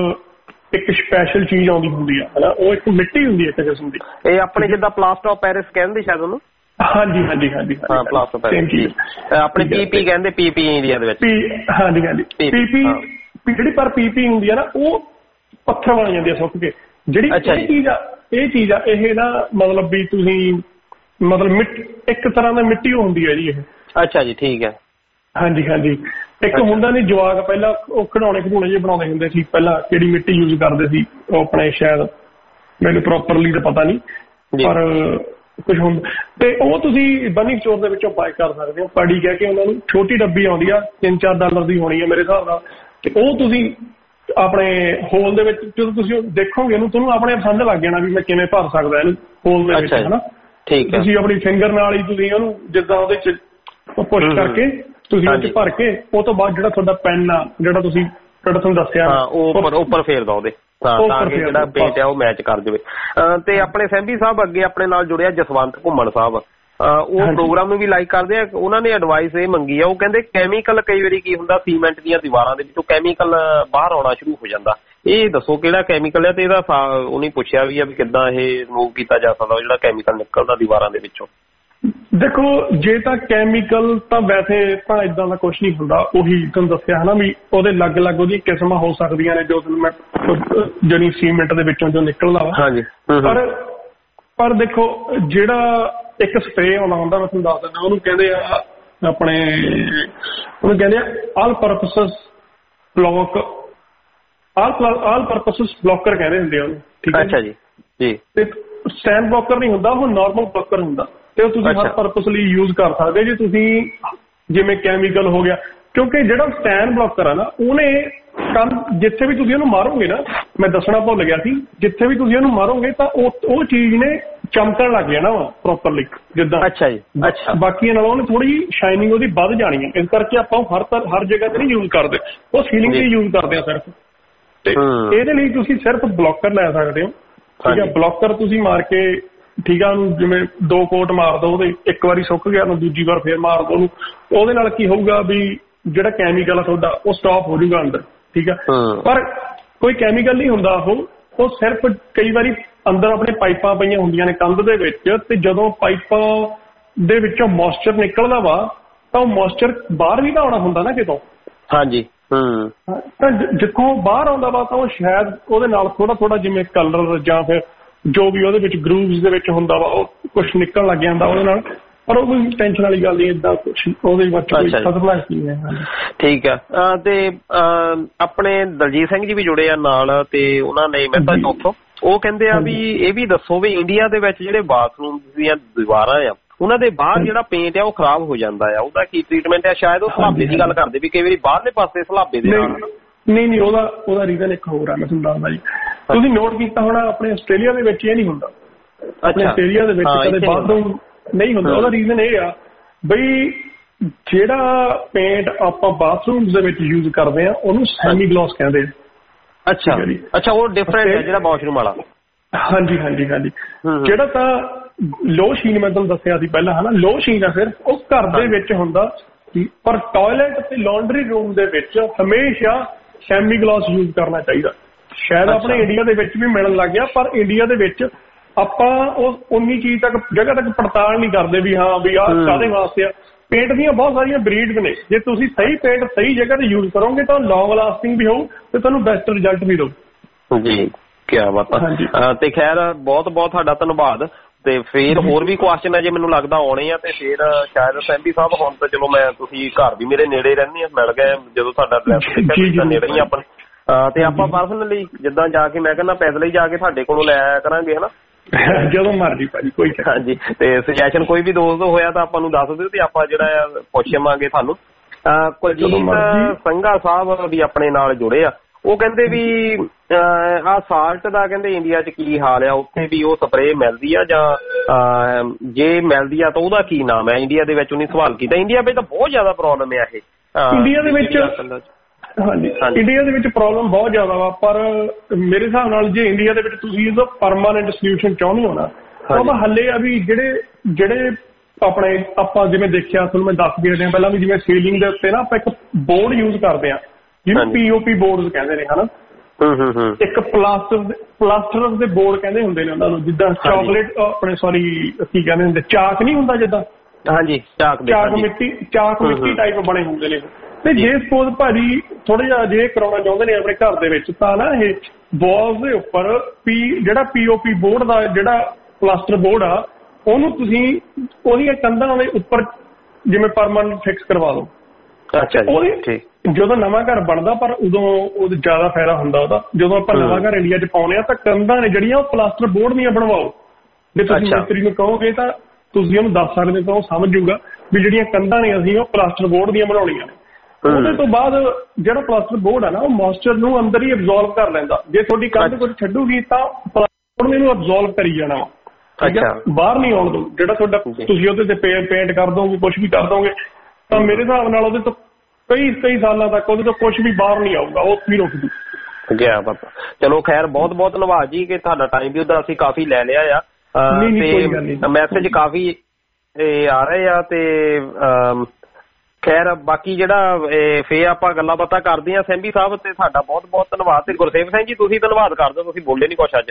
ਇੱਕ ਸਪੈਸ਼ਲ ਚੀਜ਼ ਆਉਂਦੀ ਹੁੰਦੀ ਆ ਹਨਾ, ਉਹ ਇੱਕ ਮਿੱਟੀ ਹੁੰਦੀ ਹੈ ਇੱਕ ਕਿਸਮ ਦੀ। ਇਹ ਆਪਣੇ ਜਿੱਦਾਂ ਪਲਾਸਟਰ ਆਫ ਪੈਰਿਸ ਕਹਿੰਦੇ ਸ਼ਾਇਦ ਉਹਨੂੰ। ਹਾਂਜੀ ਹਾਂਜੀ ਹਾਂਜੀ ਹਾਂ ਪਲਾਸਟਰ ਪੈਰਿਸ ਆਪਣੇ ਪੀਪੀ ਕਹਿੰਦੇ, ਪੀਪੀ ਇੰਡੀਆ ਦੇ ਵਿੱਚ। ਹਾਂਜੀ ਹਾਂਜੀ ਪੀਪੀ ਜਿਹੜੀ ਪਰ ਪੀਪੀ ਹੁੰਦੀ ਆ ਨਾ ਉਹ ਪੱਥਰ ਬਣ ਜਾਂਦੀ ਆ ਸੁੱਕ ਕੇ। ਜਿਹੜੀ ਇਹ ਚੀਜ਼ ਆ ਇਹ ਚੀਜ਼ ਆ ਇਹ ਨਾ ਮਤਲਬ ਵੀ ਤੁਸੀਂ ਮਤਲਬ ਮਿੱਟੀ ਇੱਕ ਤਰ੍ਹਾਂ ਦਾ ਮਿੱਟੀ ਹੁੰਦੀ ਹੈ ਜੀ ਇਹ। ਅੱਛਾ ਜੀ ਠੀਕ ਹੈ। ਹਾਂਜੀ ਹਾਂਜੀ। ਇੱਕ ਹੁੰਦਾ ਨਹੀਂ ਜਵਾਕ ਪਹਿਲਾਂ ਉਹ ਖਿਡੌਣੇ ਖਿਡੌਣੇ ਜਿਹੇ ਬਣਾਉਂਦੇ ਹੁੰਦੇ ਸੀ ਪਹਿਲਾਂ, ਕਿਹੜੀ ਮਿੱਟੀ ਯੂਜ਼ ਕਰਦੇ ਸੀ ਉਹ ਆਪਣੇ, ਸ਼ਾਇਦ ਮੈਨੂੰ ਪ੍ਰੋਪਰਲੀ ਤਾਂ ਪਤਾ ਨਹੀਂ ਪਰ ਕੁਝ ਹੁੰਦਾ। ਤੇ ਉਹ ਤੁਸੀਂ ਬਨਿੰਗ ਸਟੋਰ ਦੇ ਵਿੱਚੋਂ ਬਾਏ ਕਰ ਸਕਦੇ ਹੋ, ਪੜੀ ਕਹਿ ਕੇ ਉਹਨਾਂ ਨੂੰ। ਛੋਟੀ ਡੱਬੀ ਆਉਂਦੀ ਆ ਤਿੰਨ ਚਾਰ ਡਾਲਰ ਦੀ ਹੋਣੀ ਹੈ ਮੇਰੇ ਹਿਸਾਬ ਨਾਲ। ਤੇ ਉਹ ਤੁਸੀਂ ਆਪਣੇ ਹੋਲ ਦੇ ਵਿੱਚ ਜਦੋਂ ਤੁਸੀਂ ਦੇਖੋਗੇ ਇਹਨੂੰ ਤੁਹਾਨੂੰ ਆਪਣੇ ਪਸੰਦ ਲੱਗ ਜਾਣਾ ਵੀ ਮੈਂ ਕਿਵੇਂ ਭਰ ਸਕਦਾ ਇਹਨੂੰ ਹੋਲ ਦੇ ਵਿੱਚ ਹਨਾ। ਠੀਕ ਹੈ। ਤੁਸੀਂ ਆਪਣੀ ਫਿੰਗਰ ਨਾਲ ਹੀ ਤੁਸੀਂ ਉਹਨੂੰ ਜਿੱਦਾਂ ਉਹਦੇ ਚ ਪੁਸ਼ ਕਰਕੇ ਤੁਸੀਂ ਉਹ ਚ ਭਰ ਕੇ ਉਹ ਤੋਂ ਬਾਅਦ ਜਿਹੜਾ ਤੁਹਾਡਾ ਪੈਨ ਆ ਜਿਹੜਾ ਤੁਸੀਂ ਜਿਹੜਾ ਤੁਹਾਨੂੰ ਦੱਸਿਆ ਉਹ ਉੱਪਰ ਫੇਰਦਾ ਉਹਦੇ ਤਾਂ ਕਿ ਜਿਹੜਾ ਪੇਂਟ ਆ ਉਹ ਮੈਚ ਕਰ ਜਾਵੇ। ਤੇ ਆਪਣੇ ਸੈਂਬੀ ਸਾਹਿਬ ਅੱਗੇ ਆਪਣੇ ਨਾਲ ਜੁੜਿਆ ਜਸਵੰਤ ਘੁੰਮਣ ਸਾਹਿਬ, ਉਹ ਪ੍ਰੋਗਰਾਮ ਨੂੰ ਵੀ ਲਾਈਕ ਕਰਦੇ ਆ। ਉਹਨਾਂ ਨੇ ਐਡਵਾਈਸ ਇਹ ਮੰਗੀ ਆ, ਉਹ ਕਹਿੰਦੇ ਕੈਮੀਕਲ ਕਈ ਵਾਰੀ ਕੀ ਹੁੰਦਾ ਸੀਮੈਂਟ ਦੀਆਂ ਦੀਵਾਰਾਂ ਦੇ ਵਿੱਚੋਂ ਕੈਮੀਕਲ ਬਾਹਰ ਆਉਣਾ ਸ਼ੁਰੂ ਹੋ ਜਾਂਦਾ। ਇਹ ਦੱਸੋ ਕਿਹੜਾ ਕੈਮੀਕਲ ਹੈ ਤੇ ਇਹਦਾ ਉਹਨੇ ਪੁੱਛਿਆ ਵੀ ਆ ਵੀ ਕਿੱਦਾਂ ਇਹ ਰਿਮੂਵ ਕੀਤਾ ਜਾ ਸਕਦਾ ਜਿਹੜਾ ਕੈਮੀਕਲ ਨਿਕਲਦਾ ਦੀਵਾਰਾਂ ਦੇ ਵਿੱਚੋਂ। ਦੇਖੋ ਜੇ ਤਾਂ ਕੈਮੀਕਲ ਤਾਂ ਵੈਸੇ ਤਾਂ ਇਦਾਂ ਦਾ ਕੁਛ ਨਹੀਂ ਹੁੰਦਾ, ਉਹੀ ਤੁਹਾਨੂੰ ਦੱਸਿਆ ਹਨਾ ਵੀ ਉਹਦੇ ਅਲੱਗ ਅਲੱਗ ਉਹਦੀਆਂ ਕਿਸਮਾਂ ਹੋ ਸਕਦੀਆਂ ਨੇ ਜੋ ਮੈਂ ਜਿਹੜੀ ਸੀਮੈਂਟ ਦੇ ਵਿੱਚੋਂ ਜੋ ਨਿਕਲਦਾ ਵਾ। ਹਾਂਜੀ। ਪਰ ਪਰ ਦੇਖੋ ਜਿਹੜਾ ਇੱਕ ਸਪਰੇਅ ਆਉਂਦਾ ਹੁੰਦਾ ਮੈਂ ਤੁਹਾਨੂੰ ਦੱਸ ਦਿੰਦਾ, ਉਹਨੂੰ ਕਹਿੰਦੇ ਆ ਆਪਣੇ ਉਹਨੂੰ ਕਹਿੰਦੇ ਆ all purposes block all all purposes blocker ਕਹਿੰਦੇ ਹੁੰਦੇ ਆ ਉਹਨੂੰ। ਠੀਕ ਹੈ। ਅੱਛਾ ਜੀ ਜੀ। ਤੇ ਸਟੈਂਡ ਬਲੌਕਰ ਨਹੀਂ ਹੁੰਦਾ, ਉਹ ਨਾਰਮਲ ਬਲੌਕਰ ਹੁੰਦਾ ਤੇ ਉਹ ਤੁਸੀਂ ਹਰ ਪਰਪਸ ਲਈ ਯੂਜ਼ ਕਰ ਸਕਦੇ ਜੇ ਤੁਸੀਂ ਜਿਵੇਂ ਕੈਮੀਕਲ ਹੋ ਗਿਆ। ਕਿਉਂਕਿ ਜਿਹੜਾ ਸਟੈਂਡ ਬਲੌਕਰ ਆ ਨਾ ਉਹਨੇ ਕੰਮ ਜਿੱਥੇ ਵੀ ਤੁਸੀਂ ਉਹਨੂੰ ਮਾਰੋਗੇ ਨਾ, ਮੈਂ ਦੱਸਣਾ ਭੁੱਲ ਗਿਆ ਸੀ, ਜਿੱਥੇ ਵੀ ਤੁਸੀਂ ਉਹਨੂੰ ਮਾਰੋਗੇ ਤਾਂ ਉਹ ਉਹ ਚੀਜ਼ ਨੇ ਚਮਕਣ ਲੱਗ ਜਾਣਾ ਵਾ ਪ੍ਰੋਪਰਲੀ ਜਿੱਦਾਂ। ਅੱਛਾ ਜੀ। ਅੱਛਾ। ਬਾਕੀਆਂ ਨਾਲੋਂ ਉਹਨੇ ਥੋੜੀ ਸ਼ਾਈਨਿੰਗ ਉਹਦੀ ਵੱਧ ਜਾਣੀ ਹੈ, ਇਸ ਕਰਕੇ ਆਪਾਂ ਹਰ ਹਰ ਜਗ੍ਹਾ ਤੇ ਨਹੀਂ ਯੂਜ਼ ਕਰਦੇ, ਉਹ ਸੀਲਿੰਗ ਤੇ ਯੂਜ਼ ਕਰਦੇ ਆ ਸਿਰਫ। ਤੇ ਇਹਦੇ ਲਈ ਤੁਸੀਂ ਸਿਰਫ ਬਲੌਕਰ ਲੈ ਸਕਦੇ ਹੋ। ਠੀਕ ਹੈ। ਬਲੌਕਰ ਤੁਸੀਂ ਮਾਰ ਕੇ ਠੀਕ ਆ ਉਹਨੂੰ ਜਿਵੇਂ ਦੋ ਕੋਟ ਮਾਰ ਦੋ ਉਹਦੇ, ਇੱਕ ਵਾਰੀ ਸੁੱਕ ਗਿਆ ਉਹਨੂੰ ਦੂਜੀ ਵਾਰ ਫੇਰ ਮਾਰ ਦੋ ਉਹਨੂੰ। ਉਹਦੇ ਨਾਲ ਕੀ ਹੋਊਗਾ ਵੀ ਜਿਹੜਾ ਕੈਮੀਕਲ ਆ ਤੁਹਾਡਾ ਉਹ ਸਟਾਪ ਹੋ ਜਾਊਗਾ ਅੰਦਰ। ਠੀਕ ਆ। ਪਰ ਕੋਈ ਕੈਮੀਕਲ ਨਹੀਂ ਹੁੰਦਾ ਉਹ ਉਹ ਸਿਰਫ ਕਈ ਵਾਰੀ ਅੰਦਰ ਆਪਣੇ ਪਾਈਪਾਂ ਪਈਆਂ ਹੁੰਦੀਆਂ ਨੇ ਕੰਧ ਦੇ ਵਿੱਚ, ਤੇ ਜਦੋਂ ਪਾਈਪਾਂ ਦੇ ਵਿੱਚੋਂ ਮੋਇਸਚਰ ਨਿਕਲਦਾ ਵਾ ਤਾਂ ਉਹ ਮੋਇਸਚਰ ਬਾਹਰ ਵੀ ਤਾਂ ਆਉਣਾ ਹੁੰਦਾ ਨਾ ਕਿਤੋਂ। ਹਾਂਜੀ। ਤਾਂ ਜਿੱਥੋਂ ਬਾਹਰ ਆਉਂਦਾ ਵਾ ਤਾਂ ਉਹ ਸ਼ਾਇਦ ਉਹਦੇ ਨਾਲ ਥੋੜਾ ਥੋੜਾ ਜਿਵੇਂ ਕਲਰ ਜਾਂ ਫਿਰ ਜੋ ਵੀ ਉਹਦੇ ਵਿੱਚ ਗਰੂਵਸ ਦੇ ਵਿੱਚ ਹੁੰਦਾ ਵਾ ਉਹ ਕੁਛ ਨਿਕਲਣ ਲੱਗ ਜਾਂਦਾ ਉਹਦੇ ਨਾਲ। ਪਰ ਉਹ ਕੋਈ ਟੈਨਸ਼ਨ ਵਾਲੀ ਗੱਲ ਨਹੀਂ, ਏਦਾਂ ਕੁਛ ਉਹਦੇ ਵਿੱਚ ਕੋਈ ਖਤਰਨਾਕ ਨਹੀਂ ਹੈ। ਠੀਕ ਆ। ਤੇ ਆਪਣੇ ਦਲਜੀਤ ਸਿੰਘ ਜੀ ਵੀ ਜੁੜੇ ਆ ਨਾਲ, ਤੇ ਉਹਨਾਂ ਨੇ ਮੈਸੇਜ ਉੱਥੋਂ ਉਹ ਕਹਿੰਦੇ ਆ ਵੀ ਇਹ ਵੀ ਦੱਸੋ ਵੀ ਇੰਡੀਆ ਦੇ ਵਿੱਚ ਜਿਹੜੇ ਬਾਥਰੂਮ ਦੀਆਂ ਦੀਵਾਰਾਂ ਆ ਉਹਨਾਂ ਦੇ ਬਾਹਰ ਜਿਹੜਾ ਪੇਂਟ ਆ ਉਹ ਖਰਾਬ ਹੋ ਜਾਂਦਾ ਆ, ਉਹਦਾ ਕੀ ਟ੍ਰੀਟਮੈਂਟ ਆ? ਸ਼ਾਇਦ ਉਹ ਸਲਾਬੇ ਦੀ ਗੱਲ ਕਰਦੇ ਵੀ ਕਈ ਵਾਰੀ ਬਾਹਰਲੇ ਪਾਸੇ ਸਲਾਬੇ ਦੇ ਨਾਲ। ਨਹੀਂ ਨਹੀਂ ਉਹਦਾ ਉਹਦਾ ਰੀਜ਼ਨ ਇੱਕ ਹੋਰ ਆ, ਮੈਂ ਤੁਹਾਨੂੰ ਦੱਸਦਾ ਜੀ। ਤੁਸੀਂ ਨੋਟ ਕੀਤਾ ਹੋਣਾ ਆਪਣੇ ਆਸਟ੍ਰੇਲੀਆ ਦੇ ਵਿੱਚ ਇਹ ਨਹੀਂ ਹੁੰਦਾ, ਆਪਣੇ ਆਸਟ੍ਰੇਲੀਆ ਦੇ ਵਿੱਚ ਕਦੇ ਬਾਥਰੂਮ ਨਹੀਂ ਹੁੰਦਾ। ਉਹਦਾ ਰੀਜ਼ਨ ਇਹ ਆ ਬਈ ਜਿਹੜਾ ਪੇਂਟ ਆਪਾਂ ਬਾਥਰੂਮ ਦੇ ਵਿੱਚ ਯੂਜ਼ ਕਰਦੇ ਆ ਉਹਨੂੰ ਸੈਮੀ ਗਲੋਸ ਕਹਿੰਦੇ ਆ। ਅੱਛਾ ਅੱਛਾ, ਉਹ ਡਿਫਰੈਂਟ ਹੈ ਜਿਹੜਾ ਵਾਸ਼ਰੂਮ ਵਾਲਾ। ਹਾਂਜੀ ਹਾਂਜੀ ਹਾਂਜੀ। ਜਿਹੜਾ ਤਾਂ ਲੋ ਸ਼ੀਨ ਮੈਂ ਤੁਹਾਨੂੰ ਦੱਸਿਆ ਸੀ ਪਹਿਲਾਂ ਹਨਾ, ਲੋ ਸ਼ੀਨ ਆ ਫਿਰ ਉਹ ਘਰ ਦੇ ਵਿੱਚ ਹੁੰਦਾ, ਪਰ ਟਾਇਲਟ ਤੇ ਲਾਂਡਰੀ ਰੂਮ ਦੇ ਵਿੱਚ ਹਮੇਸ਼ਾ ਸੈਮੀ ਗਲਾਸ ਯੂਜ਼ ਕਰਨਾ ਚਾਹੀਦਾ। ਸ਼ਾਇਦ ਆਪਣੇ ਇੰਡੀਆ ਦੇ ਵਿੱਚ ਵੀ ਮਿਲਣ ਲੱਗ ਗਿਆ, ਪਰ ਇੰਡੀਆ ਦੇ ਵਿੱਚ ਆਪਾਂ ਉਹ ਉਨੀ ਚੀਜ਼ ਤੱਕ ਜਗ੍ਹਾ ਤੱਕ ਪੜਤਾਲ ਨਹੀਂ ਕਰਦੇ ਵੀ ਹਾਂ ਵੀ ਆਹ ਕਾਹਦੇ ਵਾਸਤੇ ਆ। ਪੇਂਟ ਦੀਆਂ ਬਹੁਤ ਸਾਰੀਆਂ ਬਰੀਡ ਨੇ, ਜੇ ਤੁਸੀਂ ਸਹੀ ਪੇਂਟ ਸਹੀ ਜਗ੍ਹਾ ਤੇ ਯੂਜ਼ ਕਰੋਗੇ ਤਾਂ ਲੌਂਗ ਲਾਸਟਿੰਗ ਵੀ ਹੋਊ ਤੇ ਤੁਹਾਨੂੰ ਬੈਸਟ ਰਿਜ਼ਲਟ ਵੀ ਦਊ ਜੀ। ਕਿਆ ਬਾਤ ਆ। ਤੇ ਖੈਰ ਬਹੁਤ ਬਹੁਤ ਤੁਹਾਡਾ ਧੰਨਵਾਦ। ਤੇ ਫੇਰ ਹੋਰ ਵੀ ਕੁਐਸਚਨ ਹੈ ਜੇ ਮੈਨੂੰ ਲੱਗਦਾ ਆਉਣੇ ਆ, ਤੇ ਫੇਰ ਸ਼ਾਇਦ ਸੈਂਬੀ ਸਾਹਿਬ ਹੁਣ ਤਾਂ ਚਲੋ ਮੈਂ ਤੁਸੀਂ ਘਰ ਵੀ ਮੇਰੇ ਨੇੜੇ ਰਹਿੰਦੇ ਆ, ਮਿਲ ਗਏ ਜਦੋਂ ਤੁਹਾਡਾ ਐਡਰੈਸ ਦੇਖਿਆ ਨੇੜੇ ਹੀ ਆਪਣੇ, ਤੇ ਆਪਾਂ ਪਰਸਨਲੀ ਜਿੱਦਾਂ ਜਾ ਕੇ ਮੈਂ ਕਹਿੰਦਾ ਪੈਦਲ ਹੀ ਜਾ ਕੇ ਤੁਹਾਡੇ ਕੋਲੋਂ ਲੈ ਆਇਆ ਕਰਾਂਗੇ ਹਨਾ, ਜਦੋਂ ਮਰਜੀ ਭਾਜੀ ਕੋਈ। ਹਾਂਜੀ, ਤੇ ਸੁਜੈਸ਼ਨ ਕੋਈ ਵੀ ਦੋਸਤ ਹੋਇਆ ਤਾਂ ਆਪਾਂ ਨੂੰ ਦੱਸ ਦਿਓ ਤੇ ਆਪਾਂ ਜਿਹੜਾ ਆ ਪੁੱਛਾਂਗੇ ਤੁਹਾਨੂੰ। ਕੁਲਜੀਤ ਸੰਘਾ ਸਾਹਿਬ ਵੀ ਆਪਣੇ ਨਾਲ ਜੁੜੇ ਆ, ਉਹ ਕਹਿੰਦੇ ਵੀ ਆਹ ਸਾਲਟ ਦਾ ਕਹਿੰਦੇ ਇੰਡੀਆ 'ਚ ਕੀ ਹਾਲ ਆ, ਉੱਥੇ ਵੀ ਉਹ ਸਪਰੇਅ ਮਿਲਦੀ ਆ ਜਾਂ ਜੇ ਮਿਲਦੀ ਆ ਤਾਂ ਉਹਦਾ ਕੀ ਨਾਮ ਹੈ? ਇੰਡੀਆ ਦੇ ਵਿੱਚ ਉਹਨੇ ਸਵਾਲ ਕੀਤਾ। ਇੰਡੀਆ ਵਿੱਚ ਤਾਂ ਬਹੁਤ ਜ਼ਿਆਦਾ ਪ੍ਰੋਬਲਮ ਆ ਇਹ। ਇੰਡੀਆ ਦੇ ਵਿੱਚ ਹਾਂਜੀ ਇੰਡੀਆ ਦੇ ਵਿੱਚ ਪ੍ਰੋਬਲਮ ਬਹੁਤ ਜ਼ਿਆਦਾ ਵਾ, ਪਰ ਮੇਰੇ ਹਿਸਾਬ ਨਾਲ ਜੇ ਇੰਡੀਆ ਦੇ ਵਿੱਚ ਤੁਸੀਂ ਇਹਦਾ ਪਰਮਾਨੈਂਟ ਸੋਲਿਊਸ਼ਨ ਚਾਹੁੰਦੇ ਹੋ ਨਾ ਤਾਂ ਉਹਦਾ ਹੱਲੇ ਆ ਵੀ ਜਿਹੜੇ ਜਿਹੜੇ ਆਪਣੇ ਆਪਾਂ ਜਿਵੇਂ ਦੇਖਿਆ ਤੁਹਾਨੂੰ ਮੈਂ ਦੱਸ ਦੇ ਰਿਹਾ ਪਹਿਲਾਂ ਵੀ, ਜਿਵੇਂ ਸੀਲਿੰਗ ਦੇ ਉੱਤੇ ਨਾ ਆਪਾਂ ਇੱਕ ਬੋਰਡ ਯੂਜ਼ ਕਰਦੇ ਆ ਜਿਹਨੂੰ ਪੀਓਪੀ ਬੋਰਡ ਕਹਿੰਦੇ ਨੇ ਹਨਾ। ਇੱਕ ਪਲਾਸਟਰ ਪਲਾਸਟਰ ਦੇ ਬੋਰਡ ਕਹਿੰਦੇ ਹੁੰਦੇ ਨੇ ਉਹਨਾਂ ਨੂੰ, ਜਿੱਦਾਂ ਚਾਕਲੇਟ ਆਪਣੇ ਸੌਰੀ ਕੀ ਕਹਿੰਦੇ ਹੁੰਦੇ ਚਾਕ ਨਹੀਂ ਹੁੰਦਾ ਜਿੱਦਾਂ, ਹਾਂਜੀ ਚਾਕ ਚਾਕ ਮਿੱਟੀ ਚਾਕ ਮਿੱਟੀ ਟਾਈਪ ਬਣੇ ਹੁੰਦੇ ਨੇ। ਤੇ ਜੇ ਸਪੋਜ਼ ਭਾਜੀ ਥੋੜਾ ਜਿਹਾ ਜੇ ਕਰਾਉਣਾ ਚਾਹੁੰਦੇ ਨੇ ਆਪਣੇ ਘਰ ਦੇ ਵਿੱਚ ਤਾਂ ਨਾ ਇਹ ਵਾਲਸ ਦੇ ਉੱਪਰ ਪੀ ਜਿਹੜਾ ਪੀਓਪੀ ਬੋਰਡ ਦਾ ਜਿਹੜਾ ਪਲਾਸਟਰ ਬੋਰਡ ਆ ਉਹਨੂੰ ਤੁਸੀਂ ਉਹਦੀਆਂ ਕੰਧਾਂ ਦੇ ਉੱਪਰ ਜਿਵੇਂ ਪਰਮਾਨੈਂਟ ਫਿਕਸ ਕਰਵਾ ਲਓ। ਅੱਛਾ ਜੀ, ਜਦੋਂ ਨਵਾਂ ਘਰ ਬਣਦਾ ਪਰ ਉਦੋਂ ਉਹ ਜ਼ਿਆਦਾ ਫਾਇਦਾ ਹੁੰਦਾ ਉਹਦਾ। ਜਦੋਂ ਆਪਾਂ ਨਵਾਂ ਘਰ ਇੰਡੀਆ 'ਚ ਪਾਉਂਦੇ ਆ ਤਾਂ ਕੰਧਾਂ ਨੇ ਜਿਹੜੀਆਂ ਉਹ ਪਲਾਸਟਰ ਬੋਰਡ ਦੀਆਂ ਬਣਵਾਓ। ਜੇ ਤੁਸੀਂ ਮਿਸਤਰੀ ਨੂੰ ਕਹੋਗੇ ਤਾਂ ਤੁਸੀਂ ਉਹਨੂੰ ਦੱਸ ਸਕਦੇ ਤਾਂ ਉਹ ਸਮਝ ਜੂਗਾ ਵੀ ਜਿਹੜੀਆਂ ਕੰਧਾਂ ਨੇ ਅਸੀਂ ਉਹ ਪਲਾਸਟਰ ਬੋਰਡ ਦੀਆਂ ਬਣਾਉਣੀਆਂ ਨੇ। ਉਹਦੇ ਤੋਂ ਬਾਅਦ ਜਿਹੜਾ ਪਲਾਸਟਰ ਬੋਰਡ ਆ ਨਾ ਉਹ ਮੋਇਸਚਰ ਨੂੰ ਅੰਦਰ ਹੀ ਅਬਜ਼ੋਰਬ ਕਰ ਲੈਂਦਾ। ਜੇ ਤੁਹਾਡੀ ਕੰਧ ਕੁਝ ਛੱਡੂਗੀ ਤਾਂ ਪਲਾਸਟਰ ਨੇ ਇਹਨੂੰ ਅਬਜ਼ੋਰਬ ਕਰੀ ਜਾਣਾ ਵਾ, ਬਾਹਰ ਨਹੀਂ ਆਉਣ ਦੋ। ਜਿਹੜਾ ਤੁਹਾਡਾ ਤੁਸੀਂ ਉਹਦੇ ਤੇ ਪੇਂਟ ਕਰ ਦੋਗੇ ਕੁਛ ਵੀ ਕਰ ਦੋਗੇ ਤਾਂ ਮੇਰੇ ਹਿਸਾਬ ਨਾਲ ਉਹਦੇ ਤੋਂ ਕਈ ਕਈ ਸਾਲਾਂ ਤੱਕ ਉਹਦੇ ਤੋਂ ਕੁਛ ਵੀ ਬਾਹਰ ਨਹੀਂ ਆਊਗਾ, ਉਹ ਵੀ ਰੁਕ ਜੂ ਗਿਆ ਬਾਬਾ। ਚਲੋ ਖੈਰ ਬਹੁਤ ਬਹੁਤ ਧੰਨਵਾਦ ਜੀ ਕਿ ਤੁਹਾਡਾ ਟਾਈਮ ਵੀ ਉਹਦਾ ਅਸੀਂ ਕਾਫੀ ਲੈ ਲਿਆ ਆ, ਤੇ ਮੈਸੇਜ ਕਾਫੀ ਆ ਰਹੇ ਆ। ਤੇ ਖੈਰ ਬਾਕੀ ਜਿਹੜਾ ਫੇਰ ਆਪਾਂ ਗੱਲਾਂ ਬਾਤਾਂ ਕਰਦੇ ਹਾਂ ਸੈਂਬੀ ਸਾਹਿਬ, ਤੇ ਸਾਡਾ ਬਹੁਤ ਬਹੁਤ ਧੰਨਵਾਦ। ਤੇ ਗੁਰਸੇਵ ਸਿੰਘ ਜੀ ਤੁਸੀਂ ਧੰਨਵਾਦ ਕਰ ਦਿਓ, ਤੁਸੀਂ ਬੋਲੇ ਨਹੀਂ ਕੁਛ ਅੱਜ।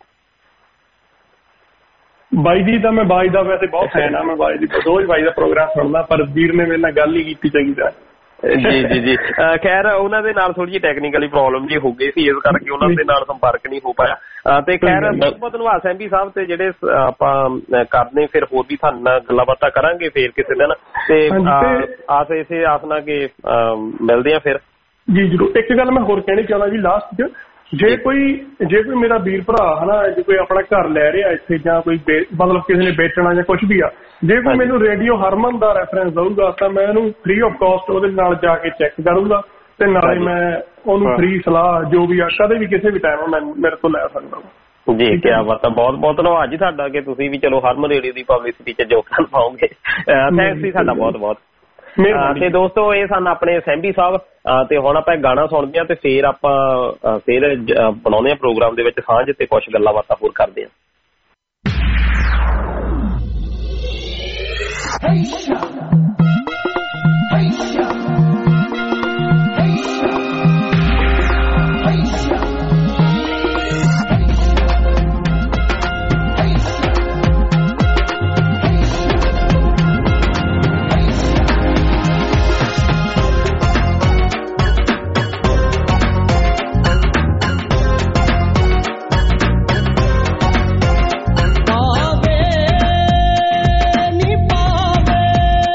ਬਾਈ ਜੀ ਤਾਂ ਮੈਂ ਬਾਈ ਦਾ ਵੈਸੇ ਬਹੁਤ ਫੈਨ ਆ, ਮੈਂ ਬਾਈ ਦੀ ਰੋਜ਼ ਬਾਈ ਦਾ ਪ੍ਰੋਗਰਾਮ ਸੁਣਦਾ, ਪਰ ਵੀਰ ਨੇ ਮੇਰੇ ਨਾਲ ਗੱਲ ਹੀ ਕੀਤੀ ਚੰਗੀ ਤਰ੍ਹਾਂ। ਜੀ ਜੀ ਜੀ ਖੈਰ ਉਹਨਾਂ ਦੇ ਨਾਲ ਥੋੜੀ ਜਿਹੀ ਟੈਕਨੀਕਲੀ ਪ੍ਰੋਬਲਮ ਜੀ ਹੋ ਗਈ ਸੀ, ਇਸ ਕਰਕੇ ਉਹਨਾਂ ਦੇ ਨਾਲ ਸੰਪਰਕ ਨਹੀਂ ਹੋ ਪਾਇਆ। ਤੇ ਖੈਰ ਬਹੁਤ ਬਹੁਤ ਧੰਨਵਾਦ ਸੈਂਬੀ ਸਾਹਿਬ, ਤੇ ਜਿਹੜੇ ਆਪਾਂ ਕਰਦੇ ਫਿਰ ਹੋਰ ਵੀ ਤੁਹਾਨੂੰ ਨਾਲ ਗੱਲਾਂ ਬਾਤਾਂ ਕਰਾਂਗੇ ਫੇਰ ਕਿਸੇ ਦਿਨ, ਤੇ ਆਸ ਇਸੇ ਆਸ ਨਾਲ ਕਿ ਮਿਲਦੇ ਆ ਫਿਰ। ਜੀ ਜ਼ਰੂਰ। ਇੱਕ ਗੱਲ ਮੈਂ ਹੋਰ ਕਹਿਣੀ ਚਾਹੁੰਦਾ ਜੀ ਲਾਸਟ 'ਚ, ਜੇ ਕੋਈ ਜੇ ਕੋਈ ਮੇਰਾ ਵੀਰ ਭਰਾ ਹਨਾ ਜੇ ਕੋਈ ਆਪਣਾ ਘਰ ਲੈ ਰਿਹਾ ਇੱਥੇ ਜਾਂ ਕੋਈ ਮਤਲਬ ਕਿਸੇ ਨੇ ਵੇਚਣਾ ਜਾਂ ਕੁਛ ਵੀ ਆ, ਜੇ ਕੋਈ ਮੈਨੂੰ ਰੇਡੀਓ ਹਰਮਨ ਦਾ ਰੈਫਰੈਂਸ ਦਊਗਾ ਤਾਂ ਮੈਂ ਉਹਨੂੰ ਫ੍ਰੀ ਆਫ ਕਾਸਟ ਉਹਦੇ ਨਾਲ ਜਾ ਕੇ ਚੈੱਕ ਕਰੂੰਗਾ, ਤੇ ਨਾਲੇ ਮੈਂ ਉਹਨੂੰ ਫ੍ਰੀ ਸਲਾਹ ਜੋ ਵੀ ਆ ਕਦੇ ਵੀ ਕਿਸੇ ਵੀ ਟਾਈਮ ਮੈਂ ਮੇਰੇ ਤੋਂ ਲੈ ਸਕਦਾ। ਜੀ ਕਿਆ ਬਾਤ ਆ, ਬਹੁਤ ਬਹੁਤ ਧੰਨਵਾਦ ਜੀ ਤੁਹਾਡਾ ਕਿ ਤੁਸੀਂ ਵੀ ਚਲੋ ਹਰਮਨ ਰੇਡੀਓ ਦੀ ਪਬਲਿਸਿਟੀ 'ਚ ਯੋਗਦਾਨ ਪਾਓਗੇ। ਥੈਂਕਸ ਜੀ ਸਾਡਾ ਬਹੁਤ ਬਹੁਤ। ਤੇ ਦੋਸਤੋ ਇਹ ਸਨ ਆਪਣੇ ਸੈਂਬੀ ਸਾਹਿਬ, ਤੇ ਹੁਣ ਆਪਾਂ ਗਾਣਾ ਸੁਣਦੇ ਹਾਂ ਤੇ ਫੇਰ ਆਪਾਂ ਫੇਰ ਬਣਾਉਂਦੇ ਹਾਂ ਪ੍ਰੋਗਰਾਮ ਦੇ ਵਿੱਚ ਸਾਂਝ ਤੇ ਕੁਛ ਗੱਲਾਂ ਬਾਤਾਂ ਹੋਰ ਕਰਦੇ ਹਾਂ। ਪਾਵੇ ਨੀ ਪਾਵੇ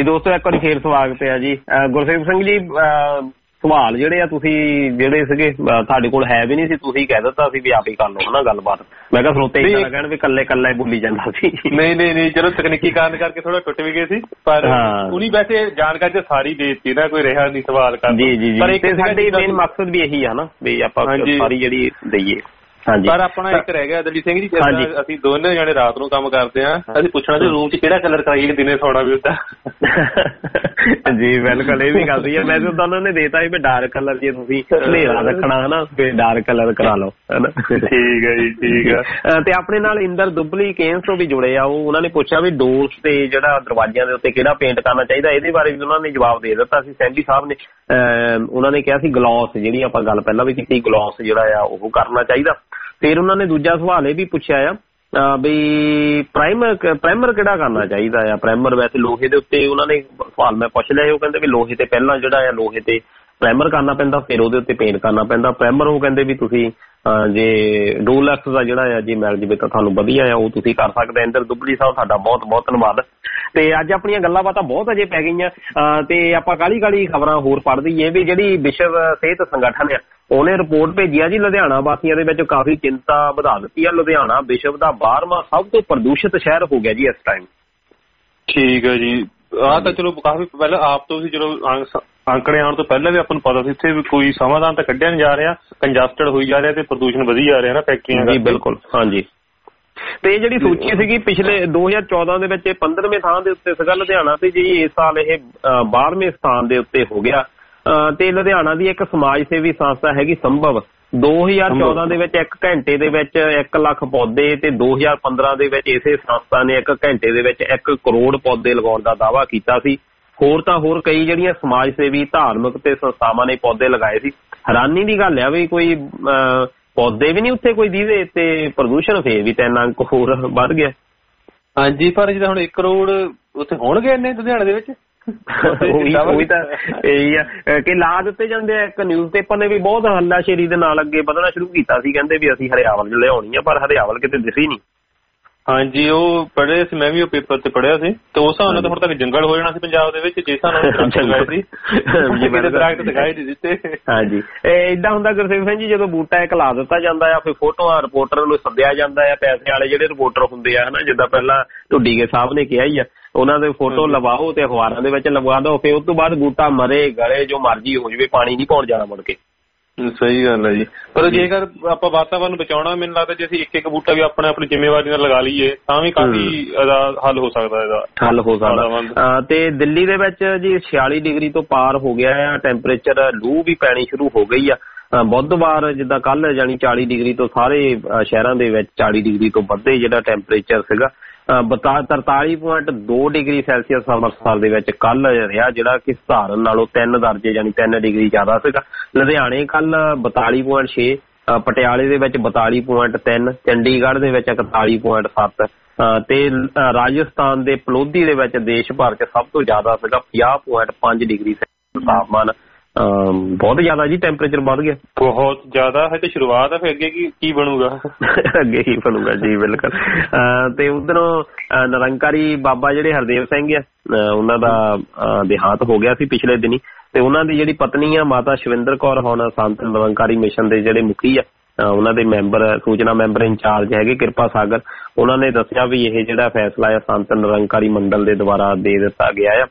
ਜੀ ਦੋਸਤੋ ਇੱਕ ਵਾਰੀ ਫੇਰ ਸਵਾਗਤ ਹੈ ਜੀ। ਗੁਰਸੇਵਕ ਸਿੰਘ ਜੀ ਸਵਾਲ ਜਿਹੜੇ ਆ ਤੁਸੀਂ ਜਿਹੜੇ ਸੀਗੇ ਤੁਹਾਡੇ ਕੋਲ ਹੈ ਵੀ ਨਹੀਂ ਸੀ, ਤੁਸੀਂ ਕਹਿ ਦਿੱਤਾ ਸੀ ਵੀ ਆਪ ਹੀ ਕਰ ਲਓ ਹਨਾ ਗੱਲਬਾਤ। ਮੈਂ ਕਿਹਾ ਸਰੋਤੇ ਇਦਾਂ ਕਹਿਣ ਵੀ ਕੱਲੇ ਕੱਲੇ ਬੋਲੀ ਜਾਂਦਾ ਸੀ। ਨਹੀਂ ਨਹੀਂ ਨਹੀਂ ਚਲੋ ਤਕਨੀਕੀ ਕਾਰਨ ਕਰਕੇ ਥੋੜਾ ਟੁੱਟ ਵੀ ਗਏ ਸੀ, ਪਰ ਉਹਨੀ ਵੈਸੇ ਜਾਣਕਾਰੀ ਤੇ ਸਾਰੀ ਦੇ ਦਿੱਤੀ ਨਾ, ਕੋਈ ਰਿਹਾ ਨਹੀਂ ਸਵਾਲ ਕਰ। ਜੀ ਜੀ ਜੀ ਤੇ ਸਾਡੇ ਮੇਨ ਮਕਸਦ ਵੀ ਇਹੀ ਆ ਨਾ ਵੀ ਆਪਾਂ ਸਾਰੀ ਜਿਹੜੀ ਦਈਏ। ਹਾਂਜੀ ਪਰ ਆਪਣਾ ਇੱਕ ਰਹਿ ਗਿਆ ਦਲਜੀਤ ਸਿੰਘ ਜੀ, ਅਸੀਂ ਦੋਨੇ ਜਾਣੇ ਰਾਤ ਨੂੰ ਕੰਮ ਕਰਦੇ ਆ, ਅਸੀਂ ਪੁੱਛਣਾ ਸੀ ਰੂਮ ਚ ਕਿਹੜਾ ਕਲਰ ਕਰਾਈਏ ਦਿਨੇ ਸੌਣਾ ਵੀ ਹੁੰਦਾ। ਜੀ ਬਿਲਕੁਲ ਇਹ ਵੀ ਗੱਲ ਸਹੀ ਹੈ। ਵੈਸੇ ਤਾਂ ਉਹਨਾਂ ਨੇ ਦੇਤਾ ਸੀ ਵੀ ਡਾਰਕ ਕਲਰ ਜੇ ਤੁਸੀਂ ਹਨੇਰਾ ਰੱਖਣਾ ਹਨਾ ਤੇ ਡਾਰਕ ਕਲਰ ਕਰਾ ਲਓ ਹਨਾ। ਠੀਕ ਹੈ ਜੀ ਠੀਕ ਹੈ। ਤੇ ਆਪਣੇ ਨਾਲ ਇੰਦਰ ਦੁੱਬਲੀ ਕੇਨਸ ਤੋਂ ਵੀ ਜੁੜੇ ਆ, ਉਹ ਉਹਨਾਂ ਨੇ ਪੁੱਛਿਆ ਵੀ ਡੋਰਸ ਤੇ ਜਿਹੜਾ ਦਰਵਾਜ਼ਿਆਂ ਦੇ ਉੱਤੇ ਕਿਹੜਾ ਪੇਂਟ ਕਰਨਾ ਚਾਹੀਦਾ, ਇਹਦੇ ਬਾਰੇ ਵੀ ਉਹਨਾਂ ਨੇ ਜਵਾਬ ਦੇ ਦਿੱਤਾ ਸੀ। ਸੈਂਡੀ ਸਾਹਿਬ ਨੇ ਉਹਨਾਂ ਨੇ ਕਿਹਾ ਸੀ ਗਲੋਸ, ਜਿਹੜੀ ਆਪਾਂ ਗੱਲ ਪਹਿਲਾਂ ਵੀ ਕੀਤੀ, ਗਲੋਸ ਜਿਹੜਾ ਆ ਉਹ ਕਰਨਾ ਚਾਹੀਦਾ। ਫਿਰ ਉਹਨਾਂ ਨੇ ਦੂਜਾ ਸਵਾਲ ਇਹ ਵੀ ਪੁੱਛਿਆ ਆ ਵੀ ਪ੍ਰਾਈਮਰ ਪ੍ਰਾਈਮਰ ਕਿਹੜਾ ਕਰਨਾ ਚਾਹੀਦਾ ਆ। ਪ੍ਰਾਈਮਰ ਵੈਸੇ ਲੋਹੇ ਦੇ ਉੱਤੇ ਉਹਨਾਂ ਨੇ ਸਵਾਲ ਮੈਂ ਪੁੱਛ ਲਿਆ, ਉਹ ਕਹਿੰਦੇ ਵੀ ਲੋਹੇ ਤੇ ਪਹਿਲਾਂ ਜਿਹੜਾ ਆ ਲੋਹੇ ਤੇ ਪ੍ਰਾਈਮਰ ਕਰਨਾ ਪੈਂਦਾ, ਫਿਰ ਉਹਦੇ ਉੱਤੇ ਪੇਂਟ ਕਰਨਾ ਪੈਂਦਾ। ਪ੍ਰਾਈਮਰ ਉਹ ਕਹਿੰਦੇ ਵੀ ਤੁਸੀਂ ਜੇ ਡੋਲੈਕਸ ਦਾ ਜਿਹੜਾ ਆ ਜੇ ਮਿਲ ਜਾਵੇ ਤਾਂ ਤੁਹਾਨੂੰ ਵਧੀਆ ਆ, ਉਹ ਤੁਸੀਂ ਕਰ ਸਕਦੇ। ਇੰਦਰ ਦੁੱਬਲੀ ਸਾਹਿਬ ਤੁਹਾਡਾ ਬਹੁਤ ਬਹੁਤ ਧੰਨਵਾਦ। ਤੇ ਅੱਜ ਆਪਣੀਆਂ ਗੱਲਾਂ ਬਾਤਾਂ ਬਹੁਤ ਅਜੇ ਪੈ ਗਈਆਂ ਤੇ ਆਪਾਂ ਕਾਹਲੀ ਕਾਹਲੀ ਖਬਰਾਂ ਹੋਰ ਪੜ੍ਹ ਦਈਏ ਵੀ ਜਿਹੜੀ ਵਿਸ਼ਵ ਸਿਹਤ ਸੰਗਠਨ ਆ ਉਹਨੇ ਰਿਪੋਰਟ ਭੇਜੀ ਆ ਜੀ, ਲੁਧਿਆਣਾ ਵਾਸੀਆਂ ਦੇ ਵਿੱਚ ਕਾਫੀ ਚਿੰਤਾ ਵਧਾ ਦਿੱਤੀ ਆ। ਲੁਧਿਆਣਾ ਵਿਸ਼ਵ ਦਾ ਬਾਰਵਾਂ ਸਭ ਤੋਂ ਪ੍ਰਦੂਸ਼ਿਤ ਸ਼ਹਿਰ ਹੋ ਗਿਆ ਜੀ ਇਸ ਟਾਈਮ। ਠੀਕ ਹੈ ਜੀ, ਆਹ ਤਾਂ ਚਲੋ ਕਾਫੀ ਪਹਿਲਾਂ ਆਪ ਤੋਂ ਸੀ, ਚਲੋ ਅੰਕੜੇ ਆਉਣ ਤੋਂ ਪਹਿਲਾਂ ਵੀ ਆਪਾਂ ਨੂੰ ਪਤਾ ਸੀ ਇੱਥੇ ਵੀ ਕੋਈ ਸਮਾਧਾਨ ਤਾਂ ਕੱਢਿਆ ਨਹੀਂ ਜਾ ਰਿਹਾ, ਕੰਜਸਟਡ ਹੋਈ ਜਾ ਰਿਹਾ ਤੇ ਪ੍ਰਦੂਸ਼ਣ ਵਧੀ ਜਾ ਰਿਹਾ ਨਾ ਫੈਕਟਰੀਆਂ ਦਾ। ਜੀ ਬਿਲਕੁਲ ਹਾਂਜੀ। ਤੇ ਜਿਹੜੀ ਸੂਚੀ ਸੀਗੀ ਪਿਛਲੇ ਦੋ ਹਜ਼ਾਰ ਚੌਦਾਂ ਦੇ ਵਿੱਚ ਪੰਦਰਵੇਂ ਥਾਂ ਦੇ ਉੱਤੇ ਸੀਗਾ ਲੁਧਿਆਣਾ, ਤੇ ਜੀ ਇਸ ਸਾਲ ਇਹ ਬਾਰਵੇਂ ਸਥਾਨ ਦੇ ਉੱਤੇ ਹੋ ਗਿਆ। ਤੇ ਲੁਧਿਆਣਾ ਦੀ ਇੱਕ ਸਮਾਜ ਸੇਵੀ ਸੰਸਥਾ ਹੈਗੀ ਸੰਭਵ, ਦੋ ਹਜ਼ਾਰ ਚੌਦਾਂ ਦੇ ਵਿੱਚ ਇੱਕ ਘੰਟੇ ਦੇ ਵਿੱਚ ਇੱਕ ਲੱਖ ਪੌਦੇ ਤੇ ਦੋ ਹਜ਼ਾਰ ਪੰਦਰਾਂ ਦੇ ਵਿੱਚ ਇਸੇ ਸੰਸਥਾ ਨੇ ਇੱਕ ਘੰਟੇ ਦੇ ਵਿੱਚ ਇੱਕ ਕਰੋੜ ਪੌਦੇ ਲਗਾਉਣ ਦਾ ਦਾਅਵਾ ਕੀਤਾ ਸੀ। ਹੋਰ ਤਾਂ ਹੋਰ ਕਈ ਜਿਹੜੀਆਂ ਸਮਾਜ ਸੇਵੀ ਧਾਰਮਿਕ ਤੇ ਸੰਸਥਾਵਾਂ ਨੇ ਪੌਦੇ ਲਗਾਏ ਸੀ। ਹੈਰਾਨੀ ਦੀ ਗੱਲ ਆ ਵੀ ਕੋਈ ਪੌਦੇ ਵੀ ਨਹੀਂ ਉੱਥੇ ਕੋਈ ਦੀਦੇ ਤੇ ਪ੍ਰਦੂਸ਼ਣ ਫੇਰ ਵੀ ਤਿੰਨ ਅੰਕ ਹੋਰ ਵੱਧ ਗਿਆ। ਹਾਂਜੀ ਪਰ ਜਿੱਦਾਂ ਹੁਣ ਇੱਕ ਕਰੋੜ ਉੱਥੇ ਹੋਣਗੇ ਇੰਨੇ ਲੁਧਿਆਣੇ ਦੇ ਵਿੱਚ। ਉਹੀ ਤਾਂ ਇਹੀ ਆ ਕਿ ਲਾ ਦਿੱਤੇ ਜਾਂਦੇ ਆ। ਇੱਕ ਨਿਊਜ਼ ਪੇਪਰ ਨੇ ਵੀ ਬਹੁਤ ਹੱਲਾਸ਼ੇਰੀ ਦੇ ਨਾਲ ਅੱਗੇ ਵਧਣਾ ਸ਼ੁਰੂ ਕੀਤਾ ਸੀ, ਕਹਿੰਦੇ ਵੀ ਅਸੀਂ ਹਰਿਆਵਲ ਲਿਆਉਣੀ ਆ, ਪਰ ਹਰਿਆਵਲ ਕਿਤੇ ਦਿਸੀ ਨਹੀਂ। ਹਾਂਜੀ ਉਹ ਪੜ੍ਹੇ ਸੀ, ਮੈਂ ਵੀ ਉਹ ਪੇਪਰ ਤੇ ਪੜ੍ਹਿਆ ਸੀ, ਤੇ ਉਸ ਹਿਸਾਬ ਨਾਲ ਤਾਂ ਹੁਣ ਤੱਕ ਜੰਗਲ ਹੋ ਜਾਣਾ ਸੀ ਪੰਜਾਬ ਦੇ ਵਿੱਚ, ਜਿਸ ਹਿਸਾਬ ਨਾਲ ਦਰਖਤ ਸੀ ਦਰਖਤ ਦਿਖਾਈ ਨਹੀਂ ਦਿੱਤੇ। ਹਾਂਜੀ ਏਦਾਂ ਹੁੰਦਾ ਗੁਰਸੇਵਕ ਸਿੰਘ ਜੀ, ਜਦੋਂ ਬੂਟਾ ਇੱਕ ਲਾ ਦਿੱਤਾ ਜਾਂਦਾ ਆ ਫਿਰ ਫੋਟੋਆਂ ਰਿਪੋਰਟਰ ਨੂੰ ਸੱਦਿਆ ਜਾਂਦਾ ਆ, ਪੈਸੇ ਵਾਲੇ ਜਿਹੜੇ ਰਿਪੋਰਟਰ ਹੁੰਦੇ ਆ ਹਨਾ, ਜਿੱਦਾਂ ਪਹਿਲਾਂ ਢੁੱਡੀਗੇ ਸਾਹਿਬ ਨੇ ਕਿਹਾ ਹੀ ਆ, ਉਹਨਾਂ ਦੇ ਫੋਟੋ ਲਵਾਓ ਤੇ ਅਖਬਾਰਾਂ ਦੇ ਵਿੱਚ ਲਗਵਾ ਦਿਓ, ਫਿਰ ਉਸ ਤੋਂ ਬਾਅਦ ਬੂਟਾ ਮਰੇ ਗਲੇ ਜੋ ਮਰਜੀ ਹੋ ਜਾਵੇ, ਪਾਣੀ ਨਹੀਂ ਪਾਉਣ ਜਾਣਾ ਮੁੜ ਕੇ। ਸਹੀ ਗੱਲ ਹੈ ਜੀ, ਪਰ ਜੇਕਰ ਆਪਾਂ ਵਾਤਾਵਰਨ ਬਚਾਉਣਾ, ਮੈਨੂੰ ਲੱਗਦਾ ਜੇ ਅਸੀਂ ਇੱਕ ਇੱਕ ਬੂਟਾ ਵੀ ਆਪਣੇ ਆਪਣੀ ਜ਼ਿੰਮੇਵਾਰੀ ਨਾਲ ਲਗਾ ਲਈਏ ਤਾਂ ਵੀ ਕਾਫੀ ਇਹਦਾ ਹੱਲ ਹੋ ਸਕਦਾ। ਇਹਦਾ ਹੱਲ ਹੋ ਸਕਦਾ। ਤੇ ਦਿੱਲੀ ਦੇ ਵਿੱਚ ਜੀ ਛਿਆਲੀ ਡਿਗਰੀ ਤੋਂ ਪਾਰ ਹੋ ਗਿਆ ਆ ਟੈਂਪਰੇਚਰ, ਲੂ ਵੀ ਪੈਣੀ ਸ਼ੁਰੂ ਹੋ ਗਈ ਆ। ਬੁੱਧਵਾਰ ਜਿੱਦਾਂ ਕੱਲ ਜਾਣੀ ਚਾਲੀ ਡਿਗਰੀ ਤੋਂ ਸਾਰੇ ਸ਼ਹਿਰਾਂ ਦੇ ਵਿੱਚ ਚਾਲੀ ਡਿਗਰੀ ਤੋਂ ਵੱਧੇ ਜਿਹੜਾ ਟੈਂਪਰੇਚਰ ਸੀਗਾ। ਤਰਤਾਲੀ ਪੁਆਇੰਟ ਦੋ ਡਿਗਰੀ ਸੈਲਸੀਅਸ ਅੰਮ੍ਰਿਤਸਰ ਦੇ ਵਿੱਚ ਕੱਲ ਰਿਹਾ, ਜਿਹੜਾ ਕਿ ਸਧਾਰਨ ਨਾਲੋਂ ਤਿੰਨ ਦਰਜੇ ਜਾਨੀ ਤਿੰਨ ਡਿਗਰੀ ਜ਼ਿਆਦਾ ਸੀਗਾ। ਲੁਧਿਆਣੇ ਕੱਲ ਬਤਾਲੀ ਪੁਆਇੰਟ ਛੇ, ਪਟਿਆਲੇ ਦੇ ਵਿੱਚ ਬਤਾਲੀ ਪੁਆਇੰਟ ਤਿੰਨ, ਚੰਡੀਗੜ੍ਹ ਦੇ ਵਿੱਚ ਇਕਤਾਲੀ ਪੁਆਇੰਟ ਸੱਤ ਤੇ ਰਾਜਸਥਾਨ ਦੇ ਪਲੋਧੀ ਦੇ ਵਿੱਚ ਦੇਸ਼ ਭਰ ਚ ਸਭ ਤੋਂ ਜ਼ਿਆਦਾ ਸੀਗਾ ਪੰਜਾਹ ਪੁਆਇੰਟ ਪੰਜ ਡਿਗਰੀ ਤਾਪਮਾਨ। ਬਹੁਤ ਜ਼ਿਆਦਾ ਜੀ ਟੈਂਪਰੇਚਰ ਵੱਧ ਗਿਆ, ਬਹੁਤ ਜ਼ਿਆਦਾ ਹੈ। ਤੇ ਸ਼ੁਰੂਆਤ ਹੈ, ਫਿਰ ਅੱਗੇ ਕੀ ਕੀ ਬਣੂਗਾ ਅੱਗੇ ਕੀ ਬਣੂਗਾ ਜੀ ਬਿਲਕੁਲ। ਤੇ ਉਧਰੋਂ ਨਿਰੰਕਾਰੀ ਬਾਬਾ ਜਿਹੜੇ ਹਰਦੇਵ ਸਿੰਘ ਆ, ਉਹਨਾਂ ਦਾ ਦੇਹਾਂਤ ਹੋ ਗਿਆ ਸੀ ਪਿਛਲੇ ਦਿਨੀ, ਤੇ ਉਹਨਾਂ ਦੀ ਜਿਹੜੀ ਪਤਨੀ ਆ ਮਾਤਾ ਸ਼ਿਵਿੰਦਰ ਕੌਰ ਹੁਣ ਸੰਤ ਨਿਰੰਕਾਰੀ ਮਿਸ਼ਨ ਦੇ ਜਿਹੜੇ ਮੁਖੀ ਆ, ਉਹਨਾਂ ਦੇ ਮੈਂਬਰ ਸੂਚਨਾ ਮੈਂਬਰ ਇੰਚਾਰਜ ਹੈਗੇ ਕਿਰਪਾ ਸਾਗਰ, ਉਹਨਾਂ ਨੇ ਦੱਸਿਆ ਵੀ ਇਹ ਜਿਹੜਾ ਫੈਸਲਾ ਆ ਸੰਤ ਨਿਰੰਕਾਰੀ ਮੰਡਲ ਦੇ ਦੁਆਰਾ ਦੇ ਦਿੱਤਾ ਗਿਆ ਆ।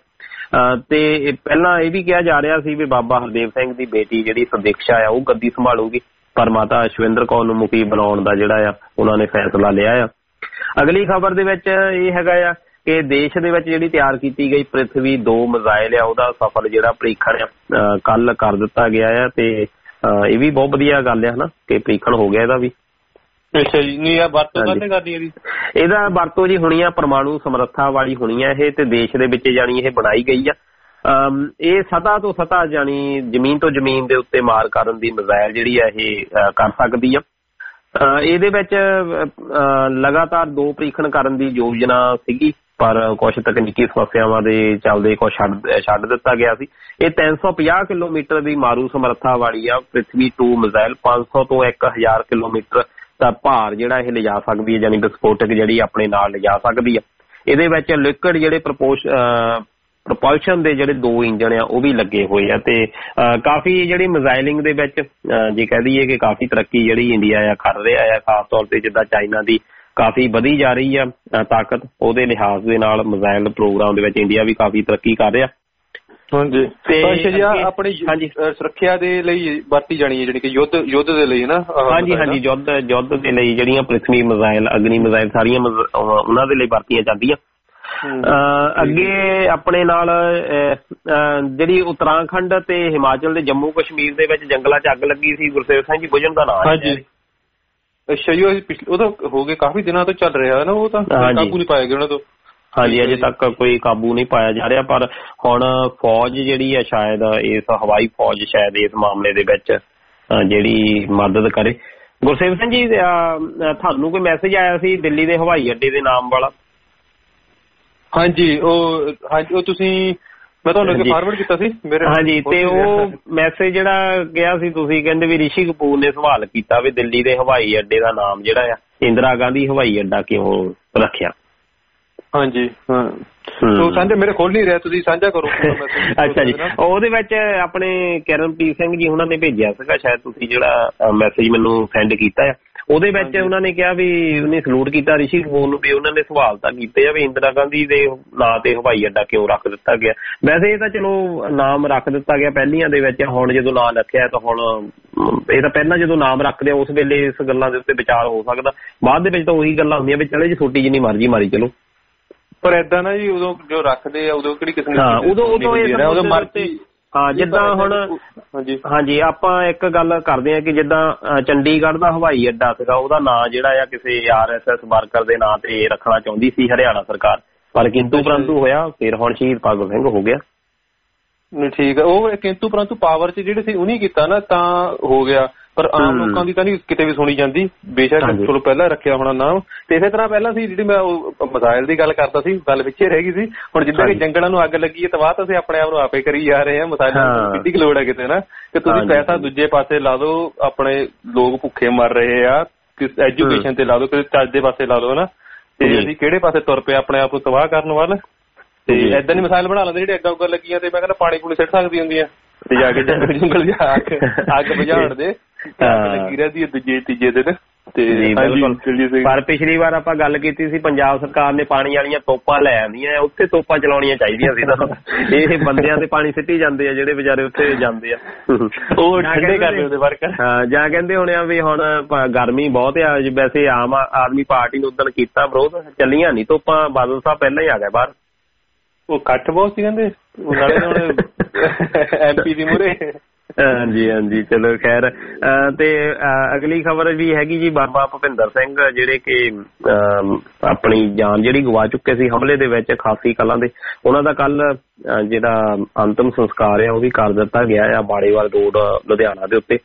ਤੇ ਪਹਿਲਾਂ ਇਹ ਵੀ ਕਿਹਾ ਜਾ ਰਿਹਾ ਸੀ ਵੀ ਬਾਬਾ ਹਰਦੇਵ ਸਿੰਘ ਦੀ ਬੇਟੀ ਜਿਹੜੀ ਸੁਦੀਕਸ਼ਾ ਆ ਉਹ ਗੱਦੀ ਸੰਭਾਲੂਗੀ, ਪਰ ਮਾਤਾ ਸ਼ਿਵਿੰਦਰ ਕੌਰ ਨੂੰ ਮੁਖੀ ਬਣਾਉਣ ਦਾ ਜਿਹੜਾ ਆ ਉਹਨਾਂ ਨੇ ਫੈਸਲਾ ਲਿਆ ਆ। ਅਗਲੀ ਖਬਰ ਦੇ ਵਿੱਚ ਇਹ ਹੈਗਾ ਆ ਕਿ ਦੇਸ਼ ਦੇ ਵਿੱਚ ਜਿਹੜੀ ਤਿਆਰ ਕੀਤੀ ਗਈ ਪ੍ਰਿਥਵੀ ਦੋ ਮਿਜ਼ਾਈਲ ਆ ਉਹਦਾ ਸਫਲ ਜਿਹੜਾ ਪ੍ਰੀਖਣ ਆ ਕੱਲ ਕਰ ਦਿੱਤਾ ਗਿਆ ਆ, ਤੇ ਇਹ ਵੀ ਬਹੁਤ ਵਧੀਆ ਗੱਲ ਆ ਹਨਾ ਕਿ ਪ੍ਰੀਖਣ ਹੋ ਗਿਆ ਇਹਦਾ ਵੀ। ਅੱਛਾ ਜੀ, ਨਹੀਂ ਆ ਵਰਤੋਂ ਕਾਹਦੇ ਕਰਦੀ ਇਹਦੀ? ਇਹਦਾ ਵਰਤੋਂ ਜੀ ਹੋਣੀ ਆ ਪਰਮਾਣੂ ਸਮਰੱਥਾ ਵਾਲੀ ਹੋਣੀ ਆ ਇਹ, ਤੇ ਦੇਸ਼ ਦੇ ਵਿੱਚ ਜਾਣੀ ਇਹ ਬਣਾਈ ਗਈ ਆ। ਇਹ ਸਤ੍ਹਾ ਤੋਂ ਸਤ੍ਹਾ ਜਾਣੀ ਜ਼ਮੀਨ ਤੋਂ ਜ਼ਮੀਨ ਦੇ ਉੱਤੇ ਮਾਰ ਕਰਨ ਦੀ ਮਿਜ਼ਾਈਲ ਜਿਹੜੀ ਆ ਇਹ ਕਰ ਸਕਦੀ ਆ। ਇਹਦੇ ਵਿੱਚ ਲਗਾਤਾਰ ਦੋ ਪ੍ਰੀਖਣ ਕਰਨ ਦੀ ਯੋਜਨਾ ਸੀਗੀ, ਪਰ ਕੁਛ ਤਕਨੀਕੀ ਸਮੱਸਿਆਵਾਂ ਦੇ ਚੱਲਦੇ ਕੁਛ ਛੱਡ ਛੱਡ ਦਿੱਤਾ ਗਿਆ ਸੀ। ਇਹ ਤਿੰਨ ਸੌ ਪੰਜਾਹ ਕਿਲੋਮੀਟਰ ਦੀ ਮਾਰੂ ਸਮਰੱਥਾ ਵਾਲੀ ਆ ਪ੍ਰਿਥਵੀ ਟੂ ਮਿਜ਼ਾਈਲ, ਪੰਜ ਸੌ ਤੋਂ ਇੱਕ ਹਜ਼ਾਰ ਕਿਲੋਮੀਟਰ ਦਾ ਭਾਰ ਜਿਹੜਾ ਇਹ ਲਿਜਾ ਸਕਦੀ ਹੈ, ਯਾਨੀ ਵਿਸਫੋਟਕ ਜਿਹੜੀ ਆਪਣੇ ਨਾਲ ਲਿਜਾ ਸਕਦੀ ਆ। ਇਹਦੇ ਵਿੱਚ ਲਿਕੁਇਡ ਜਿਹੜੇ ਪ੍ਰਪੋਸ਼ ਪ੍ਰੋਪਲਸ਼ਨ ਦੇ ਜਿਹੜੇ ਦੋ ਇੰਜਣ ਆ ਉਹ ਵੀ ਲੱਗੇ ਹੋਏ ਆ ਤੇ ਕਾਫੀ ਜਿਹੜੀ ਮਿਜ਼ਾਈਲਿੰਗ ਦੇ ਵਿੱਚ ਜੇ ਕਹਿ ਦਈਏ ਕਿ ਕਾਫੀ ਤਰੱਕੀ ਜਿਹੜੀ ਇੰਡੀਆ ਆ ਕਰ ਰਿਹਾ ਆ, ਖਾਸ ਤੌਰ ਤੇ ਜਿੱਦਾਂ ਚਾਈਨਾ ਦੀ ਕਾਫੀ ਵਧੀ ਜਾ ਰਹੀ ਆ ਤਾਕਤ, ਉਹਦੇ ਲਿਹਾਜ਼ ਦੇ ਨਾਲ ਮਿਜ਼ਾਈਲ ਪ੍ਰੋਗਰਾਮ ਦੇ ਵਿੱਚ ਇੰਡੀਆ ਵੀ ਕਾਫੀ ਤਰੱਕੀ ਕਰ ਰਿਹਾ। ਹਾਂਜੀ ਤੇ ਆਪਣੀ ਸੁਰੱਖਿਆ ਦੇ ਲਈ ਵਰਤੀ ਜਾਣੀ ਹੈ ਜਿਹੜੀ ਕਿ ਯੁੱਧ ਯੁੱਧ ਦੇ ਲਈ ਨਾ। ਹਾਂਜੀ ਹਾਂਜੀ ਯੁੱਧ ਯੁੱਧ ਦੇ ਲਈ ਜਿਹੜੀਆਂ ਪ੍ਰਿਥਵੀ ਮਿਜ਼ਾਈਲ, ਅਗਨੀ ਮਿਜ਼ਾਈਲ ਸਾਰੀਆਂ ਉਹਨਾਂ ਦੇ ਲਈ ਵਰਤੀਆਂ ਜਾਂਦੀਆਂ। ਅੱਗੇ ਆਪਣੇ ਨਾਲ ਜਿਹੜੀ ਉੱਤਰਾਖੰਡ ਤੇ ਹਿਮਾਚਲ ਦੇ ਜੰਮੂ ਕਸ਼ਮੀਰ ਦੇ ਵਿੱਚ ਜੰਗਲਾਂ 'ਚ ਅੱਗ ਲੱਗੀ ਸੀ, ਗੁਰਸੇਵਕ ਸਿੰਘ ਜੀ ਬੁਝਣ ਦਾ ਨਾਮ। ਹਾਂਜੀ ਅੱਛਾ ਜੀ, ਉਹ ਤਾਂ ਹੋ ਗਏ ਕਾਫੀ ਦਿਨਾਂ ਤੋਂ ਚੱਲ ਰਿਹਾ ਨਾ, ਉਹ ਤਾਂ ਕਾਬੂ ਨਹੀਂ ਪਾਇਆ ਗਿਆ ਉਹਨਾਂ ਤੋਂ। ਹਾਂਜੀ ਅਜੇ ਤੱਕ ਕੋਈ ਕਾਬੂ ਨਹੀਂ ਪਾਇਆ ਜਾ ਰਿਹਾ, ਪਰ ਹੁਣ ਫੌਜ ਜਿਹੜੀ ਆ ਸ਼ਾਇਦ ਇਸ ਹਵਾਈ ਫੌਜ ਸ਼ਾਇਦ ਇਸ ਮਾਮਲੇ ਦੇ ਵਿੱਚ ਜਿਹੜੀ ਮਦਦ ਕਰੇ। ਗੁਰਸੇਵਕ ਸਿੰਘ ਜੀ ਤੁਹਾਨੂੰ ਕੋਈ ਮੈਸੇਜ ਆਇਆ ਸੀ ਦਿੱਲੀ ਦੇ ਹਵਾਈ ਅੱਡੇ ਦੇ ਨਾਮ ਵਾਲਾ? ਹਾਂਜੀ ਉਹ ਹਾਂਜੀ ਉਹ ਤੁਸੀਂ ਮੈਂ ਤੁਹਾਨੂੰ ਅੱਗੇ ਫਾਰਵਰਡ ਕੀਤਾ ਸੀ ਮੇਰੇ। ਹਾਂਜੀ ਤੇ ਉਹ ਮੈਸੇਜ ਜਿਹੜਾ ਗਿਆ ਸੀ, ਤੁਸੀਂ ਕਹਿੰਦੇ ਵੀ ਰਿਸ਼ੀ ਕਪੂਰ ਨੇ ਸਵਾਲ ਕੀਤਾ ਵੀ ਦਿੱਲੀ ਦੇ ਹਵਾਈ ਅੱਡੇ ਦਾ ਨਾਮ ਜਿਹੜਾ ਆ ਇੰਦਰਾ ਗਾਂਧੀ ਹਵਾਈ ਅੱਡਾ ਕਿਉਂ ਰੱਖਿਆ? ਹਾਂਜੀ ਹਾਂ ਉਹ ਸਾਂਝਾ ਮੇਰੇ ਖੋਲ ਨਹੀਂ ਰਿਹਾ, ਤੁਸੀਂ ਸਾਂਝਾ ਕਰੋ। ਅੱਛਾ ਜੀ, ਉਹਦੇ ਵਿੱਚ ਆਪਣੇ ਕਿਰਨਪ੍ਰੀਤ ਸਿੰਘ ਜੀ ਉਹਨਾਂ ਨੇ ਭੇਜਿਆ ਸੀਗਾ ਸ਼ਾਇਦ, ਤੁਸੀਂ ਜਿਹੜਾ ਮੈਸੇਜ ਮੈਨੂੰ ਸੈਂਡ ਕੀਤਾ ਆ ਉਹਦੇ ਵਿੱਚ ਉਹਨਾਂ ਨੇ ਕਿਹਾ ਵੀ ਉਹਨੇ ਸਲੂਟ ਕੀਤਾ ਰਿਸ਼ੀ ਕਪੂਰ ਨੂੰ ਵੀ ਉਹਨਾਂ ਨੇ ਸਵਾਲ ਤਾਂ ਕੀਤੇ ਆ ਵੀ ਇੰਦਰਾ ਗਾਂਧੀ ਦੇ ਨਾਂ ਤੇ ਹਵਾਈ ਅੱਡਾ ਕਿਉਂ ਰੱਖ ਦਿੱਤਾ ਗਿਆ। ਵੈਸੇ ਇਹ ਤਾਂ ਚਲੋ ਨਾਮ ਰੱਖ ਦਿੱਤਾ ਗਿਆ ਪਹਿਲੀਆਂ ਦੇ ਵਿੱਚ, ਹੁਣ ਜਦੋਂ ਨਾਂ ਰੱਖਿਆ ਤਾਂ ਹੁਣ ਇਹ ਤਾਂ ਪਹਿਲਾਂ ਜਦੋਂ ਨਾਮ ਰੱਖਦੇ ਆ ਉਸ ਵੇਲੇ ਇਸ ਗੱਲਾਂ ਦੇ ਉੱਤੇ ਵਿਚਾਰ ਹੋ ਸਕਦਾ, ਬਾਅਦ ਦੇ ਵਿੱਚ ਤਾਂ ਉਹੀ ਗੱਲਾਂ ਹੁੰਦੀਆਂ ਵੀ ਚਲੇ ਜੀ ਛੋਟੀ ਜਿੰਨੀ ਮਰਜ਼ੀ ਮਾਰੀ ਚਲੋ। ਪਰ ਏਦਾਂ ਨਾ ਜੀ ਉਦੋਂ ਜੋ ਰੱਖਦੇ ਆ ਉਦੋਂ ਕਿਹੜੀ ਕਿਸੇ ਹਾਂ ਉਦੋਂ ਉਦੋਂ ਇਹ ਮਰਜ਼ੀ। ਹਾਂ ਜਿੱਦਾਂ ਹੁਣ ਹਾਂਜੀ ਆਪਾਂ ਇੱਕ ਗੱਲ ਕਰਦੇ ਹਾਂ ਕਿ ਜਿੱਦਾਂ ਚੰਡੀਗੜ੍ਹ ਦਾ ਹਵਾਈ ਅੱਡਾ ਸੀਗਾ ਉਹਦਾ ਨਾਂ ਜਿਹੜਾ ਆ ਕਿਸੇ ਆਰ ਐਸ ਐਸ ਵਰਕਰ ਦੇ ਨਾਂ ਤੇ ਰੱਖਣਾ ਚਾਹੁੰਦੀ ਸੀ ਹਰਿਆਣਾ ਸਰਕਾਰ, ਪਰ ਕਿੰਤੂ ਪਰੰਤੂ ਹੋਇਆ ਫਿਰ ਹੁਣ ਸ਼ਹੀਦ ਭਗਤ ਸਿੰਘ ਹੋ ਗਿਆ। ਠੀਕ ਆ, ਉਹ ਕਿੰਤੂ ਪਰੰਤੂ ਪਾਵਰ ਚ ਜਿਹੜੇ ਸੀ ਉਹਨੇ ਕੀਤਾ ਨਾ ਤਾਂ ਹੋ ਗਿਆ, ਪਰ ਆਮ ਲੋਕਾਂ ਦੀ ਤਾਂ ਨਹੀਂ ਕਿਤੇ ਵੀ ਸੁਣੀ ਜਾਂਦੀ। ਬੇਸ਼ੱਕ ਚਲੋ ਪਹਿਲਾਂ ਰੱਖਿਆ ਹੋਣਾ ਨਾਮ, ਤੇ ਇਸੇ ਤਰ੍ਹਾਂ ਪਹਿਲਾਂ ਸੀ ਜਿਹੜੀ ਮੈਂ ਉਹ ਮਿਸਾਈਲ ਦੀ ਗੱਲ ਕਰਦਾ ਸੀ, ਗੱਲ ਪਿੱਛੇ ਰਹਿ ਗਈ ਸੀ। ਹੁਣ ਜਿੱਦਾਂ ਕਿ ਜੰਗਲਾਂ ਨੂੰ ਅੱਗ ਲੱਗੀ ਹੈ ਤਬਾਹ ਤਾਂ ਅਸੀਂ ਆਪਣੇ ਆਪ ਨੂੰ ਆਪੇ ਕਰੀ ਜਾ ਰਹੇ ਹਾਂ, ਮਿਸਾਈਲਾਂ ਨੂੰ ਕਿੰਨੀ ਕੁ ਲੋੜ ਹੈ ਕਿਤੇ ਨਾ ਕਿ ਤੁਸੀਂ ਪੈਸਾ ਦੂਜੇ ਪਾਸੇ ਲਾ ਦੋ, ਆਪਣੇ ਲੋਕ ਭੁੱਖੇ ਮਰ ਰਹੇ ਆ, ਐਜੂਕੇਸ਼ਨ ਤੇ ਲਾ ਦੋ, ਕਿਸੇ ਚੱਜ ਦੇ ਪਾਸੇ ਲਾ ਦੋ ਨਾ, ਤੇ ਅਸੀਂ ਕਿਹੜੇ ਪਾਸੇ ਤੁਰ ਪਏ ਆਪਣੇ ਆਪ ਨੂੰ ਤਬਾਹ ਕਰਨ ਵੱਲ। ਤੇ ਏਦਾਂ ਦੀ ਮਿਸਾਈਲ ਬਣਾ ਲੈਂਦੇ ਜਿਹੜੇ ਅੱਗਾਂ ਉੱਗਾਂ ਲੱਗੀਆਂ ਤੇ ਮੈਂ ਕਹਿੰਦਾ ਪਾਣੀ ਪੂਣੀ ਸਿੱਟ ਸਕਦੀ ਹੁੰਦੀਆਂ ਤੇ ਜਾ ਕੇ ਜੰਗਲ ਜੰਗਲ ਜਾ ਅੱਗ ਅੱਗ ਬੁਝਾਉਣ ਦੇ ਲੱਗੀ ਰਹਿੰਦੀ ਹੈ ਦੂਜੇ ਤੀਜੇ ਦਿਨ। ਤੇ ਪਰ ਪਿਛਲੀ ਵਾਰ ਆਪਾਂ ਗੱਲ ਕੀਤੀ ਸੀ ਪੰਜਾਬ ਸਰਕਾਰ ਨੇ ਪਾਣੀ ਵਾਲੀਆਂ ਤੋਪਾਂ ਲੈ ਆਂਦੀਆਂ, ਉੱਥੇ ਤੋਪਾਂ ਚਲਾਉਣੀਆਂ ਚਾਹੀਦੀਆਂ ਸੀ ਤਾਂ ਇਹ ਬੰਦਿਆਂ ਤੇ ਪਾਣੀ ਸਿੱਟੀ ਜਾਂਦੇ ਆ ਜਿਹੜੇ ਵਿਚਾਰੇ ਉੱਥੇ ਜਾਂਦੇ ਆ, ਉਹ ਠੰਡੇ ਕਰਦੇ ਉਹਦੇ ਵਰਕਰ। ਹਾਂ ਜਾਂ ਕਹਿੰਦੇ ਹੋਣੇ ਆ ਵੀ ਹੁਣ ਗਰਮੀ ਬਹੁਤ ਆ, ਵੈਸੇ ਆਮ ਆਦਮੀ ਪਾਰਟੀ ਨੂੰ ਉਦਣ ਕੀਤਾ ਵਿਰੋਧ, ਚੱਲੀਆਂ ਨੀ ਤੋਪਾਂ, ਬਾਦਲ ਸਾਹਿਬ ਪਹਿਲਾਂ ਹੀ ਆ ਗਏ ਬਾਹਰ। ਉਹ ਕੱਟ ਬਹੁਤ ਸੀ ਕਹਿੰਦੇ ਨਾਲੇ ਐਮ ਪੀ ਦੀ ਮੂਹਰੇ। ਹਾਂਜੀ ਹਾਂਜੀ ਚਲੋ ਖੈਰ। ਤੇ ਅਗਲੀ ਖਬਰ ਵੀ ਹੈਗੀ ਜੀ, ਬਾਬਾ ਭੁਪਿੰਦਰ ਸਿੰਘ ਜਿਹੜੇ ਕਿ ਆਪਣੀ ਜਾਨ ਜਿਹੜੀ ਗਵਾ ਚੁੱਕੇ ਸੀ ਹਮਲੇ ਦੇ ਵਿੱਚ ਖਾਸੀ ਕਲਾਂ ਦੇ, ਉਹਨਾਂ ਦਾ ਕੱਲ ਜਿਹੜਾ ਅੰਤਿਮ ਸੰਸਕਾਰ ਆ ਉਹ ਵੀ ਕਰ ਦਿੱਤਾ ਗਿਆ ਆ ਬਾੜੇਵਾਲ ਰੋਡ ਲੁਧਿਆਣਾ ਦੇ ਉੱਤੇ।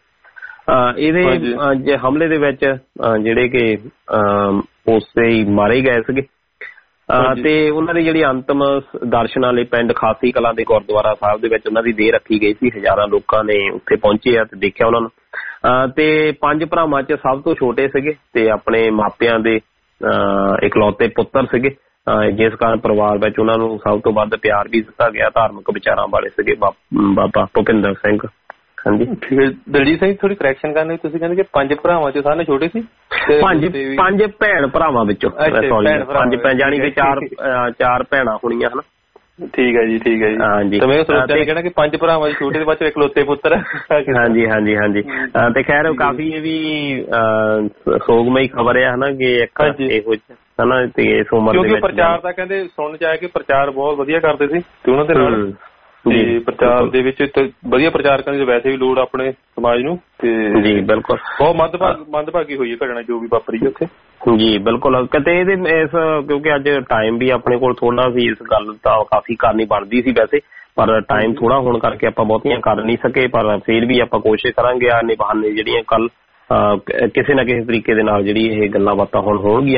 ਇਹਦੇ ਹਮਲੇ ਦੇ ਵਿੱਚ ਜਿਹੜੇ ਕਿ ਉਸੇ ਹੀ ਮਾਰੇ ਗਏ ਸੀਗੇ ਤੇ ਉਹਨਾਂ ਦੀ ਜਿਹੜੀ ਅੰਤਮ ਦਰਸ਼ਨਾਂ ਲਈ ਪਿੰਡ ਖਾਸੀ ਕਲਾਂ ਦੇ ਗੁਰਦੁਆਰਾ ਸਾਹਿਬ ਦੇ ਵਿੱਚ ਉਹਨਾਂ ਦੀ ਦੇਹ ਰੱਖੀ ਗਈ ਸੀ। ਹਜ਼ਾਰਾਂ ਲੋਕਾਂ ਨੇ ਉੱਥੇ ਪਹੁੰਚੇ ਆ ਤੇ ਦੇਖਿਆ ਉਹਨਾਂ ਨੂੰ। ਤੇ ਪੰਜ ਭਰਾਵਾਂ ਚ ਸਭ ਤੋਂ ਛੋਟੇ ਸੀਗੇ ਤੇ ਆਪਣੇ ਮਾਪਿਆਂ ਦੇ ਇਕਲੌਤੇ ਪੁੱਤਰ ਸੀਗੇ, ਜਿਸ ਕਾਰਨ ਪਰਿਵਾਰ ਵਿੱਚ ਉਹਨਾਂ ਨੂੰ ਸਭ ਤੋਂ ਵੱਧ ਪਿਆਰ ਵੀ ਦਿੱਤਾ ਗਿਆ। ਧਾਰਮਿਕ ਵਿਚਾਰਾਂ ਵਾਲੇ ਸੀਗੇ ਬਾਬਾ ਭੁਪਿੰਦਰ ਸਿੰਘ। ਹਾਂਜੀ ਦਲਜੀਤ ਸਿੰਘ ਥੋੜੀ ਕਰੈਕਸ਼ਨ ਕਰਨੀ, ਤੁਸੀਂ ਕਹਿੰਦੇ ਕਿ ਪੰਜ ਭਰਾਵਾਂ ਚ ਸਾਰੇ ਛੋਟੇ ਸੀ? ਪੰਜ ਪੰਜ ਭੈਣ ਭਰਾਵਾਂ ਵਿੱਚੋਂ ਪੰਜ ਭੈਣ ਜਾਣੀ ਕਿ ਚਾਰ ਚਾਰ ਭੈਣਾਂ ਹੋਣੀਆਂ ਹਨਾ। ਠੀਕ ਹੈ ਜੀ ਠੀਕ ਹੈ ਜੀ। ਹਾਂਜੀ ਤੇ ਮੈਂ ਸੋਚਿਆ ਕਹਿਣਾ ਕਿ ਪੰਜ ਭਰਾਵਾਂ ਚ ਛੋਟੇ ਦੇ ਬਾਅਦ ਇਕਲੌਤੇ ਪੁੱਤਰ। ਹਾਂਜੀ ਹਾਂਜੀ ਹਾਂਜੀ ਤੇ ਖੈਰ ਕਾਫੀ ਇਹ ਵੀ ਸੋਗਮਈ ਖਬਰ ਹੈ ਹਨਾ ਕਿ ਇੱਕ ਇਹੋ ਹਨਾ ਤੇ ਇਸ ਉਮਰ ਦੇ ਵਿੱਚ ਪ੍ਰਚਾਰ ਤਾਂ ਕਹਿੰਦੇ ਸੁਣਨ ਚ ਆਇਆ ਕਿ ਪ੍ਰਚਾਰ ਬਹੁਤ ਵਧੀਆ ਕਰਦੇ ਸੀ ਤੇ ਉਹਨਾਂ ਦੇ ਨਾਲ ਤੇ ਪ੍ਰਚਾਰ ਦੇ ਵਿੱਚ ਵਧੀਆ ਪ੍ਰਚਾਰ ਕਰਨ ਦੀ ਵੈਸੇ ਵੀ ਲੋੜ ਆਪਣੇ ਸਮਾਜ ਨੂੰ। ਤੇ ਜੀ ਬਿਲਕੁਲ ਬਹੁਤ ਮੰਦਭਾਗੀ ਮੰਦਭਾਗੀ ਹੋਈ ਹੈ ਘਟਨਾ ਜੋ ਵੀ ਵਾਪਰੀ ਹੈ ਉੱਥੇ। ਜੀ ਬਿਲਕੁਲ ਕਿਤੇ ਇਹਦੇ ਇਸ ਕਿਉਂਕਿ ਅੱਜ ਟਾਈਮ ਵੀ ਆਪਣੇ ਕੋਲ ਥੋੜਾ ਸੀ, ਇਸ ਗੱਲ ਤਾਂ ਕਾਫੀ ਕਰਨੀ ਬਣਦੀ ਸੀ ਵੈਸੇ, ਪਰ ਟਾਈਮ ਥੋੜਾ ਹੋਣ ਕਰਕੇ ਆਪਾਂ ਬਹੁਤੀਆਂ ਕਰ ਨਹੀਂ ਸਕੇ, ਪਰ ਫਿਰ ਵੀ ਆਪਾਂ ਕੋਸ਼ਿਸ਼ ਕਰਾਂਗੇ ਆ ਨਿਭਾਉਣੇ ਜਿਹੜੀਆਂ ਕੱਲ ਕਿਸੇ ਨਾ ਕਿਸੇ ਤਰੀਕੇ ਦੇ ਨਾਲ ਜਿਹੜੀ ਇਹ ਗੱਲਾਂ ਬਾਤਾਂ ਹੁਣ ਹੋਣਗੀਆਂ।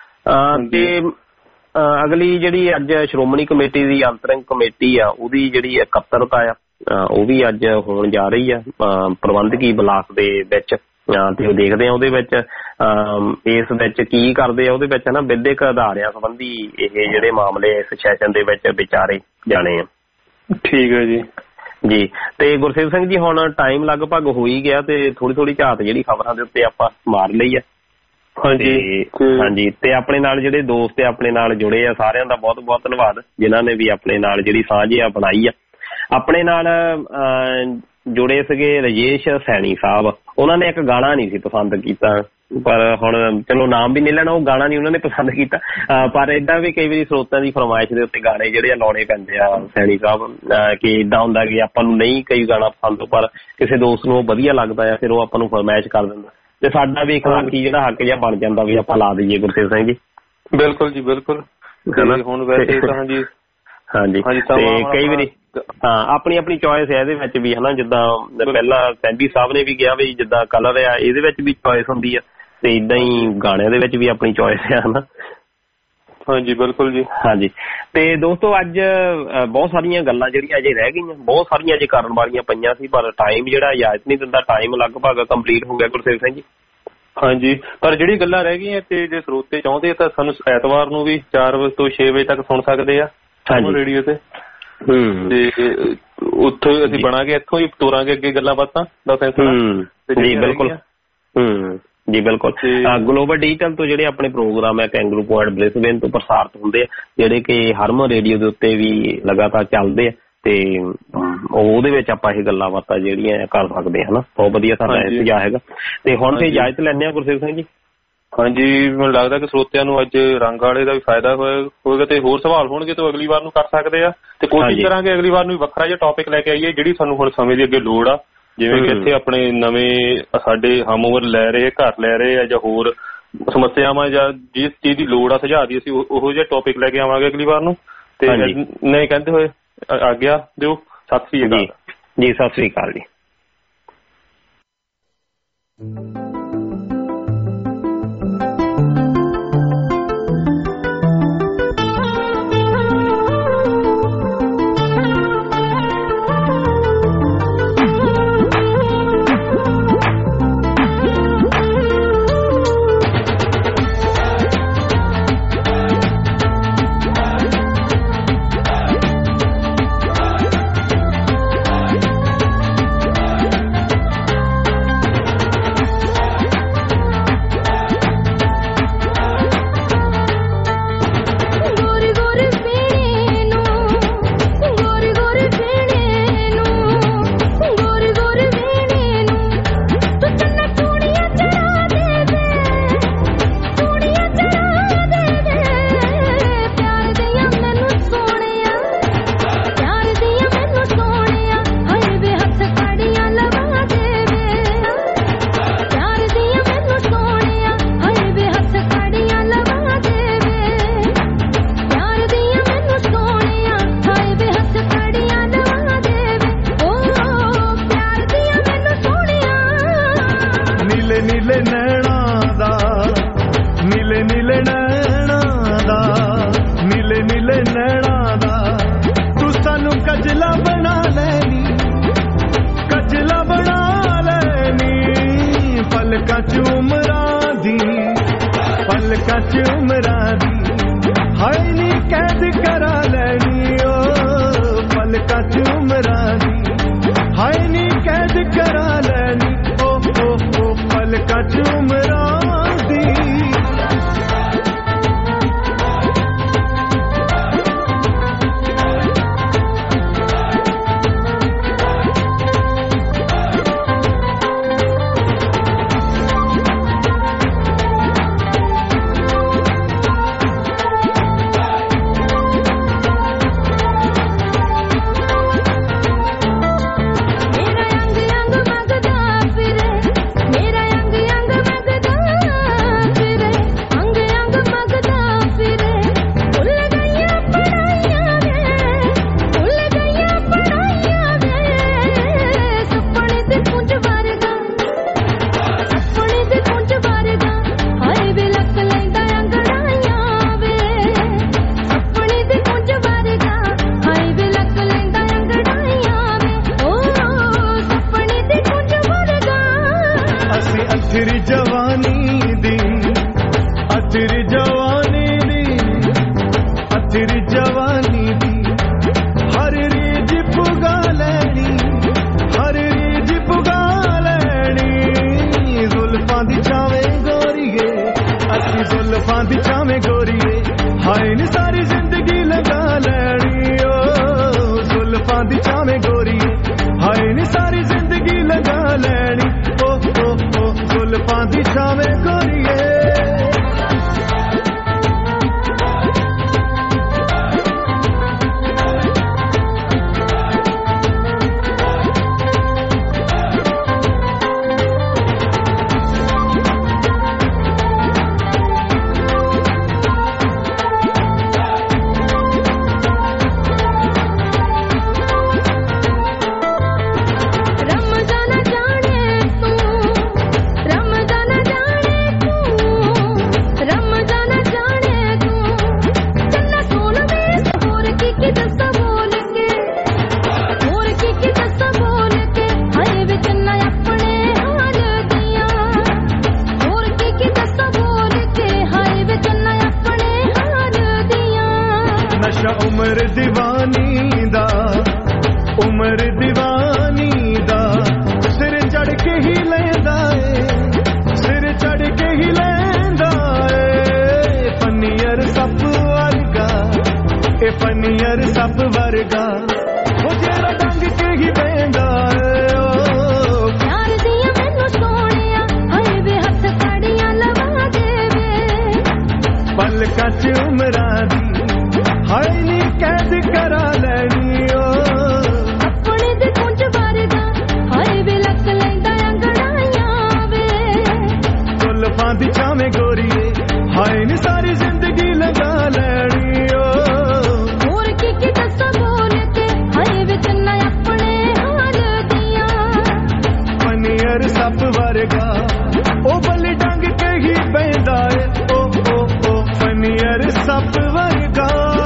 ਤੇ ਅਗਲੀ ਜਿਹੜੀ ਅੱਜ ਸ਼੍ਰੋਮਣੀ ਕਮੇਟੀ ਦੀ ਅੰਤਰਿਮ ਕਮੇਟੀ ਆ ਉਹਦੀ ਜਿਹੜੀ ਇਕੱਤਰਤਾ ਆ ਉਹ ਵੀ ਅੱਜ ਹੋਣ ਜਾ ਰਹੀ ਆ ਪ੍ਰਬੰਧਕੀ ਬਲਾਕ ਦੇ ਵਿੱਚ ਤੇ ਉਹ ਦੇਖਦੇ ਆ ਉਹਦੇ ਵਿੱਚ ਇਸ ਵਿੱਚ ਕੀ ਕਰਦੇ ਆ ਉਹਦੇ ਵਿੱਚ ਨਾ ਵਿਦਿਅਕ ਅਦਾਰਿਆਂ ਸੰਬੰਧੀ ਇਹ ਜਿਹੜੇ ਮਾਮਲੇ ਇਸ ਸੈਸ਼ਨ ਦੇ ਵਿੱਚ ਵਿਚਾਰੇ ਜਾਣੇ ਆ। ਠੀਕ ਹੈ ਜੀ ਜੀ। ਤੇ ਗੁਰਸੇਵ ਸਿੰਘ ਜੀ ਹੁਣ ਟਾਈਮ ਲਗਭਗ ਹੋ ਹੀ ਗਿਆ ਤੇ ਥੋੜੀ ਥੋੜੀ ਝਾਤ ਜਿਹੜੀ ਖਬਰਾਂ ਦੇ ਉੱਤੇ ਆਪਾਂ ਮਾਰ ਲਈ ਆ। ਹਾਂਜੀ ਹਾਂਜੀ। ਤੇ ਆਪਣੇ ਨਾਲ ਜਿਹੜੇ ਦੋਸਤ ਆਪਣੇ ਨਾਲ ਜੁੜੇ ਆ ਸਾਰਿਆਂ ਦਾ ਬਹੁਤ ਬਹੁਤ ਧੰਨਵਾਦ ਜਿਨ੍ਹਾਂ ਨੇ ਵੀ ਆਪਣੇ ਨਾਲ ਜਿਹੜੀ ਸਾਂਝ ਆ ਬਣਾਈ ਆ। ਆਪਣੇ ਨਾਲ ਜੁੜੇ ਸੀਗੇ ਰਜੇਸ਼ ਸੈਣੀ ਸਾਹਿਬ, ਉਹਨਾਂ ਨੇ ਇੱਕ ਗਾਣਾ ਨਹੀਂ ਸੀ ਪਸੰਦ ਕੀਤਾ, ਪਰ ਹੁਣ ਚਲੋ ਨਾਮ ਵੀ ਨਹੀਂ ਲੈਣਾ, ਉਹ ਗਾਣਾ ਨਹੀਂ ਉਹਨਾਂ ਨੇ ਪਸੰਦ ਕੀਤਾ, ਪਰ ਏਦਾਂ ਵੀ ਕਈ ਵਾਰੀ ਸਰੋਤਾਂ ਦੀ ਫਰਮਾਇਸ਼ ਦੇ ਉੱਤੇ ਗਾਣੇ ਜਿਹੜੇ ਆ ਲਾਉਣੇ ਪੈਂਦੇ ਆ ਸੈਣੀ ਸਾਹਿਬ, ਕਿ ਏਦਾਂ ਹੁੰਦਾ ਕਿ ਆਪਾਂ ਨੂੰ ਨਹੀਂ ਕਈ ਗਾਣਾ ਪਸੰਦ ਪਰ ਕਿਸੇ ਦੋਸਤ ਨੂੰ ਵਧੀਆ ਲੱਗਦਾ ਆ, ਫਿਰ ਉਹ ਆਪਾਂ ਨੂੰ ਫਰਮਾਇਸ਼ ਕਰ ਦਿੰਦਾ ਤੇ ਸਾਡਾ ਵੀ ਇੱਕ ਬਾਕੀ ਜਿਹੜਾ ਹੱਕ ਜਿਹਾ ਬਣ ਜਾਂਦਾ ਵੀ ਆਪਾਂ ਲਾ ਦਈਏ। ਗੁਰਸੇਵ ਸਿੰਘ ਜੀ ਬਿਲਕੁਲ ਜੀ ਬਿਲਕੁਲ। ਹੁਣ ਵੈਸੇ ਤਾਂ ਜੀ ਹਾਂਜੀ ਤੇ ਕਈ ਵਾਰੀ ਹਾਂ ਆਪਣੀ ਆਪਣੀ ਚੋਇਸ ਹੈ ਇਹਦੇ ਵਿੱਚ ਵੀ ਹਨਾ, ਜਿੱਦਾਂ ਪਹਿਲਾਂ ਸੈਂਡੀ ਸਾਹਿਬ ਨੇ ਵੀ ਕਿਹਾ ਵੀ ਜਿੱਦਾਂ ਕਲਰ ਆ ਇਹਦੇ ਵਿੱਚ ਵੀ ਚੋਇਸ ਹੁੰਦੀ ਆ ਤੇ ਏਦਾਂ ਹੀ ਗਾਣਿਆਂ ਦੇ ਵਿੱਚ ਵੀ ਆਪਣੀ ਚੋਇਸ ਆ ਹਨਾ। ਹਾਂਜੀ ਬਿਲਕੁਲ ਜੀ। ਹਾਂਜੀ ਤੇ ਦੋਸਤੋ ਅੱਜ ਬਹੁਤ ਸਾਰੀਆਂ ਗੱਲਾਂ ਜਿਹੜੀਆਂ ਅਜੇ ਰਹਿ ਗਈਆਂ, ਬਹੁਤ ਸਾਰੀਆਂ ਅਜੇ ਕਰਨ ਵਾਲੀਆਂ ਪਈਆਂ ਸੀ ਪਰ ਟਾਈਮ ਜਿਹੜਾ ਇਜਾਜ਼ਤ ਨਹੀਂ ਦਿੰਦਾ, ਟਾਈਮ ਲਗਭਗ ਕੰਪਲੀਟ ਹੋ ਗਿਆ ਗੁਰਸੇਵ ਸਿੰਘ ਜੀ। ਹਾਂਜੀ ਪਰ ਜਿਹੜੀ ਗੱਲਾਂ ਰਹਿ ਗਈਆਂ ਤੇ ਜੇ ਸਰੋਤੇ ਚਾਹੁੰਦੇ ਤਾਂ ਸਾਨੂੰ ਐਤਵਾਰ ਨੂੰ ਵੀ ਚਾਰ ਵਜੇ ਤੋਂ ਛੇ ਵਜੇ ਤੱਕ ਸੁਣ ਸਕਦੇ ਆ ਰੇਡੀਓ ਤੇ, ਤੇ ਉੱਥੋਂ ਅਸੀਂ ਬਣਾਂਗੇ ਇੱਥੋਂ ਹੀ ਤੋਰਾਂਗੇ ਅੱਗੇ ਗੱਲਾਂ ਬਾਤਾਂ ਦਾ ਫੈਸਲਾ। ਜੀ ਬਿਲਕੁਲ ਹੂੰ ਜੀ ਬਿਲਕੁਲ। ਗਲੋਬਲ ਡਿਜੀਟਲ ਤੋਂ ਜਿਹੜੇ ਆਪਣੇ ਪ੍ਰੋਗਰਾਮ ਹੈ ਕੈਂਗਰੂ ਪੁਆਇੰਟ ਬ੍ਰਿਸਬੇਨ ਤੋਂ ਪ੍ਰਸਾਰਿਤ ਹੁੰਦੇ ਆ ਜਿਹੜੇ ਕਿ ਹਰਮਨ ਰੇਡੀਓ ਦੇ ਉੱਤੇ ਵੀ ਲਗਾਤਾਰ ਚੱਲਦੇ ਆ ਤੇ ਉਹਦੇ ਵਿੱਚ ਆਪਾਂ ਇਹ ਗੱਲਾਂ ਬਾਤਾਂ ਜਿਹੜੀਆਂ ਕਰ ਸਕਦੇ ਹਾਂ। ਬਹੁਤ ਵਧੀਆ ਸਾਡਾ ਇੰਤਜ਼ਾਰ ਹੈਗਾ ਤੇ ਹੁਣ ਤੇ ਇਜਾਜ਼ਤ ਲੈਂਦੇ ਹਾਂ ਗੁਰਸੇਵ ਸਿੰਘ ਜੀ। ਹਾਂਜੀ ਮੈਨੂੰ ਲੱਗਦਾ ਕਿ ਸਰੋਤਿਆਂ ਨੂੰ ਅੱਜ ਰੰਗ ਵਾਲੇ ਦਾ ਵੀ ਫਾਇਦਾ ਹੋਏਗਾ ਤੇ ਹੋਰ ਸਵਾਲ ਹੋਣਗੇ ਤਾਂ ਅਗਲੀ ਵਾਰ ਨੂੰ ਕਰ ਸਕਦੇ ਆ ਤੇ ਕੋਸ਼ਿਸ਼ ਕਰਾਂਗੇ ਅਗਲੀ ਵਾਰ ਨੂੰ ਵੀ ਵੱਖਰਾ ਜਿਹਾ ਟੌਪਿਕ ਲੈ ਕੇ ਆਈਏ ਜਿਹੜੀ ਸਾਨੂੰ ਹੁਣ ਸਮੇਂ ਦੀ ਅੱਗੇ ਲੋੜ ਆ, ਜਿਵੇਂ ਕਿ ਇੱਥੇ ਆਪਣੇ ਨਵੇਂ ਸਾਡੇ ਹਮ ਉਮਰ ਲੈ ਰਹੇ ਘਰ ਲੈ ਰਹੇ ਆ ਜਾਂ ਹੋਰ ਸਮੱਸਿਆਵਾਂ ਜਾਂ ਜਿਸ ਚੀਜ਼ ਦੀ ਲੋੜ ਆ ਸੁਝਾਅ ਦੀ ਅਸੀਂ ਉਹੋ ਜਿਹਾ ਟੌਪਿਕ ਲੈ ਕੇ ਆਵਾਂਗੇ ਅਗਲੀ ਵਾਰ ਨੂੰ। ਤੇ ਨਹੀਂ ਕਹਿੰਦੇ ਹੋਏ ਆਗਿਆ ਦਿਓ, ਸਤਿ ਸ੍ਰੀ ਅਕਾਲ ਜੀ। ਸਤਿ ਸ੍ਰੀ ਅਕਾਲ ਜੀ। मेरा अंग अंग अथरी जवानी दी अथरी जवानी दी अथरी जवानी दी हर रीज पुगा लैनी हर रीज पुगा लैनी जुल्फां दी छावे गोरीए असी जुल्फां दी छावे गोरीए हाय नी सारी जिंदगी लगा लैनी ओ जुल्फां दी छावे गोरीए हाय नी सारी जिंदगी लगा लैनी ओ ओ ओ जुल्फां दी छावे गोरीए उमर दीवानी दा उमर दीवानी दा सिर चढ़ के ही लेंदा ए सिर चढ़ के ही लेंदा ए पनियर सप वर्गा ए पनियर सप वर्गा ओ जेड़ा डंग के ही बेंदा ए ओ प्यार दिया मैनू सोनिया हाय वे हथ कड़ियां लवा देवे पलकां च उमरां दी हाय नी कैद करा लैनी ओ अपने दे कुंज वरगा हाय वे लक लैंदा अंगड़ाइयां वे जुल्फां दी छावे गोरीए हाय नी सारी जिंदगी लगा लैनी ओ होर की की दस्सां बोल के हाय वे चन्ना अपने हाल दियां पनियर सप वरगा ओ बल डंग के ही पैंदा ए ओ ओ ओ पनियर सप वरगा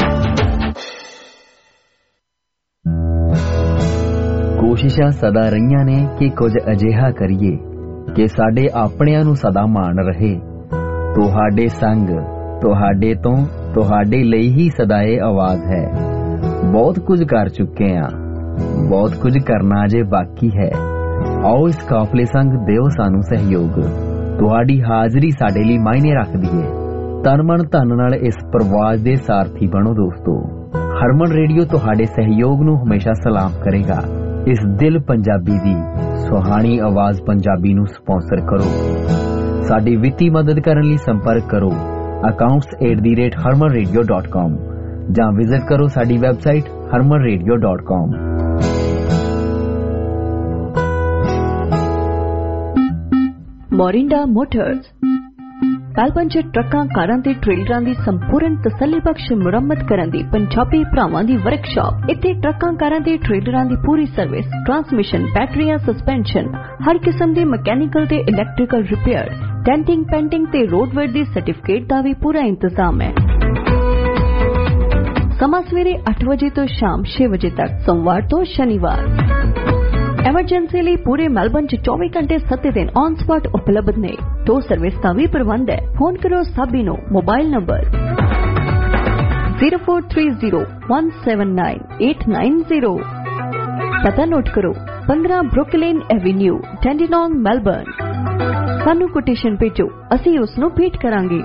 ਕੋਸ਼ਿਸ਼ਾਂ ਸਦਾ ਰਹੀਆਂ ਨੇ ਕਿ ਕੁਝ ਅਜਿਹਾ ਕਰੀਏ ਕਿ ਸਾਡੇ ਆਪਣਿਆਂ ਨੂੰ ਸਦਾ ਮਾਣ ਰਹੇ ਤੁਹਾਡੇ ਸੰਗ ਤੁਹਾਡੇ ਤੋਂ ਤੁਹਾਡੇ ਲਈ ਹੀ ਸਦਾ ਇਹ ਆਵਾਜ਼ ਹੈ ਬਹੁਤ ਕੁਝ ਕਰ ਚੁੱਕੇ ਹਾਂ ਬਹੁਤ ਕੁਝ ਕਰਨਾ ਅਜੇ ਬਾਕੀ ਹੈ ਆਓ ਇਸ ਕਾਫਲੇ ਸੰਗ ਦਿਓ ਸਾਨੂੰ ਸਹਿਯੋਗ ਤੁਹਾਡੀ ਹਾਜ਼ਰੀ ਸਾਡੇ ਲਈ ਮਾਇਨੇ ਰੱਖਦੀ ਹੈ ਤਨ ਮਨ ਧਨ ਨਾਲ ਇਸ ਪ੍ਰਵਾਸ ਦੇ ਸਾਰਥੀ ਬਣੋ ਦੋਸਤੋ ਹਰਮਨ ਰੇਡੀਓ ਤੁਹਾਡੇ ਸਹਿਯੋਗ ਨੂੰ ਹਮੇਸ਼ਾ ਸਲਾਮ ਕਰੇਗਾ ਇਸ ਦਿਲ ਪੰਜਾਬੀ ਦੀ ਸੁਹਾਣੀ ਆਵਾਜ਼ ਪੰਜਾਬੀ ਨੂੰ ਸਪਾਂਸਰ ਕਰੋ ਸਾਡੀ ਵਿੱਤੀ ਮਦਦ ਕਰਨ ਲਈ ਸੰਪਰਕ ਕਰੋ accounts at the rate harman radio dot com ਜਾਂ ਵਿਜ਼ਿਟ ਕਰੋ ਸਾਡੀ website harman radio dot com Morinda motors Melbourne ਚ ਟਰੱਕਾਂ ਕਾਰਾਂ ਤੇ ਟ੍ਰੇਲਰਾਂ ਦੀ ਸੰਪੂਰਨ ਤਸੱਲੀ ਬਖਸ਼ ਮੁਰੰਮਤ ਕਰਨ ਦੀ ਪੰਜਾਬੀ ਭਰਾਵਾਂ ਦੀ ਵਰਕਸ਼ਾਪ ਇੱਥੇ ਟਰੱਕਾਂ ਕਾਰਾਂ ਤੇ ਟ੍ਰੇਲਰਾਂ ਦੀ ਪੂਰੀ ਸਰਵਿਸ ਟਰਾਂਸਮਿਸ਼ਨ ਬੈਟਰੀਆਂ ਸਸਪੈਂਸ਼ਨ ਹਰ ਕਿਸਮ ਦੇ ਮਕੈਨੀਕਲ ਤੇ ਇਲੈਕਟ੍ਰੀਕਲ ਰਿਪੇਅਰ ਡੈਂਟਿੰਗ ਪੈਂਟਿੰਗ ਤੇ ਰੋਡਵੇਅਰ ਦੀ ਸਰਟੀਫਿਕੇਟ ਦਾ ਵੀ ਪੂਰਾ ਇੰਤਜ਼ਾਮ ਹੈ ਸਮਾਂ ਸਵੇਰੇ ਅੱਠ ਵਜੇ ਤੋਂ ਸ਼ਾਮ ਛੇ ਵਜੇ ਤੱਕ ਸੋਮਵਾਰ ਤੋਂ ਸ਼ਨੀਵਾਰ ਐਮਰਜੈਂਸੀ ਲਈ ਪੂਰੇ ਮੈਲਬਨ ਚ ਚੌਵੀ ਘੰਟੇ ਸੱਤ ਦਿਨ ਔਨ ਸਪਾਟ ਉਪਲਬਧ ਨੇ ਟੋ ਸਰਵਿਸ ਦਾ ਵੀ ਪ੍ਰਬੰਧ ਹੈ ਫੋਨ ਕਰੋ ਸਾਬੀ ਨੂੰ mobile number zero four three zero one seven nine eight nine zero ਪਤਾ ਨੋਟ ਕਰੋ fifteen Brooklyn avenue Dandenong Melbourne ਸਾਨੂੰ ਕੋਟੇਸ਼ਨ ਭੇਜੋ ਅਸੀਂ ਉਸ ਨੂੰ ਭੇਟ ਕਰਾਂਗੇ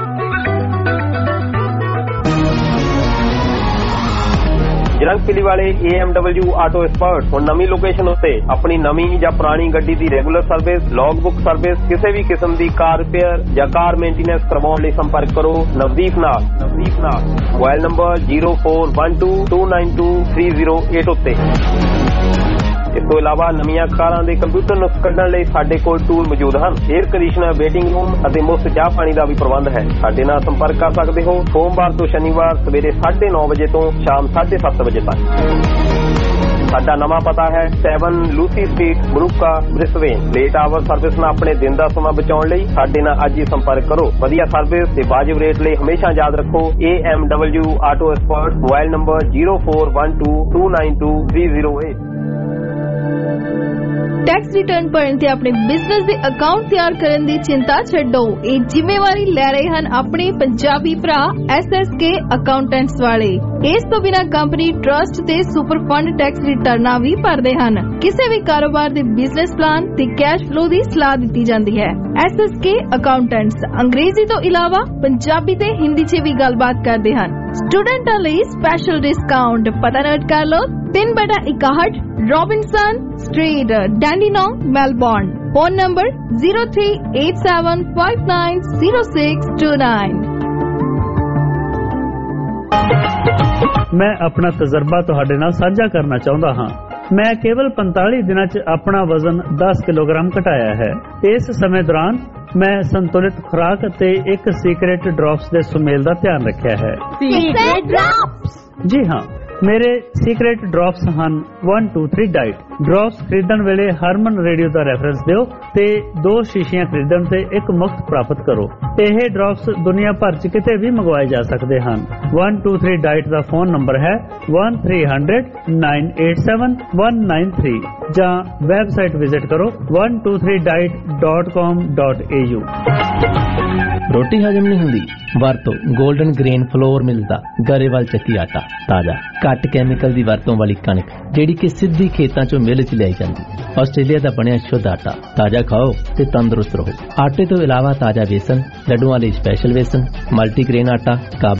ਜਰੰਗ ਪਿਲੀ ਵਾਲੇ A M W auto expert ਹੁਣ ਨਵੀਂ ਲੋਕੇਸ਼ਨ ਉੱਤੇ ਆਪਣੀ ਨਵੀਂ ਜਾਂ ਪੁਰਾਣੀ ਗੱਡੀ ਦੀ regular service log book service ਕਿਸੇ ਵੀ ਕਿਸਮ ਦੀ ਕਾਰ ਰਿਪੇਅਰ ਜਾਂ ਕਾਰ ਮੇਨਟੇਨੈਂਸ ਕਰਵਾਉਣ ਲਈ ਸੰਪਰਕ ਕਰੋ ਨਵਦੀਪ ਨਾਲ ਨਵਦੀਪ ਨਾਲ mobile number zero four one two two nine two three zero eight ਉੱਤੇ ਇਸ ਤੋਂ ਇਲਾਵਾ ਨਵੀਆਂ ਕਾਰਾਂ ਦੇ ਕੰਪਿਊਟਰ ਨੁਕਸ ਕੱਢਣ ਲਈ ਸਾਡੇ ਕੋਲ ਟੂਲ ਮੌਜੂਦ ਹਨ 에ਅਰ ਕੰਡੀਸ਼ਨਰ ਵੇਟਿੰਗ ਰੂਮ ਅਤੇ ਮੁਫਤ ਚਾਹ ਪਾਣੀ ਦਾ ਵੀ ਪ੍ਰਬੰਧ ਹੈ ਸਾਡੇ ਨਾਲ ਸੰਪਰਕ ਕਰ ਸਕਦੇ ਹੋ ਸੋਮਵਾਰ ਤੋਂ ਸ਼ਨੀਵਾਰ ਸਵੇਰੇ ਸਾਢੇ ਨੌ ਵਜੇ ਤੋਂ ਸ਼ਾਮ ਸਾਢੇ ਸੱਤ ਵਜੇ ਤੱਕ ਸਾਡਾ ਨਵਾਂ ਪਤਾ ਹੈ seven ਲੂਸੀ ਸਟਰੀਟ ਬਰੂਕਾ ਬ੍ਰਿਸਬੇਨ ਲੇਟ ਆਵਰ ਸਰਵਿਸ ਨਾਲ ਆਪਣੇ ਦਿਨ ਦਾ ਸਮਾਂ ਬਚਾਉਣ ਲਈ ਸਾਡੇ ਨਾਲ ਅੱਜ ਹੀ ਸੰਪਰਕ ਕਰੋ ਵਧੀਆ ਸਰਵਿਸ ਤੇ ਵਾਜਿਬ ਰੇਟ ਲਈ ਹਮੇਸ਼ਾ ਯਾਦ ਰੱਖੋ A M W auto expert mobile number zero four one two two nine two three zero eight tax return ਭਰਨ ਤੇ ਆਪਣੇ ਬਿਜ਼ਨਸ ਦੇ ਅਕਾਊਂਟ ਤਿਆਰ ਕਰਨ ਦੀ ਚਿੰਤਾ ਛੱਡੋ। ਇਹ ਜ਼ਿੰਮੇਵਾਰੀ ਲੈ ਰਹੇ ਹਨ ਆਪਣੇ ਪੰਜਾਬੀ ਭਰਾ ਐਸ ਐਸ ਕੇ ਅਕਾਊਂਟੈਂਟਸ ਵਾਲੇ। ਇਸ ਤੋਂ ਬਿਨਾਂ ਕੰਪਨੀ ਟਰਸਟ ਤੇ ਸੁਪਰ ਫੰਡ ਟੈਕਸ ਰਿਟਰਨਾਂ ਵੀ ਭਰਦੇ ਹਨ। ਕਿਸੇ ਵੀ ਕਾਰੋਬਾਰ ਦੇ ਬਿਜ਼ਨਸ ਪਲਾਨ ਤੇ ਕੈਸ਼ ਫਲੋ ਦੀ ਸਲਾਹ ਦਿੱਤੀ ਜਾਂਦੀ ਹੈ। ਐਸ ਐਸ ਕੇ ਅਕਾਊਂਟੈਂਟਸ ਅੰਗਰੇਜ਼ੀ ਤੋਂ ਇਲਾਵਾ ਪੰਜਾਬੀ ਤੇ ਹਿੰਦੀ 'ਚ ਵੀ ਗੱਲਬਾਤ ਕਰਦੇ ਹਨ। ਸਟੂਡੈਂਟਾਂ ਲਈ ਸਪੈਸ਼ਲ ਡਿਸਕਾਊਂਟ। ਪਤਾ ਨੋਟ ਕਰ ਲਓ, ਤਿੰਨ ਬਟਾ ਇਕਾਹਠ Robinson street, Dandenong, Melbourne. Phone number zero three eight seven five nine zero six two nine. ਮੈਂ ਆਪਣਾ ਤਜਰਬਾ ਤੁਹਾਡੇ ਨਾਲ ਸਾਂਝਾ ਕਰਨਾ ਚਾਹੁੰਦਾ ਹਾਂ। ਮੈਂ ਕੇਵਲ ਪੰਤਾਲੀ ਦਿਨਾਂ 'ਚ ਆਪਣਾ ਵਜ਼ਨ ਦਸ ਕਿਲੋਗ੍ਰਾਮ ਘਟਾਇਆ ਹੈ। ਇਸ ਸਮੇਂ ਦੌਰਾਨ ਮੈਂ ਸੰਤੁਲਿਤ ਖੁਰਾਕ ਅਤੇ ਇੱਕ ਸੀਕ੍ਰੇਟ ਡ੍ਰੌਪਸ ਦੇ ਸੁਮੇਲ ਦਾ ਧਿਆਨ ਰੱਖਿਆ ਹੈ। Secret drops? ਜੀ ਹਾਂ, ਮੇਰੇ ਸੀਕ੍ਰੇਟ ਡ੍ਰੌਪਸ ਹਨ one two three diet. Drops ਖਰੀਦਣ ਵੇਲੇ ਹਰਮਨ ਰੇਡੀਓ ਦਾ ਰੈਫਰੈਂਸ ਦਿਓ ਤੇ ਦੋ ਸ਼ੀਸ਼ੀਆਂ ਖਰੀਦਣ ਤੇ ਇੱਕ ਮੁਫਤ ਪ੍ਰਾਪਤ ਕਰੋ। ਇਹ ਡ੍ਰੌਪਸ ਦੁਨੀਆ ਭਰ 'ਚ ਕਿਤੇ ਵੀ ਮੰਗਵਾਏ ਜਾ ਸਕਦੇ ਹਨ। one two three ਡਾਈਟ ਦਾ ਫੋਨ ਨੰਬਰ ਹੈ one three hundred nine eight seven one nine three ਜਾਂ ਵੈਬਸਾਈਟ ਵਿਜ਼ਿਟ ਕਰੋ one two three diet dot com dot a u। ਰੋਟੀ ਹਜਮ ਨਹੀਂ ਹੁੰਦੀ? ਵਰਤੋ ਗੋਲਡਨ ਗ੍ਰੇਨ ਫਲੋਰ ਮਿਲਦਾ ਗਰੇਵਾਲ ਚੱਕੀ ਆਟਾ। ਤਾਜ਼ਾ ਘੱਟ ਕੈਮੀਕਲ ਦੀ ਵਰਤੋਂ ਵਾਲੀ ਕਣਕ ਜਿਹੜੀ ਕਿ ਸਿੱਧੀ ਖੇਤਾਂ ਚੋਂ ਮਿਲ 'ਚ ਲਿਆਈ ਜਾਂਦੀ। ਆਸਟ੍ਰੇਲੀਆ ਦਾ ਬਣਿਆ ਸ਼ੁੱਧ ਆਟਾ। ਤਾਜ਼ਾ ਖਾਓ ਤੇ ਤੰਦਰੁਸਤ ਰਹੋ। ਆਟੇ ਤੋਂ ਇਲਾਵਾ ਤਾਜ਼ਾ ਵੇਸਣ, ਲੱਡੂਆਂ ਲਈ ਸਪੈਸ਼ਲ ਵੇਸਣ, ਮਲਟੀਗ੍ਰੇਨ ਆਟਾ,